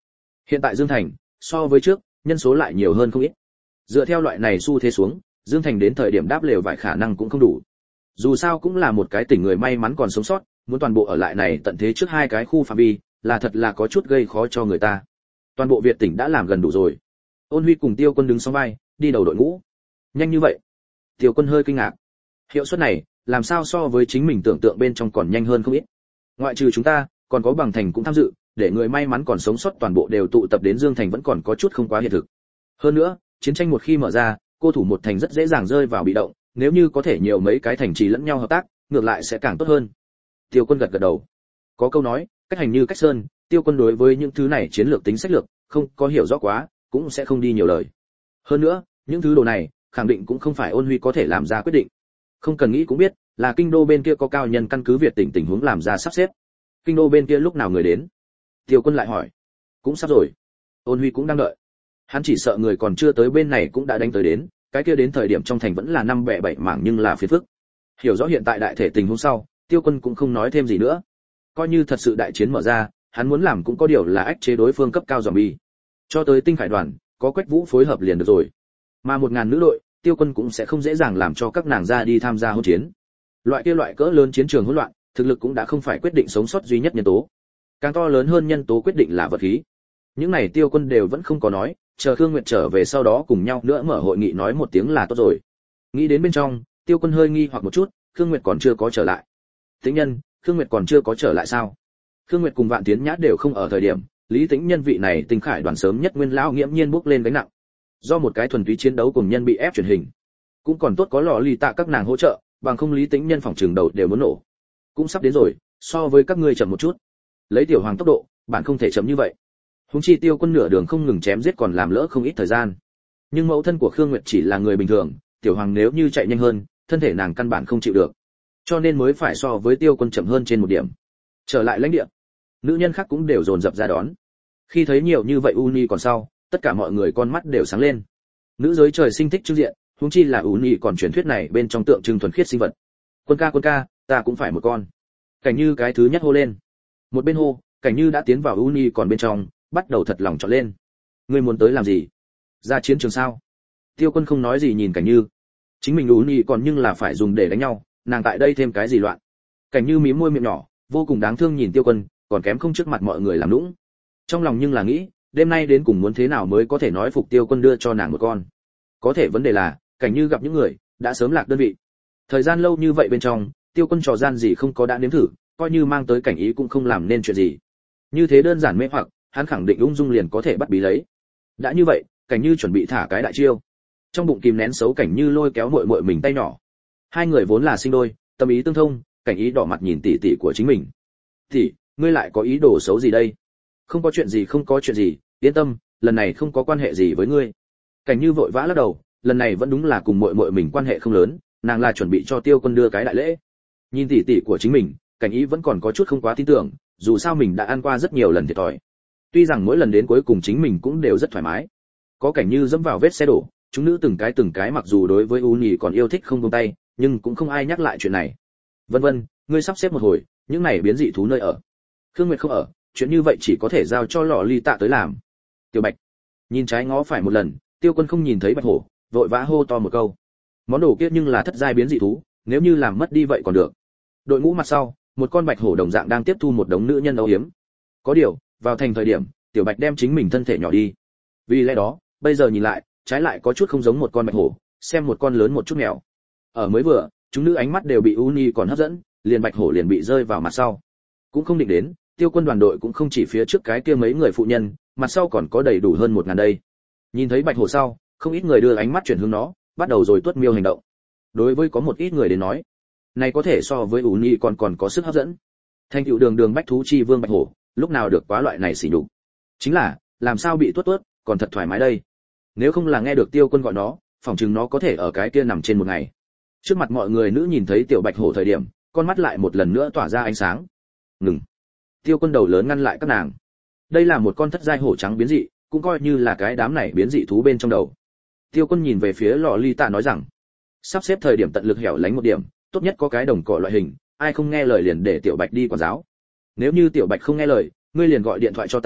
Hiện tại Dương Thành, so với trước, nhân số lại nhiều hơn không ít. Dựa theo loại này xu thế xuống, Dương Thành đến thời điểm đáp lều vài khả năng cũng không đủ. Dù sao cũng là một cái tỉnh người may mắn còn sống sót, muốn toàn bộ ở lại này tận thế trước hai cái khu phạm vi, là thật là có chút gây khó cho người ta. Toàn bộ Việt tỉnh đã làm gần đủ rồi. Ôn Huy cùng Tiêu Quân đứng song vai, đi đầu đội ngũ. Nhanh như vậy? Tiêu Quân hơi kinh ngạc. Hiệu suất này, làm sao so với chính mình tưởng tượng bên trong còn nhanh hơn không ít. Ngoại trừ chúng ta, còn có Bằng Thành cũng tham dự, để người may mắn còn sống sót toàn bộ đều tụ tập đến Dương Thành vẫn còn có chút không quá hiện thực. Hơn nữa, chiến tranh một khi mở ra, cô thủ một thành rất dễ dàng rơi vào bị động, nếu như có thể nhiều mấy cái thành trì lẫn nhau hợp tác, ngược lại sẽ càng tốt hơn. Tiêu Quân gật gật đầu. Có câu nói, cách hành như cách sơn, Tiêu Quân đối với những thứ này chiến lược tính sách lược, không có hiểu rõ quá, cũng sẽ không đi nhiều lời. Hơn nữa, những thứ đồ này, khẳng định cũng không phải Ôn Huy có thể làm ra quyết định. Không cần nghĩ cũng biết, là kinh đô bên kia có cao nhân căn cứ Việt tỉnh tình huống làm ra sắp xếp. Kinh đô bên kia lúc nào người đến? Tiêu Quân lại hỏi. Cũng sắp rồi. Ôn Huy cũng đang đợi. Hắn chỉ sợ người còn chưa tới bên này cũng đã đánh tới đến, cái kia đến thời điểm trong thành vẫn là năm bẻ bảy mảng nhưng là phiền phức. Hiểu rõ hiện tại đại thể tình huống sau, Tiêu Quân cũng không nói thêm gì nữa. Coi như thật sự đại chiến mở ra, hắn muốn làm cũng có điều là ách chế đối phương cấp cao zombie. Cho tới tinh khải đoàn, có Quách Vũ phối hợp liền được rồi. Mà một ngàn nữ đội, Tiêu Quân cũng sẽ không dễ dàng làm cho các nàng ra đi tham gia hỗn chiến. Loại kia loại cỡ lớn chiến trường hỗn loạn, thực lực cũng đã không phải quyết định sống sót duy nhất nhân tố. Càng to lớn hơn nhân tố quyết định là vật khí. Những này Tiêu Quân đều vẫn không có nói, chờ Khương Nguyệt trở về sau đó cùng nhau nữa mở hội nghị nói một tiếng là tốt rồi. Nghĩ đến bên trong, Tiêu Quân hơi nghi hoặc một chút, Khương Nguyệt còn chưa có trở lại. Tĩnh Nhân, Khương Nguyệt còn chưa có trở lại sao? Khương Nguyệt cùng Vạn Tiến Nhã đều không ở thời điểm, Lý Tĩnh Nhân vị này tinh khải đoàn sớm nhất nguyên lão nghiễm nhiên bước lên gánh nặng. Do một cái thuần túy chiến đấu cùng nhân bị ép truyền hình, cũng còn tốt có lọ lì tạ các nàng hỗ trợ, bằng không Lý Tĩnh Nhân phòng trường đầu đều muốn nổ. Cũng sắp đến rồi, so với các ngươi chậm một chút. Lấy tiểu hoàng tốc độ, bạn không thể chậm như vậy. Huống chi Tiêu Quân nửa đường không ngừng chém giết còn làm lỡ không ít thời gian. Nhưng mẫu thân của Khương Nguyệt chỉ là người bình thường, tiểu hoàng nếu như chạy nhanh hơn, thân thể nàng căn bản không chịu được. Cho nên mới phải so với Tiêu Quân chậm hơn trên một điểm. Trở lại lãnh địa, nữ nhân khác cũng đều dồn dập ra đón. Khi thấy nhiều như vậy Uni còn sau, tất cả mọi người con mắt đều sáng lên. Nữ giới trời sinh thích trưng diện, huống chi là Uni còn truyền thuyết này bên trong tượng trưng thuần khiết sinh vật. Quân ca quân ca, ta cũng phải một con. Cảnh Như cái thứ nhất hô lên. Một bên hô, Cảnh Như đã tiến vào Uni còn bên trong, bắt đầu thật lòng chọn lên. Ngươi muốn tới làm gì? Ra chiến trường sao? Tiêu Quân không nói gì nhìn Cảnh Như. Chính mình Uni còn nhưng là phải dùng để đánh nhau, nàng tại đây thêm cái gì loạn? Cảnh Như mím môi miệng nhỏ, vô cùng đáng thương nhìn Tiêu Quân, còn kém không trước mặt mọi người làm lũng. Trong lòng nhưng là nghĩ, đêm nay đến cùng muốn thế nào mới có thể nói phục Tiêu Quân đưa cho nàng một con. Có thể vấn đề là, Cảnh Như gặp những người đã sớm lạc đơn vị. Thời gian lâu như vậy bên trong, Tiêu Quân trò gian gì không có đã nếm thử, coi như mang tới Cảnh Ý cũng không làm nên chuyện gì. Như thế đơn giản mê hoặc, hắn khẳng định ung dung liền có thể bắt bí lấy. Đã như vậy, Cảnh Như chuẩn bị thả cái đại chiêu. Trong bụng kìm nén xấu Cảnh Như lôi kéo muội muội mình tay nhỏ. Hai người vốn là sinh đôi, tâm ý tương thông, Cảnh Ý đỏ mặt nhìn tỷ tỷ của chính mình. "Tỷ, ngươi lại có ý đồ xấu gì đây?" "Không có chuyện gì, không có chuyện gì, yên tâm, lần này không có quan hệ gì với ngươi." Cảnh Như vội vã lắc đầu, lần này vẫn đúng là cùng muội muội mình quan hệ không lớn, nàng là chuẩn bị cho Tiêu Quân đưa cái đại lễ. Nhìn tỷ tỷ của chính mình, Cảnh Ý vẫn còn có chút không quá tin tưởng, dù sao mình đã ăn qua rất nhiều lần thiệt thòi. Tuy rằng mỗi lần đến cuối cùng chính mình cũng đều rất thoải mái. Có Cảnh Như dẫm vào vết xe đổ, chúng nữ từng cái từng cái mặc dù đối với U Nhì còn yêu thích không buông tay, nhưng cũng không ai nhắc lại chuyện này. Vân Vân, ngươi sắp xếp một hồi, những này biến dị thú nơi ở. Khương Nguyệt không ở, chuyện như vậy chỉ có thể giao cho Lọ Ly Tạ tới làm. Tiểu Bạch, nhìn trái ngó phải một lần, Tiêu Quân không nhìn thấy Bạch Hổ, vội vã hô to một câu. Món đồ kia nhưng là thất giai biến dị thú, nếu như làm mất đi vậy còn được. Đội ngũ mặt sau, một con bạch hổ đồng dạng đang tiếp thu một đống nữ nhân âu yếm. Có điều, vào thành thời điểm, Tiểu Bạch đem chính mình thân thể nhỏ đi. Vì lẽ đó, bây giờ nhìn lại, trái lại có chút không giống một con bạch hổ, xem một con lớn một chút mèo. Ở mới vừa, chúng nữ ánh mắt đều bị Uni còn hấp dẫn, liền bạch hổ liền bị rơi vào mặt sau. Cũng không định đến, Tiêu Quân đoàn đội cũng không chỉ phía trước cái kia mấy người phụ nhân, mặt sau còn có đầy đủ hơn một ngàn đây. Nhìn thấy bạch hổ sau, không ít người đưa ánh mắt chuyển hướng nó, bắt đầu rồi tuất miêu hành động. Đối với có một ít người đến nói, này có thể so với Uni còn còn có sức hấp dẫn. Thành tựu đường đường bách thú chi vương bạch hổ, lúc nào được quá loại này xỉ nhục. Chính là, làm sao bị tuất tuất, còn thật thoải mái đây. Nếu không là nghe được Tiêu Quân gọi nó, phỏng chừng nó có thể ở cái kia nằm trên một ngày. Trước mặt mọi người nữ nhìn thấy tiểu bạch hổ thời điểm, con mắt lại một lần nữa tỏa ra ánh sáng. Ngừng. Tiêu Quân đầu lớn ngăn lại các nàng. Đây là một con thất giai hổ trắng biến dị, cũng coi như là cái đám này biến dị thú bên trong đầu. Tiêu Quân nhìn về phía Lọ Ly Tạ nói rằng, sắp xếp thời điểm tận lực hẻo lánh một điểm, tốt nhất có cái đồng cỏ loại hình, ai không nghe lời liền để tiểu bạch đi quản giáo. Nếu như tiểu bạch không nghe lời, ngươi liền gọi điện thoại cho ta,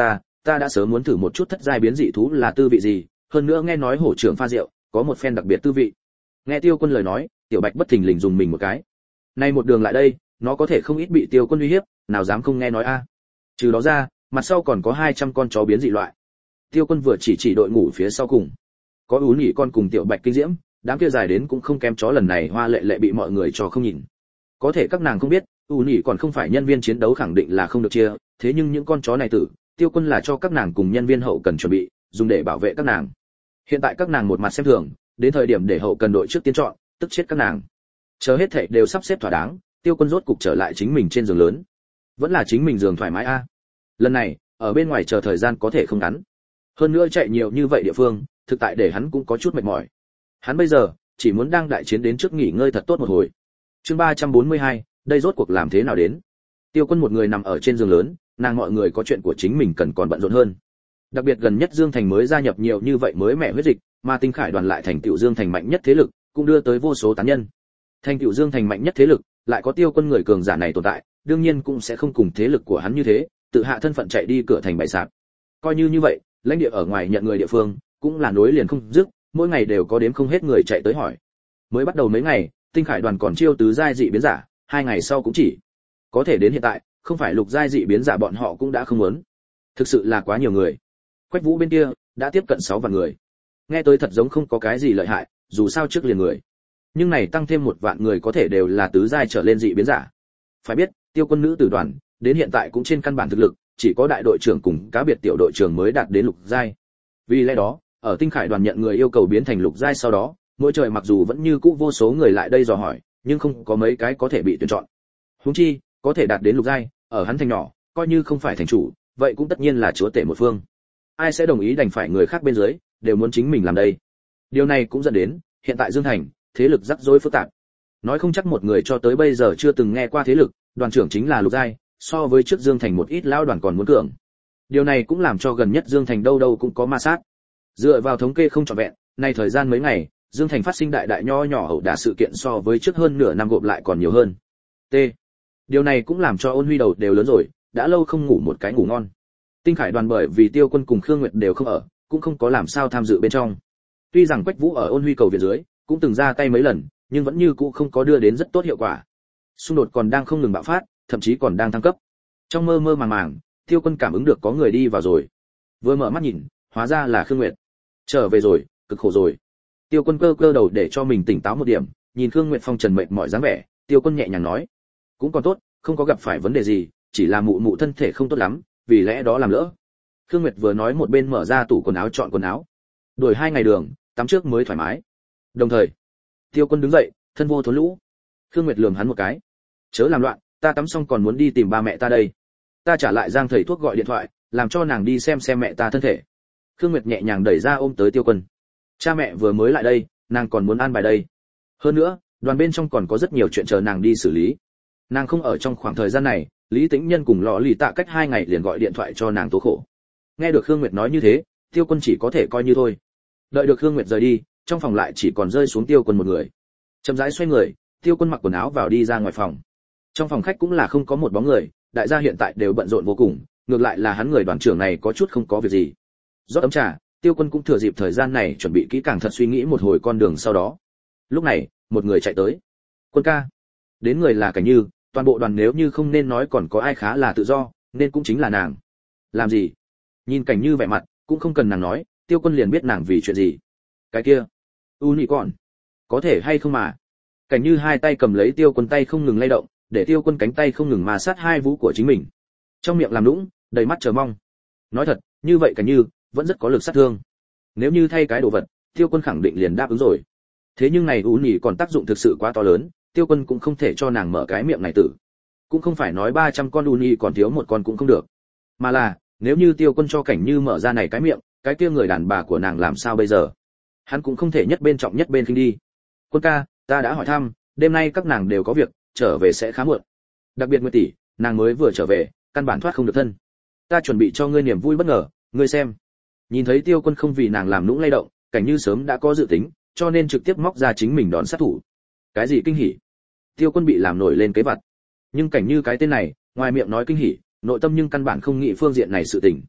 ta đã sớm muốn thử một chút thất giai biến dị thú là tư vị gì, hơn nữa nghe nói hổ trưởng pha rượu có một phen đặc biệt tư vị. Nghe Tiêu Quân lời nói, Tiểu Bạch bất thình lình dùng mình một cái. Nay một đường lại đây, nó có thể không ít bị Tiêu Quân uy hiếp, nào dám không nghe nói a. Trừ đó ra, mặt sau còn có hai trăm con chó biến dị loại. Tiêu Quân vừa chỉ chỉ đội ngũ phía sau cùng, có Ú Nhỉ con cùng Tiểu Bạch kinh diễm, đám kia dài đến cũng không kém chó, lần này hoa lệ lệ bị mọi người cho không nhìn. Có thể các nàng không biết, Ú Nhỉ còn không phải nhân viên chiến đấu khẳng định là không được chia, thế nhưng những con chó này tử, Tiêu Quân là cho các nàng cùng nhân viên hậu cần chuẩn bị, dùng để bảo vệ các nàng. Hiện tại các nàng một mặt xem thường, đến thời điểm để hậu cần đội trước tiên chọn, tức chết các nàng. Chờ hết thảy đều sắp xếp thỏa đáng, Tiêu Quân rốt cục trở lại chính mình trên giường lớn. Vẫn là chính mình giường thoải mái a. Lần này, ở bên ngoài chờ thời gian có thể không ngắn. Hơn nữa chạy nhiều như vậy địa phương, thực tại để hắn cũng có chút mệt mỏi. Hắn bây giờ chỉ muốn đang đại chiến đến trước nghỉ ngơi thật tốt một hồi. Chương ba trăm bốn mươi hai, đây rốt cuộc làm thế nào đến? Tiêu Quân một người nằm ở trên giường lớn, nàng mọi người có chuyện của chính mình cần còn bận rộn hơn. Đặc biệt gần nhất Dương Thành mới gia nhập nhiều như vậy mới mẻ huyết dịch, mà Tinh Khải đoàn lại thành tựu Dương Thành mạnh nhất thế lực, cũng đưa tới vô số tán nhân. Thành tựu Dương Thành mạnh nhất thế lực, lại có Tiêu Quân người cường giả này tồn tại, đương nhiên cũng sẽ không cùng thế lực của hắn như thế, tự hạ thân phận chạy đi cửa thành bày sạp. Coi như như vậy, lãnh địa ở ngoài nhận người địa phương, cũng là nối liền không dứt, mỗi ngày đều có đếm không hết người chạy tới hỏi. Mới bắt đầu mấy ngày, Tinh Khải đoàn còn chiêu tứ giai dị biến giả, hai ngày sau cũng chỉ có thể đến hiện tại, không phải lục giai dị biến giả bọn họ cũng đã không muốn. Thực sự là quá nhiều người. Quách Vũ bên kia đã tiếp cận sáu vạn người. Nghe tới thật giống không có cái gì lợi hại, dù sao trước liền người. Nhưng này tăng thêm một vạn người có thể đều là tứ giai trở lên dị biến giả. Phải biết, Tiêu Quân nữ tử đoàn, đến hiện tại cũng trên căn bản thực lực, chỉ có đại đội trưởng cùng cá biệt tiểu đội trưởng mới đạt đến lục giai. Vì lẽ đó, ở Tinh Khải đoàn nhận người yêu cầu biến thành lục giai sau đó, mỗi trời mặc dù vẫn như cũ vô số người lại đây dò hỏi, nhưng không có mấy cái có thể bị tuyển chọn. Huống chi, có thể đạt đến lục giai, ở hắn thành nhỏ, coi như không phải thành chủ, vậy cũng tất nhiên là chúa tể một phương. Ai sẽ đồng ý đành phải người khác bên dưới đều muốn chính mình làm đây. Điều này cũng dẫn đến, hiện tại Dương Thành, thế lực rắc rối phức tạp. Nói không chắc một người cho tới bây giờ chưa từng nghe qua thế lực, đoàn trưởng chính là lục giai, so với trước Dương Thành một ít lão đoàn còn muốn cường. Điều này cũng làm cho gần nhất Dương Thành đâu đâu cũng có ma sát. Dựa vào thống kê không trọn vẹn, nay thời gian mấy ngày, Dương Thành phát sinh đại đại nho nhỏ ẩu đả sự kiện so với trước hơn nửa năm gộp lại còn nhiều hơn. T. Điều này cũng làm cho Ôn Huy đầu đều lớn rồi, đã lâu không ngủ một cái ngủ ngon. Tinh Khải đoàn bởi vì Tiêu Quân cùng Khương Nguyệt đều không ở, cũng không có làm sao tham dự bên trong. Tuy rằng Quách Vũ ở Ôn Huy cầu viện dưới, cũng từng ra tay mấy lần, nhưng vẫn như cũ không có đưa đến rất tốt hiệu quả. Xung đột còn đang không ngừng bạo phát, thậm chí còn đang thăng cấp. Trong mơ mơ màng màng, Tiêu Quân cảm ứng được có người đi vào rồi. Vừa mở mắt nhìn, hóa ra là Khương Nguyệt. Trở về rồi, cực khổ rồi. Tiêu Quân cơ cơ đầu để cho mình tỉnh táo một điểm, nhìn Khương Nguyệt phong trần mệt mỏi dáng vẻ, Tiêu Quân nhẹ nhàng nói: "Cũng còn tốt, không có gặp phải vấn đề gì, chỉ là mụ mụ thân thể không tốt lắm, vì lẽ đó làm lỡ." Khương Nguyệt vừa nói một bên mở ra tủ quần áo chọn quần áo. Đổi hai ngày đường, tắm trước mới thoải mái. Đồng thời, Tiêu Quân đứng dậy, thân vô thốn lũ. Khương Nguyệt lườm hắn một cái: "Chớ làm loạn, ta tắm xong còn muốn đi tìm ba mẹ ta đây." Ta trả lại Giang thầy thuốc gọi điện thoại, làm cho nàng đi xem xem mẹ ta thân thể. Khương Nguyệt nhẹ nhàng đẩy ra ôm tới Tiêu Quân. Cha mẹ vừa mới lại đây, nàng còn muốn an bài đây. Hơn nữa, đoàn bên trong còn có rất nhiều chuyện chờ nàng đi xử lý. Nàng không ở trong khoảng thời gian này, Lý Tĩnh Nhân cùng Lọ Lì Tạ cách hai ngày liền gọi điện thoại cho nàng tố khổ. Nghe được Khương Nguyệt nói như thế, Tiêu Quân chỉ có thể coi như thôi. Đợi được Khương Nguyệt rời đi, trong phòng lại chỉ còn rơi xuống Tiêu Quân một người. Chậm rãi xoay người, Tiêu Quân mặc quần áo vào đi ra ngoài phòng. Trong phòng khách cũng là không có một bóng người, đại gia hiện tại đều bận rộn vô cùng, ngược lại là hắn người đoàn trưởng này có chút không có việc gì. Rót ấm trà, Tiêu Quân cũng thừa dịp thời gian này chuẩn bị kỹ càng thật suy nghĩ một hồi con đường sau đó. Lúc này, một người chạy tới. "Quân ca." Đến người là Cảnh Như, toàn bộ đoàn nếu như không nên nói còn có ai khá là tự do, nên cũng chính là nàng. "Làm gì?" Nhìn Cảnh Như vẻ mặt, cũng không cần nàng nói, Tiêu Quân liền biết nàng vì chuyện gì. "Cái kia, u nhị còn, có thể hay không mà?" Cảnh Như hai tay cầm lấy Tiêu Quân tay không ngừng lay động, để Tiêu Quân cánh tay không ngừng mà sát hai vú của chính mình. Trong miệng làm lũng, đầy mắt chờ mong. Nói thật, như vậy Cảnh Như vẫn rất có lực sát thương. Nếu như thay cái đồ vật, Tiêu Quân khẳng định liền đáp ứng rồi. Thế nhưng này u nhị còn tác dụng thực sự quá to lớn, Tiêu Quân cũng không thể cho nàng mở cái miệng này tử. Cũng không phải nói ba trăm con u nhị còn thiếu một con cũng không được, mà là nếu như Tiêu Quân cho Cảnh Như mở ra này cái miệng, cái kia người đàn bà của nàng làm sao bây giờ? Hắn cũng không thể nhất bên trọng nhất bên khinh đi. "Quân ca, ta đã hỏi thăm, đêm nay các nàng đều có việc, trở về sẽ khá muộn. Đặc biệt Nguyệt tỷ, nàng mới vừa trở về, căn bản thoát không được thân. Ta chuẩn bị cho ngươi niềm vui bất ngờ, ngươi xem." Nhìn thấy Tiêu Quân không vì nàng làm nũng lay động, Cảnh Như sớm đã có dự tính, cho nên trực tiếp móc ra chính mình đón sát thủ. Cái gì kinh hỉ? Tiêu Quân bị làm nổi lên kế vật. Nhưng Cảnh Như cái tên này, ngoài miệng nói kinh hỉ, nội tâm nhưng căn bản không nghĩ phương diện này sự tình.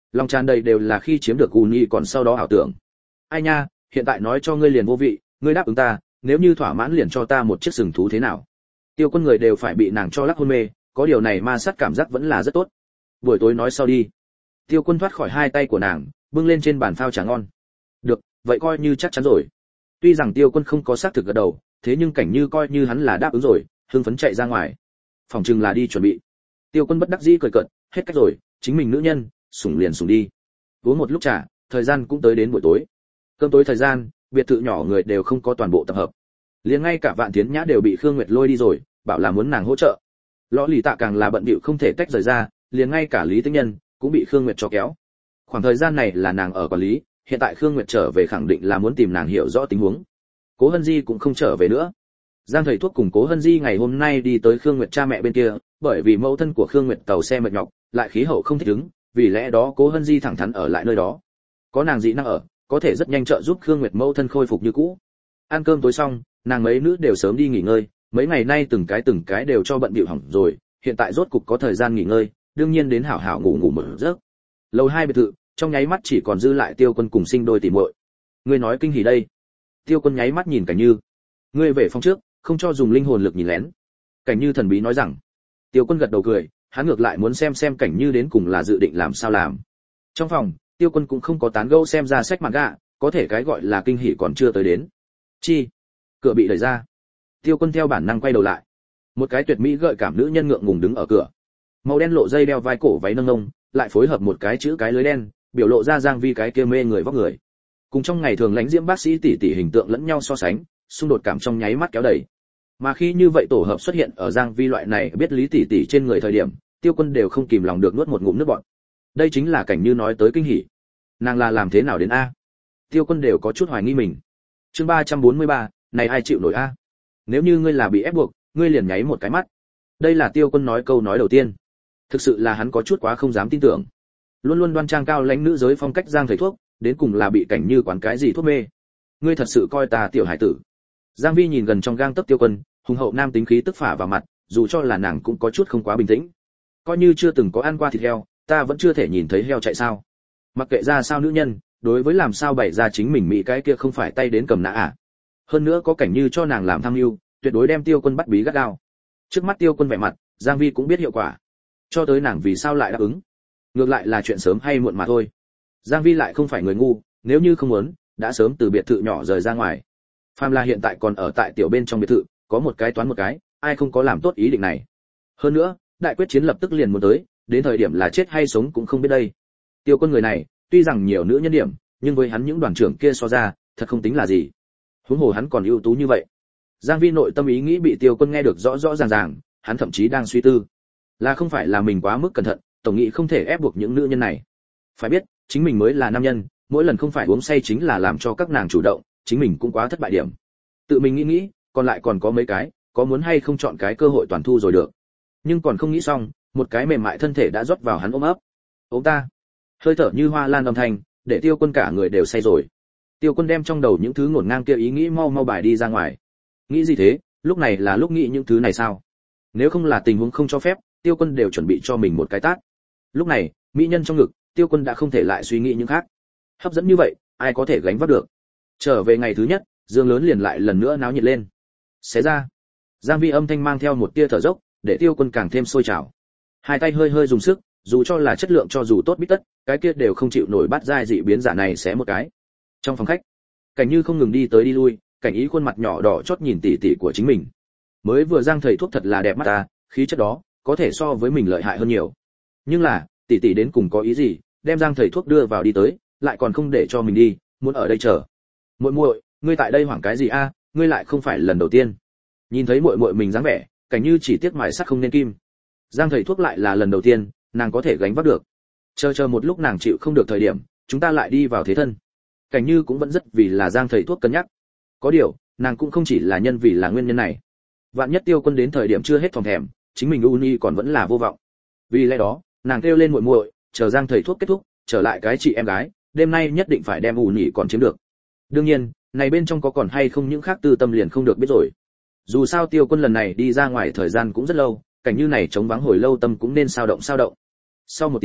lòng tràn đầy đều là khi chiếm được uni còn sau đó ảo tưởng. Ai nha, hiện tại nói cho ngươi liền vô vị, ngươi đáp ứng ta, nếu như thỏa mãn liền cho ta một chiếc sừng thú thế nào? Tiêu Quân người đều phải bị nàng cho lắc hôn mê, có điều này ma sát cảm giác vẫn là rất tốt. Buổi tối nói sau đi. Tiêu Quân thoát khỏi hai tay của nàng, bưng lên trên bàn phao trà ngon. Được, vậy coi như chắc chắn rồi. Tuy rằng Tiêu Quân không có xác thực gật đầu, thế nhưng Cảnh Như coi như hắn là đáp ứng rồi, hưng phấn chạy ra ngoài. Phòng trừng là đi chuẩn bị. Tiêu Quân bất đắc dĩ cười cợt, hết cách rồi, chính mình nữ nhân, sủng liền sủng đi. Uống một lúc trà, thời gian cũng tới đến buổi tối. Cơm tối thời gian, biệt thự nhỏ người đều không có toàn bộ tập hợp. Liền ngay cả Vạn Thiến Nhã đều bị Khương Nguyệt lôi đi rồi, bảo là muốn nàng hỗ trợ. Lõ Lì Tạ càng là bận bịu không thể tách rời ra, liền ngay cả Lý Tĩnh Nhân cũng bị Khương Nguyệt cho kéo. Khoảng thời gian này là nàng ở quản lý, hiện tại Khương Nguyệt trở về khẳng định là muốn tìm nàng hiểu rõ tình huống. Cố Hân Di cũng không trở về nữa. Giang thầy thuốc cùng Cố Hân Di ngày hôm nay đi tới Khương Nguyệt cha mẹ bên kia, bởi vì mẫu thân của Khương Nguyệt tàu xe mệt nhọc, lại khí hậu không thích ứng, vì lẽ đó Cố Hân Di thẳng thắn ở lại nơi đó. Có nàng dị năng ở, có thể rất nhanh trợ giúp Khương Nguyệt mẫu thân khôi phục như cũ. Ăn cơm tối xong, nàng mấy nữ đều sớm đi nghỉ ngơi, mấy ngày nay từng cái từng cái đều cho bận bịu hỏng rồi, hiện tại rốt cục có thời gian nghỉ ngơi, đương nhiên đến hảo hảo ngủ ngủ một giấc. Lầu hai biệt thự, trong nháy mắt chỉ còn dư lại Tiêu Quân cùng Sinh đôi tỉ muội. Ngươi nói kinh hỉ đây? Tiêu Quân nháy mắt nhìn Cảnh Như. Ngươi về phòng trước, không cho dùng linh hồn lực nhìn lén. Cảnh Như thần bí nói rằng. Tiêu Quân gật đầu cười, hắn ngược lại muốn xem xem Cảnh Như đến cùng là dự định làm sao làm. Trong phòng, Tiêu Quân cũng không có tán gẫu xem ra sách manga, có thể cái gọi là kinh hỉ còn chưa tới đến. Chi? Cửa bị đẩy ra. Tiêu Quân theo bản năng quay đầu lại. Một cái tuyệt mỹ gợi cảm nữ nhân ngượng ngùng đứng ở cửa. Màu đen lộ dây đeo vai cổ váy nâng nông, lại phối hợp một cái chữ cái lưới đen, biểu lộ ra Giang Vi cái kia mê người vóc người. Cùng trong ngày thường lãnh diễm bác sĩ tỷ tỷ hình tượng lẫn nhau so sánh, xung đột cảm trong nháy mắt kéo đầy. Mà khi như vậy tổ hợp xuất hiện ở Giang Vi loại này biết lý tỷ tỷ trên người thời điểm, Tiêu Quân đều không kìm lòng được nuốt một ngụm nước bọt. Đây chính là Cảnh Như nói tới kinh hỉ. Nàng là làm thế nào đến a? Tiêu Quân đều có chút hoài nghi mình. Chương ba trăm bốn mươi ba, này ai chịu nổi a? Nếu như ngươi là bị ép buộc, ngươi liền nháy một cái mắt. Đây là Tiêu Quân nói câu nói đầu tiên. Thực sự là hắn có chút quá không dám tin tưởng. Luôn luôn đoan trang cao lãnh nữ giới phong cách Giang thầy thuốc, đến cùng là bị Cảnh Như quán cái gì thuốc mê. Ngươi thật sự coi ta tiểu hải tử. Giang Vi nhìn gần trong gang tấc Tiêu Quân, hùng hậu nam tính khí tức phả vào mặt, dù cho là nàng cũng có chút không quá bình tĩnh. Coi như chưa từng có ăn qua thịt heo, ta vẫn chưa thể nhìn thấy heo chạy sao? Mặc kệ ra sao nữ nhân, đối với làm sao bày ra chính mình mỹ cái kia không phải tay đến cầm nã à? Hơn nữa có Cảnh Như cho nàng làm tham mưu, tuyệt đối đem Tiêu Quân bắt bí gắt gao. Trước mắt Tiêu Quân vẻ mặt, Giang Vi cũng biết hiệu quả. Cho tới nàng vì sao lại đáp ứng? Ngược lại là chuyện sớm hay muộn mà thôi. Giang Vi lại không phải người ngu, nếu như không muốn, đã sớm từ biệt thự nhỏ rời ra ngoài. Phàm là hiện tại còn ở tại tiểu bên trong biệt thự, có một cái toán một cái, ai không có làm tốt ý định này. Hơn nữa, đại quyết chiến lập tức liền muốn tới, đến thời điểm là chết hay sống cũng không biết đây. Tiêu Quân người này, tuy rằng nhiều nữ nhân điểm, nhưng với hắn những đoàn trưởng kia so ra, thật không tính là gì. Huống hồ hắn còn ưu tú như vậy. Giang Vi nội tâm ý nghĩ bị Tiêu Quân nghe được rõ rõ ràng ràng, hắn thậm chí đang suy tư, là không phải là mình quá mức cẩn thận, tổng nghĩ không thể ép buộc những nữ nhân này. Phải biết, chính mình mới là nam nhân, mỗi lần không phải uống say chính là làm cho các nàng chủ động, chính mình cũng quá thất bại điểm. Tự mình nghĩ nghĩ, còn lại còn có mấy cái, có muốn hay không chọn cái cơ hội toàn thu rồi được. Nhưng còn không nghĩ xong, một cái mềm mại thân thể đã rót vào hắn ôm ấp. Ôm ta. Hơi thở như hoa lan âm thanh, để Tiêu Quân cả người đều say rồi. Tiêu Quân đem trong đầu những thứ ngổn ngang kia ý nghĩ mau mau bài đi ra ngoài. Nghĩ gì thế, lúc này là lúc nghĩ những thứ này sao? Nếu không là tình huống không cho phép, Tiêu Quân đều chuẩn bị cho mình một cái tát. Lúc này, mỹ nhân trong ngực, Tiêu Quân đã không thể lại suy nghĩ những khác. Hấp dẫn như vậy, ai có thể gánh vác được? Trở về ngày thứ nhất, giường lớn liền lại lần nữa náo nhiệt lên. Xé ra. Giang Vi âm thanh mang theo một tia thở dốc, để Tiêu Quân càng thêm sôi trào. Hai tay hơi hơi dùng sức, dù cho là chất lượng cho dù tốt biết tất, cái kia đều không chịu nổi bắt dai dị biến giả này xé một cái. Trong phòng khách, Cảnh Như không ngừng đi tới đi lui, Cảnh Ý khuôn mặt nhỏ đỏ chót nhìn tỉ tỉ của chính mình. Mới vừa Giang thầy thuốc thật là đẹp mắt ta, khí chất đó, có thể so với mình lợi hại hơn nhiều. Nhưng là, tỷ tỷ đến cùng có ý gì, đem Giang thầy thuốc đưa vào đi tới, lại còn không để cho mình đi, muốn ở đây chờ. Muội muội, ngươi tại đây hoảng cái gì a, ngươi lại không phải lần đầu tiên. Nhìn thấy muội muội mình dáng vẻ, Cảnh Như chỉ tiếc mài sắt không nên kim. Giang thầy thuốc lại là lần đầu tiên, nàng có thể gánh vác được. Chờ chờ một lúc nàng chịu không được thời điểm, chúng ta lại đi vào thế thân. Cảnh Như cũng vẫn rất vì là Giang thầy thuốc cân nhắc. Có điều, nàng cũng không chỉ là nhân vì là nguyên nhân này. Vạn nhất Tiêu Quân đến thời điểm chưa hết phòng thèm, chính mình uni còn vẫn là vô vọng. Vì lẽ đó, nàng kêu lên muội muội, chờ Giang thầy thuốc kết thúc, trở lại cái chị em gái, đêm nay nhất định phải đem uni còn chiếm được. Đương nhiên, này bên trong có còn hay không những khác tư tâm liền không được biết rồi. Dù sao Tiêu Quân lần này đi ra ngoài thời gian cũng rất lâu, Cảnh Như này chống vắng hồi lâu tâm cũng nên sao động sao động. Sau một tiếng,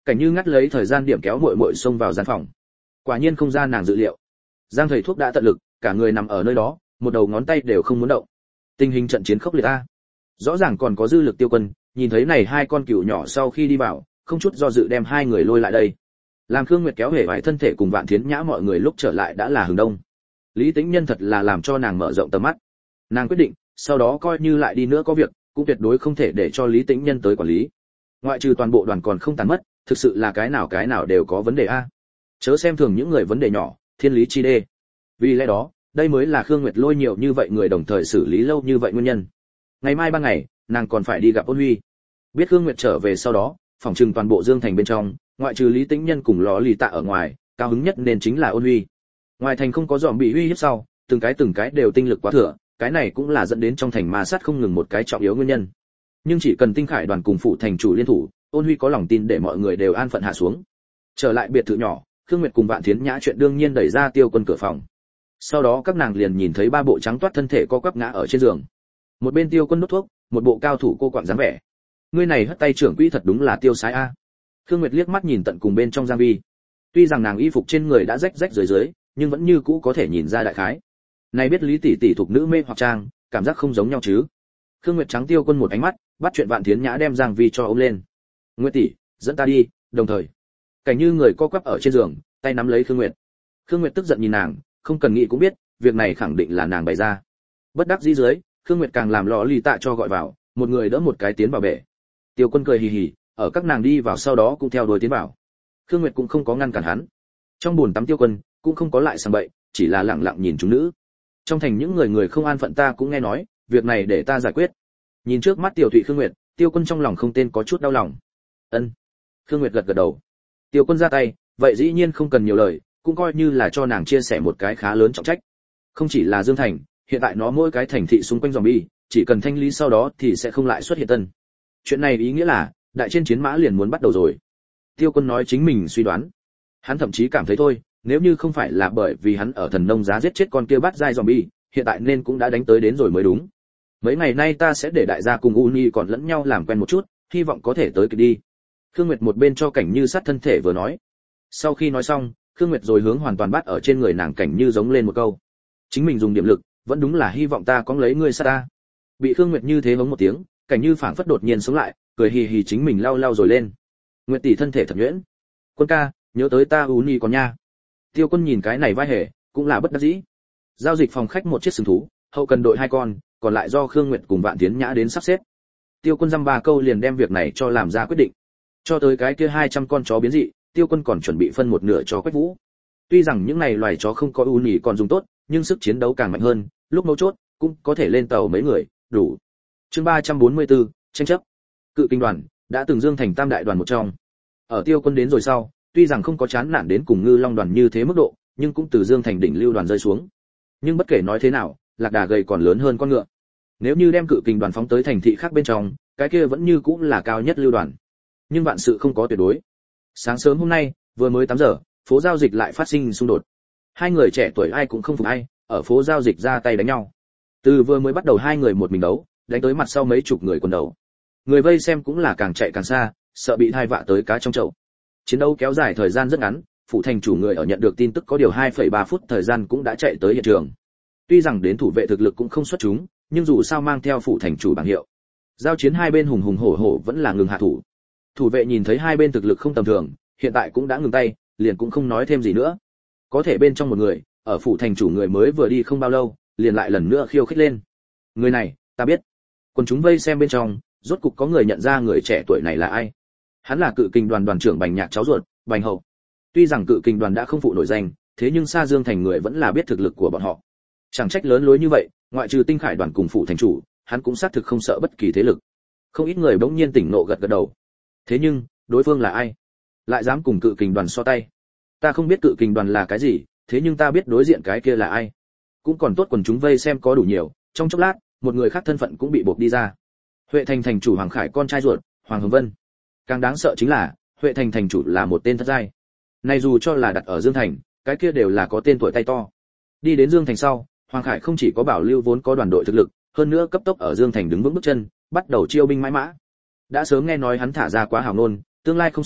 Cảnh Như ngắt lấy thời gian điểm kéo muội muội xông vào gian phòng. Quả nhiên không ra nàng dự liệu. Giang thầy thuốc đã tận lực, cả người nằm ở nơi đó, một đầu ngón tay đều không muốn động. Tình hình trận chiến khốc liệt a. Rõ ràng còn có dư lực Tiêu Quân, nhìn thấy này hai con cừu nhỏ sau khi đi vào, không chút do dự đem hai người lôi lại đây. Làm Khương Nguyệt kéo hể vải thân thể cùng Vạn Thiến Nhã mọi người lúc trở lại đã là hừng đông. Lý Tĩnh Nhân thật là làm cho nàng mở rộng tầm mắt. Nàng quyết định, sau đó coi như lại đi nữa có việc, cũng tuyệt đối không thể để cho Lý Tĩnh Nhân tới quản lý. Ngoại trừ toàn bộ đoàn còn không tàn mất, thực sự là cái nào cái nào đều có vấn đề a. Chớ xem thường những người vấn đề nhỏ, thiên lý chi đê. Vì lẽ đó, đây mới là Khương Nguyệt lôi nhiều như vậy người đồng thời xử lý lâu như vậy nguyên nhân. Ngày mai ba ngày, nàng còn phải đi gặp Ôn Huy. Biết Khương Nguyệt trở về sau đó, phòng trừng toàn bộ Dương Thành bên trong, ngoại trừ Lý Tĩnh Nhân cùng Ló Lì Tạ ở ngoài, cao hứng nhất nên chính là Ôn Huy. Ngoài thành không có dòm bị uy hiếp sau, từng cái từng cái đều tinh lực quá thừa, cái này cũng là dẫn đến trong thành ma sát không ngừng một cái trọng yếu nguyên nhân. Nhưng chỉ cần Tinh Khải đoàn cùng phụ thành chủ liên thủ, Ôn Huy có lòng tin để mọi người đều an phận hạ xuống. Trở lại biệt thự nhỏ, Khương Nguyệt cùng Vạn Thiến Nhã chuyện đương nhiên đẩy ra Tiêu Quân cửa phòng. Sau đó các nàng liền nhìn thấy ba bộ trắng toát thân thể co quắp ngã ở trên giường. Một bên Tiêu Quân đốt thuốc, một bộ cao thủ cô quạng dáng vẻ. Ngươi này hất tay trưởng quỹ thật đúng là tiêu sái a. Khương Nguyệt liếc mắt nhìn tận cùng bên trong Giang Vi. Tuy rằng nàng y phục trên người đã rách rách rưới rưới, nhưng vẫn như cũ có thể nhìn ra đại khái. Này biết Lý tỷ tỷ thuộc nữ mê hoặc trang, cảm giác không giống nhau chứ. Khương Nguyệt trắng Tiêu Quân một ánh mắt, bắt chuyện Vạn Thiến Nhã đem Giang Vi cho ôm lên. Nguyệt tỷ, dẫn ta đi, đồng thời. Cảnh Như người co quắp ở trên giường, tay nắm lấy Khương Nguyệt. Khương Nguyệt tức giận nhìn nàng, không cần nghĩ cũng biết, việc này khẳng định là nàng bày ra. Bất đắc dĩ dưới, Khương Nguyệt càng làm Lọ Lì Tạ cho gọi vào, một người đỡ một cái tiến vào bể. Tiêu Quân cười hì hì, ở các nàng đi vào sau đó cũng theo đuổi tiến vào. Khương Nguyệt cũng không có ngăn cản hắn. Trong bồn tắm Tiêu Quân cũng không có lại sang bậy, chỉ là lặng lặng nhìn chúng nữ. Trong thành những người người không an phận ta cũng nghe nói, việc này để ta giải quyết. Nhìn trước mắt Tiểu Thụy Khương Nguyệt, Tiêu Quân trong lòng không tên có chút đau lòng. Ân. Khương Nguyệt gật gật đầu. Tiêu Quân ra tay, vậy dĩ nhiên không cần nhiều lời, cũng coi như là cho nàng chia sẻ một cái khá lớn trọng trách. Không chỉ là Dương Thành, hiện tại nó mỗi cái thành thị xung quanh zombie, chỉ cần thanh lý sau đó thì sẽ không lại xuất hiện tân. Chuyện này ý nghĩa là, đại trên chiến mã liền muốn bắt đầu rồi. Tiêu Quân nói chính mình suy đoán. Hắn thậm chí cảm thấy thôi, nếu như không phải là bởi vì hắn ở thần nông giá giết chết con kia bắt dai zombie, hiện tại nên cũng đã đánh tới đến rồi mới đúng. Mấy ngày nay ta sẽ để đại gia cùng Uni còn lẫn nhau làm quen một chút, hy vọng có thể tới kịp đi. Khương Nguyệt một bên cho Cảnh Như sát thân thể vừa nói. Sau khi nói xong, Khương Nguyệt rồi hướng hoàn toàn bắt ở trên người nàng Cảnh Như giống lên một câu. Chính mình dùng điểm lực, vẫn đúng là hy vọng ta có lấy ngươi sát ta. Bị Khương Nguyệt như thế hống một tiếng, Cảnh Như phảng phất đột nhiên sống lại, cười hì hì chính mình lau lau rồi lên. Nguyệt tỷ thân thể thật nhuyễn. Quân ca, nhớ tới ta Uni còn nha. Tiêu Quân nhìn cái này vai hề, cũng là bất đắc dĩ. Giao dịch phòng khách một chiếc sừng thú, hậu cần đội hai con, còn lại do Khương Nguyệt cùng Vạn Thiến Nhã đến sắp xếp. Tiêu Quân dăm ba câu liền đem việc này cho làm ra quyết định. Cho tới cái kia hai trăm con chó biến dị, Tiêu Quân còn chuẩn bị phân một nửa cho Quách Vũ. Tuy rằng những này loài chó không có ưu nhỉ còn dùng tốt, nhưng sức chiến đấu càng mạnh hơn, lúc mấu chốt cũng có thể lên tàu mấy người, đủ. Chương ba trăm bốn mươi tư, tranh chấp. Cự Kinh đoàn đã từng Dương Thành tam đại đoàn một trong. Ở Tiêu Quân đến rồi sau, tuy rằng không có chán nản đến cùng Ngư Long đoàn như thế mức độ, nhưng cũng từ Dương Thành đỉnh lưu đoàn rơi xuống. Nhưng bất kể nói thế nào, lạc đà gầy còn lớn hơn con ngựa. Nếu như đem Cự Kinh đoàn phóng tới thành thị khác bên trong, cái kia vẫn như cũng là cao nhất lưu đoàn. Nhưng vạn sự không có tuyệt đối. Sáng sớm hôm nay, vừa mới tám giờ, phố giao dịch lại phát sinh xung đột. Hai người trẻ tuổi ai cũng không phục ai, ở phố giao dịch ra tay đánh nhau. Từ vừa mới bắt đầu hai người một mình đấu, đánh tới mặt sau mấy chục người quần đầu. Người vây xem cũng là càng chạy càng xa, sợ bị thai vạ tới cá trong chậu. Chiến đấu kéo dài thời gian rất ngắn, phụ thành chủ người ở nhận được tin tức có điều hai phẩy ba phút thời gian cũng đã chạy tới hiện trường. Tuy rằng đến thủ vệ thực lực cũng không xuất chúng, nhưng dù sao mang theo phụ thành chủ bảng hiệu. Giao chiến hai bên hùng hùng hổ hổ vẫn là ngừng hạ thủ. Thủ vệ nhìn thấy hai bên thực lực không tầm thường, hiện tại cũng đã ngừng tay, liền cũng không nói thêm gì nữa. Có thể bên trong một người, ở phụ thành chủ người mới vừa đi không bao lâu, liền lại lần nữa khiêu khích lên. Người này, ta biết. Quân chúng vây xem bên trong, rốt cục có người nhận ra người trẻ tuổi này là ai. Hắn là Cự Kinh đoàn đoàn trưởng Bành Nhạc cháu ruột, Bành Hậu. Tuy rằng Cự Kinh đoàn đã không phụ nổi danh, thế nhưng xa Dương Thành người vẫn là biết thực lực của bọn họ. Chẳng trách lớn lối như vậy, ngoại trừ Tinh Khải đoàn cùng phụ thành chủ, hắn cũng xác thực không sợ bất kỳ thế lực. Không ít người bỗng nhiên tỉnh nộ gật gật đầu. Thế nhưng, đối phương là ai? Lại dám cùng Cự Kinh đoàn so tay? Ta không biết Cự Kinh đoàn là cái gì, thế nhưng ta biết đối diện cái kia là ai. Cũng còn tốt quần chúng vây xem có đủ nhiều, trong chốc lát, một người khác thân phận cũng bị buộc đi ra. Huệ Thành thành chủ Hoàng Khải con trai ruột, Hoàng Hồng Vân. Càng đáng sợ chính là, Huệ Thành thành chủ là một tên thất giai. Này dù cho là đặt ở Dương Thành, cái kia đều là có tên tuổi tay to. Đi đến Dương Thành sau, Hoàng Khải không chỉ có bảo lưu vốn có đoàn đội thực lực, hơn nữa cấp tốc ở Dương Thành đứng vững bước chân, bắt đầu chiêu binh mãi mã. Đã sớm nghe nói hắn thả ra quá hào ngôn, tương lai không xa,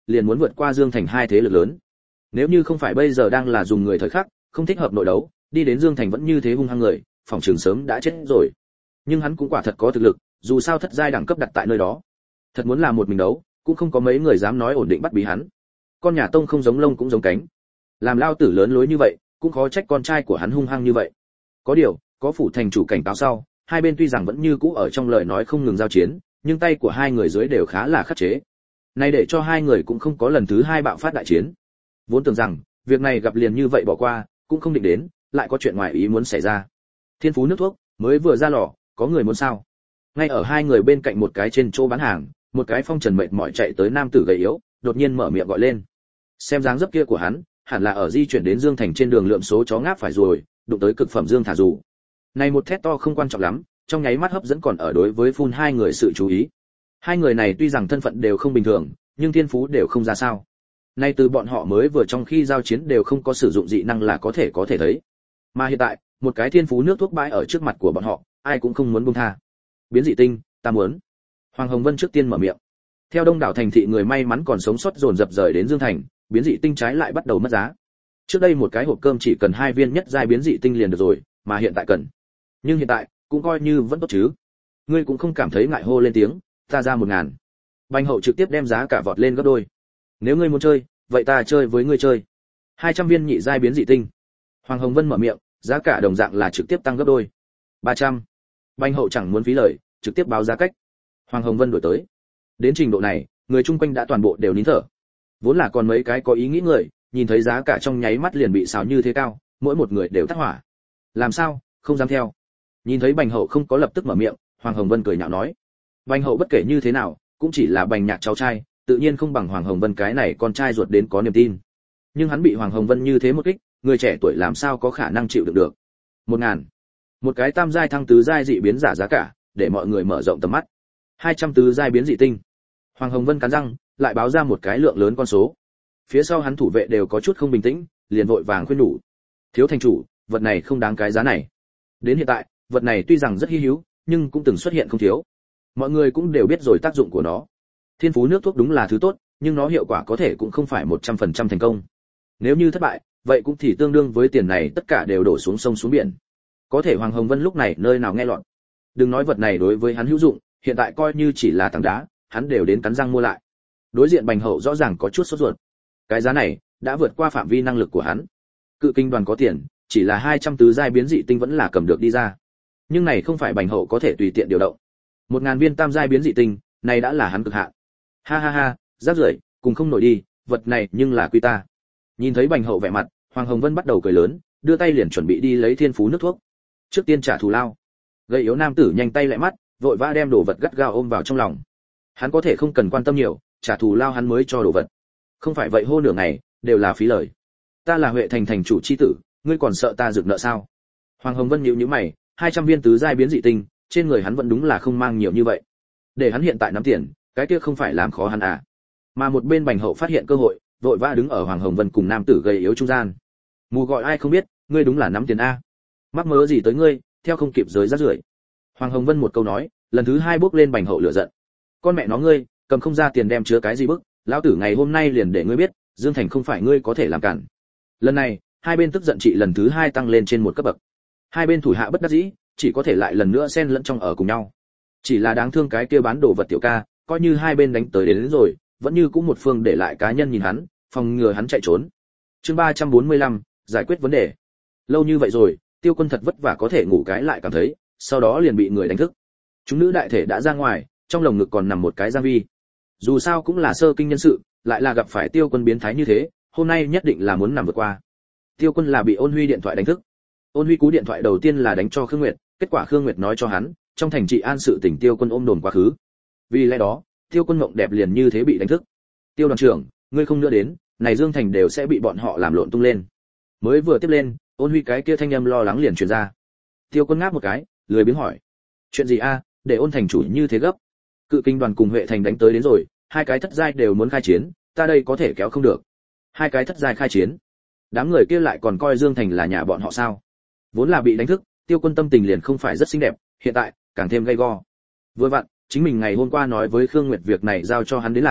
liền muốn vượt qua Dương Thành hai thế lực lớn. Nếu như không phải bây giờ đang là dùng người thời khắc, không thích hợp nội đấu, đi đến Dương Thành vẫn như thế hung hăng người, phòng trường sớm đã chết rồi. Nhưng hắn cũng quả thật có thực lực, dù sao thất giai đẳng cấp đặt tại nơi đó. Thật muốn là một mình đấu, cũng không có mấy người dám nói ổn định bắt bí hắn. Con nhà tông không giống lông cũng giống cánh. Làm lao tử lớn lối như vậy, cũng khó trách con trai của hắn hung hăng như vậy. Có điều, có phủ thành chủ cảnh cáo sau, hai bên tuy rằng vẫn như cũ ở trong lời nói không ngừng giao chiến, nhưng tay của hai người dưới đều khá là khắc chế. Này để cho hai người cũng không có lần thứ hai bạo phát đại chiến. Vốn tưởng rằng, việc này gặp liền như vậy bỏ qua, cũng không định đến, lại có chuyện ngoài ý muốn xảy ra. Thiên phú nước thuốc mới vừa ra lò, có người muốn sao? Ngay ở hai người bên cạnh một cái trên chỗ bán hàng, một cái phong trần mệt mỏi chạy tới nam tử gầy yếu, đột nhiên mở miệng gọi lên. Xem dáng dấp kia của hắn, hẳn là ở di chuyển đến Dương Thành trên đường lượm số chó ngáp phải rồi, đụng tới cực phẩm Dương thả dù. Này một thét to không quan trọng lắm, trong nháy mắt hấp dẫn còn ở đối với phun hai người sự chú ý. Hai người này tuy rằng thân phận đều không bình thường, nhưng thiên phú đều không ra sao. Nay từ bọn họ mới vừa trong khi giao chiến đều không có sử dụng dị năng là có thể có thể thấy. Mà hiện tại, một cái thiên phú nước thuốc bãi ở trước mặt của bọn họ, ai cũng không muốn buông tha. Biến dị tinh, ta muốn. Hoàng Hồng Vân trước tiên mở miệng. Theo đông đảo thành thị người may mắn còn sống sót dồn dập rời đến Dương Thành, biến dị tinh trái lại bắt đầu mất giá. Trước đây một cái hộp cơm chỉ cần hai viên nhất giai biến dị tinh liền được rồi, mà hiện tại cần. Nhưng hiện tại, cũng coi như vẫn tốt chứ. Ngươi cũng không cảm thấy ngại hô lên tiếng, ta ra một ngàn. Bành Hậu trực tiếp đem giá cả vọt lên gấp đôi. Nếu ngươi muốn chơi, vậy ta chơi với ngươi chơi. hai trăm viên nhị giai biến dị tinh. Hoàng Hồng Vân mở miệng, giá cả đồng dạng là trực tiếp tăng gấp đôi. ba trăm. Bành Hậu chẳng muốn phí lời, trực tiếp báo giá cách. Hoàng Hồng Vân đổi tới. Đến trình độ này, người chung quanh đã toàn bộ đều nín thở. Vốn là còn mấy cái có ý nghĩ người, nhìn thấy giá cả trong nháy mắt liền bị xào như thế cao, mỗi một người đều tắt hỏa. Làm sao, không dám theo. Nhìn thấy Bành Hậu không có lập tức mở miệng, Hoàng Hồng Vân cười nhạo nói. Bành Hậu bất kể như thế nào, cũng chỉ là Bành Nhạc cháu trai, tự nhiên không bằng Hoàng Hồng Vân cái này con trai ruột đến có niềm tin. Nhưng hắn bị Hoàng Hồng Vân như thế một kích, người trẻ tuổi làm sao có khả năng chịu đựng được. Một ngàn. Một cái tam giai thăng tứ giai dị biến giả giá cả, để mọi người mở rộng tầm mắt. Hai trăm tứ giai biến dị tinh. Hoàng Hồng Vân cắn răng, lại báo ra một cái lượng lớn con số. Phía sau hắn thủ vệ đều có chút không bình tĩnh, liền vội vàng khuyên nhủ. Thiếu thành chủ, vật này không đáng cái giá này. Đến hiện tại, vật này tuy rằng rất hi hữu, nhưng cũng từng xuất hiện không thiếu. Mọi người cũng đều biết rồi tác dụng của nó. Thiên phú nước thuốc đúng là thứ tốt, nhưng nó hiệu quả có thể cũng không phải một trăm phần trăm thành công. Nếu như thất bại, vậy cũng thì tương đương với tiền này tất cả đều đổ xuống sông xuống biển. Có thể Hoàng Hồng Vân lúc này nơi nào nghe lọt. Đừng nói vật này đối với hắn hữu dụng, hiện tại coi như chỉ là tảng đá, hắn đều đến cắn răng mua lại. Đối diện Bành Hậu rõ ràng có chút sốt ruột. Cái giá này đã vượt qua phạm vi năng lực của hắn. Cự kinh đoàn có tiền, chỉ là hai trăm tứ giai biến dị tinh vẫn là cầm được đi ra. Nhưng này không phải Bành Hậu có thể tùy tiện điều động. Một ngàn viên tam giai biến dị tinh, này đã là hắn cực hạn. Ha ha ha, rác rưởi, cùng không nổi đi, vật này nhưng là quy ta. Nhìn thấy Bành Hậu vẻ mặt, Hoàng Hồng Vân bắt đầu cười lớn, đưa tay liền chuẩn bị đi lấy thiên phú nước thuốc. Trước tiên trả thù lao. Gây yếu nam tử nhanh tay lại mắt, vội vã đem đồ vật gắt gao ôm vào trong lòng. Hắn có thể không cần quan tâm nhiều, trả thù lao hắn mới cho đồ vật. Không phải vậy hô nửa ngày, đều là phí lời. Ta là Huệ Thành thành chủ chi tử, ngươi còn sợ ta rực nợ sao? Hoàng Hồng Vân nhíu nhíu mày, hai trăm viên tứ giai biến dị tinh, trên người hắn vẫn đúng là không mang nhiều như vậy. Để hắn hiện tại nắm tiền, cái kia không phải làm khó hắn à? Mà một bên Bành Hậu phát hiện cơ hội, vội vã đứng ở Hoàng Hồng Vân cùng nam tử gầy yếu trung gian. Mù gọi ai không biết, ngươi đúng là nắm tiền a. Mắc mớ gì tới ngươi, theo không kịp giới rác rưởi. Hoàng Hồng Vân một câu nói, lần thứ hai bước lên Bành Hậu lửa giận. Con mẹ nó ngươi, cầm không ra tiền đem chứa cái gì bức, lão tử ngày hôm nay liền để ngươi biết, Dương Thành không phải ngươi có thể làm cản. Lần này, hai bên tức giận trị lần thứ hai tăng lên trên một cấp bậc. Hai bên thủ hạ bất đắc dĩ, chỉ có thể lại lần nữa xen lẫn trong ở cùng nhau. Chỉ là đáng thương cái kia bán đồ vật tiểu ca, coi như hai bên đánh tới đến, đến rồi, vẫn như cũng một phương để lại cá nhân nhìn hắn, phòng ngừa hắn chạy trốn. Chương ba trăm bốn mươi lăm, giải quyết vấn đề. Lâu như vậy rồi, Tiêu Quân thật vất vả có thể ngủ cái lại cảm thấy, sau đó liền bị người đánh thức. Chúng nữ đại thể đã ra ngoài, trong lồng ngực còn nằm một cái Giang Vi. Dù sao cũng là sơ kinh nhân sự, lại là gặp phải Tiêu Quân biến thái như thế, hôm nay nhất định là muốn nằm vượt qua. Tiêu Quân là bị Ôn Huy điện thoại đánh thức. Ôn Huy cú điện thoại đầu tiên là đánh cho Khương Nguyệt, kết quả Khương Nguyệt nói cho hắn, trong thành trị an sự tỉnh Tiêu Quân ôm đồn quá khứ. Vì lẽ đó, Tiêu Quân mộng đẹp liền như thế bị đánh thức. Tiêu đoàn trưởng, ngươi không nữa đến, này Dương Thành đều sẽ bị bọn họ làm lộn tung lên. Mới vừa tiếp lên, Ôn Huy cái kia thanh âm lo lắng liền truyền ra. Tiêu Quân ngáp một cái, lười biếng hỏi, chuyện gì a, để Ôn thành chủ như thế gấp? Cự kinh đoàn cùng Huệ Thành đánh tới đến rồi, hai cái thất giai đều muốn khai chiến, ta đây có thể kéo không được. Hai cái thất giai khai chiến, đám người kia lại còn coi Dương Thành là nhà bọn họ sao? Vốn là bị đánh thức, Tiêu Quân tâm tình liền không phải rất xinh đẹp, hiện tại càng thêm gay go. Vừa vặn, chính mình ngày hôm qua nói với Khương Nguyệt việc này giao cho hắn đến làm,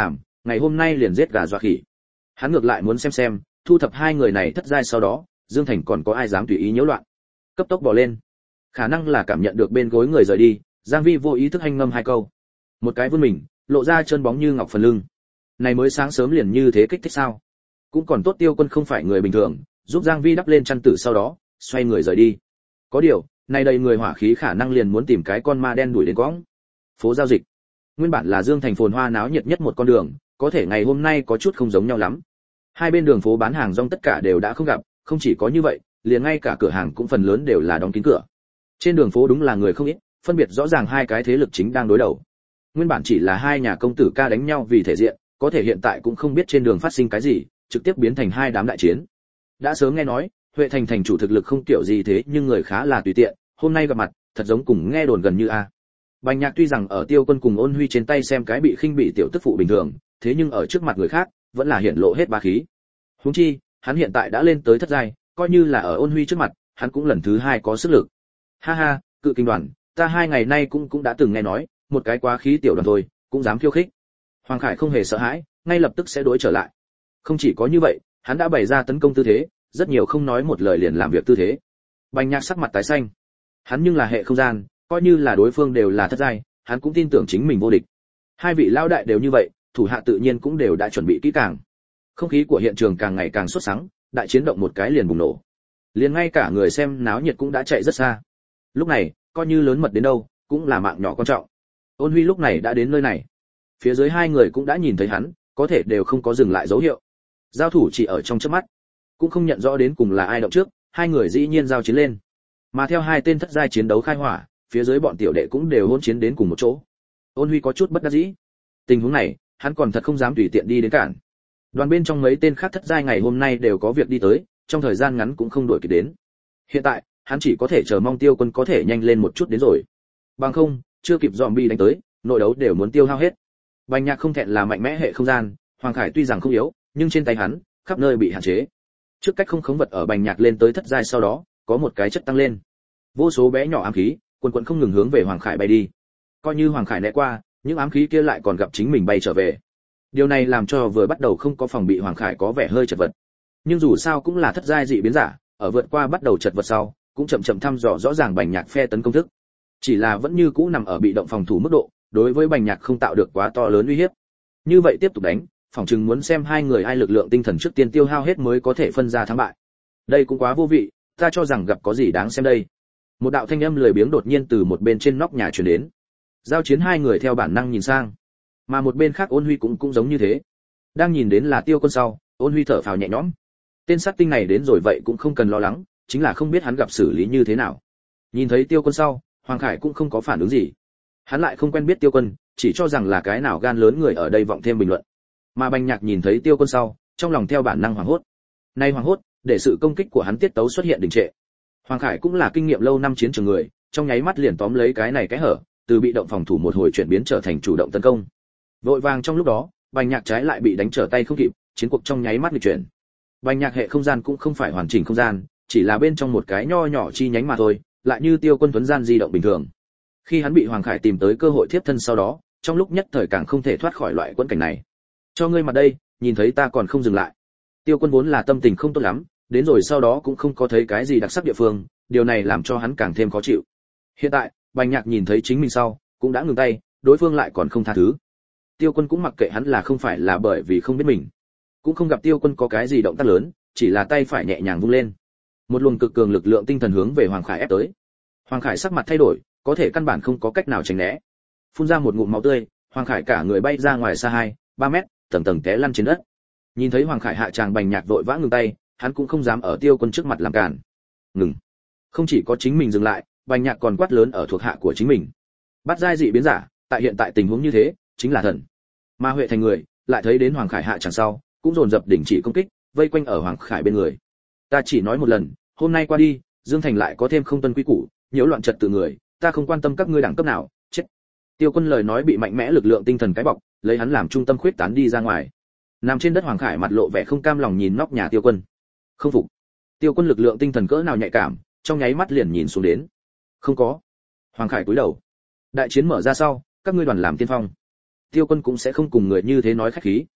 ngày hôm nay liền giết gà dọa khỉ. Hắn ngược lại muốn xem xem, thu thập hai người này thất giai sau đó, Dương Thành còn có ai dám tùy ý nhiễu loạn. Cấp tốc bò lên. Khả năng là cảm nhận được bên gối người rời đi, Giang Vi vô ý thức hanh ngâm hai câu. Một cái vươn mình, lộ ra chân bóng như ngọc phần lưng. Này mới sáng sớm liền như thế kích thích sao? Cũng còn tốt Tiêu Quân không phải người bình thường, giúp Giang Vi đắp lên chăn tử sau đó, xoay người rời đi. Có điều, này đầy người hỏa khí khả năng liền muốn tìm cái con ma đen đuổi đến quõng. Phố giao dịch. Nguyên bản là Dương Thành phồn hoa náo nhiệt nhất một con đường, có thể ngày hôm nay có chút không giống nhau lắm. Hai bên đường phố bán hàng rong tất cả đều đã không gặp, không chỉ có như vậy, liền ngay cả cửa hàng cũng phần lớn đều là đóng kín cửa. Trên đường phố đúng là người không ít, phân biệt rõ ràng hai cái thế lực chính đang đối đầu. Nguyên bản chỉ là hai nhà công tử ca đánh nhau vì thể diện, có thể hiện tại cũng không biết trên đường phát sinh cái gì, trực tiếp biến thành hai đám đại chiến. Đã sớm nghe nói, Huệ Thành thành chủ thực lực không kiểu gì thế, nhưng người khá là tùy tiện, hôm nay gặp mặt, thật giống cùng nghe đồn gần như a. Bành Nhạc tuy rằng ở Tiêu Quân cùng Ôn Huy trên tay xem cái bị khinh bị tiểu tức phụ bình thường, thế nhưng ở trước mặt người khác, vẫn là hiện lộ hết bá khí. Huống chi, hắn hiện tại đã lên tới thất giai, coi như là ở Ôn Huy trước mặt, hắn cũng lần thứ hai có sức lực. Ha ha, Cự Kinh đoàn, ta hai ngày nay cũng cũng đã từng nghe nói, một cái quá khí tiểu đoàn thôi, cũng dám khiêu khích. Hoàng Khải không hề sợ hãi, ngay lập tức sẽ đối trở lại. Không chỉ có như vậy, hắn đã bày ra tấn công tư thế, rất nhiều không nói một lời liền làm việc tư thế. Bành Nhạc sắc mặt tái xanh. Hắn nhưng là hệ không gian, coi như là đối phương đều là thất giai, hắn cũng tin tưởng chính mình vô địch. Hai vị lão đại đều như vậy, thủ hạ tự nhiên cũng đều đã chuẩn bị kỹ càng. Không khí của hiện trường càng ngày càng sốt sắng, đại chiến động một cái liền bùng nổ. Liền ngay cả người xem náo nhiệt cũng đã chạy rất xa. Lúc này, coi như lớn mật đến đâu, cũng là mạng nhỏ quan trọng. Ôn Huy lúc này đã đến nơi này. Phía dưới hai người cũng đã nhìn thấy hắn, có thể đều không có dừng lại dấu hiệu. Giao thủ chỉ ở trong chớp mắt, cũng không nhận rõ đến cùng là ai động trước, hai người dĩ nhiên giao chiến lên. Mà theo hai tên thất giai chiến đấu khai hỏa, phía dưới bọn tiểu đệ cũng đều hỗn chiến đến cùng một chỗ. Ôn Huy có chút bất đắc dĩ. Tình huống này, hắn còn thật không dám tùy tiện đi đến cản. Đoàn bên trong mấy tên khác thất giai ngày hôm nay đều có việc đi tới, trong thời gian ngắn cũng không đuổi kịp đến. Hiện tại, hắn chỉ có thể chờ mong Tiêu Quân có thể nhanh lên một chút đến rồi. Bằng không, chưa kịp zombie đánh tới, nội đấu đều muốn tiêu hao hết. Bành Nhạc không thẹn là mạnh mẽ hệ không gian, Hoàng Khải tuy rằng không yếu, nhưng trên tay hắn, khắp nơi bị hạn chế. Trước cách không khống vật ở Bành Nhạc lên tới thất giai sau đó, có một cái chất tăng lên. Vô số bé nhỏ ám khí, quần quần không ngừng hướng về Hoàng Khải bay đi. Coi như Hoàng Khải né qua, những ám khí kia lại còn gặp chính mình bay trở về. Điều này làm cho vừa bắt đầu không có phòng bị Hoàng Khải có vẻ hơi chật vật. Nhưng dù sao cũng là thất giai dị biến giả, ở vượt qua bắt đầu chật vật sau, cũng chậm chậm thăm dò rõ ràng Bành Nhạc phe tấn công thức. Chỉ là vẫn như cũ nằm ở bị động phòng thủ mức độ, đối với Bành Nhạc không tạo được quá to lớn uy hiếp. Như vậy tiếp tục đánh, phòng chừng muốn xem hai người ai lực lượng tinh thần trước tiên tiêu hao hết mới có thể phân ra thắng bại. Đây cũng quá vô vị, ta cho rằng gặp có gì đáng xem đây. Một đạo thanh âm lười biếng đột nhiên từ một bên trên nóc nhà truyền đến. Giao chiến hai người theo bản năng nhìn sang, mà một bên khác Ôn Huy cũng cũng giống như thế. Đang nhìn đến là Tiêu Quân sau, Ôn Huy thở phào nhẹ nhõm. Tên sát tinh này đến rồi vậy cũng không cần lo lắng, chính là không biết hắn gặp xử lý như thế nào. Nhìn thấy Tiêu Quân sau, Hoàng Khải cũng không có phản ứng gì. Hắn lại không quen biết Tiêu Quân, chỉ cho rằng là cái nào gan lớn người ở đây vọng thêm bình luận. Mà Bành Nhạc nhìn thấy Tiêu Quân sau, trong lòng theo bản năng hoảng hốt. Nay hoảng hốt, để sự công kích của hắn tiết tấu xuất hiện đình trệ. Hoàng Khải cũng là kinh nghiệm lâu năm chiến trường người, trong nháy mắt liền tóm lấy cái này cái hở, từ bị động phòng thủ một hồi chuyển biến trở thành chủ động tấn công. Vội vàng trong lúc đó, Bành Nhạc trái lại bị đánh trở tay không kịp, chiến cuộc trong nháy mắt nghịch chuyển. Bành Nhạc hệ không gian cũng không phải hoàn chỉnh không gian, chỉ là bên trong một cái nho nhỏ chi nhánh mà thôi, lại như Tiêu Quân tuấn gian di động bình thường. Khi hắn bị Hoàng Khải tìm tới cơ hội thiếp thân sau đó, trong lúc nhất thời càng không thể thoát khỏi loại quẫn cảnh này. Cho ngươi mặt đây, nhìn thấy ta còn không dừng lại. Tiêu Quân vốn là tâm tình không tốt lắm, đến rồi sau đó cũng không có thấy cái gì đặc sắc địa phương, điều này làm cho hắn càng thêm khó chịu. Hiện tại, Bành Nhạc nhìn thấy chính mình sau, cũng đã ngừng tay, đối phương lại còn không tha thứ. Tiêu Quân cũng mặc kệ hắn là không phải là bởi vì không biết mình, cũng không gặp Tiêu Quân có cái gì động tác lớn, chỉ là tay phải nhẹ nhàng vung lên, một luồng cực cường lực lượng tinh thần hướng về Hoàng Khải ép tới. Hoàng Khải sắc mặt thay đổi, có thể căn bản không có cách nào tránh né. Phun ra một ngụm máu tươi, Hoàng Khải cả người bay ra ngoài xa hai, ba mét, tầng tầng té lăn trên đất. Nhìn thấy Hoàng Khải hạ tràng, Bành Nhạc vội vã ngừng tay, hắn cũng không dám ở Tiêu Quân trước mặt làm cản. Ngừng. Không chỉ có chính mình dừng lại, Bành Nhạc còn quát lớn ở thuộc hạ của chính mình. Bắt giai dị biến giả, tại hiện tại tình huống như thế, chính là thần. Mà Huệ Thành người, lại thấy đến Hoàng Khải hạ tràng sau, cũng dồn dập đình chỉ công kích, vây quanh ở Hoàng Khải bên người. Ta chỉ nói một lần, hôm nay qua đi, Dương Thành lại có thêm không tuân quy củ, nhiễu loạn trật tự người, ta không quan tâm các ngươi đẳng cấp nào, chết. Tiêu Quân lời nói bị mạnh mẽ lực lượng tinh thần cái bọc, lấy hắn làm trung tâm khuyết tán đi ra ngoài. Nằm trên đất Hoàng Khải mặt lộ vẻ không cam lòng nhìn nóc nhà Tiêu Quân. Không phục. Tiêu Quân lực lượng tinh thần cỡ nào nhạy cảm, trong nháy mắt liền nhìn xuống đến. Không có. Hoàng Khải cúi đầu. Đại chiến mở ra sau, các ngươi đoàn làm tiên phong. Tiêu Quân cũng sẽ không cùng người như thế nói khách khí,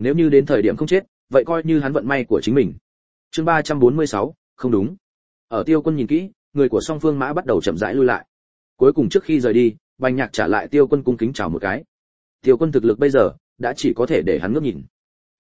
Nếu như đến thời điểm không chết, vậy coi như hắn vận may của chính mình. Chương ba trăm bốn mươi sáu, không đúng. Ở Tiêu Quân nhìn kỹ, người của song phương mã bắt đầu chậm rãi lui lại. Cuối cùng trước khi rời đi, Bành Nhạc trả lại Tiêu Quân cung kính chào một cái. Tiêu Quân thực lực bây giờ đã chỉ có thể để hắn ngước nhìn.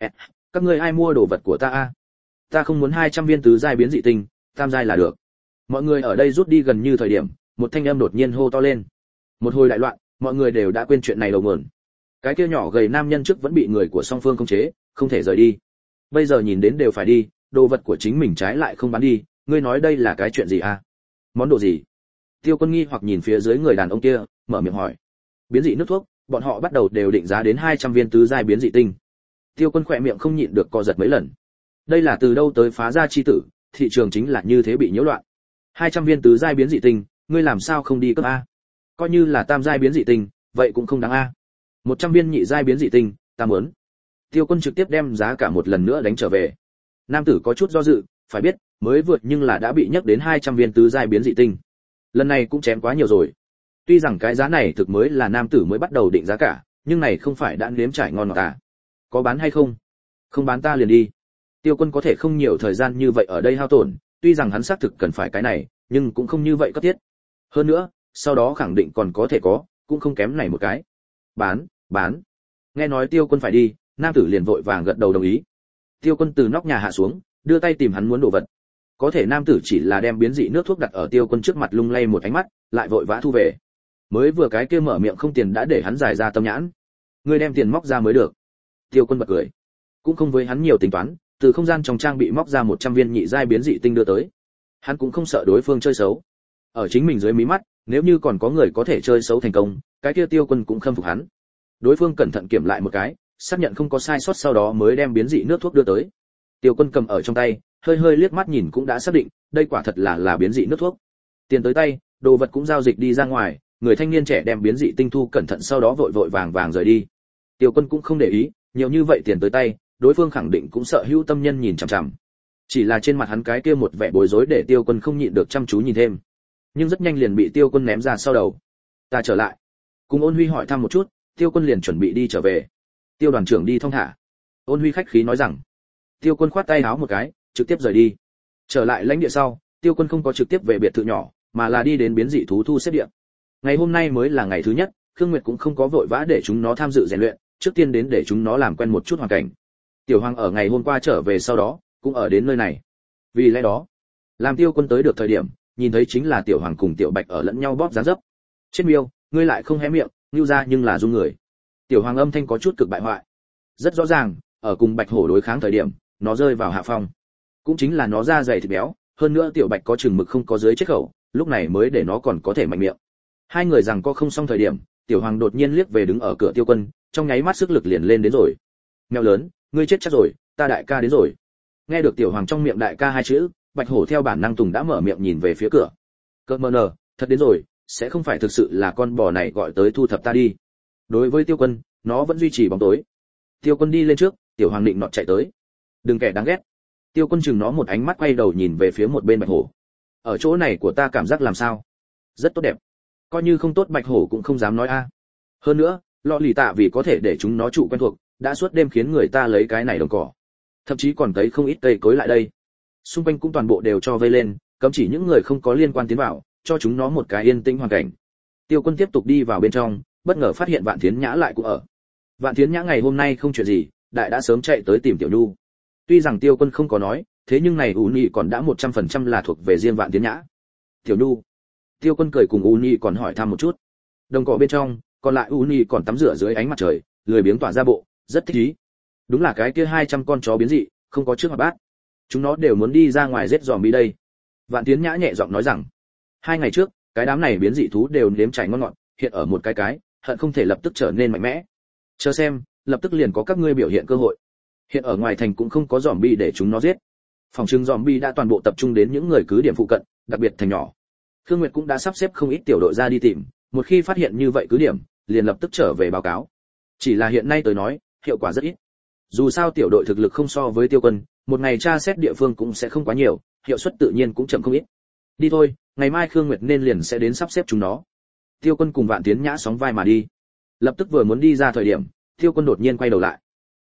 Các ngươi ai mua đồ vật của ta a? Ta không muốn hai trăm viên tứ giai biến dị tinh, tam giai là được. Mọi người ở đây rút đi gần như thời điểm, một thanh âm đột nhiên hô to lên. Một hồi đại loạn, mọi người đều đã quên chuyện này đầu nguồn. Cái kia nhỏ gầy nam nhân trước vẫn bị người của song phương khống chế, không thể rời đi. Bây giờ nhìn đến đều phải đi, đồ vật của chính mình trái lại không bán đi, ngươi nói đây là cái chuyện gì a? Món đồ gì? Tiêu Quân nghi hoặc nhìn phía dưới người đàn ông kia, mở miệng hỏi. Biến dị nước thuốc, bọn họ bắt đầu đều định giá đến hai trăm viên tứ giai biến dị tinh. Tiêu Quân khỏe miệng không nhịn được co giật mấy lần. Đây là từ đâu tới phá ra chi tử, thị trường chính là như thế bị nhiễu loạn. hai trăm viên tứ giai biến dị tinh, ngươi làm sao không đi cấp a? Coi như là tam giai biến dị tinh, vậy cũng không đáng a. một trăm viên nhị giai biến dị tinh, ta muốn. Tiêu Quân trực tiếp đem giá cả một lần nữa đánh trở về. Nam tử có chút do dự, phải biết, mới vượt nhưng là đã bị nhắc đến hai trăm viên tứ giai biến dị tinh. Lần này cũng chém quá nhiều rồi. Tuy rằng cái giá này thực mới là nam tử mới bắt đầu định giá cả, nhưng này không phải đã nếm trải ngon ngọt à? Có bán hay không? Không bán ta liền đi. Tiêu Quân có thể không nhiều thời gian như vậy ở đây hao tổn, tuy rằng hắn xác thực cần phải cái này, nhưng cũng không như vậy cấp thiết. Hơn nữa, sau đó khẳng định còn có thể có, cũng không kém này một cái. Bán, bán. Nghe nói Tiêu Quân phải đi, nam tử liền vội vàng gật đầu đồng ý. Tiêu Quân từ nóc nhà hạ xuống, đưa tay tìm hắn muốn đồ vật. Có thể nam tử chỉ là đem biến dị nước thuốc đặt ở Tiêu Quân trước mặt lung lay một ánh mắt, lại vội vã thu về. Mới vừa cái kia mở miệng không tiền đã để hắn giải ra tâm nhãn. Ngươi đem tiền móc ra mới được. Tiêu Quân bật cười. Cũng không với hắn nhiều tính toán, từ không gian trong trang bị móc ra một trăm viên nhị giai biến dị tinh đưa tới. Hắn cũng không sợ đối phương chơi xấu. Ở chính mình dưới mí mắt, nếu như còn có người có thể chơi xấu thành công, cái kia Tiêu Quân cũng khâm phục hắn. Đối phương cẩn thận kiểm lại một cái, xác nhận không có sai sót sau đó mới đem biến dị nước thuốc đưa tới. Tiêu Quân cầm ở trong tay, hơi hơi liếc mắt nhìn cũng đã xác định, đây quả thật là là biến dị nước thuốc. Tiền tới tay, đồ vật cũng giao dịch đi ra ngoài, người thanh niên trẻ đem biến dị tinh thu cẩn thận sau đó vội vội vàng vàng rời đi. Tiêu Quân cũng không để ý, nhiều như vậy tiền tới tay, đối phương khẳng định cũng sợ hữu tâm nhân nhìn chằm chằm. Chỉ là trên mặt hắn cái kia một vẻ bối rối để Tiêu Quân không nhịn được chăm chú nhìn thêm. Nhưng rất nhanh liền bị Tiêu Quân ném ra sau đầu. Ta trở lại. Cùng Ôn Huy hỏi thăm một chút, Tiêu Quân liền chuẩn bị đi trở về. Tiêu đoàn trưởng đi thong thả. Ôn Huy khách khí nói rằng. Tiêu Quân khoát tay áo một cái, trực tiếp rời đi. Trở lại lãnh địa sau, Tiêu Quân không có trực tiếp về biệt thự nhỏ, mà là đi đến biến dị thú thu xếp địa. Ngày hôm nay mới là ngày thứ nhất, Khương Nguyệt cũng không có vội vã để chúng nó tham dự rèn luyện, trước tiên đến để chúng nó làm quen một chút hoàn cảnh. Tiểu Hoàng ở ngày hôm qua trở về sau đó, cũng ở đến nơi này. Vì lẽ đó, làm Tiêu Quân tới được thời điểm, nhìn thấy chính là Tiểu Hoàng cùng Tiểu Bạch ở lẫn nhau bóp dáng dấp. Chết miêu, ngươi lại không hé miệng, nưu ra nhưng là run người. Tiểu Hoàng âm thanh có chút cực bại hoại. Rất rõ ràng, ở cùng Bạch Hổ đối kháng thời điểm, nó rơi vào hạ phong. Cũng chính là nó da dày thịt béo, hơn nữa Tiểu Bạch có chừng mực không có dưới chết khẩu, lúc này mới để nó còn có thể mạnh miệng. Hai người rằng có không xong thời điểm, Tiểu Hoàng đột nhiên liếc về đứng ở cửa Tiêu Quân, trong nháy mắt sức lực liền lên đến rồi. Mèo lớn, ngươi chết chắc rồi, ta đại ca đến rồi. Nghe được Tiểu Hoàng trong miệng đại ca hai chữ, Bạch Hổ theo bản năng Tùng đã mở miệng nhìn về phía cửa. Cơn mờ nờ, thật đến rồi, sẽ không phải thực sự là con bò này gọi tới thu thập ta đi. Đối với Tiêu Quân, nó vẫn duy trì bóng tối. Tiêu Quân đi lên trước, Tiểu Hoàng định nọt chạy tới. Đừng kẻ đáng ghét. Tiêu Quân chừng nó một ánh mắt quay đầu nhìn về phía một bên Bạch Hổ. Ở chỗ này của ta cảm giác làm sao? Rất tốt đẹp. Coi như không tốt Bạch Hổ cũng không dám nói a. Hơn nữa, lọ lì tạ vì có thể để chúng nó trụ quen thuộc, đã suốt đêm khiến người ta lấy cái này đồng cỏ. Thậm chí còn thấy không ít cây cối lại đây. Xung quanh cũng toàn bộ đều cho vây lên, cấm chỉ những người không có liên quan tiến vào, cho chúng nó một cái yên tĩnh hoàn cảnh. Tiêu Quân tiếp tục đi vào bên trong, bất ngờ phát hiện Vạn Thiến Nhã lại cũng ở. Vạn Thiến Nhã ngày hôm nay không chuyện gì, đại đã sớm chạy tới tìm Tiểu Nhu. Tuy rằng Tiêu Quân không có nói, thế nhưng này U Nhi còn đã một trăm phần trăm là thuộc về riêng Vạn Thiến Nhã. Tiểu Nhu. Tiêu Quân cười cùng U Nhi còn hỏi thăm một chút. Đồng cỏ bên trong, còn lại U Nhi còn tắm rửa dưới ánh mặt trời, lười biếng tỏa ra bộ, rất thích ý. Đúng là cái kia hai trăm con chó biến dị, không có trước hoạt bát. Chúng nó đều muốn đi ra ngoài giết zombie đây. Vạn Thiến Nhã nhẹ giọng nói rằng, hai ngày trước, cái đám này biến dị thú đều nếm trải ngon ngọt, hiện ở một cái cái, hận không thể lập tức trở nên mạnh mẽ. Chờ xem, lập tức liền có các ngươi biểu hiện cơ hội. Hiện ở ngoài thành cũng không có zombie để chúng nó giết. Phòng trưng zombie đã toàn bộ tập trung đến những người cứ điểm phụ cận, đặc biệt thành nhỏ. Khương Nguyệt cũng đã sắp xếp không ít tiểu đội ra đi tìm, một khi phát hiện như vậy cứ điểm, liền lập tức trở về báo cáo. Chỉ là hiện nay tới nói, hiệu quả rất ít. Dù sao tiểu đội thực lực không so với Tiêu Quân, một ngày tra xét địa phương cũng sẽ không quá nhiều, hiệu suất tự nhiên cũng chậm không ít. Đi thôi, ngày mai Khương Nguyệt nên liền sẽ đến sắp xếp chúng nó. Tiêu Quân cùng Vạn Tiến Nhã sóng vai mà đi. Lập tức vừa muốn đi ra thời điểm, Tiêu Quân đột nhiên quay đầu lại.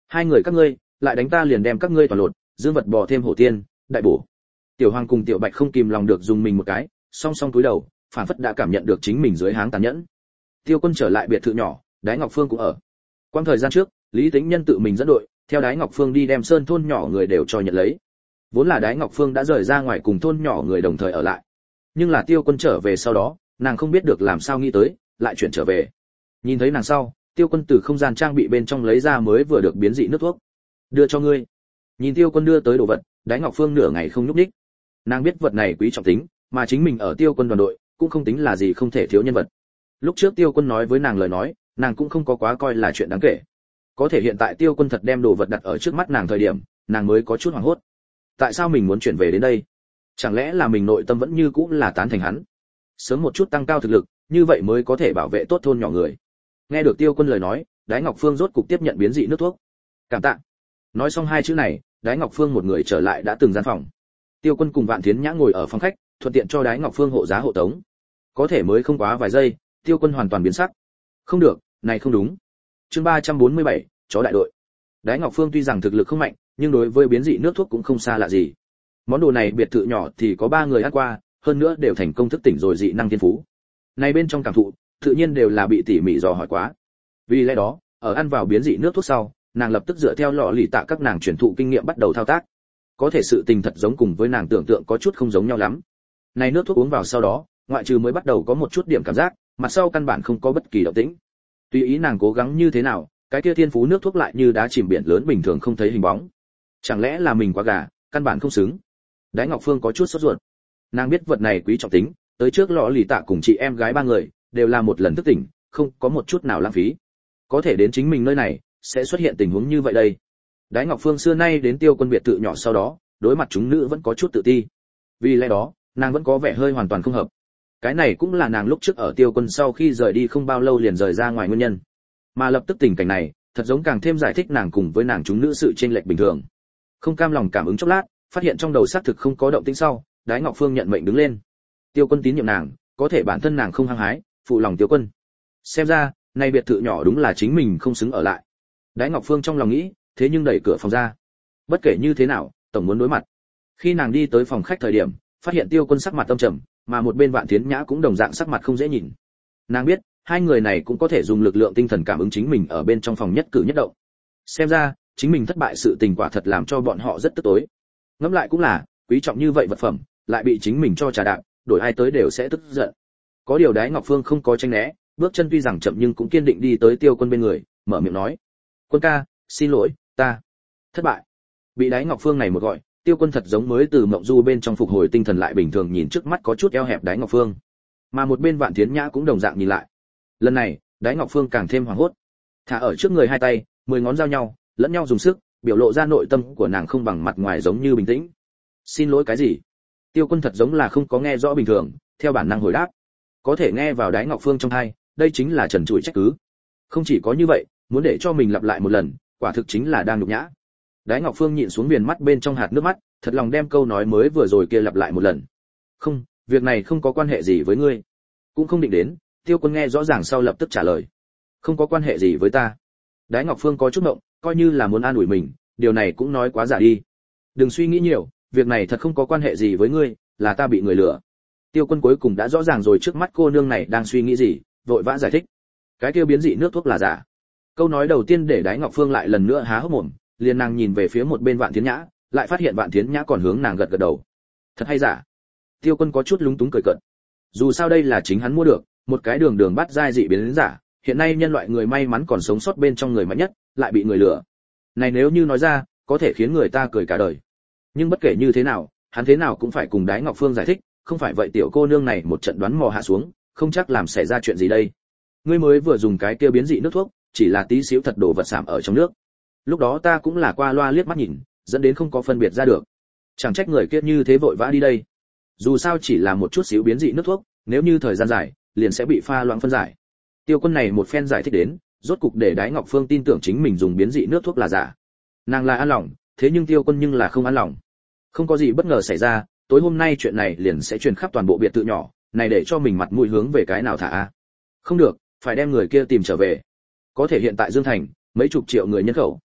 Hai người các ngươi lại đánh ta liền đem các ngươi toàn lột, dương vật bò thêm hổ tiên, đại bổ. Tiểu Hoàng cùng Tiểu Bạch không kìm lòng được dùng mình một cái, song song cúi đầu, phản phất đã cảm nhận được chính mình dưới háng tàn nhẫn. Tiêu Quân trở lại biệt thự nhỏ, Đái Ngọc Phương cũng ở. Quang thời gian trước, Lý Tĩnh Nhân tự mình dẫn đội, theo Đái Ngọc Phương đi đem sơn thôn nhỏ người đều cho nhận lấy. Vốn là Đái Ngọc Phương đã rời ra ngoài cùng thôn nhỏ người đồng thời ở lại. Nhưng là Tiêu Quân trở về sau đó, nàng không biết được làm sao nghĩ tới, lại chuyển trở về. Nhìn thấy nàng sau, Tiêu Quân từ không gian trang bị bên trong lấy ra mới vừa được biến dị nước thuốc, đưa cho ngươi. Nhìn Tiêu Quân đưa tới đồ vật, Đái Ngọc Phương nửa ngày không nhúc nhích. Nàng biết vật này quý trọng tính, mà chính mình ở Tiêu Quân đoàn đội cũng không tính là gì không thể thiếu nhân vật. Lúc trước Tiêu Quân nói với nàng lời nói, nàng cũng không có quá coi là chuyện đáng kể. Có thể hiện tại Tiêu Quân thật đem đồ vật đặt ở trước mắt nàng thời điểm, nàng mới có chút hoảng hốt. Tại sao mình muốn chuyển về đến đây? Chẳng lẽ là mình nội tâm vẫn như cũ là tán thành hắn? Sớm một chút tăng cao thực lực, như vậy mới có thể bảo vệ tốt thôn nhỏ người. Nghe được Tiêu Quân lời nói, Đái Ngọc Phương rốt cục tiếp nhận biến dị nước thuốc. Cảm tạ. Nói xong hai chữ này, Đái Ngọc Phương một người trở lại đã từng gian phòng. Tiêu Quân cùng Vạn Thiến Nhã ngồi ở phòng khách, thuận tiện cho Đái Ngọc Phương hộ giá hộ tống. Có thể mới không quá vài giây, Tiêu Quân hoàn toàn biến sắc. Không được, này không đúng. Chương ba trăm bốn mươi bảy, chó đại đội. Đái Ngọc Phương tuy rằng thực lực không mạnh, nhưng đối với biến dị nước thuốc cũng không xa lạ gì. Món đồ này biệt thự nhỏ thì có ba người ăn qua, hơn nữa đều thành công thức tỉnh rồi dị năng thiên phú. Này bên trong cảm thụ, tự nhiên đều là bị tỉ mỉ dò hỏi quá. Vì lẽ đó, ở ăn vào biến dị nước thuốc sau, nàng lập tức dựa theo lọ lì tạ các nàng truyền thụ kinh nghiệm bắt đầu thao tác. Có thể sự tình thật giống cùng với nàng tưởng tượng có chút không giống nhau lắm. Này nước thuốc uống vào sau đó, ngoại trừ mới bắt đầu có một chút điểm cảm giác, mặt sau căn bản không có bất kỳ động tĩnh. Tùy ý nàng cố gắng như thế nào, cái kia thiên phú nước thuốc lại như đá chìm biển lớn bình thường không thấy hình bóng. Chẳng lẽ là mình quá gà, căn bản không xứng. Đái Ngọc Phương có chút sốt ruột. Nàng biết vật này quý trọng tính, tới trước lọ lì tạ cùng chị em gái ba người đều là một lần thức tỉnh, không có một chút nào lãng phí. Có thể đến chính mình nơi này sẽ xuất hiện tình huống như vậy đây. Đái Ngọc Phương xưa nay đến Tiêu Quân biệt thự nhỏ sau đó, đối mặt chúng nữ vẫn có chút tự ti. Vì lẽ đó, nàng vẫn có vẻ hơi hoàn toàn không hợp. Cái này cũng là nàng lúc trước ở Tiêu Quân sau khi rời đi không bao lâu liền rời ra ngoài nguyên nhân. Mà lập tức tình cảnh này, thật giống càng thêm giải thích nàng cùng với nàng chúng nữ sự chênh lệch bình thường. Không cam lòng cảm ứng chốc lát, phát hiện trong đầu xác thực không có động tĩnh sau, Đái Ngọc Phương nhận mệnh đứng lên. Tiêu Quân tín nhiệm nàng, có thể bản thân nàng không hăng hái, phụ lòng Tiêu Quân. Xem ra, nay biệt thự nhỏ đúng là chính mình không xứng ở lại. Đái Ngọc Phương trong lòng nghĩ, thế nhưng đẩy cửa phòng ra. Bất kể như thế nào, tổng muốn đối mặt. Khi nàng đi tới phòng khách thời điểm, phát hiện Tiêu Quân sắc mặt âm trầm, mà một bên Vạn Thiến Nhã cũng đồng dạng sắc mặt không dễ nhìn. Nàng biết, hai người này cũng có thể dùng lực lượng tinh thần cảm ứng chính mình ở bên trong phòng nhất cử nhất động. Xem ra, chính mình thất bại sự tình quả thật làm cho bọn họ rất tức tối. Ngẫm lại cũng là, quý trọng như vậy vật phẩm, lại bị chính mình cho trà đạp, đổi ai tới đều sẽ tức giận. Có điều Đái Ngọc Phương không có tránh né, bước chân tuy rằng chậm nhưng cũng kiên định đi tới Tiêu Quân bên người, mở miệng nói: "Quân ca, xin lỗi, ta thất bại." Bị Đái Ngọc Phương này một gọi, Tiêu Quân thật giống mới từ mộng du bên trong phục hồi tinh thần lại bình thường nhìn trước mắt có chút eo hẹp Đái Ngọc Phương. Mà một bên Vạn Thiến Nhã cũng đồng dạng nhìn lại. Lần này, Đái Ngọc Phương càng thêm hoảng hốt. Thả ở trước người hai tay, mười ngón giao nhau, lẫn nhau dùng sức, biểu lộ ra nội tâm của nàng không bằng mặt ngoài giống như bình tĩnh. "Xin lỗi cái gì?" Tiêu Quân thật giống là không có nghe rõ bình thường, theo bản năng hồi đáp. Có thể nghe vào Đái Ngọc Phương trong tai, đây chính là trần trụi trách cứ. Không chỉ có như vậy, muốn để cho mình lặp lại một lần, quả thực chính là đang nhục nhã. Đái Ngọc Phương nhịn xuống viền mắt bên trong hạt nước mắt, thật lòng đem câu nói mới vừa rồi kia lặp lại một lần. "Không, việc này không có quan hệ gì với ngươi." Cũng không định đến, Tiêu Quân nghe rõ ràng sau lập tức trả lời: "Không có quan hệ gì với ta." Đái Ngọc Phương có chút ngượng, coi như là muốn an ủi mình, điều này cũng nói quá giả đi. "Đừng suy nghĩ nhiều, việc này thật không có quan hệ gì với ngươi, là ta bị người lừa." Tiêu Quân cuối cùng đã rõ ràng rồi trước mắt cô nương này đang suy nghĩ gì, vội vã giải thích: "Cái kia biến dị nước thuốc là giả." Câu nói đầu tiên để Đái Ngọc Phương lại lần nữa há hốc mồm, liền nàng nhìn về phía một bên Vạn Thiến Nhã, lại phát hiện Vạn Thiến Nhã còn hướng nàng gật gật đầu. "Thật hay giả?" Tiêu Quân có chút lúng túng cười cợt. Dù sao đây là chính hắn mua được, một cái đường đường bắt giai dị biến đến giả, hiện nay nhân loại người may mắn còn sống sót bên trong người mạnh nhất, lại bị người lừa. Này nếu như nói ra, có thể khiến người ta cười cả đời. Nhưng bất kể như thế nào, hắn thế nào cũng phải cùng Đái Ngọc Phương giải thích, không phải vậy tiểu cô nương này một trận đoán mò hạ xuống, không chắc làm xảy ra chuyện gì đây. Ngươi mới vừa dùng cái kia biến dị nước thuốc, chỉ là tí xíu thật đồ vật sạm ở trong nước. Lúc đó ta cũng là qua loa liếc mắt nhìn, dẫn đến không có phân biệt ra được. Chẳng trách người kia như thế vội vã đi đây. Dù sao chỉ là một chút xíu biến dị nước thuốc, nếu như thời gian dài, liền sẽ bị pha loãng phân giải. Tiêu Quân này một phen giải thích đến, rốt cục để Đái Ngọc Phương tin tưởng chính mình dùng biến dị nước thuốc là giả. Nàng là an lòng, thế nhưng Tiêu Quân nhưng là không an lòng. Không có gì bất ngờ xảy ra, tối hôm nay chuyện này liền sẽ truyền khắp toàn bộ biệt thự nhỏ, này để cho mình mặt mũi hướng về cái nào thả a. Không được, phải đem người kia tìm trở về. Có thể hiện tại Dương Thành, mấy chục triệu người nhân khẩu,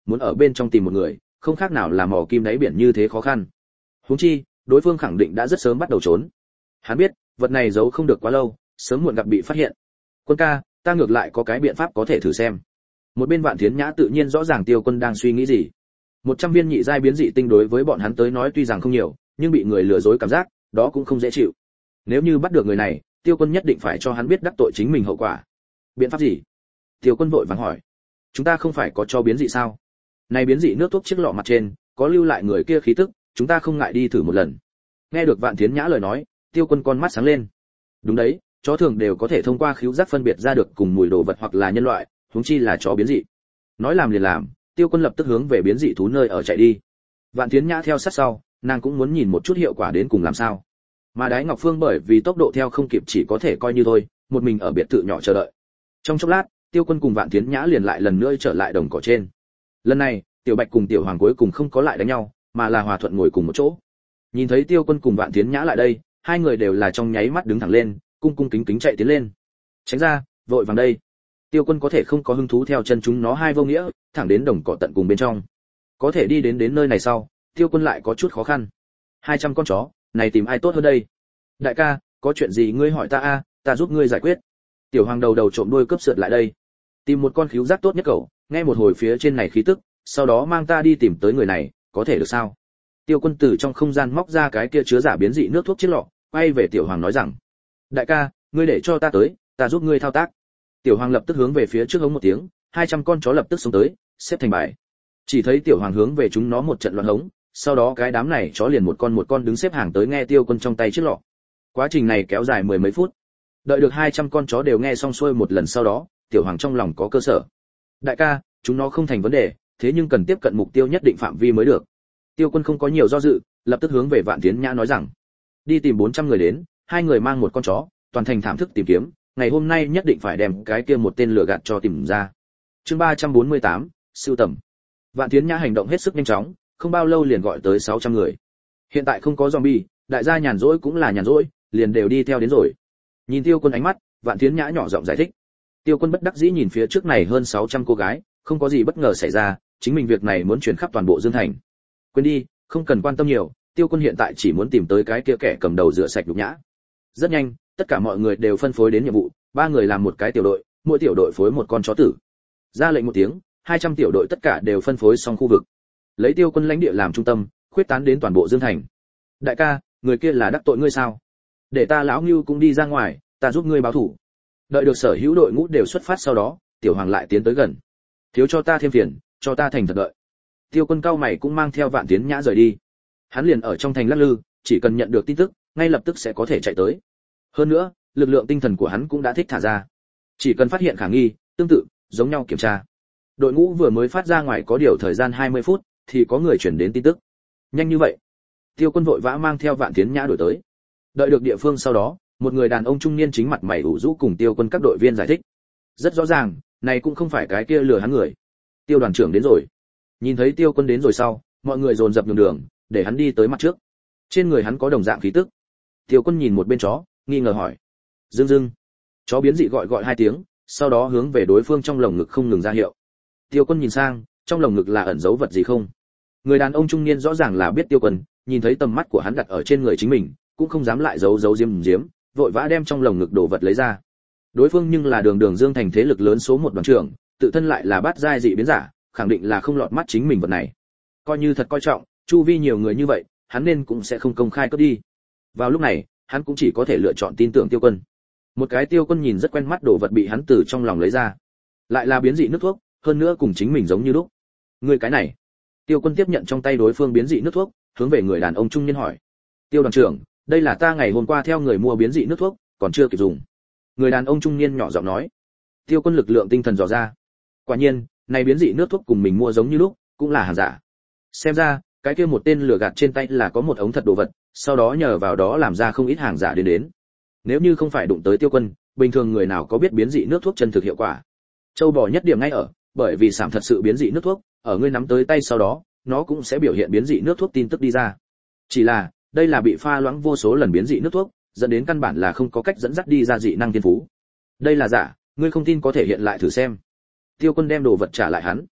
muốn ở bên trong tìm một người không khác nào là mò kim đáy biển như thế khó khăn. Huống chi đối phương khẳng định đã rất sớm bắt đầu trốn. Hắn biết vật này giấu không được quá lâu, sớm muộn gặp bị phát hiện. Quân ca, ta ngược lại có cái biện pháp có thể thử xem. Một bên Vạn Thiến Nhã tự nhiên rõ ràng Tiêu Quân đang suy nghĩ gì. Một trăm viên nhị giai biến dị tinh đối với bọn hắn tới nói tuy rằng không nhiều, nhưng bị người lừa dối cảm giác, đó cũng không dễ chịu. Nếu như bắt được người này, Tiêu Quân nhất định phải cho hắn biết đắc tội chính mình hậu quả. Biện pháp gì? Tiêu Quân vội vàng hỏi. Chúng ta không phải có cho biến dị sao? Này biến dị nước thuốc chiếc lọ mặt trên, có lưu lại người kia khí tức, chúng ta không ngại đi thử một lần. Nghe được Vạn Thiến Nhã lời nói, Tiêu Quân con mắt sáng lên. Đúng đấy, chó thường đều có thể thông qua khứu giác phân biệt ra được cùng mùi đồ vật hoặc là nhân loại, huống chi là chó biến dị. Nói làm liền làm, Tiêu Quân lập tức hướng về biến dị thú nơi ở chạy đi. Vạn Thiến Nhã theo sát sau, nàng cũng muốn nhìn một chút hiệu quả đến cùng làm sao. Mà Đái Ngọc Phương bởi vì tốc độ theo không kịp chỉ có thể coi như thôi, một mình ở biệt thự nhỏ chờ đợi. Trong chốc lát, Tiêu Quân cùng Vạn Thiến Nhã liền lại lần nữa trở lại đồng cỏ trên. Lần này, Tiểu Bạch cùng Tiểu Hoàng cuối cùng không có lại đánh nhau, mà là hòa thuận ngồi cùng một chỗ. Nhìn thấy Tiêu Quân cùng Vạn Thiến Nhã lại đây, hai người đều là trong nháy mắt đứng thẳng lên, cung cung kính kính chạy tiến lên. Tránh ra, vội vàng đây. Tiêu Quân có thể không có hứng thú theo chân chúng nó hai vô nghĩa, thẳng đến đồng cỏ tận cùng bên trong. Có thể đi đến đến nơi này sau, Tiêu Quân lại có chút khó khăn. hai trăm con chó, này tìm ai tốt hơn đây? Đại ca, có chuyện gì ngươi hỏi ta a, ta giúp ngươi giải quyết. Tiểu Hoàng đầu đầu trộm đuôi cướp sượt lại đây. Tìm một con khíu giác tốt nhất cậu, nghe một hồi phía trên này khí tức, sau đó mang ta đi tìm tới người này, có thể được sao? Tiêu Quân từ trong không gian móc ra cái kia chứa giả biến dị nước thuốc chiếc lọ, quay về Tiểu Hoàng nói rằng: "Đại ca, ngươi để cho ta tới, ta giúp ngươi thao tác." Tiểu Hoàng lập tức hướng về phía trước hống một tiếng, hai trăm con chó lập tức xông tới, xếp thành bài. Chỉ thấy Tiểu Hoàng hướng về chúng nó một trận loạn hống, sau đó cái đám này chó liền một con một con đứng xếp hàng tới nghe Tiêu Quân trong tay chiếc lọ. Quá trình này kéo dài mười mấy phút. Đợi được hai trăm con chó đều nghe xong xuôi một lần sau đó, Tiểu Hoàng trong lòng có cơ sở. Đại ca, chúng nó không thành vấn đề, thế nhưng cần tiếp cận mục tiêu nhất định phạm vi mới được. Tiêu Quân không có nhiều do dự, lập tức hướng về Vạn Thiến Nhã nói rằng: "Đi tìm bốn trăm người đến, hai người mang một con chó, toàn thành thảm thức tìm kiếm, ngày hôm nay nhất định phải đem cái kia một tên lừa gạt cho tìm ra." Chương ba trăm bốn mươi tám, sưu tầm. Vạn Thiến Nhã hành động hết sức nhanh chóng, không bao lâu liền gọi tới sáu trăm người. Hiện tại không có zombie, đại gia nhàn rỗi cũng là nhàn rỗi, liền đều đi theo đến rồi. Nhìn Tiêu Quân ánh mắt, Vạn Thiến Nhã nhỏ giọng giải thích. Tiêu Quân bất đắc dĩ nhìn phía trước này hơn sáu trăm cô gái, không có gì bất ngờ xảy ra, chính mình việc này muốn chuyển khắp toàn bộ Dương Thành. Quên đi, không cần quan tâm nhiều, Tiêu Quân hiện tại chỉ muốn tìm tới cái kia kẻ cầm đầu rửa sạch nhục nhã. Rất nhanh, tất cả mọi người đều phân phối đến nhiệm vụ, ba người làm một cái tiểu đội, mỗi tiểu đội phối một con chó tử. Ra lệnh một tiếng, hai trăm tiểu đội tất cả đều phân phối xong khu vực. Lấy Tiêu Quân lãnh địa làm trung tâm, khuyết tán đến toàn bộ Dương Thành. Đại ca, người kia là đắc tội ngươi sao? Để ta lão Ngưu cũng đi ra ngoài, ta giúp ngươi báo thủ. Đợi được sở hữu đội ngũ đều xuất phát sau đó, Tiểu Hoàng lại tiến tới gần. Thiếu cho ta thêm phiền, cho ta thành thật đợi. Tiêu Quân cao mày cũng mang theo Vạn Thiến Nhã rời đi. Hắn liền ở trong thành lắc lư, chỉ cần nhận được tin tức, ngay lập tức sẽ có thể chạy tới. Hơn nữa, lực lượng tinh thần của hắn cũng đã thích thả ra. Chỉ cần phát hiện khả nghi, tương tự, giống nhau kiểm tra. Đội ngũ vừa mới phát ra ngoài có điều thời gian hai mươi phút, thì có người chuyển đến tin tức. Nhanh như vậy. Tiêu Quân vội vã mang theo Vạn Thiến Nhã đuổi tới. Đợi được địa phương sau đó, một người đàn ông trung niên chính mặt mày ủ rũ cùng Tiêu Quân các đội viên giải thích. Rất rõ ràng, này cũng không phải cái kia lừa hắn người. Tiêu đoàn trưởng đến rồi. Nhìn thấy Tiêu Quân đến rồi sau, mọi người dồn dập nhường đường, để hắn đi tới mặt trước. Trên người hắn có đồng dạng khí tức. Tiêu Quân nhìn một bên chó, nghi ngờ hỏi: "Dương Dương." Chó biến dị gọi gọi hai tiếng, sau đó hướng về đối phương trong lồng ngực không ngừng ra hiệu. Tiêu Quân nhìn sang, trong lồng ngực là ẩn giấu vật gì không? Người đàn ông trung niên rõ ràng là biết Tiêu Quân, nhìn thấy tầm mắt của hắn đặt ở trên người chính mình, cũng không dám lại giấu giấu diếm diếm, vội vã đem trong lồng ngực đồ vật lấy ra. Đối phương nhưng là đường đường Dương Thành thế lực lớn số một đoàn trưởng, tự thân lại là bát giai dị biến giả, khẳng định là không lọt mắt chính mình vật này. Coi như thật coi trọng, chu vi nhiều người như vậy, hắn nên cũng sẽ không công khai cướp đi. Vào lúc này, hắn cũng chỉ có thể lựa chọn tin tưởng Tiêu Quân. Một cái Tiêu Quân nhìn rất quen mắt đồ vật bị hắn từ trong lòng lấy ra, lại là biến dị nước thuốc, hơn nữa cùng chính mình giống như lúc. Người cái này. Tiêu Quân tiếp nhận trong tay đối phương biến dị nước thuốc, hướng về người đàn ông trung niên hỏi: "Tiêu đoàn trưởng, đây là ta ngày hôm qua theo người mua biến dị nước thuốc, còn chưa kịp dùng." Người đàn ông trung niên nhỏ giọng nói. Tiêu Quân lực lượng tinh thần dò ra. Quả nhiên, này biến dị nước thuốc cùng mình mua giống như lúc, cũng là hàng giả. Xem ra, cái kia một tên lừa gạt trên tay là có một ống thật đồ vật, sau đó nhờ vào đó làm ra không ít hàng giả đến đến. Nếu như không phải đụng tới Tiêu Quân, bình thường người nào có biết biến dị nước thuốc chân thực hiệu quả. Châu bò nhất điểm ngay ở, bởi vì sảm thật sự biến dị nước thuốc, ở ngươi nắm tới tay sau đó, nó cũng sẽ biểu hiện biến dị nước thuốc tin tức đi ra. Chỉ là, đây là bị pha loãng vô số lần biến dị nước thuốc, dẫn đến căn bản là không có cách dẫn dắt đi ra dị năng thiên phú. Đây là giả, ngươi không tin có thể hiện lại thử xem. Tiêu Quân đem đồ vật trả lại hắn.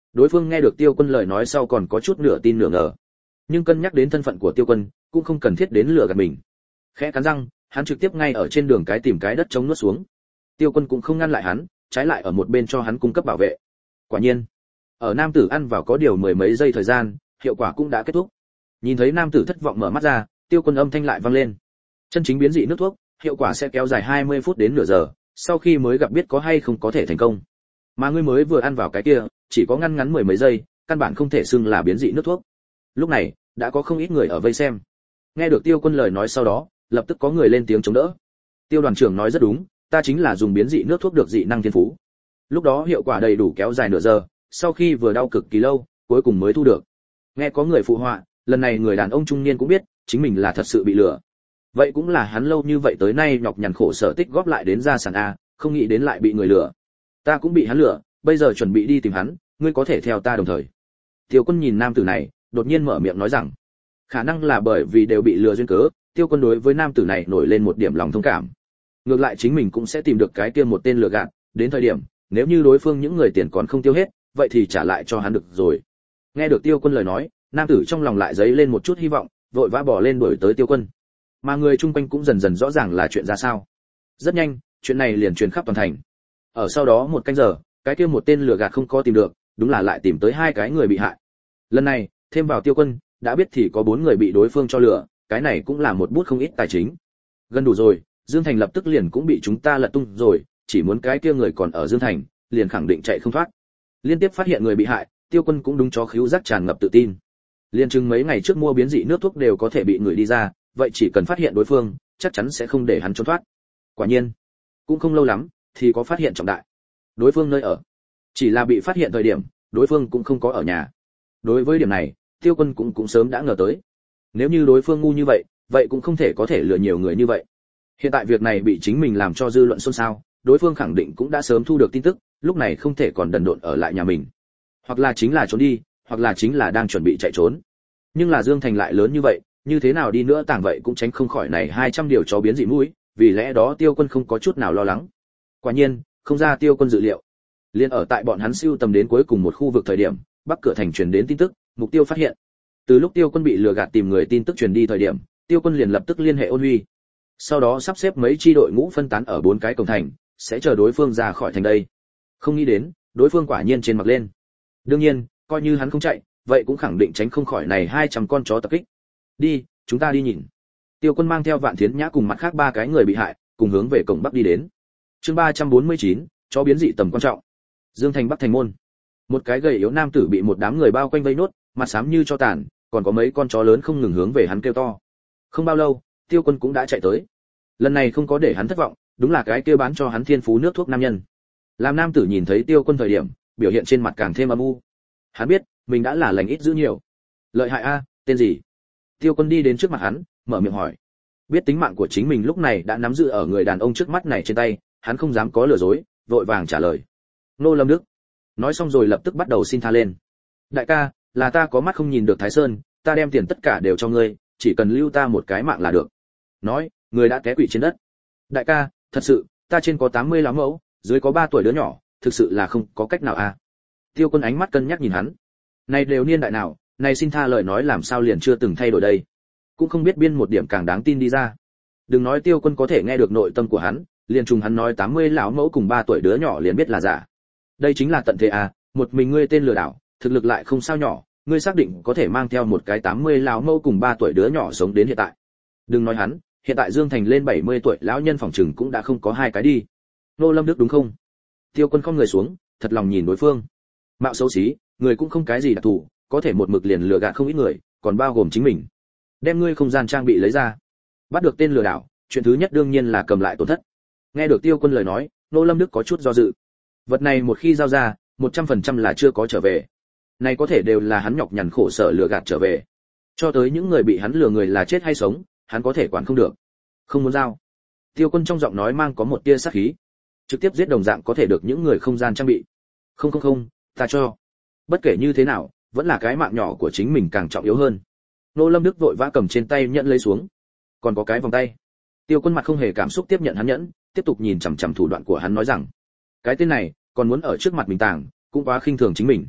Đối phương nghe được Tiêu Quân lời nói sau còn có chút nửa tin nửa ngờ, nhưng cân nhắc đến thân phận của Tiêu Quân, cũng không cần thiết đến lừa gạt mình. Khẽ cắn răng, hắn trực tiếp ngay ở trên đường cái tìm cái đất trống nuốt xuống. Tiêu Quân cũng không ngăn lại hắn, trái lại ở một bên cho hắn cung cấp bảo vệ. Quả nhiên, ở nam tử ăn vào có điều mười mấy giây thời gian, hiệu quả cũng đã kết thúc. Nhìn thấy nam tử thất vọng mở mắt ra, Tiêu Quân âm thanh lại vang lên. Chân chính biến dị nước thuốc, hiệu quả sẽ kéo dài hai mươi phút đến nửa giờ, sau khi mới gặp biết có hay không có thể thành công. Mà ngươi mới vừa ăn vào cái kia, chỉ có ngăn ngắn mười mấy giây, căn bản không thể xưng là biến dị nước thuốc. Lúc này, đã có không ít người ở vây xem. Nghe được Tiêu Quân lời nói sau đó, lập tức có người lên tiếng chống đỡ. Tiêu đoàn trưởng nói rất đúng, ta chính là dùng biến dị nước thuốc được dị năng thiên phú. Lúc đó hiệu quả đầy đủ kéo dài nửa giờ, sau khi vừa đau cực kỳ lâu, cuối cùng mới thu được. Nghe có người phụ họa, lần này người đàn ông trung niên cũng biết, chính mình là thật sự bị lừa. Vậy cũng là hắn lâu như vậy tới nay nhọc nhằn khổ sở tích góp lại đến gia sản a, không nghĩ đến lại bị người lừa. Ta cũng bị hắn lừa, bây giờ chuẩn bị đi tìm hắn, ngươi có thể theo ta đồng thời. Tiêu Quân nhìn nam tử này, đột nhiên mở miệng nói rằng, khả năng là bởi vì đều bị lừa duyên cớ, Tiêu Quân đối với nam tử này nổi lên một điểm lòng thông cảm. Ngược lại chính mình cũng sẽ tìm được cái kia một tên lừa gạt, đến thời điểm, nếu như đối phương những người tiền còn không tiêu hết, vậy thì trả lại cho hắn được rồi. Nghe được Tiêu Quân lời nói, nam tử trong lòng lại dấy lên một chút hy vọng, vội vã bỏ lên đuổi tới Tiêu Quân. Mà người chung quanh cũng dần dần rõ ràng là chuyện ra sao. Rất nhanh, chuyện này liền truyền khắp toàn thành. Ở sau đó một canh giờ, cái kia một tên lừa gạt không có tìm được, đúng là lại tìm tới hai cái người bị hại. Lần này, thêm vào Tiêu Quân, đã biết thì có bốn người bị đối phương cho lừa, cái này cũng là một bút không ít tài chính. Gần đủ rồi, Dương Thành lập tức liền cũng bị chúng ta lật tung rồi, chỉ muốn cái kia người còn ở Dương Thành, liền khẳng định chạy không thoát. Liên tiếp phát hiện người bị hại, Tiêu Quân cũng đúng chó khíu giác tràn ngập tự tin. Liên chừng mấy ngày trước mua biến dị nước thuốc đều có thể bị người đi ra, vậy chỉ cần phát hiện đối phương, chắc chắn sẽ không để hắn trốn thoát. Quả nhiên, cũng không lâu lắm, thì có phát hiện trọng đại. Đối phương nơi ở, chỉ là bị phát hiện thời điểm, đối phương cũng không có ở nhà. Đối với điểm này, Tiêu Quân cũng cũng sớm đã ngờ tới. Nếu như đối phương ngu như vậy, vậy cũng không thể có thể lừa nhiều người như vậy. Hiện tại việc này bị chính mình làm cho dư luận xôn xao, đối phương khẳng định cũng đã sớm thu được tin tức, lúc này không thể còn đần độn ở lại nhà mình. Hoặc là chính là trốn đi, hoặc là chính là đang chuẩn bị chạy trốn. Nhưng là Dương Thành lại lớn như vậy, như thế nào đi nữa tàng vậy cũng tránh không khỏi này hai trăm điều chó biến dị mũi, vì lẽ đó Tiêu Quân không có chút nào lo lắng. Quả nhiên, không ra Tiêu Quân dự liệu. Liên ở tại bọn hắn siêu tầm đến cuối cùng một khu vực thời điểm, Bắc cửa thành truyền đến tin tức, mục tiêu phát hiện. Từ lúc Tiêu Quân bị lừa gạt tìm người tin tức truyền đi thời điểm, Tiêu Quân liền lập tức liên hệ Ôn Huy. Sau đó sắp xếp mấy chi đội ngũ phân tán ở bốn cái cổng thành, sẽ chờ đối phương ra khỏi thành đây. Không nghĩ đến, đối phương quả nhiên trên mặt lên. Đương nhiên, coi như hắn không chạy, vậy cũng khẳng định tránh không khỏi này hai trăm con chó tập kích. Đi, chúng ta đi nhìn. Tiêu Quân mang theo Vạn Thiến Nhã cùng mặt khác ba cái người bị hại, cùng hướng về cổng Bắc đi đến. Chương ba trăm bốn mươi chín, chó biến dị tầm quan trọng. Dương Thành Bắc thành môn. Một cái gầy yếu nam tử bị một đám người bao quanh vây nốt, mặt xám như cho tàn, còn có mấy con chó lớn không ngừng hướng về hắn kêu to. Không bao lâu, Tiêu Quân cũng đã chạy tới. Lần này không có để hắn thất vọng, đúng là cái kia bán cho hắn thiên phú nước thuốc nam nhân. Làm nam tử nhìn thấy Tiêu Quân thời điểm, biểu hiện trên mặt càng thêm âm u. Hắn biết, mình đã là lành ít dữ nhiều. Lợi hại a, tên gì? Tiêu Quân đi đến trước mặt hắn, mở miệng hỏi. Biết tính mạng của chính mình lúc này đã nắm giữ ở người đàn ông trước mắt này trên tay, hắn không dám có lừa dối, vội vàng trả lời. Nô Lâm Đức. Nói xong rồi lập tức bắt đầu xin tha lên. Đại ca, là ta có mắt không nhìn được Thái Sơn, ta đem tiền tất cả đều cho ngươi, chỉ cần lưu ta một cái mạng là được. Nói, người đã té quỵ trên đất. Đại ca, thật sự, ta trên có tám mươi lắm mẫu, dưới có ba tuổi đứa nhỏ, thực sự là không có cách nào à. Tiêu Quân ánh mắt cân nhắc nhìn hắn. Này đều niên đại nào, này xin tha lời nói làm sao liền chưa từng thay đổi đây. Cũng không biết biên một điểm càng đáng tin đi ra. Đừng nói Tiêu Quân có thể nghe được nội tâm của hắn, liền trùng hắn nói tám mươi lão mẫu cùng ba tuổi đứa nhỏ liền biết là giả. Đây chính là tận thế à, một mình ngươi tên lừa đảo, thực lực lại không sao nhỏ, ngươi xác định có thể mang theo một cái tám mươi lão mẫu cùng ba tuổi đứa nhỏ sống đến hiện tại. Đừng nói hắn, hiện tại Dương Thành lên bảy mươi tuổi lão nhân phòng trừng cũng đã không có hai cái đi. Nô Lâm Đức đúng không? Tiêu Quân không người xuống, thật lòng nhìn đối phương. Mạo xấu xí, người cũng không cái gì đặc thù, có thể một mực liền lừa gạt không ít người, còn bao gồm chính mình. Đem ngươi không gian trang bị lấy ra. Bắt được tên lừa đảo, chuyện thứ nhất đương nhiên là cầm lại tổn thất. Nghe được Tiêu Quân lời nói, Nô Lâm Đức có chút do dự. Vật này một khi giao ra, một trăm phần trăm là chưa có trở về. Này có thể đều là hắn nhọc nhằn khổ sở lừa gạt trở về. Cho tới những người bị hắn lừa người là chết hay sống, hắn có thể quản không được. Không muốn giao. Tiêu Quân trong giọng nói mang có một tia sát khí. Trực tiếp giết đồng dạng có thể được những người không gian trang bị. Không không không, ta cho. Bất kể như thế nào, vẫn là cái mạng nhỏ của chính mình càng trọng yếu hơn. Nô Lâm Đức vội vã cầm trên tay nhận lấy xuống. Còn có cái vòng tay. Tiêu Quân mặt không hề cảm xúc tiếp nhận hắn nhẫn, tiếp tục nhìn chằm chằm thủ đoạn của hắn nói rằng, cái tên này còn muốn ở trước mặt mình tàng, cũng quá khinh thường chính mình.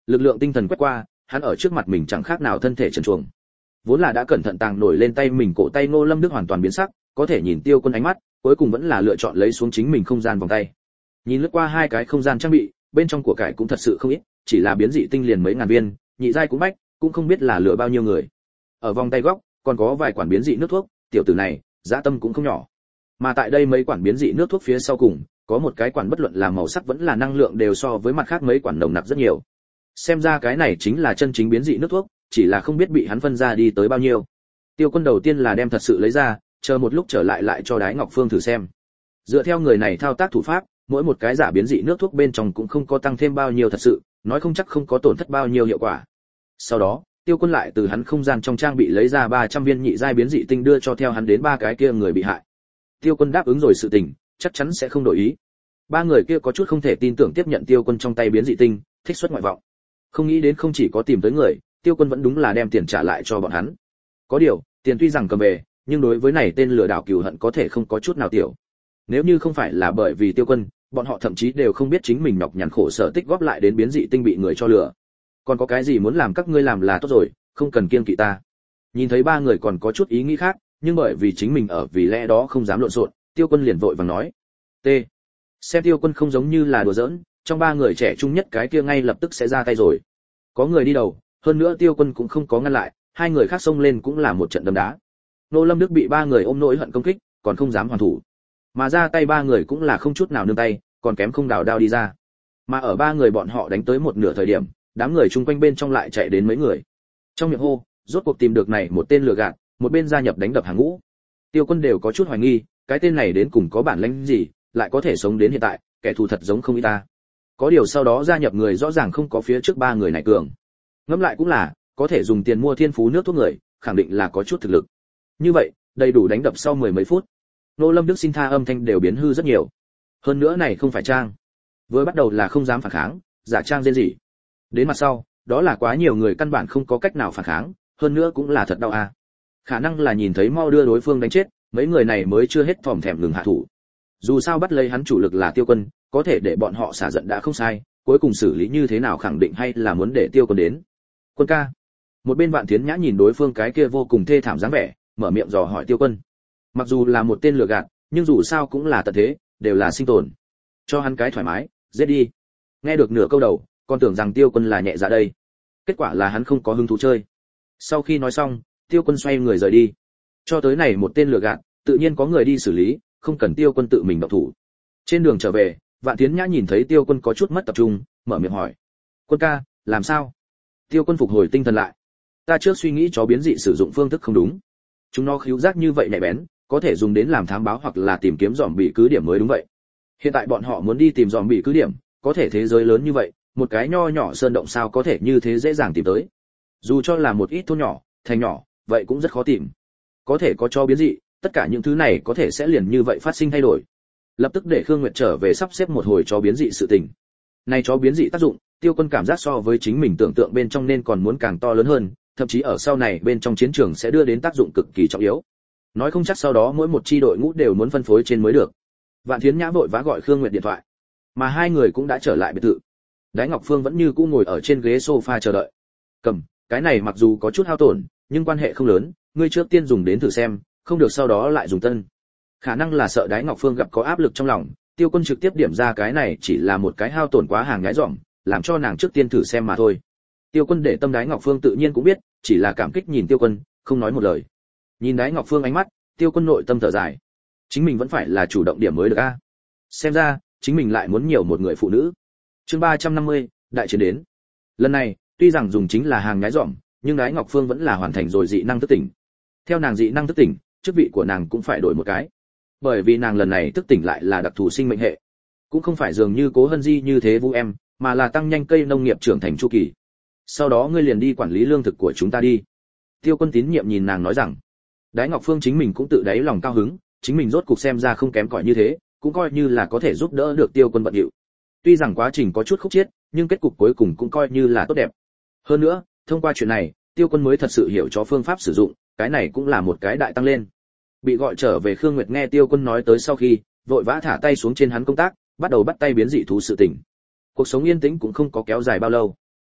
Lực lượng tinh thần quét qua, hắn ở trước mặt mình chẳng khác nào thân thể trần truồng. Vốn là đã cẩn thận tàng nổi lên tay mình cổ tay Ngô Lâm Đức hoàn toàn biến sắc, có thể nhìn Tiêu Quân ánh mắt, cuối cùng vẫn là lựa chọn lấy xuống chính mình không gian vòng tay. Nhìn lướt qua hai cái không gian trang bị, bên trong của cải cũng thật sự không ít, chỉ là biến dị tinh liền mấy ngàn viên, nhị giai cũng bách, cũng không biết là lựa bao nhiêu người. Ở vòng tay góc, còn có vài quản biến dị nước thuốc, tiểu tử này, dã tâm cũng không nhỏ. Mà tại đây mấy quản biến dị nước thuốc phía sau cùng, có một cái quản bất luận là màu sắc vẫn là năng lượng đều so với mặt khác mấy quản nồng nặc rất nhiều. Xem ra cái này chính là chân chính biến dị nước thuốc, chỉ là không biết bị hắn phân ra đi tới bao nhiêu. Tiêu Quân đầu tiên là đem thật sự lấy ra, chờ một lúc trở lại lại cho Đái Ngọc Phương thử xem. Dựa theo người này thao tác thủ pháp, mỗi một cái giả biến dị nước thuốc bên trong cũng không có tăng thêm bao nhiêu thật sự, nói không chắc không có tổn thất bao nhiêu hiệu quả. Sau đó, Tiêu Quân lại từ hắn không gian trong trang bị lấy ra ba trăm viên nhị giai biến dị tinh đưa cho theo hắn đến ba cái kia người bị hại. Tiêu Quân đáp ứng rồi sự tình, chắc chắn sẽ không đổi ý. Ba người kia có chút không thể tin tưởng tiếp nhận Tiêu Quân trong tay biến dị tinh, thích xuất ngoại vọng. Không nghĩ đến không chỉ có tìm tới người, Tiêu Quân vẫn đúng là đem tiền trả lại cho bọn hắn. Có điều, tiền tuy rằng cầm về, nhưng đối với này tên lừa đảo cừu hận có thể không có chút nào tiểu. Nếu như không phải là bởi vì Tiêu Quân, bọn họ thậm chí đều không biết chính mình nhọc nhằn khổ sở tích góp lại đến biến dị tinh bị người cho lừa. Còn có cái gì muốn làm các ngươi làm là tốt rồi, không cần kiêng kỵ ta. Nhìn thấy ba người còn có chút ý nghĩ khác, nhưng bởi vì chính mình ở vì lẽ đó không dám lộn xộn, Tiêu Quân liền vội vàng nói: "T." Xem Tiêu Quân không giống như là đùa giỡn, trong ba người trẻ trung nhất cái kia ngay lập tức sẽ ra tay rồi. Có người đi đầu, hơn nữa Tiêu Quân cũng không có ngăn lại, hai người khác xông lên cũng là một trận đấm đá. Nô Lâm Đức bị ba người ôm nỗi hận công kích, còn không dám hoàn thủ. Mà ra tay ba người cũng là không chút nào nương tay, còn kém không đào đao đi ra. Mà ở ba người bọn họ đánh tới một nửa thời điểm, đám người chung quanh bên trong lại chạy đến mấy người. Trong miệng hô, rốt cuộc tìm được này một tên lừa gạt, một bên gia nhập đánh đập hàng ngũ. Tiêu Quân đều có chút hoài nghi, cái tên này đến cùng có bản lĩnh gì, lại có thể sống đến hiện tại, kẻ thù thật giống không ít ta. Có điều sau đó gia nhập người rõ ràng không có phía trước ba người này cường. Ngẫm lại cũng là, có thể dùng tiền mua thiên phú nước thuốc người, khẳng định là có chút thực lực. Như vậy, đầy đủ đánh đập sau mười mấy phút. Nô Lâm Đức xin tha âm thanh đều biến hư rất nhiều. Hơn nữa này không phải trang. Vừa bắt đầu là không dám phản kháng, giả trang rên rỉ. Đến mặt sau, đó là quá nhiều người căn bản không có cách nào phản kháng, hơn nữa cũng là thật đau à. Khả năng là nhìn thấy mau đưa đối phương đánh chết, mấy người này mới chưa hết thòm thèm ngừng hạ thủ. Dù sao bắt lấy hắn chủ lực là Tiêu Quân, có thể để bọn họ xả giận đã không sai, cuối cùng xử lý như thế nào khẳng định hay là muốn để Tiêu Quân đến. Quân ca. Một bên Vạn Thiến Nhã nhìn đối phương cái kia vô cùng thê thảm dáng vẻ, mở miệng dò hỏi Tiêu Quân. Mặc dù là một tên lừa gạt, nhưng dù sao cũng là tận thế, đều là sinh tồn. Cho hắn cái thoải mái, giết đi. Nghe được nửa câu đầu, còn tưởng rằng Tiêu Quân là nhẹ dạ đây. Kết quả là hắn không có hứng thú chơi. Sau khi nói xong, Tiêu Quân xoay người rời đi. Cho tới này một tên lừa gạt, tự nhiên có người đi xử lý, không cần Tiêu Quân tự mình động thủ. Trên đường trở về, Vạn Thiến Nhã nhìn thấy Tiêu Quân có chút mất tập trung, mở miệng hỏi: "Quân ca, làm sao?" Tiêu Quân phục hồi tinh thần lại. "Ta trước suy nghĩ chó biến dị sử dụng phương thức không đúng. Chúng nó khứu giác như vậy nhạy bén, có thể dùng đến làm thám báo hoặc là tìm kiếm dòm bị cứ điểm mới đúng vậy. Hiện tại bọn họ muốn đi tìm dòm bị cứ điểm, có thể thế giới lớn như vậy, một cái nho nhỏ sơn động sao có thể như thế dễ dàng tìm tới. Dù cho là một ít thôn nhỏ, thành nhỏ, vậy cũng rất khó tìm. Có thể có chó biến dị, tất cả những thứ này có thể sẽ liền như vậy phát sinh thay đổi." Lập tức để Khương Nguyệt trở về sắp xếp một hồi chó biến dị sự tình. Này chó biến dị tác dụng, Tiêu Quân cảm giác so với chính mình tưởng tượng bên trong nên còn muốn càng to lớn hơn, thậm chí ở sau này bên trong chiến trường sẽ đưa đến tác dụng cực kỳ trọng yếu. Nói không chắc sau đó mỗi một chi đội ngũ đều muốn phân phối trên mới được. Vạn Thiến Nhã vội vã gọi Khương Nguyệt điện thoại, mà hai người cũng đã trở lại biệt thự. Đái Ngọc Phương vẫn như cũ ngồi ở trên ghế sofa chờ đợi. "Cầm, cái này mặc dù có chút hao tổn, nhưng quan hệ không lớn, ngươi trước tiên dùng đến thử xem, không được sau đó lại dùng tân." Khả năng là sợ Đái Ngọc Phương gặp có áp lực trong lòng, Tiêu Quân trực tiếp điểm ra cái này chỉ là một cái hao tổn quá hàng nhái dỏm, làm cho nàng trước tiên thử xem mà thôi. Tiêu Quân để tâm Đái Ngọc Phương tự nhiên cũng biết, chỉ là cảm kích nhìn Tiêu Quân, không nói một lời. Nhìn Đái Ngọc Phương ánh mắt, Tiêu Quân nội tâm thở dài. Chính mình vẫn phải là chủ động điểm mới được a. Xem ra, chính mình lại muốn nhiều một người phụ nữ. Chương ba trăm năm mươi, đại chiến đến. Lần này, tuy rằng dùng chính là hàng nhái dỏm, nhưng Đái Ngọc Phương vẫn là hoàn thành rồi dị năng thức tỉnh. Theo nàng dị năng thức tỉnh, chức vị của nàng cũng phải đổi một cái. Bởi vì nàng lần này thức tỉnh lại là đặc thù sinh mệnh hệ, cũng không phải dường như Cố Hân Di như thế vũ em, mà là tăng nhanh cây nông nghiệp trưởng thành chu kỳ. Sau đó ngươi liền đi quản lý lương thực của chúng ta đi. Tiêu Quân tín nhiệm nhìn nàng nói rằng. Đái Ngọc Phương chính mình cũng tự đáy lòng cao hứng, chính mình rốt cục xem ra không kém cỏi như thế, cũng coi như là có thể giúp đỡ được Tiêu Quân bận rộn. Tuy rằng quá trình có chút khúc chiết, nhưng kết cục cuối cùng cũng coi như là tốt đẹp. Hơn nữa, thông qua chuyện này, Tiêu Quân mới thật sự hiểu cho phương pháp sử dụng, cái này cũng là một cái đại tăng lên. Bị gọi trở về Khương Nguyệt nghe Tiêu Quân nói tới sau khi, vội vã thả tay xuống trên hắn công tác, bắt đầu bắt tay biến dị thú sự tình. Cuộc sống yên tĩnh cũng không có kéo dài bao lâu.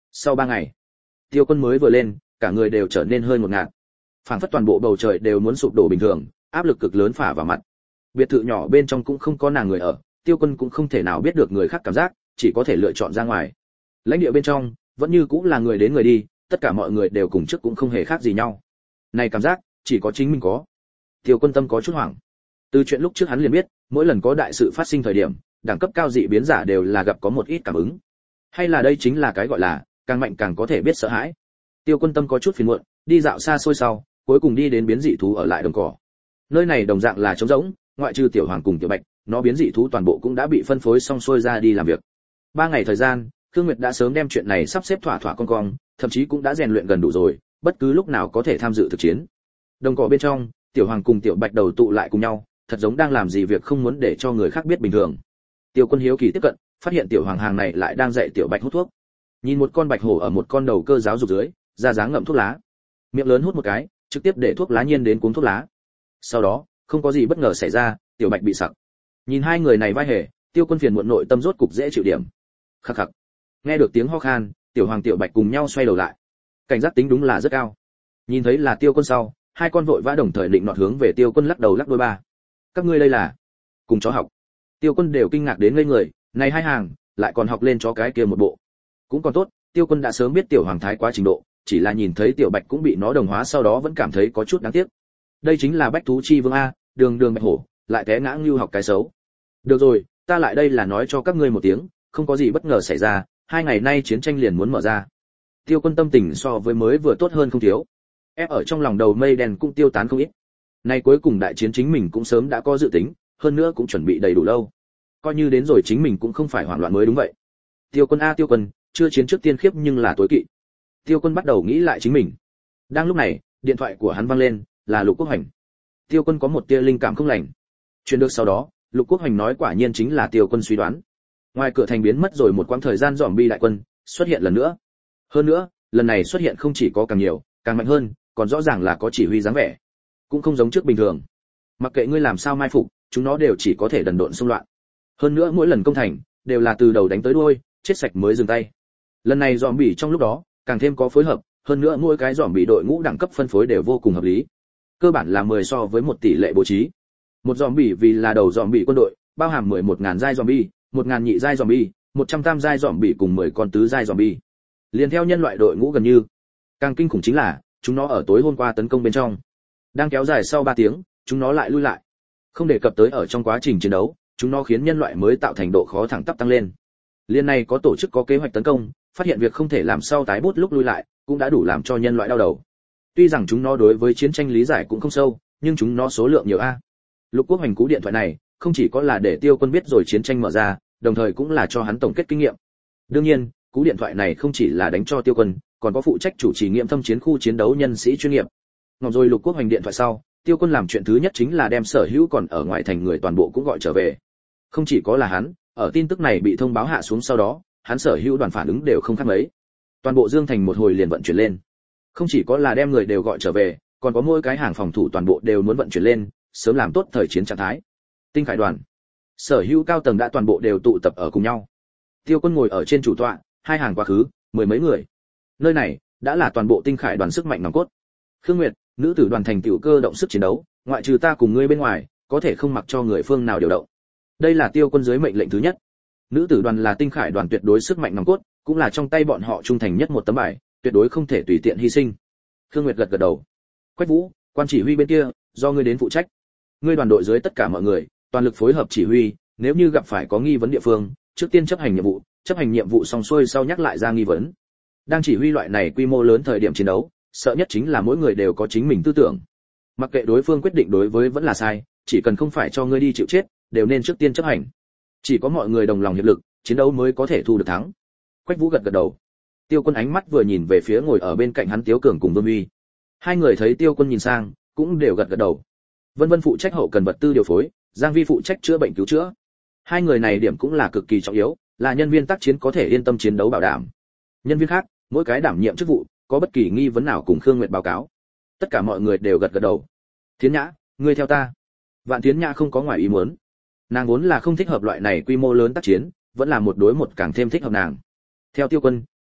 Sau ba ngày, Tiêu Quân mới vừa lên, cả người đều trở nên hơi ngột ngạt. Phảng phất toàn bộ bầu trời đều muốn sụp đổ bình thường, áp lực cực lớn phả vào mặt. Biệt thự nhỏ bên trong cũng không có nàng người ở, Tiêu Quân cũng không thể nào biết được người khác cảm giác, chỉ có thể lựa chọn ra ngoài. Lãnh địa bên trong vẫn như cũng là người đến người đi, tất cả mọi người đều cùng trước cũng không hề khác gì nhau. Này cảm giác chỉ có chính mình có. Tiêu Quân tâm có chút hoảng. Từ chuyện lúc trước hắn liền biết, mỗi lần có đại sự phát sinh thời điểm, đẳng cấp cao dị biến giả đều là gặp có một ít cảm ứng. Hay là đây chính là cái gọi là càng mạnh càng có thể biết sợ hãi. Tiêu Quân tâm có chút phiền muộn, đi dạo xa xôi sau, cuối cùng đi đến biến dị thú ở lại đồng cỏ. Nơi này đồng dạng là trống rỗng, ngoại trừ Tiểu Hoàng cùng Tiểu Bạch, nó biến dị thú toàn bộ cũng đã bị phân phối xong xuôi ra đi làm việc. Ba ngày thời gian, Khương Nguyệt đã sớm đem chuyện này sắp xếp thỏa thỏa con cong, thậm chí cũng đã rèn luyện gần đủ rồi, bất cứ lúc nào có thể tham dự thực chiến. Đồng cỏ bên trong, Tiểu Hoàng cùng Tiểu Bạch đầu tụ lại cùng nhau, thật giống đang làm gì việc không muốn để cho người khác biết bình thường. Tiêu Quân hiếu kỳ tiếp cận, phát hiện Tiểu Hoàng hàng này lại đang dạy Tiểu Bạch hút thuốc. Nhìn một con bạch hổ ở một con đầu cơ giáo dục dưới, ra dáng ngậm thuốc lá, miệng lớn hút một cái, trực tiếp để thuốc lá nhiên đến cuốn thuốc lá. Sau đó, không có gì bất ngờ xảy ra, Tiểu Bạch bị sặc. Nhìn hai người này vai hề, Tiêu Quân phiền muộn nội tâm rốt cục dễ chịu điểm. Khắc khắc. Nghe được tiếng ho khan, Tiểu Hoàng Tiểu Bạch cùng nhau xoay đầu lại. Cảnh giác tính đúng là rất cao. Nhìn thấy là Tiêu Quân sau, hai con vội vã đồng thời định nọt hướng về Tiêu Quân lắc đầu lắc đôi ba. Các ngươi đây là cùng chó học? Tiêu Quân đều kinh ngạc đến ngây người, này hai hàng, lại còn học lên chó cái kia một bộ. Cũng còn tốt, Tiêu Quân đã sớm biết Tiểu Hoàng thái quá trình độ, chỉ là nhìn thấy Tiểu Bạch cũng bị nó đồng hóa sau đó vẫn cảm thấy có chút đáng tiếc. Đây chính là bách thú chi vương a, đường đường bạch hổ, lại té ngã lưu học cái xấu. Được rồi, ta lại đây là nói cho các ngươi một tiếng, không có gì bất ngờ xảy ra, hai ngày nay chiến tranh liền muốn mở ra. Tiêu Quân tâm tình so với mới vừa tốt hơn không thiếu. Ép ở trong lòng đầu mây đen cũng tiêu tán không ít. Nay cuối cùng đại chiến chính mình cũng sớm đã có dự tính, hơn nữa cũng chuẩn bị đầy đủ lâu. Coi như đến rồi chính mình cũng không phải hoảng loạn mới đúng vậy. Tiêu Quân a Tiêu Quân, chưa chiến trước tiên khiếp nhưng là tối kỵ. Tiêu Quân bắt đầu nghĩ lại chính mình. Đang lúc này, điện thoại của hắn vang lên, là Lục Quốc Hoành. Tiêu Quân có một tia linh cảm không lành. Truyền được sau đó, Lục Quốc Hoành nói quả nhiên chính là Tiêu Quân suy đoán. Ngoài cửa thành biến mất rồi một quãng thời gian zombie đại quân xuất hiện lần nữa. Hơn nữa, lần này xuất hiện không chỉ có càng nhiều, càng mạnh hơn, còn rõ ràng là có chỉ huy dáng vẻ. Cũng không giống trước bình thường. Mặc kệ ngươi làm sao mai phục, chúng nó đều chỉ có thể đần độn xung loạn. Hơn nữa mỗi lần công thành đều là từ đầu đánh tới đuôi, chết sạch mới dừng tay. Lần này zombie trong lúc đó càng thêm có phối hợp, hơn nữa mỗi cái zombie đội ngũ đẳng cấp phân phối đều vô cùng hợp lý. Cơ bản là mười so với một tỷ lệ bố trí. Một zombie vì là đầu zombie quân đội, bao hàm mười một nghìn giai zombie, một nghìn nhị giai zombie, một trăm tam giai zombie cùng mười con tứ giai zombie. Liên theo nhân loại đội ngũ gần như. Càng kinh khủng chính là, chúng nó ở tối hôm qua tấn công bên trong. Đang kéo dài sau ba tiếng, chúng nó lại lui lại. Không đề cập tới ở trong quá trình chiến đấu, chúng nó khiến nhân loại mới tạo thành độ khó thẳng tắp tăng lên. Liên này có tổ chức có kế hoạch tấn công, phát hiện việc không thể làm sau tái bút lúc lui lại, cũng đã đủ làm cho nhân loại đau đầu. Tuy rằng chúng nó đối với chiến tranh lý giải cũng không sâu, nhưng chúng nó số lượng nhiều a. Lục Quốc Hoành cú điện thoại này, không chỉ có là để Tiêu Quân biết rồi chiến tranh mở ra, đồng thời cũng là cho hắn tổng kết kinh nghiệm. Đương nhiên, cú điện thoại này không chỉ là đánh cho Tiêu Quân, còn có phụ trách chủ trì nghiệm thâm chiến khu chiến đấu nhân sĩ chuyên nghiệp. Ngọc rồi Lục Quốc Hoành điện thoại sau, Tiêu Quân làm chuyện thứ nhất chính là đem sở hữu còn ở ngoài thành người toàn bộ cũng gọi trở về. Không chỉ có là hắn, ở tin tức này bị thông báo hạ xuống sau đó, hắn sở hữu đoàn phản ứng đều không khác mấy. Toàn bộ Dương Thành một hồi liền vận chuyển lên. Không chỉ có là đem người đều gọi trở về, còn có mỗi cái hàng phòng thủ toàn bộ đều muốn vận chuyển lên, sớm làm tốt thời chiến trạng thái. Tinh Khải đoàn, sở hữu cao tầng đã toàn bộ đều tụ tập ở cùng nhau. Tiêu Quân ngồi ở trên chủ tọa, hai hàng quá khứ, mười mấy người. Nơi này đã là toàn bộ Tinh Khải đoàn sức mạnh nòng cốt. Khương Nguyệt, nữ tử đoàn thành tựu cơ động sức chiến đấu, ngoại trừ ta cùng ngươi bên ngoài, có thể không mặc cho người phương nào điều động. Đây là Tiêu Quân dưới mệnh lệnh thứ nhất. Nữ tử đoàn là Tinh Khải đoàn tuyệt đối sức mạnh nòng cốt, cũng là trong tay bọn họ trung thành nhất một tấm bài, tuyệt đối không thể tùy tiện hy sinh. Khương Nguyệt gật gật đầu. Quách Vũ, quan chỉ huy bên kia, do ngươi đến phụ trách. Ngươi đoàn đội dưới tất cả mọi người, toàn lực phối hợp chỉ huy, nếu như gặp phải có nghi vấn địa phương, trước tiên chấp hành nhiệm vụ, chấp hành nhiệm vụ xong xuôi sau nhắc lại ra nghi vấn. Đang chỉ huy loại này quy mô lớn thời điểm chiến đấu, sợ nhất chính là mỗi người đều có chính mình tư tưởng. Mặc kệ đối phương quyết định đối với vẫn là sai, chỉ cần không phải cho ngươi đi chịu chết, đều nên trước tiên chấp hành. Chỉ có mọi người đồng lòng hiệp lực, chiến đấu mới có thể thu được thắng. Quách Vũ gật gật đầu. Tiêu Quân ánh mắt vừa nhìn về phía ngồi ở bên cạnh hắn Tiếu Cường cùng Vương Uy. Hai người thấy Tiêu Quân nhìn sang, cũng đều gật gật đầu. Vân Vân phụ trách hậu cần vật tư điều phối, Giang Vi phụ trách chữa bệnh cứu chữa. Hai người này điểm cũng là cực kỳ trọng yếu, là nhân viên tác chiến có thể yên tâm chiến đấu bảo đảm. Nhân viên khác, mỗi cái đảm nhiệm chức vụ, có bất kỳ nghi vấn nào cùng Khương Nguyệt báo cáo. Tất cả mọi người đều gật gật đầu. Thiến Nhã, ngươi theo ta. Vạn Thiến Nhã không có ngoài ý muốn. Nàng vốn là không thích hợp loại này quy mô lớn tác chiến, vẫn là một đối một càng thêm thích hợp nàng. Theo Tiêu Quân,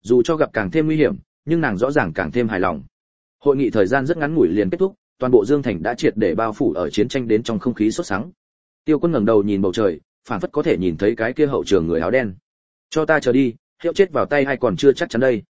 dù cho gặp càng thêm nguy hiểm, nhưng nàng rõ ràng càng thêm hài lòng. Hội nghị thời gian rất ngắn ngủi liền kết thúc, toàn bộ Dương Thành đã triệt để bao phủ ở chiến tranh đến trong không khí sốt sắng. Tiêu Quân ngẩng đầu nhìn bầu trời, phảng phất có thể nhìn thấy cái kia hậu trường người áo đen. Cho ta chờ đi, hiệu chết vào tay hay còn chưa chắc chắn đây.